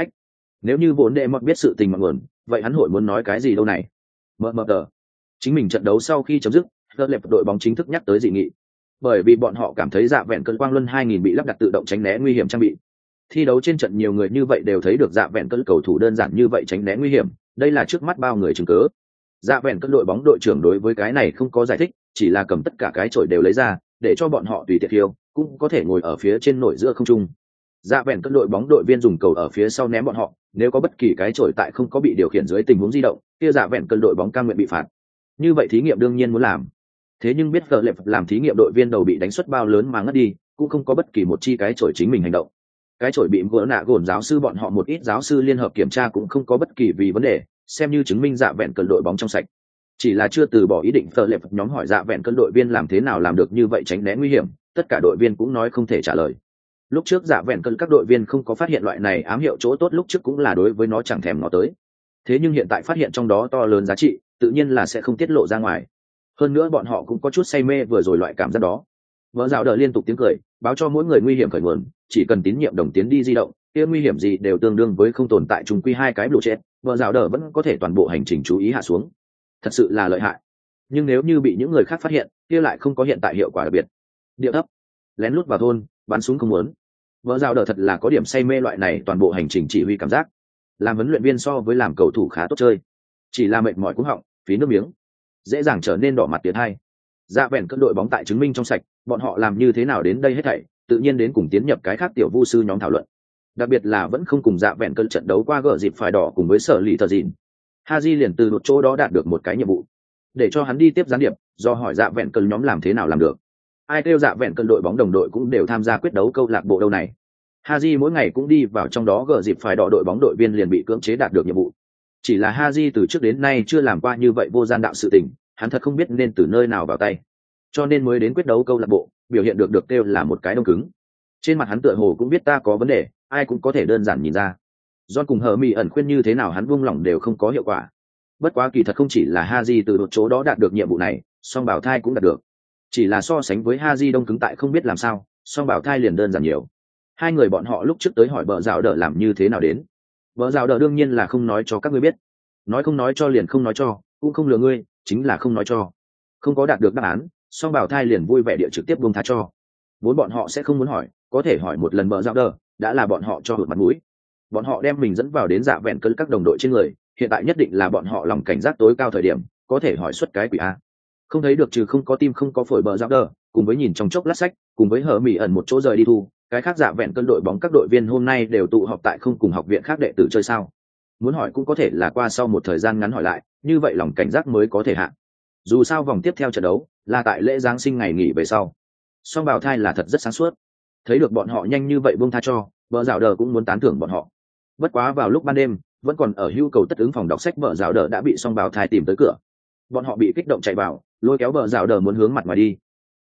Nếu như vốn đệ mọt biết sự tình mọi nguồn, vậy hắn hội muốn nói cái gì đâu này. Tờ. Chính mình trận đấu sau khi chấm dứt, đỡ lệp đội bóng chính thức nhắc tới dị nghị, bởi vì bọn họ cảm thấy dạ vẹn cơn quang luân 2000 bị lắp đặt tự động tránh né nguy hiểm trang bị. Thi đấu trên trận nhiều người như vậy đều thấy được dạ vẹn cơn cầu thủ đơn giản như vậy tránh né nguy hiểm, đây là trước mắt bao người chứng cớ. Dạ vẹn cơn đội bóng đội trưởng đối với cái này không có giải thích, chỉ là cầm tất cả cái chổi đều lấy ra để cho bọn họ tùy tiện khiêu, cũng có thể ngồi ở phía trên nổi giữa không trung. Dạ vẹn cân đội bóng đội viên dùng cầu ở phía sau ném bọn họ, nếu có bất kỳ cái chổi tại không có bị điều khiển dưới tình huống di động, kia dạ vẹn cân đội bóng cam nguyện bị phạt. Như vậy thí nghiệm đương nhiên muốn làm. Thế nhưng biết vợ lệp làm thí nghiệm đội viên đầu bị đánh suất bao lớn mà ngất đi, cũng không có bất kỳ một chi cái chổi chính mình hành động. Cái chổi bị vỡ nạ gồn giáo sư bọn họ một ít giáo sư liên hợp kiểm tra cũng không có bất kỳ vì vấn đề, xem như chứng minh dạ vẹn cân đội bóng trong sạch. Chỉ là chưa từ bỏ ý định vợ lệp nhóm hỏi dạ vẹn cân đội viên làm thế nào làm được như vậy tránh né nguy hiểm, tất cả đội viên cũng nói không thể trả lời. Lúc trước dạ vẹn cân các đội viên không có phát hiện loại này ám hiệu chỗ tốt lúc trước cũng là đối với nó chẳng thèm nó tới. Thế nhưng hiện tại phát hiện trong đó to lớn giá trị, tự nhiên là sẽ không tiết lộ ra ngoài. Hơn nữa bọn họ cũng có chút say mê vừa rồi loại cảm giác đó. Vợ rào đỡ liên tục tiếng cười, báo cho mỗi người nguy hiểm khởi nguồn, chỉ cần tín nhiệm đồng tiến đi di động, kia nguy hiểm gì đều tương đương với không tồn tại trùng quy hai cái blue chết. Vợ rào đỡ vẫn có thể toàn bộ hành trình chú ý hạ xuống. Thật sự là lợi hại. Nhưng nếu như bị những người khác phát hiện, kia lại không có hiện tại hiệu quả đặc biệt. Điệu thấp, lén lút vào thôn, bắn súng không muốn. Vợ rào đỡ thật là có điểm say mê loại này toàn bộ hành trình chỉ huy cảm giác. Làm huấn luyện viên so với làm cầu thủ khá tốt chơi, chỉ là mệt mỏi cúng họng, phí nước miếng, dễ dàng trở nên đỏ mặt tiến hai. Dạ vẹn cân đội bóng tại chứng minh trong sạch, bọn họ làm như thế nào đến đây hết thảy, tự nhiên đến cùng tiến nhập cái khác tiểu vu sư nhóm thảo luận. Đặc biệt là vẫn không cùng dạ vẹn cân trận đấu qua gỡ dịp phải đỏ cùng với sở lì thờ dìn. Haji liền từ một chỗ đó đạt được một cái nhiệm vụ, để cho hắn đi tiếp gián điệp, do hỏi dạ vẹn cân nhóm làm thế nào làm được. Ai kêu dạ vẹn cân đội bóng đồng đội cũng đều tham gia quyết đấu câu lạc bộ đâu này. Haji mỗi ngày cũng đi vào trong đó gỡ dịp phải đỏ đội bóng đội viên liền bị cưỡng chế đạt được nhiệm vụ. Chỉ là Haji từ trước đến nay chưa làm qua như vậy vô gian đạo sự tình, hắn thật không biết nên từ nơi nào vào tay, cho nên mới đến quyết đấu câu lạc bộ, biểu hiện được kêu là một cái đông cứng. Trên mặt hắn tựa hồ cũng biết ta có vấn đề, ai cũng có thể đơn giản nhìn ra. John cùng hờ mì ẩn khuyên như thế nào hắn buông lỏng đều không có hiệu quả. Bất quá kỳ thật không chỉ là Haji từ một chỗ đó đạt được nhiệm vụ này, song bảo thai cũng đạt được. Chỉ là so sánh với Haji đông cứng tại không biết làm sao, song bảo thai liền đơn giản nhiều. Hai người bọn họ lúc trước tới hỏi bờ rào đỡ làm như thế nào đến. Bờ rào đỡ đương nhiên là không nói cho các ngươi biết, nói không nói cho liền không nói cho, cũng không lừa ngươi, chính là không nói cho. Không có đạt được đáp án, song bảo thai liền vui vẻ địa trực tiếp buông tha cho. Vốn bọn họ sẽ không muốn hỏi, có thể hỏi một lần bờ rào đỡ, đã là bọn họ cho hụt mặt mũi. Bọn họ đem mình dẫn vào đến dạ vẹn cân các đồng đội trên người, hiện tại nhất định là bọn họ lòng cảnh giác tối cao thời điểm, có thể hỏi suất cái quỷ a. Không thấy được trừ không có tim không có phổi bờ rào đỡ, cùng với nhìn trong chốc lát sách, cùng với hở mỉ ẩn một chỗ rời đi thu, cái khác dạ vẹn cân đội bóng các đội viên hôm nay đều tụ họp tại không cùng học viện khác đệ tử chơi sao. Muốn hỏi cũng có thể là qua sau một thời gian ngắn hỏi lại, như vậy lòng cảnh giác mới có thể hạ. Dù sao vòng tiếp theo trận đấu là tại lễ giáng sinh ngày nghỉ về sau, song bào thai là thật rất sáng suốt, thấy được bọn họ nhanh như vậy buông tha cho, vợ dạo đờ cũng muốn tán thưởng bọn họ. Bất quá vào lúc ban đêm vẫn còn ở hưu cầu tất ứng phòng đọc sách, vợ dạo đờ đã bị song bào thai tìm tới cửa. Bọn họ bị kích động chạy vào, lôi kéo vợ dạo đờ muốn hướng mặt ngoài đi.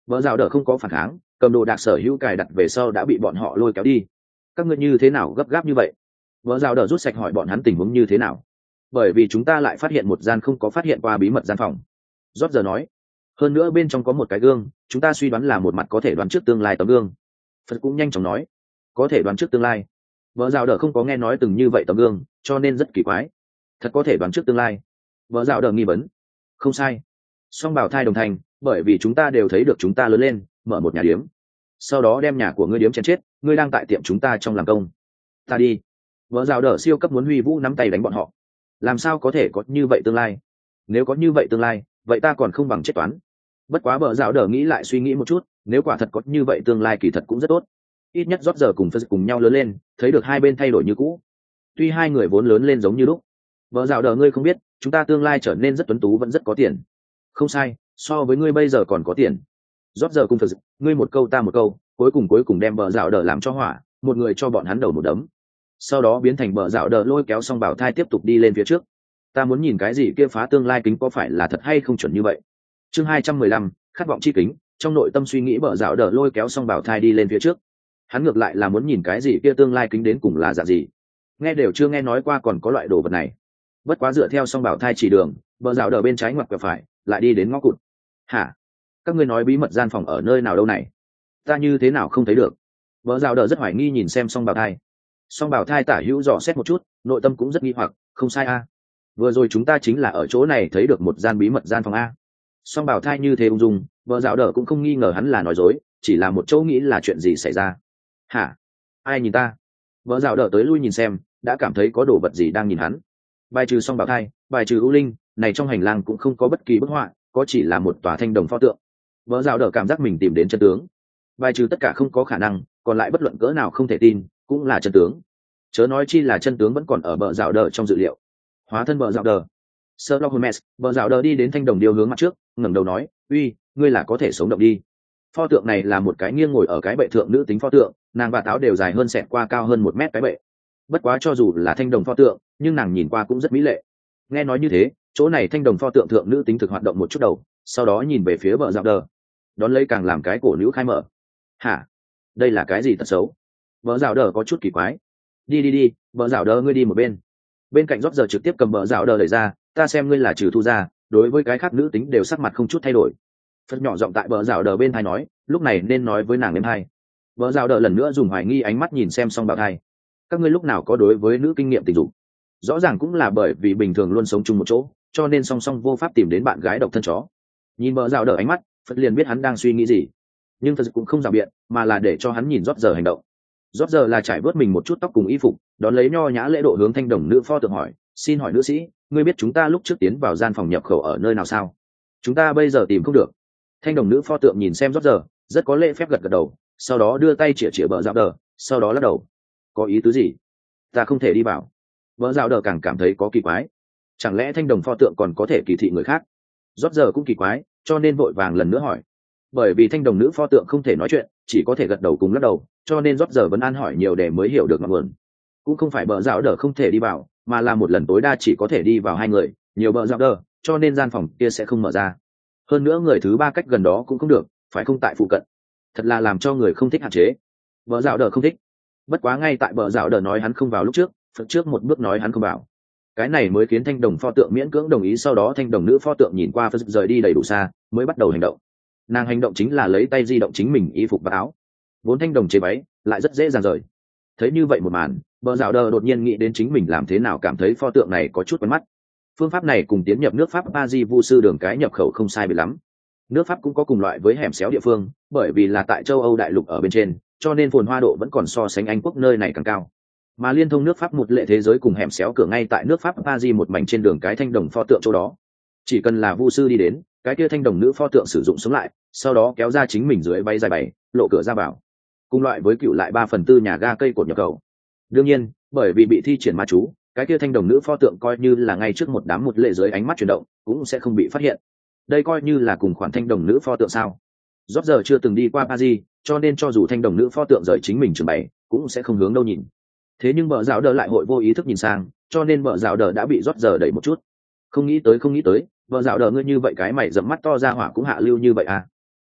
Vợ rào đỡ không có phản kháng, cầm đồ đạc sở hữu cài đặt về sau đã bị bọn họ lôi kéo đi. Các ngươi như thế nào gấp gáp như vậy? Vợ rào đỡ rút sạch hỏi bọn hắn tình huống như thế nào. Bởi vì chúng ta lại phát hiện một gian không có phát hiện qua bí mật gian phòng. Rót giờ nói. Hơn nữa bên trong có một cái gương, chúng ta suy đoán là một mặt có thể đoán trước tương lai tấm gương. Phật cũng nhanh chóng nói. Có thể đoán trước tương lai. Vợ rào đỡ không có nghe nói từng như vậy tấm gương, cho nên rất kỳ quái. Thật có thể đoán trước tương lai. Vợ rào đỡ nghi vấn. Không sai. Song bảo thai đồng thành, bởi vì chúng ta đều thấy được chúng ta lớn lên, mở một nhà điếm. Sau đó đem nhà của ngươi điếm chém chết, ngươi đang tại tiệm chúng ta trong làm công. Ta đi. Vợ rào đỡ siêu cấp muốn huy vũ nắm tay đánh bọn họ. Làm sao có thể có như vậy tương lai? Nếu có như vậy tương lai, vậy ta còn không bằng chết toán. Bất quá vợ rào đỡ nghĩ lại suy nghĩ một chút, nếu quả thật có như vậy tương lai kỳ thật cũng rất tốt. Ít nhất rót giờ cùng Phật cùng nhau lớn lên, thấy được hai bên thay đổi như cũ. Tuy hai người vốn lớn lên giống như lúc. Vợ rào đỡ ngươi không biết, chúng ta tương lai trở nên rất tuấn tú, vẫn rất có tiền. Không sai, so với ngươi bây giờ còn có tiền. Rót giờ cùng Phật, ngươi một câu ta một câu, cuối cùng đem vợ rào đỡ làm cho hỏa, một người cho bọn hắn đầu một đấm. Sau đó biến thành vợ rào đỡ lôi kéo xong bảo thai tiếp tục đi lên phía trước. Ta muốn nhìn cái gì kia phá tương lai kính có phải là thật hay không chuẩn như vậy. Chương 215, khát vọng chi kính. Trong nội tâm suy nghĩ vợ rào đỡ lôi kéo xong bảo thai đi lên phía trước. Hắn ngược lại là muốn nhìn cái gì kia tương lai kính đến cùng là dạng gì. Nghe đều chưa nghe nói qua còn có loại đồ vật này. Bất quá dựa theo xong bảo thai chỉ đường, vợ rào đỡ bên trái ngoặt quẹo phải, lại đi đến ngõ cụt. Hả? Các ngươi nói bí mật gian phòng ở nơi nào đâu này? Ta như thế nào không thấy được? Vợ rào đỡ rất hoài nghi nhìn xem xong bảo thai. Song bảo thai tả hữu dò xét một chút, nội tâm cũng rất nghi hoặc. Không sai a. Vừa rồi chúng ta chính là ở chỗ này thấy được một gian bí mật gian phòng a. Song bảo thai như thế ung dung, vợ dạo đỡ cũng không nghi ngờ hắn là nói dối, chỉ là một chỗ nghĩ là chuyện gì xảy ra. Hả? Ai nhìn ta? Vợ dạo đỡ tới lui nhìn xem, đã cảm thấy có đồ vật gì đang nhìn hắn. Bài trừ song bảo thai, bài trừ ưu linh, này trong hành lang cũng không có bất kỳ bức họa, có chỉ là một tòa thanh đồng pho tượng. Vợ dạo đỡ cảm giác mình tìm đến chân tướng. Bài trừ tất cả không có khả năng, còn lại bất luận cỡ nào không thể tin, cũng là chân tướng. Chớ nói chi là chân tướng vẫn còn ở bờ rào đờ trong dự liệu. Hóa thân bờ rào đờ. Sherlock Holmes, bờ rào đờ đi đến thanh đồng điêu hướng mặt trước, ngẩng đầu nói, uy, ngươi là có thể sống động đi. Pho tượng này là một cái nghiêng ngồi ở cái bệ thượng nữ tính pho tượng, nàng và táo đều dài hơn xẹt qua cao hơn 1 mét cái bệ. Bất quá cho dù là thanh đồng pho tượng, nhưng nàng nhìn qua cũng rất mỹ lệ. Nghe nói như thế, chỗ này thanh đồng pho tượng thượng nữ tính thực hoạt động một chút đầu, sau đó nhìn về phía bờ rào đờ, đón lấy càng làm cái cổ nữ khai mở. Hả? Đây là cái gì tật xấu? Bờ rào đờ có chút kỳ quái. Đi, bờ rào đờ ngươi đi một bên. Bên cạnh rót giờ trực tiếp cầm bờ rào đờ đẩy ra, ta xem ngươi là trừ thu ra, đối với cái khác nữ tính đều sắc mặt không chút thay đổi. Phật nhỏ giọng tại bờ rào đờ bên thai nói, lúc này nên nói với nàng em hai. Bờ rào đờ lần nữa dùng hoài nghi ánh mắt nhìn xem xong bảo thai. Các ngươi lúc nào có đối với nữ kinh nghiệm tình dục? Rõ ràng cũng là bởi vì bình thường luôn sống chung một chỗ, cho nên song song vô pháp tìm đến bạn gái độc thân chó. Nhìn bờ rào đờ ánh mắt, Phật liền biết hắn đang suy nghĩ gì. Nhưng Phật cũng không rào biện, mà là để cho hắn nhìn rót giờ hành động. Rót giờ là trải bớt mình một chút tóc cùng y phục, đón lấy nho nhã lễ độ hướng thanh đồng nữ pho tượng hỏi, xin hỏi nữ sĩ, ngươi biết chúng ta lúc trước tiến vào gian phòng nhập khẩu ở nơi nào sao? Chúng ta bây giờ tìm không được. Thanh đồng nữ pho tượng nhìn xem rót giờ, rất có lễ phép gật gật đầu, sau đó đưa tay chĩa bờ rào đờ, sau đó lắc đầu. Có ý tứ gì? Ta không thể đi vào. Bờ rào đờ càng cảm thấy có kỳ quái. Chẳng lẽ thanh đồng pho tượng còn có thể kỳ thị người khác? Rót giờ cũng kỳ quái, cho nên vội vàng lần nữa hỏi. Bởi vì thanh đồng nữ pho tượng không thể nói chuyện, chỉ có thể gật đầu cùng lắc đầu, cho nên rót giờ vẫn an hỏi nhiều để mới hiểu được ngọn nguồn. Cũng không phải bờ rào đờ không thể đi vào, mà là một lần tối đa chỉ có thể đi vào 2 người, nhiều bờ rào đờ, cho nên gian phòng kia sẽ không mở ra. Hơn nữa người thứ 3 cách gần đó cũng không được, phải không tại phụ cận. Thật là làm cho người không thích hạn chế. Bờ rào đờ không thích. Bất quá ngay tại bờ rào đờ nói hắn không vào lúc trước, Phật trước một bước nói hắn không vào. Cái này mới khiến thanh đồng pho tượng miễn cưỡng đồng ý, sau đó thanh đồng nữ pho tượng nhìn qua Phật rời đi đầy đủ xa, mới bắt đầu hành động. Nàng hành động chính là lấy tay di động chính mình y phục và áo, vốn thanh đồng chế váy lại rất dễ dàng rời. Thấy như vậy một màn, bờ rào đờ đột nhiên nghĩ đến chính mình làm thế nào cảm thấy pho tượng này có chút quen mắt. Phương pháp này cùng tiến nhập nước Pháp Paris vu sư đường cái nhập khẩu không sai biệt lắm. Nước Pháp cũng có cùng loại với hẻm xéo địa phương, bởi vì là tại châu Âu đại lục ở bên trên, cho nên phồn hoa độ vẫn còn so sánh Anh quốc nơi này càng cao. Mà liên thông nước Pháp một lệ thế giới cùng hẻm xéo cửa ngay tại nước Pháp Paris một mảnh trên đường cái thanh đồng pho tượng chỗ đó. Chỉ cần là vu sư đi đến, cái kia thanh đồng nữ pho tượng sử dụng sống lại, sau đó kéo ra chính mình dưới bay dài bảy, lộ cửa ra vào. Cùng loại với cựu lại 3/4 nhà ga cây cột nhập khẩu. Đương nhiên, bởi vì bị thi triển ma chú, cái kia thanh đồng nữ pho tượng coi như là ngay trước một đám một lệ dưới ánh mắt chuyển động, cũng sẽ không bị phát hiện. Đây coi như là cùng khoản thanh đồng nữ pho tượng sao? Rót giờ chưa từng đi qua Paris, cho nên cho dù thanh đồng nữ pho tượng rời chính mình trường bày, cũng sẽ không hướng đâu nhìn. Thế nhưng bờ rào đờ lại hội vô ý thức nhìn sang, cho nên bờ rào đờ đã bị rót giờ đẩy một chút. Không nghĩ tới, bờ rào đờ ngươi như vậy cái mày dẫm mắt to ra hỏa cũng hạ lưu như vậy à?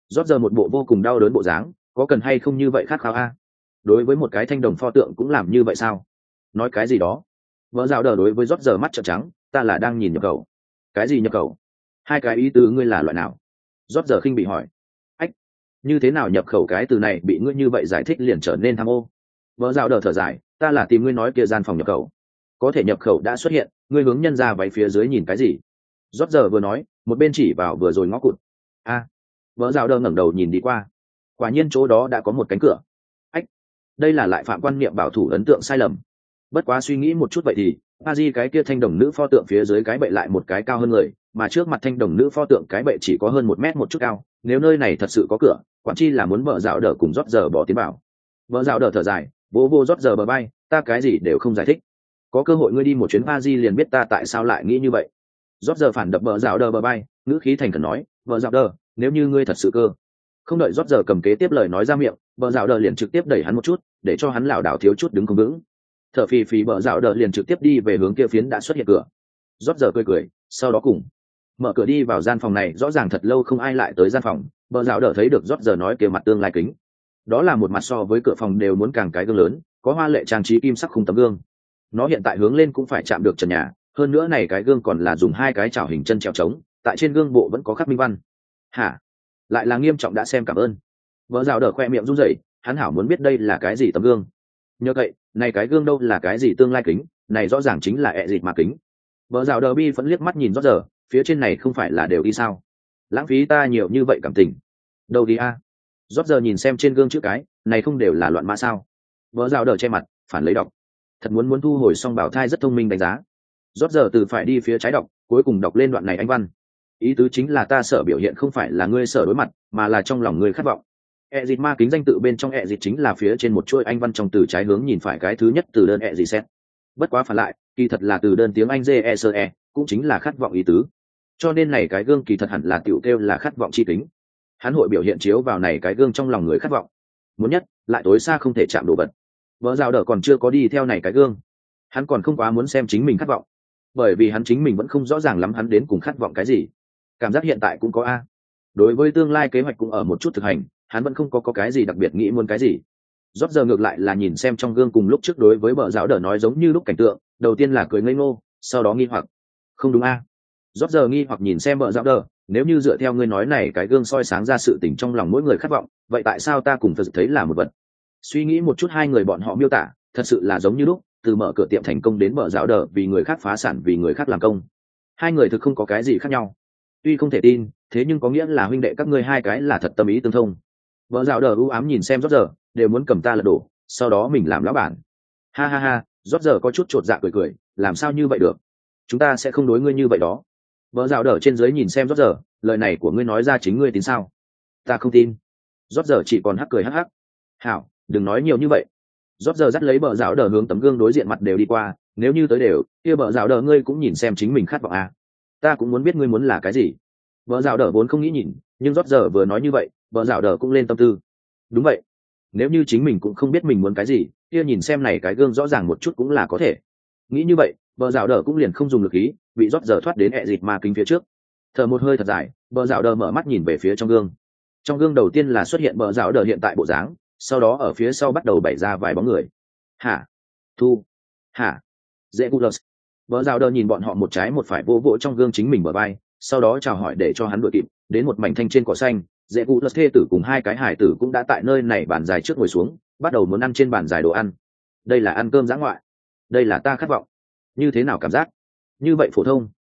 Rót giờ một bộ vô cùng đau đớn bộ dáng, có cần hay không như vậy khát khao a? Đối với một cái thanh đồng pho tượng cũng làm như vậy sao? Nói cái gì đó? Vợ dạo đờ đối với rót giờ mắt trợn trắng, ta là đang nhìn nhập khẩu. Cái gì nhập khẩu? Hai cái ý tứ ngươi là loại nào? Rót giờ khinh bị hỏi. Ách, như thế nào nhập khẩu cái từ này bị ngươi như vậy giải thích liền trở nên tham ô? Vợ dạo đờ thở dài, ta là tìm ngươi nói kia gian phòng nhập khẩu. Có thể nhập khẩu đã xuất hiện, ngươi hướng nhân ra váy phía dưới nhìn cái gì? Rót giờ vừa nói, một bên chỉ vào vừa rồi ngõ cụt. A, vợ dạo đờ ngẩng đầu nhìn đi qua, quả nhiên chỗ đó đã có một cánh cửa. Ách, đây là lại phạm quan niệm bảo thủ ấn tượng sai lầm. Bất quá suy nghĩ một chút vậy thì a di cái kia thanh đồng nữ pho tượng phía dưới cái bệ lại một cái cao hơn người, mà trước mặt thanh đồng nữ pho tượng cái bệ chỉ có hơn 1 mét một chút cao. Nếu nơi này thật sự có cửa, quản chi là muốn vợ dạo đờ cùng rót giờ bỏ tiến vào. Vợ dạo đờ thở dài, vô vô rót giờ bờ bay, ta cái gì đều không giải thích. Có cơ hội ngươi đi một chuyến a di liền biết ta tại sao lại nghĩ như vậy. Rót giờ phản đập vợ dạo đờ bờ bay, ngữ khí thành khẩn nói, vợ dạo đờ, nếu như ngươi thật sự cơ. Không đợi rót giờ cầm kế tiếp lời nói ra miệng, vợ dạo đờ liền trực tiếp đẩy hắn một chút, để cho hắn lảo đảo thiếu chút đứng không vững. Thở phì phì bờ dạo đờ liền trực tiếp đi về hướng kia phiến đã xuất hiện cửa. Rót giờ cười cười, sau đó cùng mở cửa đi vào gian phòng này. Rõ ràng thật lâu không ai lại tới gian phòng, bờ dạo đờ thấy được rót giờ nói kia mặt tương lai kính, đó là một mặt so với cửa phòng đều muốn càng cái gương lớn, có hoa lệ trang trí kim sắc khung tấm gương. Nó hiện tại hướng lên cũng phải chạm được trần nhà, hơn nữa này cái gương còn là dùng 2 cái chảo hình chân treo trống, tại trên gương bộ vẫn có khắc minh văn. Hả? Lại là nghiêm trọng đã xem cảm ơn. Vợ dạo đờ khoe miệng run rẩy, hắn hảo muốn biết đây là cái gì tấm gương. Nhờ vậy, này cái gương đâu là cái gì tương lai kính, này rõ ràng chính là ẹ dịt mà kính. Vợ dạo đờ bi vẫn liếc mắt nhìn rót giờ, phía trên này không phải là đều đi sao? Lãng phí ta nhiều như vậy cảm tình. Đâu đi a? Rót giờ nhìn xem trên gương chữ cái, này không đều là loạn mã sao? Vợ dạo đờ che mặt, phản lấy đọc. Thật muốn thu hồi xong bảo thai rất thông minh đánh giá. Rót giờ từ phải đi phía trái đọc, cuối cùng đọc lên đoạn này anh văn. Ý tứ chính là ta sợ biểu hiện không phải là ngươi sợ đối mặt, mà là trong lòng ngươi khát vọng. Exit ma kính danh tự bên trong exit chính là phía trên một chuỗi anh văn trong từ trái hướng nhìn phải cái thứ nhất từ đơn exit set. Bất quá phản lại, kỳ thật là từ đơn tiếng Anh JESE, cũng chính là khát vọng ý tứ. Cho nên này cái gương kỳ thật hẳn là tiểu kêu là khát vọng chi kính. Hắn hội biểu hiện chiếu vào này cái gương trong lòng người khát vọng. Muốn nhất, lại tối xa không thể chạm đồ vật. Vợ dạo đờ còn chưa có đi theo này cái gương. Hắn còn không quá muốn xem chính mình khát vọng. Bởi vì hắn chính mình vẫn không rõ ràng lắm hắn đến cùng khát vọng cái gì. Cảm giác hiện tại cũng có a. Đối với tương lai kế hoạch cũng ở một chút thực hành, hắn vẫn không có cái gì đặc biệt nghĩ muốn cái gì. Rót giờ ngược lại là nhìn xem trong gương cùng lúc trước đối với bờ giáo đờ nói giống như lúc cảnh tượng, đầu tiên là cười ngây ngô, sau đó nghi hoặc. Không đúng a? Rót giờ nghi hoặc nhìn xem bờ giáo đờ, nếu như dựa theo ngươi nói này cái gương soi sáng ra sự tình trong lòng mỗi người khát vọng, vậy tại sao ta cùng thật thấy là một vật? Suy nghĩ một chút hai người bọn họ miêu tả, thật sự là giống như lúc, từ mở cửa tiệm thành công đến bờ giáo đờ vì người khác phá sản vì người khác làm công. Hai người thực không có cái gì khác nhau. Tuy không thể tin, thế nhưng có nghĩa là huynh đệ các ngươi hai cái là thật tâm ý tương thông. Vợ dạo đờ u ám nhìn xem rót giờ, đều muốn cầm ta lật đổ, sau đó mình làm lão bản. Ha ha ha, rót giờ có chút chột dạ cười cười, làm sao như vậy được? Chúng ta sẽ không đối ngươi như vậy đó. Vợ dạo đờ trên dưới nhìn xem rót giờ, lời này của ngươi nói ra chính ngươi tin sao? Ta không tin. Rót giờ chỉ còn hắc cười hắc hắc. Hảo, đừng nói nhiều như vậy. Rót giờ dắt lấy bờ dạo đờ hướng tấm gương đối diện mặt đều đi qua, nếu như tới đều, kia bờ dạo đờ ngươi cũng nhìn xem chính mình khát vọng à? Ta cũng muốn biết ngươi muốn là cái gì. Bờ dạo đờ vốn không nghĩ nhìn, nhưng rót giờ vừa nói như vậy, bờ dạo đờ cũng lên tâm tư. Đúng vậy, nếu như chính mình cũng không biết mình muốn cái gì, kia nhìn xem này cái gương rõ ràng một chút cũng là có thể. Nghĩ như vậy, bờ dạo đờ cũng liền không dùng lực ý, bị rót giờ thoát đến ẹ dịt ma kính phía trước. Thở một hơi thật dài, bờ dạo đờ mở mắt nhìn về phía trong gương. Trong gương đầu tiên là xuất hiện bờ dạo đờ hiện tại bộ dáng, sau đó ở phía sau bắt đầu bày ra vài bóng người. Hả? Thu? Hả? Dễ Gulus. Bờ dạo đờ nhìn bọn họ một trái một phải vô vỗ trong gương chính mình bờ vai, sau đó chào hỏi để cho hắn đuổi kịp, đến một mảnh thanh trên cỏ xanh. Dễ cụ lật thê tử cùng hai cái hải tử cũng đã tại nơi này bàn dài trước ngồi xuống, bắt đầu muốn ăn trên bàn dài đồ ăn. Đây là ăn cơm dã ngoại, đây là ta khát vọng. Như thế nào cảm giác? Như vậy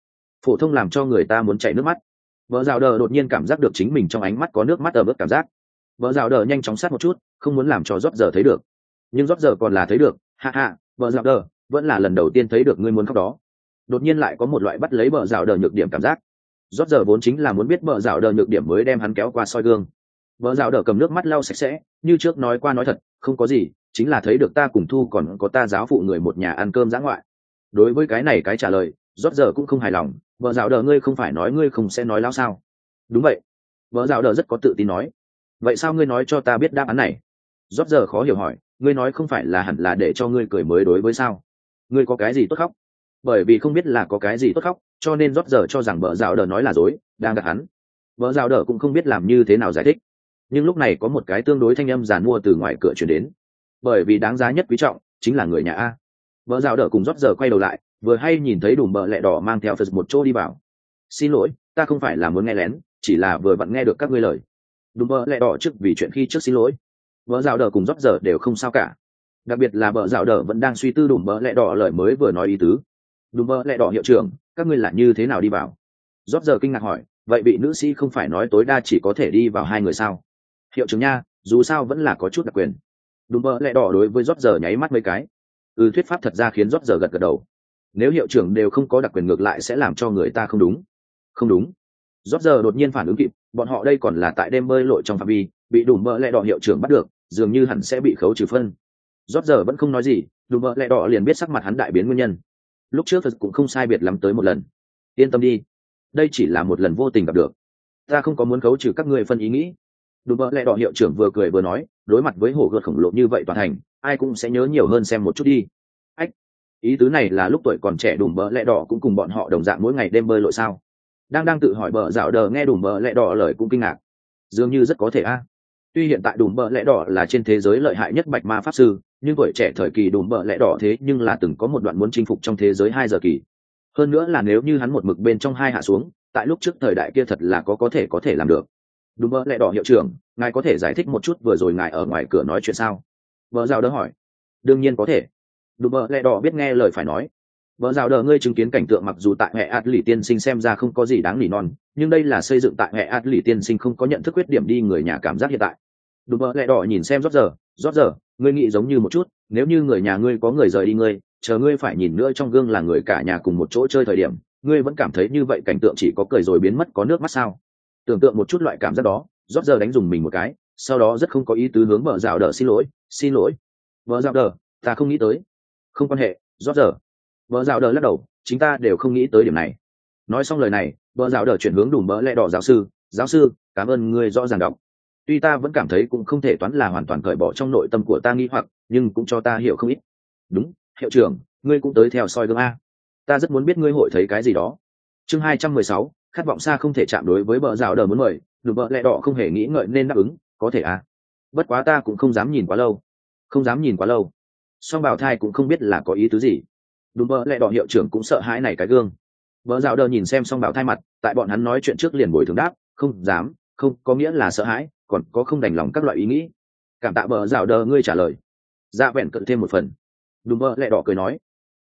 phổ thông làm cho người ta muốn chảy nước mắt. Vợ dạo đờ đột nhiên cảm giác được chính mình trong ánh mắt có nước mắt ở bước cảm giác. Vợ dạo đờ nhanh chóng sát một chút, không muốn làm cho rót giờ thấy được, nhưng rót giờ còn là thấy được. Ha ha, vợ dạo đờ vẫn là lần đầu tiên thấy được ngươi muốn khóc đó. Đột nhiên lại có một loại bắt lấy vợ dạo đờ nhược điểm cảm giác. Rót giờ vốn chính là muốn biết vợ dạo đờ nhược điểm mới đem hắn kéo qua soi gương. Vợ dạo đờ cầm nước mắt lau sạch sẽ, như trước nói qua nói thật, không có gì, chính là thấy được ta cùng Thu còn có ta giáo phụ người một nhà ăn cơm dã ngoại. Đối với cái này cái trả lời, rót giờ cũng không hài lòng. Vợ dạo đờ ngươi không phải nói ngươi không sẽ nói láo sao? Đúng vậy. Vợ dạo đờ rất có tự tin nói. Vậy sao ngươi nói cho ta biết đáp án này? Rót giờ khó hiểu hỏi, ngươi nói không phải là hẳn là để cho ngươi cười mới đối với sao? Ngươi có cái gì tốt khóc? Bởi vì không biết là có cái gì tốt khóc, cho nên rót giờ cho rằng vợ dạo đờ nói là dối, đang gạt hắn. Vợ dạo đờ cũng không biết làm như thế nào giải thích. nhưng lúc này có một cái tương đối thanh âm giàn mua từ ngoài cửa chuyển đến, bởi vì đáng giá nhất quý trọng chính là người nhà a. Vợ dạo đỡ cùng rót giờ quay đầu lại, vừa hay nhìn thấy đùm bợ lẹ đỏ mang theo phật một chỗ đi vào. Xin lỗi, ta không phải là muốn nghe lén, chỉ là vừa vặn nghe được các ngươi lời. Đùm bợ lẹ đỏ trước vì chuyện khi trước xin lỗi. Vợ dạo đỡ cùng rót giờ đều không sao cả, đặc biệt là vợ dạo đỡ vẫn đang suy tư đùm bợ lẹ đỏ lời mới vừa nói ý tứ. Đùm bợ lẹ đỏ hiệu trưởng, các ngươi là như thế nào đi vào? Rót giờ kinh ngạc hỏi, vậy vị nữ sĩ không phải nói tối đa chỉ có thể đi vào 2 người sao? Hiệu trưởng nha, dù sao vẫn là có chút đặc quyền. Đùm bợ lẹ đỏ đối với rót giờ nháy mắt mấy cái. Thuyết pháp thật ra khiến rót giờ gật gật đầu. Nếu hiệu trưởng đều không có đặc quyền ngược lại sẽ làm cho người ta không đúng. Không đúng. Rót giờ đột nhiên phản ứng kịp, bọn họ đây còn là tại đêm bơi lội trong phạm vi, bị đùm bợ lẹ đỏ hiệu trưởng bắt được, dường như hẳn sẽ bị khấu trừ phân. Rót giờ vẫn không nói gì, đùm bợ lẹ đỏ liền biết sắc mặt hắn đại biến nguyên nhân. Lúc trước thật cũng không sai biệt lắm tới một lần. Yên tâm đi, đây chỉ là một lần vô tình gặp được, ta không có muốn khấu trừ các ngươi phân ý nghĩ. Đùm bợ lẹ đỏ hiệu trưởng vừa cười vừa nói, đối mặt với hổ gợt khổng lồ như vậy toàn thành, ai cũng sẽ nhớ nhiều hơn xem một chút đi. Ách, ý tứ này là lúc tuổi còn trẻ đùm bợ lẹ đỏ cũng cùng bọn họ đồng dạng mỗi ngày đêm bơi lội sao? Đang tự hỏi bợ dạo đờ nghe đùm bợ lẹ đỏ lời cũng kinh ngạc, dường như rất có thể a. Tuy hiện tại đùm bợ lẹ đỏ là trên thế giới lợi hại nhất bạch ma pháp sư, nhưng tuổi trẻ thời kỳ đùm bợ lẹ đỏ thế nhưng là từng có một đoạn muốn chinh phục trong thế giới 2 giờ kỳ. Hơn nữa là nếu như hắn một mực bên trong 2 hạ xuống, tại lúc trước thời đại kia thật là có thể làm được. Đùm bợ lẹ đỏ hiệu trưởng, ngài có thể giải thích một chút vừa rồi ngài ở ngoài cửa nói chuyện sao? Vợ dạo đờ hỏi. Đương nhiên có thể. Đùm bợ lẹ đỏ biết nghe lời phải nói. Vợ dạo đờ ngươi chứng kiến cảnh tượng mặc dù tại hệ ạt lì tiên sinh xem ra không có gì đáng nỉ non, nhưng đây là xây dựng tại hệ ạt lì tiên sinh không có nhận thức khuyết điểm đi người nhà cảm giác hiện tại. Đùm bợ lẹ đỏ nhìn xem rót giờ, ngươi nghĩ giống như một chút, nếu như người nhà ngươi có người rời đi ngươi, chờ ngươi phải nhìn nữa trong gương là người cả nhà cùng một chỗ chơi thời điểm, ngươi vẫn cảm thấy như vậy cảnh tượng chỉ có cười rồi biến mất có nước mắt sao? Tưởng tượng một chút loại cảm giác đó, rót giờ đánh dùng mình một cái, sau đó rất không có ý tứ hướng vợ dạo đờ xin lỗi. Vợ dạo đờ, ta không nghĩ tới. Không quan hệ, rót giờ. Vợ dạo đờ lắc đầu, chính ta đều không nghĩ tới điểm này. Nói xong lời này, vợ dạo đờ chuyển hướng đùm bợ lẹ đỏ giáo sư, cảm ơn ngươi rõ ràng đọc. Tuy ta vẫn cảm thấy cũng không thể toán là hoàn toàn cởi bỏ trong nội tâm của ta nghi hoặc, nhưng cũng cho ta hiểu không ít. Đúng, hiệu trưởng, ngươi cũng tới theo soi gương a. Ta rất muốn biết ngươi hội thấy cái gì đó. Chương 216, khát vọng xa không thể chạm. Đối với bờ rào đờ muốn mời, đùm bợ lẹ đỏ không hề nghĩ ngợi nên đáp ứng, có thể à. Bất quá ta cũng không dám nhìn quá lâu. Không dám nhìn quá lâu. Song bào thai cũng không biết là có ý tứ gì. Đùm bợ lẹ đỏ hiệu trưởng cũng sợ hãi này cái gương. Bờ rào đờ nhìn xem song bào thai mặt, tại bọn hắn nói chuyện trước liền bồi thường đáp, không dám, không có nghĩa là sợ hãi, còn có không đành lòng các loại ý nghĩ. Cảm tạ bờ rào đờ ngươi trả lời. Dạ vẹn cận thêm một phần. Đùm bợ lẹ đỏ cười nói,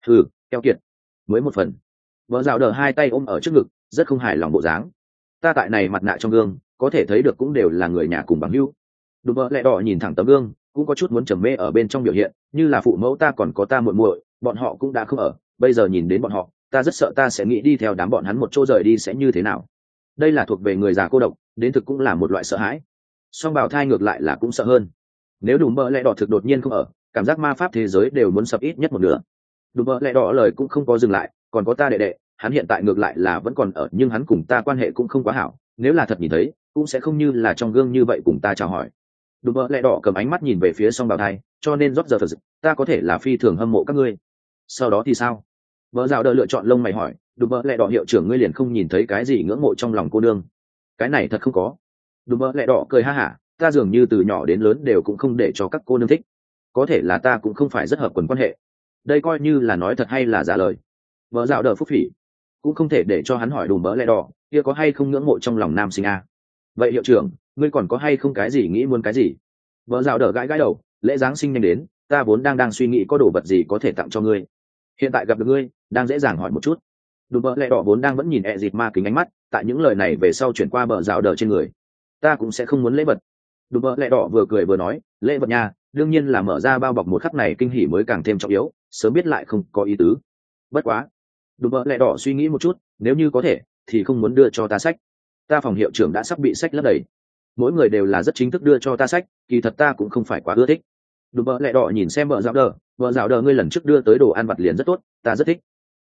keo kiệt, mới một phần. Bờ rào đờ hai tay ôm ở trước ngực, rất không hài lòng bộ dáng. Ta tại này mặt nạ trong gương có thể thấy được cũng đều là người nhà cùng bằng hữu. Đùm bợ lẹ đỏ nhìn thẳng tấm gương, cũng có chút muốn trầm mê ở bên trong biểu hiện, như là phụ mẫu ta còn có ta muội muội, bọn họ cũng đã không ở, bây giờ nhìn đến bọn họ, ta rất sợ ta sẽ nghĩ đi theo đám bọn hắn một chỗ rời đi sẽ như thế nào. Đây là thuộc về người già cô độc, đến thực cũng là một loại sợ hãi. Song bào thai ngược lại là cũng sợ hơn. Nếu đùm bợ lẹ đỏ thực đột nhiên không ở, cảm giác ma pháp thế giới đều muốn sập ít nhất một nửa. Đùm bợ lẹ đỏ lời cũng không có dừng lại, còn có ta đệ đệ, hắn hiện tại ngược lại là vẫn còn ở, nhưng hắn cùng ta quan hệ cũng không quá hảo, nếu là thật nhìn thấy cũng sẽ không như là trong gương như vậy cùng ta chào hỏi. Đùm bợ lẹ đỏ cầm ánh mắt nhìn về phía song bào thai, cho nên rót giờ thật ta có thể là phi thường hâm mộ các ngươi. Sau đó thì sao? Vợ dạo đợi lựa chọn lông mày hỏi. Đùm bợ lẹ đỏ hiệu trưởng ngươi liền không nhìn thấy cái gì ngưỡng mộ trong lòng cô nương? Cái này thật không có. Đùm bợ lẹ đỏ cười ha hả, ta dường như từ nhỏ đến lớn đều cũng không để cho các cô nương thích. Có thể là ta cũng không phải rất hợp quần quan hệ. Đây coi như là nói thật hay là giả lời? Vợ dạo đợi phúc phỉ, cũng không thể để cho hắn hỏi đùm bợ lẹ đỏ kia có hay không ngưỡng mộ trong lòng nam sinh a. Vậy hiệu trưởng ngươi còn có hay không cái gì nghĩ muốn cái gì? Vợ dạo đỡ gãi gãi đầu, lễ giáng sinh nhanh đến, ta vốn đang suy nghĩ có đồ vật gì có thể tặng cho ngươi, hiện tại gặp được ngươi đang dễ dàng hỏi một chút. Đùm bợ lẹ đỏ vốn đang vẫn nhìn ẹ dịt ma kính ánh mắt, tại những lời này về sau chuyển qua bờ dạo đỡ trên người. Ta cũng sẽ không muốn lễ vật. Đùm bợ lẹ đỏ vừa cười vừa nói, lễ vật nha, đương nhiên là mở ra bao bọc một khắc này kinh hỉ mới càng thêm trọng yếu, sớm biết lại không có ý tứ. Bất quá, đùm bợ lẹ đỏ suy nghĩ một chút, nếu như có thể thì không muốn đưa cho ta sách. Ta phòng hiệu trưởng đã sắp bị sách lấp đầy, mỗi người đều là rất chính thức đưa cho ta sách, kỳ thật ta cũng không phải quá ưa thích. Đùm bợ lẹ đỏ nhìn xem vợ dạo đờ ngươi lần trước đưa tới đồ ăn vặt liền rất tốt, ta rất thích.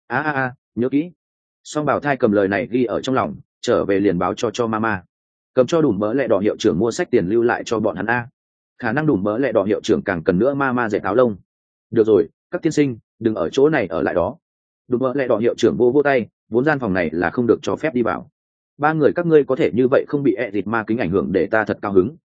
Nhớ kỹ. Song bào thai cầm lời này ghi ở trong lòng, trở về liền báo cho mama. Cầm cho đùm bợ lẹ đỏ hiệu trưởng mua sách tiền lưu lại cho bọn hắn a. Khả năng đùm bợ lẹ đỏ hiệu trưởng càng cần nữa mama dạy áo lông. Được rồi, các tiên sinh đừng ở chỗ này ở lại đó. Đùm bợ lẹ đỏ hiệu trưởng vô tay, vốn gian phòng này là không được cho phép đi vào. Ba người các ngươi có thể như vậy không bị ẹ thịt ma kính ảnh hưởng để ta thật cao hứng,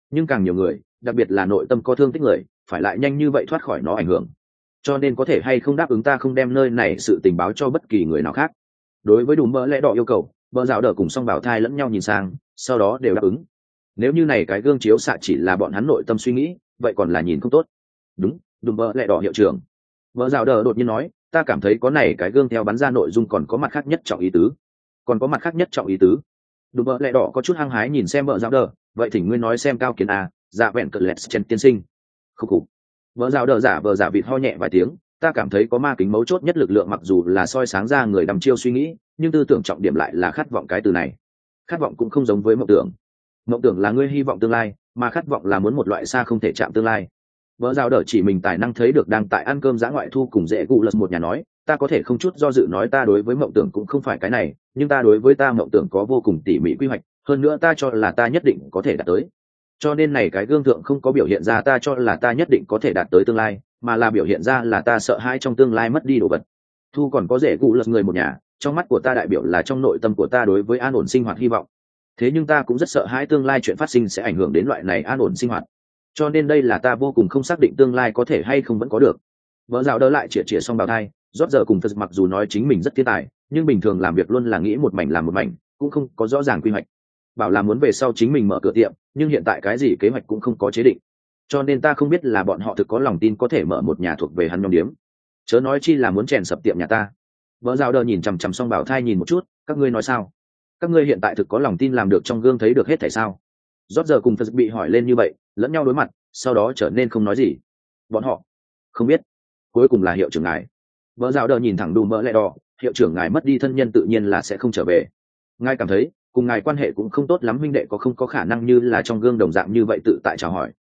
nhưng càng nhiều người, đặc biệt là nội tâm có thương tích người, phải lại nhanh như vậy thoát khỏi nó ảnh hưởng. Cho nên có thể hay không đáp ứng ta không đem nơi này sự tình báo cho bất kỳ người nào khác. Đối với Đùm Bỡ Lẽ Đỏ yêu cầu, Bờ Dạo Đờ cùng Song Bảo Thai lẫn nhau nhìn sang, sau đó đều đáp ứng. Nếu như này cái gương chiếu xạ chỉ là bọn hắn nội tâm suy nghĩ, vậy còn là nhìn không tốt. Đúng, Đùm Bỡ Lẽ Đỏ hiệu trưởng. Bờ Dạo Đờ đột nhiên nói, ta cảm thấy có này cái gương theo bắn ra nội dung còn có mặt khác nhất trọng ý tứ. Còn có mặt khác nhất trọng ý tứ. Đùm Bỡ Lẽ Đỏ có chút hăng hái nhìn xem Bờ Dạo Đờ, vậy thỉnh ngươi nói xem cao kiến a, dạ vẹn cật lẹt trên tiên sinh. Khúc khục. Bờ Dạo Đờ giả vờ giả vịt ho nhẹ vài tiếng, ta cảm thấy có ma kính mấu chốt nhất lực lượng mặc dù là soi sáng ra người đăm chiêu suy nghĩ, nhưng tư tưởng trọng điểm lại là khát vọng cái từ này. Khát vọng cũng không giống với mộng tưởng. Mộng tưởng là ngươi hy vọng tương lai, mà khát vọng là muốn một loại xa không thể chạm tương lai. Vợ Dạo Đờ chỉ mình tài năng thấy được đang tại ăn cơm dã ngoại thu cùng dễ cụ lật một nhà nói, ta có thể không chút do dự nói ta đối với mộng tưởng cũng không phải cái này, nhưng ta đối với ta mộng tưởng có vô cùng tỉ mỉ quy hoạch, hơn nữa ta cho là ta nhất định có thể đạt tới. Cho nên này cái gương thượng không có biểu hiện ra ta cho là ta nhất định có thể đạt tới tương lai, mà là biểu hiện ra là ta sợ hãi trong tương lai mất đi đồ vật. Thu còn có dễ cụ lật người một nhà, trong mắt của ta đại biểu là trong nội tâm của ta đối với an ổn sinh hoạt hy vọng. Thế nhưng ta cũng rất sợ hãi tương lai chuyện phát sinh sẽ ảnh hưởng đến loại này an ổn sinh hoạt. Cho nên đây là ta vô cùng không xác định tương lai có thể hay không vẫn có được. Vợ Dạo Đờ lại chĩa xong bào thai, rót giờ cùng Phật mặc dù nói chính mình rất thiên tài, nhưng bình thường làm việc luôn là nghĩ một mảnh làm một mảnh, cũng không có rõ ràng quy hoạch. Bảo là muốn về sau chính mình mở cửa tiệm, nhưng hiện tại cái gì kế hoạch cũng không có chế định. Cho nên ta không biết là bọn họ thực có lòng tin có thể mở một nhà thuộc về hắn nhóm điếm. Chớ nói chi là muốn chèn sập tiệm nhà ta. Vợ Dạo Đờ nhìn chằm chằm xong bảo thai nhìn một chút, các ngươi nói sao? Các ngươi hiện tại thực có lòng tin làm được trong gương thấy được hết thảy sao? Rót giờ cùng Phật bị hỏi lên như vậy, lẫn nhau đối mặt, sau đó trở nên không nói gì. Bọn họ không biết. Cuối cùng là hiệu trưởng ngài. Vợ Dạo Đờ nhìn thẳng Đùm Bỡ Lẽ Đỏ, hiệu trưởng ngài mất đi thân nhân tự nhiên là sẽ không trở về. Ngài cảm thấy cùng ngài quan hệ cũng không tốt lắm, huynh đệ có không có khả năng như là trong gương đồng dạng như vậy tự tại chào hỏi.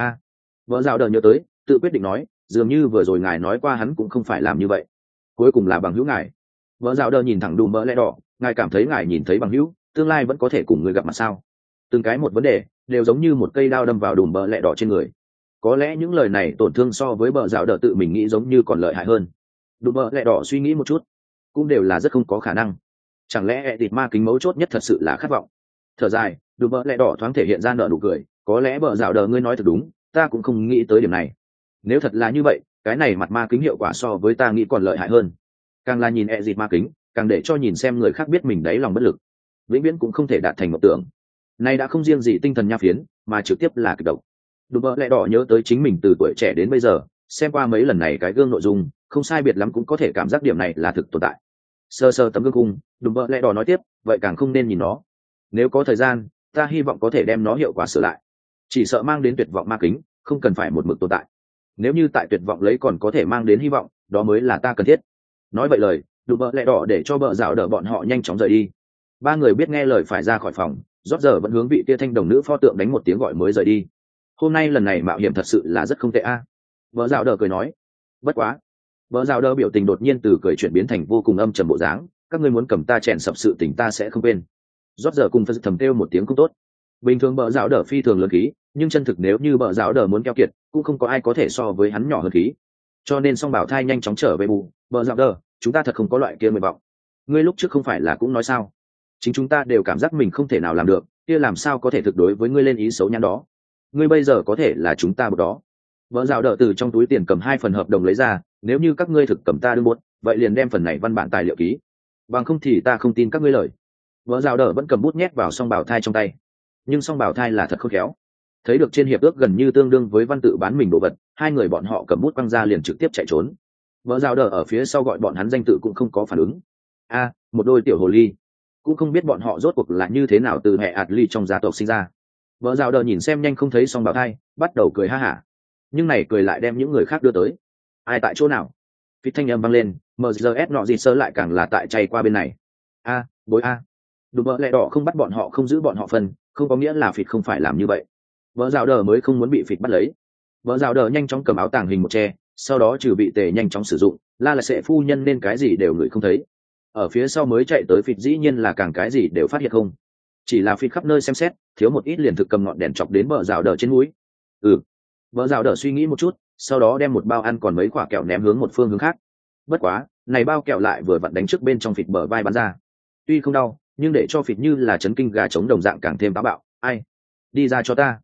Vợ Dạo Đờ nhớ tới, tự quyết định nói, dường như vừa rồi ngài nói qua hắn cũng không phải làm như vậy. Cuối cùng là bằng hữu ngài. Vợ Dạo Đờ nhìn thẳng Đùm Bỡ Lẽ Đỏ, ngài cảm thấy ngài nhìn thấy bằng hữu tương lai vẫn có thể cùng người gặp mặt sao? Từng cái một vấn đề đều giống như một cây đao đâm vào Đùm Bỡ Lẽ Đỏ trên người. Có lẽ những lời này tổn thương so với Bờ Dạo Đờ tự mình nghĩ giống như còn lợi hại hơn. Đùm Bỡ Lẽ Đỏ suy nghĩ một chút, cũng đều là rất không có khả năng. Chẳng lẽ thịt ma kính mấu chốt nhất thật sự là khát vọng? Thở dài, Đùm Bỡ Lẽ Đỏ thoáng thể hiện ra nở nụ cười, có lẽ Bờ Dạo Đờ ngươi nói thật đúng, ta cũng không nghĩ tới điểm này. Nếu thật là như vậy, cái này mặt ma kính hiệu quả so với ta nghĩ còn lợi hại hơn. Càng là nhìn thịt ma kính, càng để cho nhìn xem người khác biết mình đáy lòng bất lực, vĩnh viễn cũng không thể đạt thành mộng tưởng. Này đã không riêng gì tinh thần nha phiến, mà trực tiếp là kịch độc. Đùm Bỡ Lẽ Đỏ nhớ tới chính mình từ tuổi trẻ đến bây giờ, xem qua mấy lần này cái gương nội dung, không sai biệt lắm cũng có thể cảm giác điểm này là thực tồn tại. Sơ sơ tấm gương cung, Đùm Bỡ Lẽ Đỏ nói tiếp, vậy càng không nên nhìn nó. Nếu có thời gian, ta hy vọng có thể đem nó hiệu quả sửa lại. Chỉ sợ mang đến tuyệt vọng ma kính, không cần phải một mực tồn tại. Nếu như tại tuyệt vọng lấy còn có thể mang đến hy vọng, đó mới là ta cần thiết. Nói vậy lời, Đùm Bỡ Lẽ Đỏ để cho Bờ Dạo Đờ bọn họ nhanh chóng rời đi. Ba người biết nghe lời phải ra khỏi phòng, rót giờ vẫn hướng vị tia thanh đồng nữ pho tượng đánh một tiếng gọi mới rời đi. Hôm nay lần này mạo hiểm thật sự là rất không tệ a. Bờ Dạo Đờ cười nói. Bất quá. Bờ Dạo Đờ biểu tình đột nhiên từ cười chuyển biến thành vô cùng âm trầm bộ dáng, các ngươi muốn cầm ta chèn sập sự tình ta sẽ không quên. Rót giờ cùng thầm kêu một tiếng cũng tốt. Bình thường Bờ Dạo Đờ phi thường lớn khí, nhưng chân thực nếu như Bờ Dạo Đờ muốn keo kiệt, cũng không có ai có thể so với hắn nhỏ hơn khí. Cho nên song bảo thai nhanh chóng trở về bù. Bờ Dạo Đờ, chúng ta thật không có loại kia nguyện vọng. Ngươi lúc trước không phải là cũng nói sao? Chính chúng ta đều cảm giác mình không thể nào làm được, kia làm sao có thể thực đối với ngươi lên ý xấu nhãn đó? Ngươi bây giờ có thể là chúng ta một đó. Vợ Dạo Đờ từ trong túi tiền cầm 2 phần hợp đồng lấy ra, nếu như các ngươi thực cầm ta đương buốt, vậy liền đem phần này văn bản tài liệu ký. Bằng không thì ta không tin các ngươi lời. Vợ Dạo Đờ vẫn cầm bút nhét vào song bảo thai trong tay, nhưng song bảo thai là thật khôn khéo. Thấy được trên hiệp ước gần như tương đương với văn tự bán mình đồ vật, hai người bọn họ cầm bút quăng ra liền trực tiếp chạy trốn. Vợ Dạo Đờ ở phía sau gọi bọn hắn danh tự cũng không có phản ứng. Một đôi tiểu hồ ly, cũng không biết bọn họ rốt cuộc là như thế nào từ hệ ạt ly trong gia tộc sinh ra. Vợ Dạo Đờ nhìn xem nhanh không thấy song bảo thai, bắt đầu cười ha hả, nhưng này cười lại đem những người khác đưa tới. Ai tại chỗ nào? Phít thanh âm vang lên, mgs nọ gì sơ lại càng là tại chay qua bên này. Bối Đùm Bỡ Lẽ Đỏ không bắt bọn họ không giữ bọn họ phân, không có nghĩa là Phít không phải làm như vậy. Vợ Dạo Đờ mới không muốn bị Phít bắt lấy. Vợ Dạo Đờ nhanh chóng cầm áo tàng hình một che, sau đó trừ bị tề nhanh chóng sử dụng, là sẽ phu nhân nên cái gì đều ngửi không thấy. Ở phía sau mới chạy tới Phít dĩ nhiên là càng cái gì đều phát hiện không. Chỉ là Phít khắp nơi xem xét, thiếu một ít liền thực cầm ngọn đèn chọc đến Vợ Dạo Đờ trên mũi. Vợ Dạo Đờ suy nghĩ một chút, sau đó đem một bao ăn còn mấy quả kẹo ném hướng một phương hướng khác. Bất quá, này bao kẹo lại vừa vặn đánh trước bên trong Phít bờ vai bắn ra. Tuy không đau, nhưng để cho Phít như là chấn kinh gà trống đồng dạng càng thêm táo bạo. Ai? Đi ra cho ta!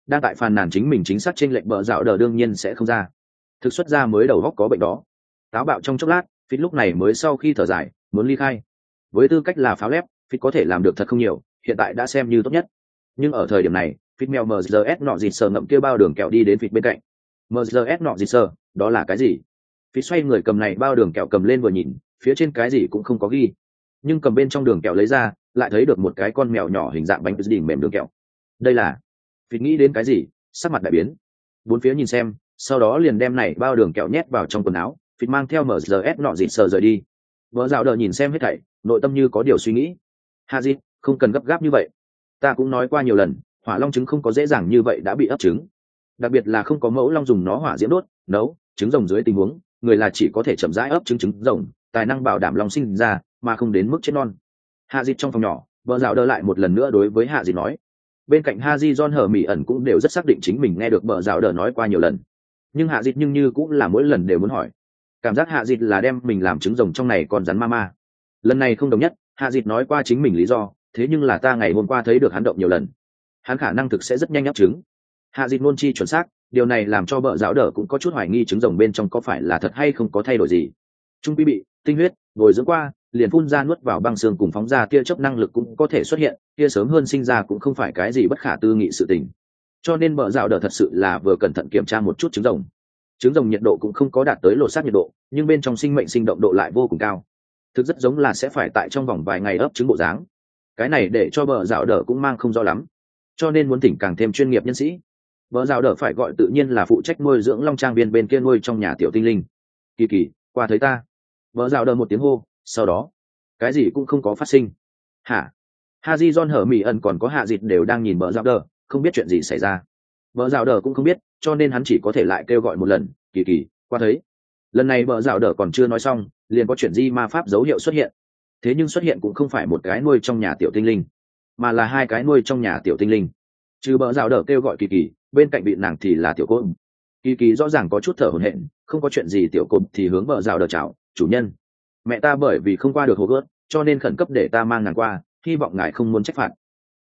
đang tại phàn nàn chính mình chính xác trên lệnh bờ dạo đờ đương nhiên sẽ không ra, thực xuất ra mới đầu góc có bệnh đó. Táo bạo trong chốc lát, Fit lúc này mới sau khi thở dài muốn ly khai. Với tư cách là pháo lép, Fit có thể làm được thật không nhiều, hiện tại đã xem như tốt nhất. Nhưng ở thời điểm này, Fit mèo mrs nọ dịt sờ ngậm kia bao đường kẹo đi đến Fit bên cạnh. Mrs nọ dịt sờ, đó là cái gì? Fit xoay người cầm này bao đường kẹo cầm lên vừa nhìn, phía trên cái gì cũng không có ghi, nhưng cầm bên trong đường kẹo lấy ra, lại thấy được một cái con mèo nhỏ hình dạng bánh pudding mềm đường kẹo. Đây là... Fit nghĩ đến cái gì, sắc mặt đại biến. Bốn phía nhìn xem, sau đó liền đem này bao đường kẹo nhét vào trong quần áo. Fit mang theo mrs nọ dịt sờ rời đi. Vợ dạo đợi nhìn xem hết thảy, nội tâm như có điều suy nghĩ. Hazit, không cần gấp gáp như vậy. Ta cũng nói qua nhiều lần, hỏa long trứng không có dễ dàng như vậy đã bị ấp trứng. Đặc biệt là không có mẫu long dùng nó hỏa diễm đốt, nấu trứng rồng dưới tình huống, người là chỉ có thể chậm rãi ấp trứng rồng, tài năng bảo đảm long sinh ra, mà không đến mức chết non. Hazit trong phòng nhỏ, vợ dạo đợi lại một lần nữa đối với Hazit nói. Bên cạnh Hazit John hở mỉ ẩn cũng đều rất xác định chính mình nghe được vợ dạo đợi nói qua nhiều lần. Nhưng Hazit nhưng như cũng là mỗi lần đều muốn hỏi. Cảm giác Hazit là đem mình làm trứng rồng trong này còn rắn mama. Lần này không đồng nhất, Hazit nói qua chính mình lý do, thế nhưng là ta ngày hôm qua thấy được hắn động nhiều lần, hắn khả năng thực sẽ rất nhanh ấp trứng. Hazit ngôn chi chuẩn xác, điều này làm cho bợ giáo đỡ cũng có chút hoài nghi trứng rồng bên trong có phải là thật hay không có thay đổi gì. Trung quy bị tinh huyết bồi dưỡng qua, liền phun ra nuốt vào băng xương cùng phóng ra tia chớp năng lực cũng có thể xuất hiện, tia sớm hơn sinh ra cũng không phải cái gì bất khả tư nghị sự tình. Cho nên bợ giáo đỡ thật sự là vừa cẩn thận kiểm tra một chút trứng rồng. Trứng rồng nhiệt độ cũng không có đạt tới lột xác nhiệt độ, nhưng bên trong sinh mệnh sinh động độ lại vô cùng cao, thực rất giống là sẽ phải tại trong vòng vài ngày ấp trứng bộ dáng. Cái này để cho bợ dạo đỡ cũng mang không rõ lắm, cho nên muốn thỉnh càng thêm chuyên nghiệp nhân sĩ. Bợ dạo đỡ phải gọi tự nhiên là phụ trách nuôi dưỡng long trang viên bên kia nuôi trong nhà tiểu tinh linh. Kỳ kỳ, qua thấy ta. Bợ dạo đỡ một tiếng hô, sau đó cái gì cũng không có phát sinh. Hả? Haji John hở mỉ ẩn còn có hạ dịt đều đang nhìn bợ dạo đỡ, không biết chuyện gì xảy ra. Bợ dạo đỡ cũng không biết, cho nên hắn chỉ có thể lại kêu gọi một lần, kỳ kỳ, qua thấy. Lần này bợ dạo đỡ còn chưa nói xong, liền có chuyện di ma pháp dấu hiệu xuất hiện. Thế nhưng xuất hiện cũng không phải một cái nuôi trong nhà tiểu tinh linh, mà là hai cái nuôi trong nhà tiểu tinh linh. Trừ bợ dạo đỡ kêu gọi kỳ kỳ, bên cạnh vị nàng thì là tiểu côn. Kỳ kỳ rõ ràng có chút thở hổn hển, không có chuyện gì. Tiểu côn thì hướng bợ dạo đỡ chào, chủ nhân, mẹ ta bởi vì không qua được hồ gớt, cho nên khẩn cấp để ta mang nàng qua, hy vọng ngài không muốn trách phạt.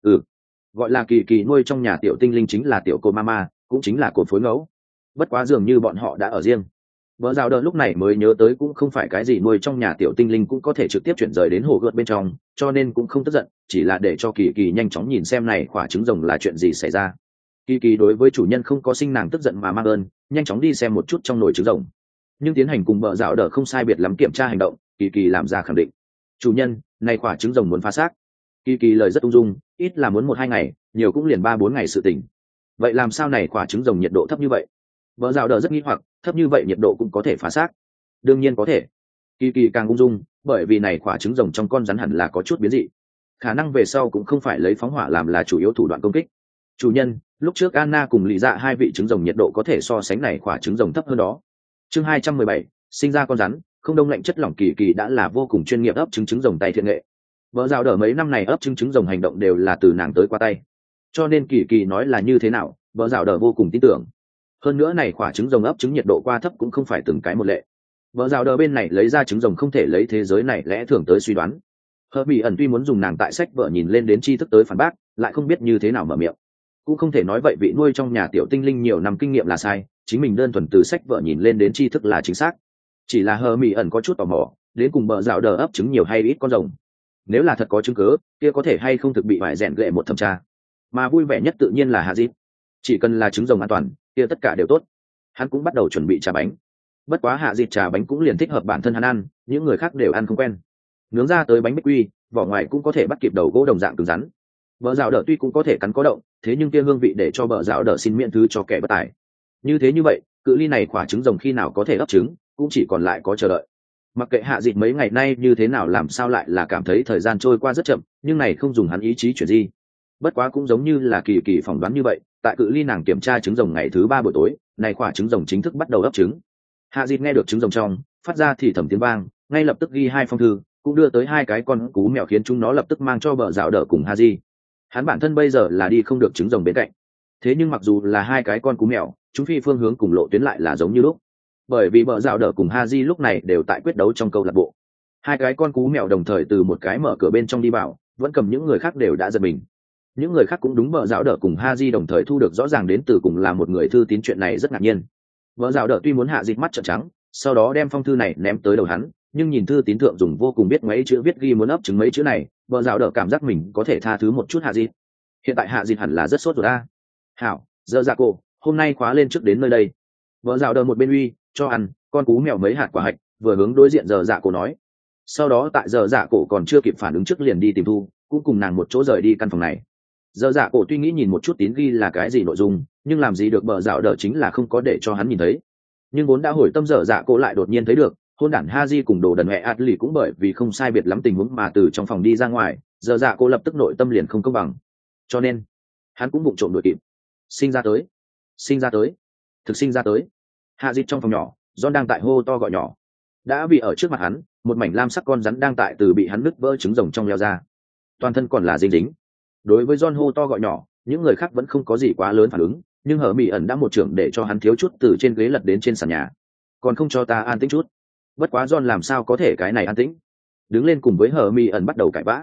Gọi là kỳ kỳ nuôi trong nhà tiểu tinh linh chính là tiểu cô mama, cũng chính là cột phối ngẫu. Bất quá dường như bọn họ đã ở riêng. Vợ rào đợt lúc này mới nhớ tới cũng không phải cái gì nuôi trong nhà tiểu tinh linh cũng có thể trực tiếp chuyển rời đến hồ gợt bên trong, cho nên cũng không tức giận, chỉ là để cho kỳ kỳ nhanh chóng nhìn xem này quả trứng rồng là chuyện gì xảy ra. Kỳ kỳ đối với chủ nhân không có sinh nàng tức giận mà mang ơn, nhanh chóng đi xem một chút trong nồi trứng rồng. Nhưng tiến hành cùng vợ rào đợt không sai biệt lắm kiểm tra hành động, kỳ kỳ làm ra khẳng định. Chủ nhân, này quả trứng rồng muốn phá xác. Kỳ kỳ lời rất ung dung, ít là muốn 1-2 ngày, nhiều cũng liền 3-4 ngày sự tình. Vậy làm sao này quả trứng rồng nhiệt độ thấp như vậy? Vợ rào đờ rất nghi hoặc, thấp như vậy nhiệt độ cũng có thể phá xác? Đương nhiên có thể. Kỳ kỳ càng ung dung, bởi vì này quả trứng rồng trong con rắn hẳn là có chút biến dị, khả năng về sau cũng không phải lấy phóng hỏa làm là chủ yếu thủ đoạn công kích. Chủ nhân, lúc trước Anna cùng Lý Dạ hai vị trứng rồng nhiệt độ có thể so sánh này quả trứng rồng thấp hơn đó. Chương 217, sinh ra con rắn, không đông lạnh chất lỏng. Kỳ kỳ đã là vô cùng chuyên nghiệp ấp trứng rồng tay thiện nghệ. Vợ rào đờ mấy năm này ấp trứng rồng hành động đều là từ nàng tới qua tay, cho nên kỳ kỳ nói là như thế nào, vợ rào đờ vô cùng tin tưởng. Hơn nữa này quả trứng rồng ấp trứng nhiệt độ qua thấp cũng không phải từng cái một lệ. Vợ rào đờ bên này lấy ra trứng rồng không thể lấy thế giới này lẽ thường tới suy đoán. Hờ bị ẩn tuy muốn dùng nàng tại sách vợ nhìn lên đến tri thức tới phản bác, lại không biết như thế nào mở miệng. Cũng không thể nói vậy vị nuôi trong nhà tiểu tinh linh nhiều năm kinh nghiệm là sai, chính mình đơn thuần từ sách vợ nhìn lên đến tri thức là chính xác. Chỉ là hờ bị ẩn có chút tò mò, đến cùng vợ rào đờ ấp trứng nhiều hay ít con rồng. Nếu là thật có chứng cứ, kia có thể hay không thực bị vải rèn gệ một thẩm tra. Mà vui vẻ nhất tự nhiên là Hazit. Chỉ cần là trứng rồng an toàn, kia tất cả đều tốt. Hắn cũng bắt đầu chuẩn bị trà bánh. Bất quá Hazit trà bánh cũng liền thích hợp bản thân hắn ăn, những người khác đều ăn không quen. Nướng ra tới bánh bích quy, vỏ ngoài cũng có thể bắt kịp đầu gỗ đồng dạng cứng rắn. Bờ rào đỡ tuy cũng có thể cắn có động, thế nhưng kia hương vị để cho bờ rào đỡ xin miễn thứ cho kẻ bất tài. Như thế như vậy, cự ly này quả trứng rồng khi nào có thể ấp trứng, cũng chỉ còn lại có chờ đợi. Mặc kệ Hạ Dịch mấy ngày nay như thế nào, làm sao lại là cảm thấy thời gian trôi qua rất chậm, nhưng này không dùng hắn ý chí chuyển di. Bất quá cũng giống như là kỳ kỳ phỏng đoán như vậy, tại cự ly nàng kiểm tra trứng rồng ngày thứ 3 buổi tối, này quả trứng rồng chính thức bắt đầu ấp trứng. Hạ Dịch nghe được trứng rồng trong phát ra thì thầm tiếng vang, ngay lập tức ghi 2 phong thư, cũng đưa tới 2 cái con cú mèo khiến chúng nó lập tức mang cho bờ rào đỡ cùng Haji. Hắn bản thân bây giờ là đi không được trứng rồng bên cạnh, thế nhưng mặc dù là 2 cái con cú mèo, chúng phi phương hướng cùng lộ tuyến lại là giống như lúc, bởi vì bờ rào đỡ cùng Haji lúc này đều tại quyết đấu trong câu lạc bộ. 2 cái con cú mèo đồng thời từ một cái mở cửa bên trong đi vào, vẫn cầm những người khác đều đã giật mình. những người khác cũng đúng vợ dạo đỡ cùng Haji đồng thời thu được rõ ràng đến từ cùng là một người thư tín chuyện này rất ngạc nhiên. Vợ dạo đỡ tuy muốn hạ dịch mắt trợn trắng, sau đó đem phong thư này ném tới đầu hắn, nhưng nhìn thư tín thượng dùng vô cùng biết mấy chữ viết ghi muốn ấp chứng mấy chữ này, vợ dạo đỡ cảm giác mình có thể tha thứ một chút hạ dịch. Hiện tại hạ dịch hẳn là rất sốt rồi a. Hảo, giờ dạ cô, hôm nay khóa lên trước đến nơi đây. Vợ dạo đỡ một bên uy cho ăn con cú mèo mấy hạt quả hạch, vừa hướng đối diện giờ dạ cô nói. Sau đó tại giờ dạ cổ còn chưa kịp phản ứng trước liền đi tìm thu, cũng cùng nàng một chỗ rời đi căn phòng này. Giờ dạ cổ tuy nghĩ nhìn một chút tín ghi là cái gì nội dung, nhưng làm gì được bờ dạo đỡ chính là không có để cho hắn nhìn thấy. Nhưng vốn đã hồi tâm giờ dạ cổ lại đột nhiên thấy được hôn đản Haji cùng đồ đần mẹ Atli cũng bởi vì không sai biệt lắm tình huống mà từ trong phòng đi ra ngoài, giờ dạ cổ lập tức nội tâm liền không công bằng, cho nên hắn cũng vụng trộm đuổi kịp. Sinh ra tới, thực sinh ra tới. Haji trong phòng nhỏ, John đang tại hô to gọi nhỏ. Đã vì ở trước mặt hắn, một mảnh lam sắc con rắn đang tại từ bị hắn nứt vỡ trứng rồng trong leo ra, toàn thân còn là dính dính. Đối với John hô to gọi nhỏ, những người khác vẫn không có gì quá lớn phản ứng, nhưng hở mỹ ẩn đã một trưởng để cho hắn thiếu chút từ trên ghế lật đến trên sàn nhà. Còn không cho ta an tĩnh chút. Bất quá John làm sao có thể cái này an tĩnh. Đứng lên cùng với hở mỹ ẩn bắt đầu cãi vã.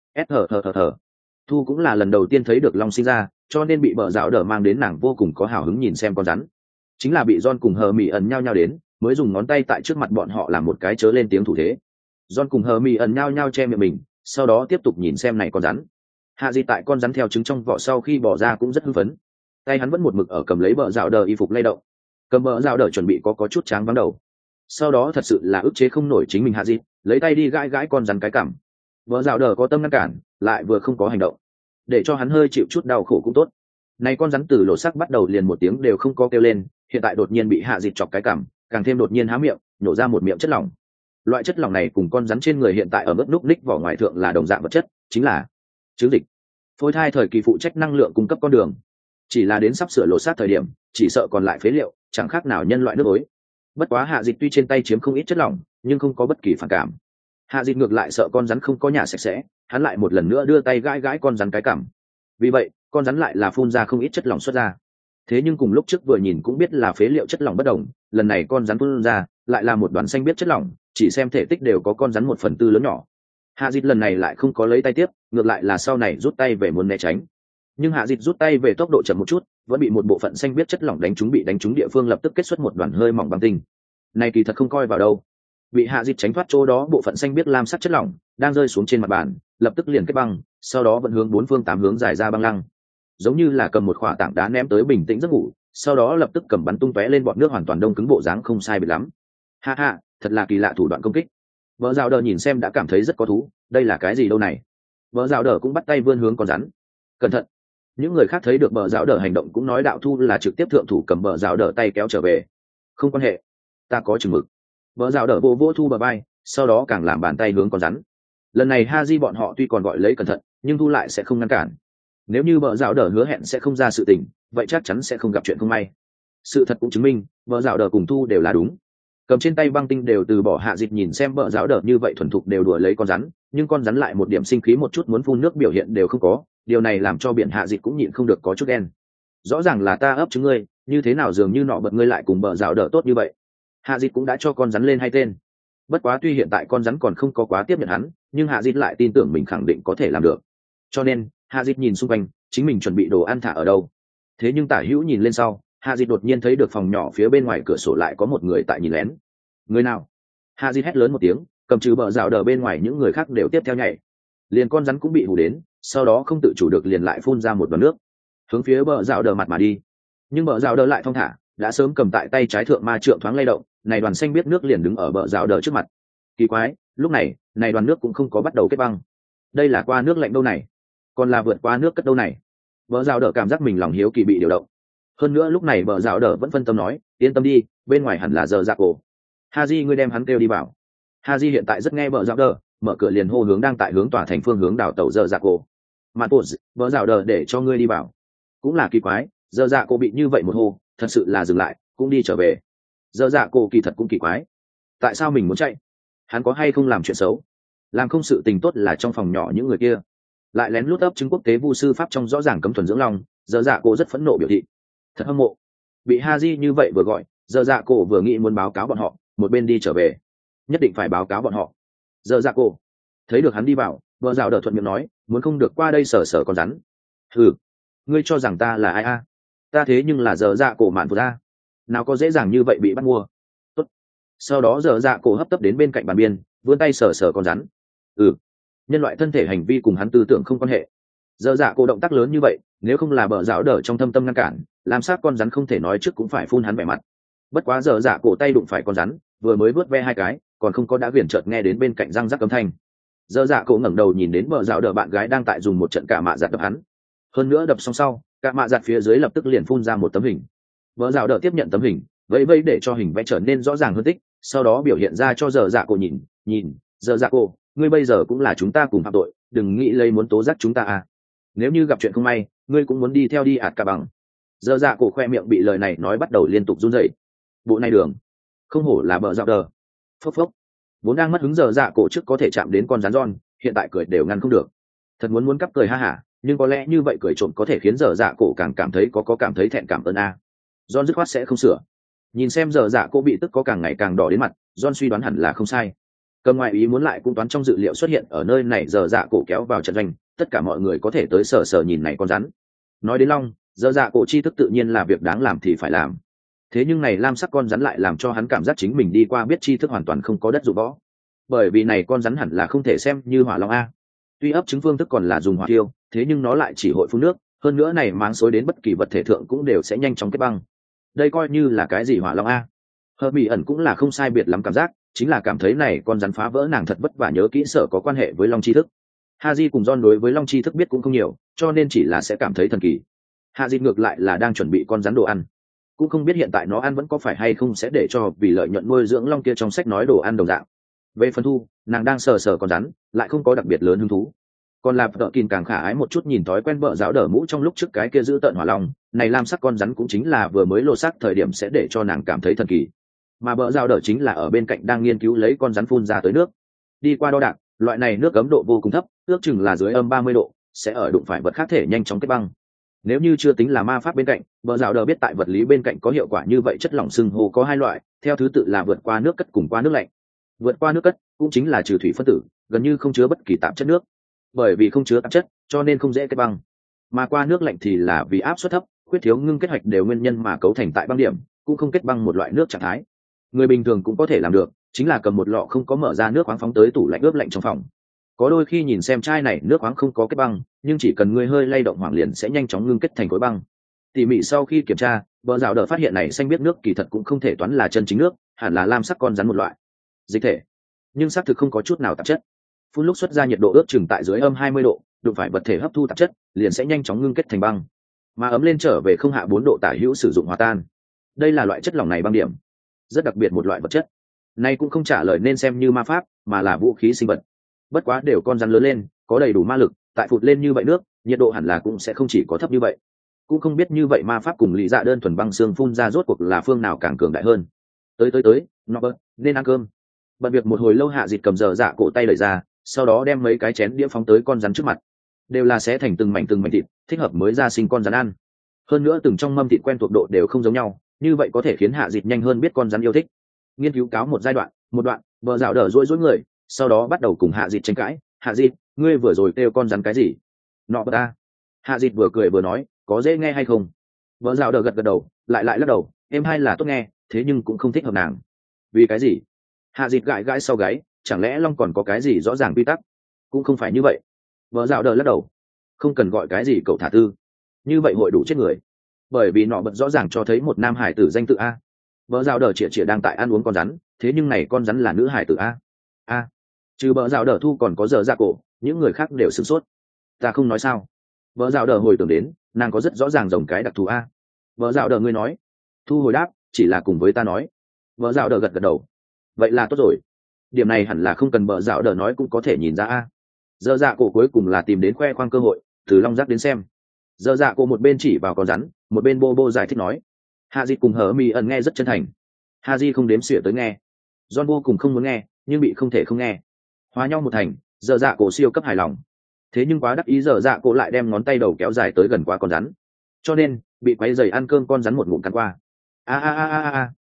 Thở. Thu cũng là lần đầu tiên thấy được long sinh ra, cho nên bị bờ dạo đỡ mang đến, nàng vô cùng có hào hứng nhìn xem con rắn. Chính là bị John cùng hở mỹ ẩn nhao nhao đến, mới dùng ngón tay tại trước mặt bọn họ làm một cái chớ lên tiếng thủ thế. John cùng hờ mỹ ẩn nhao nhao che miệng mình, sau đó tiếp tục nhìn xem này con rắn. Hạ Di tại con rắn theo trứng trong vỏ sau khi bỏ ra cũng rất hưng phấn, tay hắn vẫn một mực ở cầm lấy bờ dạo đờ y phục lay động, cầm bờ dạo đờ chuẩn bị có chút tráng vắng đầu. Sau đó thật sự là ức chế không nổi chính mình, Hạ Di lấy tay đi gãi gãi con rắn cái cằm. Bờ dạo đờ có tâm ngăn cản, lại vừa không có hành động, để cho hắn hơi chịu chút đau khổ cũng tốt. Này con rắn từ lộ sắc bắt đầu liền một tiếng đều không có kêu lên, hiện tại đột nhiên bị Hạ Di chọc cái cằm, càng thêm đột nhiên há miệng nhổ ra một miệng chất lỏng. Loại chất lỏng này cùng con rắn trên người hiện tại ở mức núc ních vỏ ngoài thượng là đồng dạng vật chất, chính là trứng dịch. Phôi thai thời kỳ phụ trách năng lượng cung cấp con đường, chỉ là đến sắp sửa lột xác thời điểm, chỉ sợ còn lại phế liệu, chẳng khác nào nhân loại nước ối. Bất quá Hạ Dịch tuy trên tay chiếm không ít chất lỏng, nhưng không có bất kỳ phản cảm. Hạ Dịch ngược lại sợ con rắn không có nhà sạch sẽ, hắn lại một lần nữa đưa tay gãi gãi con rắn cái cằm. Vì vậy con rắn lại là phun ra không ít chất lỏng xuất ra. Thế nhưng cùng lúc trước vừa nhìn cũng biết là phế liệu chất lỏng bất đồng, lần này con rắn phun ra lại là một đoàn xanh biết chất lỏng, chỉ xem thể tích đều có con rắn 1/4 lớn nhỏ. Hạ Dịch lần này lại không có lấy tay tiếp, ngược lại là sau này rút tay về muốn né tránh. Nhưng Hạ Dịch rút tay về tốc độ chậm một chút, vẫn bị một bộ phận xanh biết chất lỏng đánh trúng, bị đánh trúng địa phương lập tức kết xuất một đoàn hơi mỏng băng tinh. Này kỳ thật không coi vào đâu. Bị Hạ Dịch tránh thoát chỗ đó, bộ phận xanh biết lam sắc chất lỏng đang rơi xuống trên mặt bàn, lập tức liền kết băng, sau đó vẫn hướng 4 phương 8 hướng dài ra băng lăng. Giống như là cầm một khỏa tảng đá ném tới bình tĩnh giấc ngủ, sau đó lập tức cầm bắn tung tóe lên bọt nước, hoàn toàn đông cứng, bộ dáng không sai biệt lắm. Ha, thật là kỳ lạ thủ đoạn công kích. Vợ dạo đờ nhìn xem đã cảm thấy rất có thú, đây là cái gì đâu này. Vợ dạo đờ cũng bắt tay vươn hướng con rắn. Cẩn thận. Những người khác thấy được bờ dạo đờ hành động cũng nói đạo thu là trực tiếp thượng thủ cầm bờ dạo đờ tay kéo trở về. Không quan hệ, ta có chừng mực. Bờ dạo đờ vô thu bờ bay, sau đó càng làm bàn tay hướng con rắn. Lần này Haji bọn họ tuy còn gọi lấy cẩn thận, nhưng thu lại sẽ không ngăn cản. Nếu như bờ dạo đờ hứa hẹn sẽ không ra sự tình, vậy chắc chắn sẽ không gặp chuyện không may. Sự thật cũng chứng minh bờ dạo đờ cùng thu đều là đúng. Cầm trên tay băng tinh đều từ bỏ. Hạ Dịch nhìn xem bờ dạo đờ như vậy thuần thục đều đùa lấy con rắn, nhưng con rắn lại một điểm sinh khí một chút muốn phun nước biểu hiện đều không có. Điều này làm cho biển Hạ Dịch cũng nhịn không được có chút đen. Rõ ràng là ta ấp trứng ngươi, như thế nào dường như nọ bật ngươi lại cùng bờ dạo đờ tốt như vậy. Hạ Dịch cũng đã cho con rắn lên hai tên. Bất quá tuy hiện tại con rắn còn không có quá tiếp nhận hắn, nhưng Hạ Dịch lại tin tưởng mình khẳng định có thể làm được. Cho nên Hạ Dịch nhìn xung quanh, chính mình chuẩn bị đồ ăn thả ở đâu. Thế nhưng Tả Hữu nhìn lên sau, Hạ Dịch đột nhiên thấy được phòng nhỏ phía bên ngoài cửa sổ lại có một người tại nhìn lén. Người nào? Hạ Dịch hét lớn một tiếng, cầm trừ bờ rào đờ bên ngoài những người khác đều tiếp theo nhảy. Liền con rắn cũng bị hù đến, sau đó không tự chủ được liền lại phun ra một đoàn nước, hướng phía bờ rào đờ mặt mà đi. Nhưng bờ rào đờ lại thong thả, đã sớm cầm tại tay trái thượng ma trượng thoáng lay động, này đoàn xanh biết nước liền đứng ở bờ rào đờ trước mặt. Kỳ quái, lúc này, này đoàn nước cũng không có bắt đầu kết băng. Đây là qua nước lạnh đâu này, còn là vượt qua nước cất đâu này. Bờ rào đờ cảm giác mình lòng hiếu kỳ bị điều động. Hơn nữa lúc này bờ rào đờ vẫn phân tâm nói, yên tâm đi, bên ngoài hẳn là giờ dạ cổ. Haji ngươi đem hắn kêu đi bảo. Haji hiện tại rất nghe bờ rào đờ, mở cửa liền hô hướng đang tại hướng tỏa thành phương hướng đảo tàu giờ dạ cổ. Mặt bột, bờ rào đờ để cho ngươi đi bảo. Cũng là kỳ quái, giờ dạ cổ bị như vậy một hô, thật sự là dừng lại, cũng đi trở về. Giờ dạ cổ kỳ thật cũng kỳ quái, tại sao mình muốn chạy? Hắn có hay không làm chuyện xấu? Làm không sự tình tốt là trong phòng nhỏ những người kia, lại lén lút ấp chứng quốc tế vu sư pháp trong rõ ràng cấm thuần dưỡng long. Giờ dạ cổ rất phẫn nộ biểu thị, thật hâm mộ. Bị Haji như vậy vừa gọi, giờ dạ cổ vừa nghĩ muốn báo cáo bọn họ, một bên đi trở về, nhất định phải báo cáo bọn họ. Giờ dạ cổ thấy được hắn đi vào, vợ rào đờ thuận miệng nói, muốn không được qua đây sờ sờ con rắn. Ừ, ngươi cho rằng ta là ai a? Ta thế nhưng là dở dạ cổ mạn của ta, nào có dễ dàng như vậy bị bắt mua. Tốt. Sau đó dở dạ cổ hấp tấp đến bên cạnh bàn biên, vươn tay sờ sờ con rắn. Ừ, nhân loại thân thể hành vi cùng hắn tư tưởng không quan hệ. Dở dạ cổ động tác lớn như vậy, nếu không là bờ rào đỡ trong thâm tâm ngăn cản, làm sao con rắn không thể nói trước cũng phải phun hắn vẻ mặt. Bất quá dở dạ cổ tay đụng phải con rắn, vừa mới vớt ve hai cái, còn không có đã viển chợt nghe đến bên cạnh răng rắc âm thanh. Dở dạ cổ ngẩng đầu nhìn đến bờ rào đỡ bạn gái đang tại dùng một trận cả mạ giặt đập hắn. Hơn nữa đập xong sau, cả mạ giặt phía dưới lập tức liền phun ra một tấm hình. Bờ rào đỡ tiếp nhận tấm hình, vẫy vẫy để cho hình vẽ trở nên rõ ràng hơn tích, sau đó biểu hiện ra cho dở dạ cổ nhìn, dở dạ cổ, ngươi bây giờ cũng là chúng ta cùng phạm tội, đừng nghĩ lấy muốn tố giác chúng ta à. Nếu như gặp chuyện không may, ngươi cũng muốn đi theo đi ạt cả bằng. Dở dạ cổ khoe miệng bị lời này nói bắt đầu liên tục run rẩy. Bộ này đường, không hổ là bờ rào đỡ. Phốc phốc. Vốn đang mất hứng dở dạ cổ trước có thể chạm đến con rắn giòn, hiện tại cười đều ngăn không được. Thật muốn cắp cười ha hả, nhưng có lẽ như vậy cười trộm có thể khiến dở dạ cổ càng cảm thấy có cảm thấy thẹn cảm ơn a. John dứt khoát sẽ không sửa. Nhìn xem dở dạ cổ bị tức có càng ngày càng đỏ đến mặt, John suy đoán hẳn là không sai. Cầm ngoại ý muốn lại cũng toán trong dự liệu xuất hiện ở nơi này, dở dạ cổ kéo vào trận doanh, tất cả mọi người có thể tới sờ nhìn này con rắn. Nói đến long, dở dạ cổ chi thức tự nhiên là việc đáng làm thì phải làm. Thế nhưng này lam sắc con rắn lại làm cho hắn cảm giác chính mình đi qua biết tri thức hoàn toàn không có đất dụng võ, bởi vì này con rắn hẳn là không thể xem như hỏa long a. Tuy ấp trứng phương thức còn là dùng hỏa tiêu, thế nhưng nó lại chỉ hội phun nước, hơn nữa này máng xối đến bất kỳ vật thể thượng cũng đều sẽ nhanh chóng kết băng. Đây coi như là cái gì hỏa long a? Hợp mỹ ẩn cũng là không sai biệt lắm cảm giác, chính là cảm thấy này con rắn phá vỡ nàng thật vất vả nhớ kỹ sở có quan hệ với long tri thức. Haji cùng John đối với long tri thức biết cũng không nhiều, cho nên chỉ là sẽ cảm thấy thần kỳ. Haji ngược lại là đang chuẩn bị con rắn đồ ăn, cũng không biết hiện tại nó ăn vẫn có phải hay không sẽ để cho vì lợi nhuận nuôi dưỡng long kia trong sách nói đồ ăn đồng dạng. Về phần thu, nàng đang sờ con rắn, lại không có đặc biệt lớn hứng thú. Còn là Tợ Kìn càng khả ái một chút, nhìn thói quen vợ giáo đỡ mũ trong lúc trước cái kia giữ tợn hỏa long, này lam sắc con rắn cũng chính là vừa mới lô sắc thời điểm sẽ để cho nàng cảm thấy thần kỳ. Mà vợ giáo đỡ chính là ở bên cạnh đang nghiên cứu lấy con rắn phun ra tới nước. Đi qua đo đạc, loại này nước ấm độ vô cùng thấp, ước chừng là dưới âm 30 độ, sẽ ở đụng phải vật khác thể nhanh chóng kết băng. Nếu như chưa tính là ma pháp bên cạnh, vợ giáo đỡ biết tại vật lý bên cạnh có hiệu quả như vậy. Chất lỏng xưng hô có hai loại, theo thứ tự là vượt qua nước cất cùng qua nước lạnh. Vượt qua nước cất cũng chính là trừ thủy phân tử, gần như không chứa bất kỳ tạp chất nước, bởi vì không chứa tạp chất cho nên không dễ kết băng. Mà qua nước lạnh thì là vì áp suất thấp, khuyết thiếu ngưng kết hạch đều nguyên nhân mà cấu thành tại băng điểm, cũng không kết băng một loại nước trạng thái. Người bình thường cũng có thể làm được, chính là cầm một lọ không có mở ra nước khoáng phóng tới tủ lạnh ướp lạnh trong phòng. Có đôi khi nhìn xem chai này nước khoáng không có kết băng, nhưng chỉ cần người hơi lay động hoảng liền sẽ nhanh chóng ngưng kết thành khối băng. Tỉ mỉ sau khi kiểm tra, bờ rào đỡ phát hiện này xanh biết nước kỳ thật cũng không thể toán là chân chính nước, hẳn là lam sắc con rắn một loại dịch thể, nhưng xác thực không có chút nào tạp chất. Phun lúc xuất ra nhiệt độ ước chừng tại dưới âm 20 độ, đụng phải vật thể hấp thu tạp chất liền sẽ nhanh chóng ngưng kết thành băng, mà ấm lên trở về không hạ 4 độ tả hữu sử dụng hòa tan. Đây là loại chất lỏng này băng điểm, rất đặc biệt một loại vật chất. Này cũng không trả lời nên xem như ma pháp, mà là vũ khí sinh vật. Bất quá đều con rắn lớn lên, có đầy đủ ma lực, tại phụt lên như vậy nước, nhiệt độ hẳn là cũng sẽ không chỉ có thấp như vậy. Cũng không biết như vậy ma pháp cùng lý dạ đơn thuần băng xương phun ra rốt cuộc là phương nào càng cường đại hơn. Tới, Norbert, nên ăn cơm. Bận việc một hồi lâu, Hạ Dịch cầm dở dạ cổ tay đẩy ra, sau đó đem mấy cái chén đĩa phóng tới con rắn trước mặt, đều là xé thành từng mảnh thịt, thích hợp mới ra sinh con rắn ăn. Hơn nữa từng trong mâm thịt quen thuộc độ đều không giống nhau, như vậy có thể khiến Hạ Dịch nhanh hơn biết con rắn yêu thích. Nghiên cứu cáo một đoạn, bờ rào đỡ rối người, sau đó bắt đầu cùng Hạ Dịch tranh cãi. Hạ Dịch, ngươi vừa rồi kêu con rắn cái gì? Nọ ta. Hạ Dịch vừa cười vừa nói, có dễ nghe hay không? Bờ rào đỡ gật đầu, lại lắc đầu, em hay là tốt nghe, thế nhưng cũng không thích hợp nàng. Vì cái gì? Hạ Dịch gãi sau gáy, chẳng lẽ long còn có cái gì rõ ràng quy tắc? Cũng không phải như vậy. Vợ dạo đờ lắc đầu, không cần gọi cái gì cậu thả tư, như vậy hội đủ chết người, bởi vì nọ bật rõ ràng cho thấy một nam hải tử danh tự a. Vợ dạo đờ chĩa đang tại ăn uống con rắn, thế nhưng này con rắn là nữ hải tử a. Trừ vợ dạo đờ thu còn có giờ ra cổ, những người khác đều sửng sốt. Ta không nói sao? Vợ dạo đờ hồi tưởng đến, nàng có rất rõ ràng rồng cái đặc thù a. Vợ dạo đờ ngươi nói. Thu hồi đáp, chỉ là cùng với ta nói. Vợ dạo đờ gật đầu. Vậy là tốt rồi, điểm này hẳn là không cần bợ dạo đờ nói cũng có thể nhìn ra a. Dơ dạ cổ cuối cùng là tìm đến khoe khoang cơ hội, từ long giác đến xem. Dơ dạ cổ một bên chỉ vào con rắn, một bên bô giải thích nói. Hạ Di cùng hở mì ẩn nghe rất chân thành. Hạ Di không đếm xỉa tới nghe, John vô cùng không muốn nghe, nhưng bị không thể không nghe. Hóa nhau một thành, dơ dạ cổ siêu cấp hài lòng. Thế nhưng quá đắc ý, dơ dạ cổ lại đem ngón tay đầu kéo dài tới gần qua con rắn, cho nên bị quấy giày ăn cơm con rắn một ngụm cắn qua. A.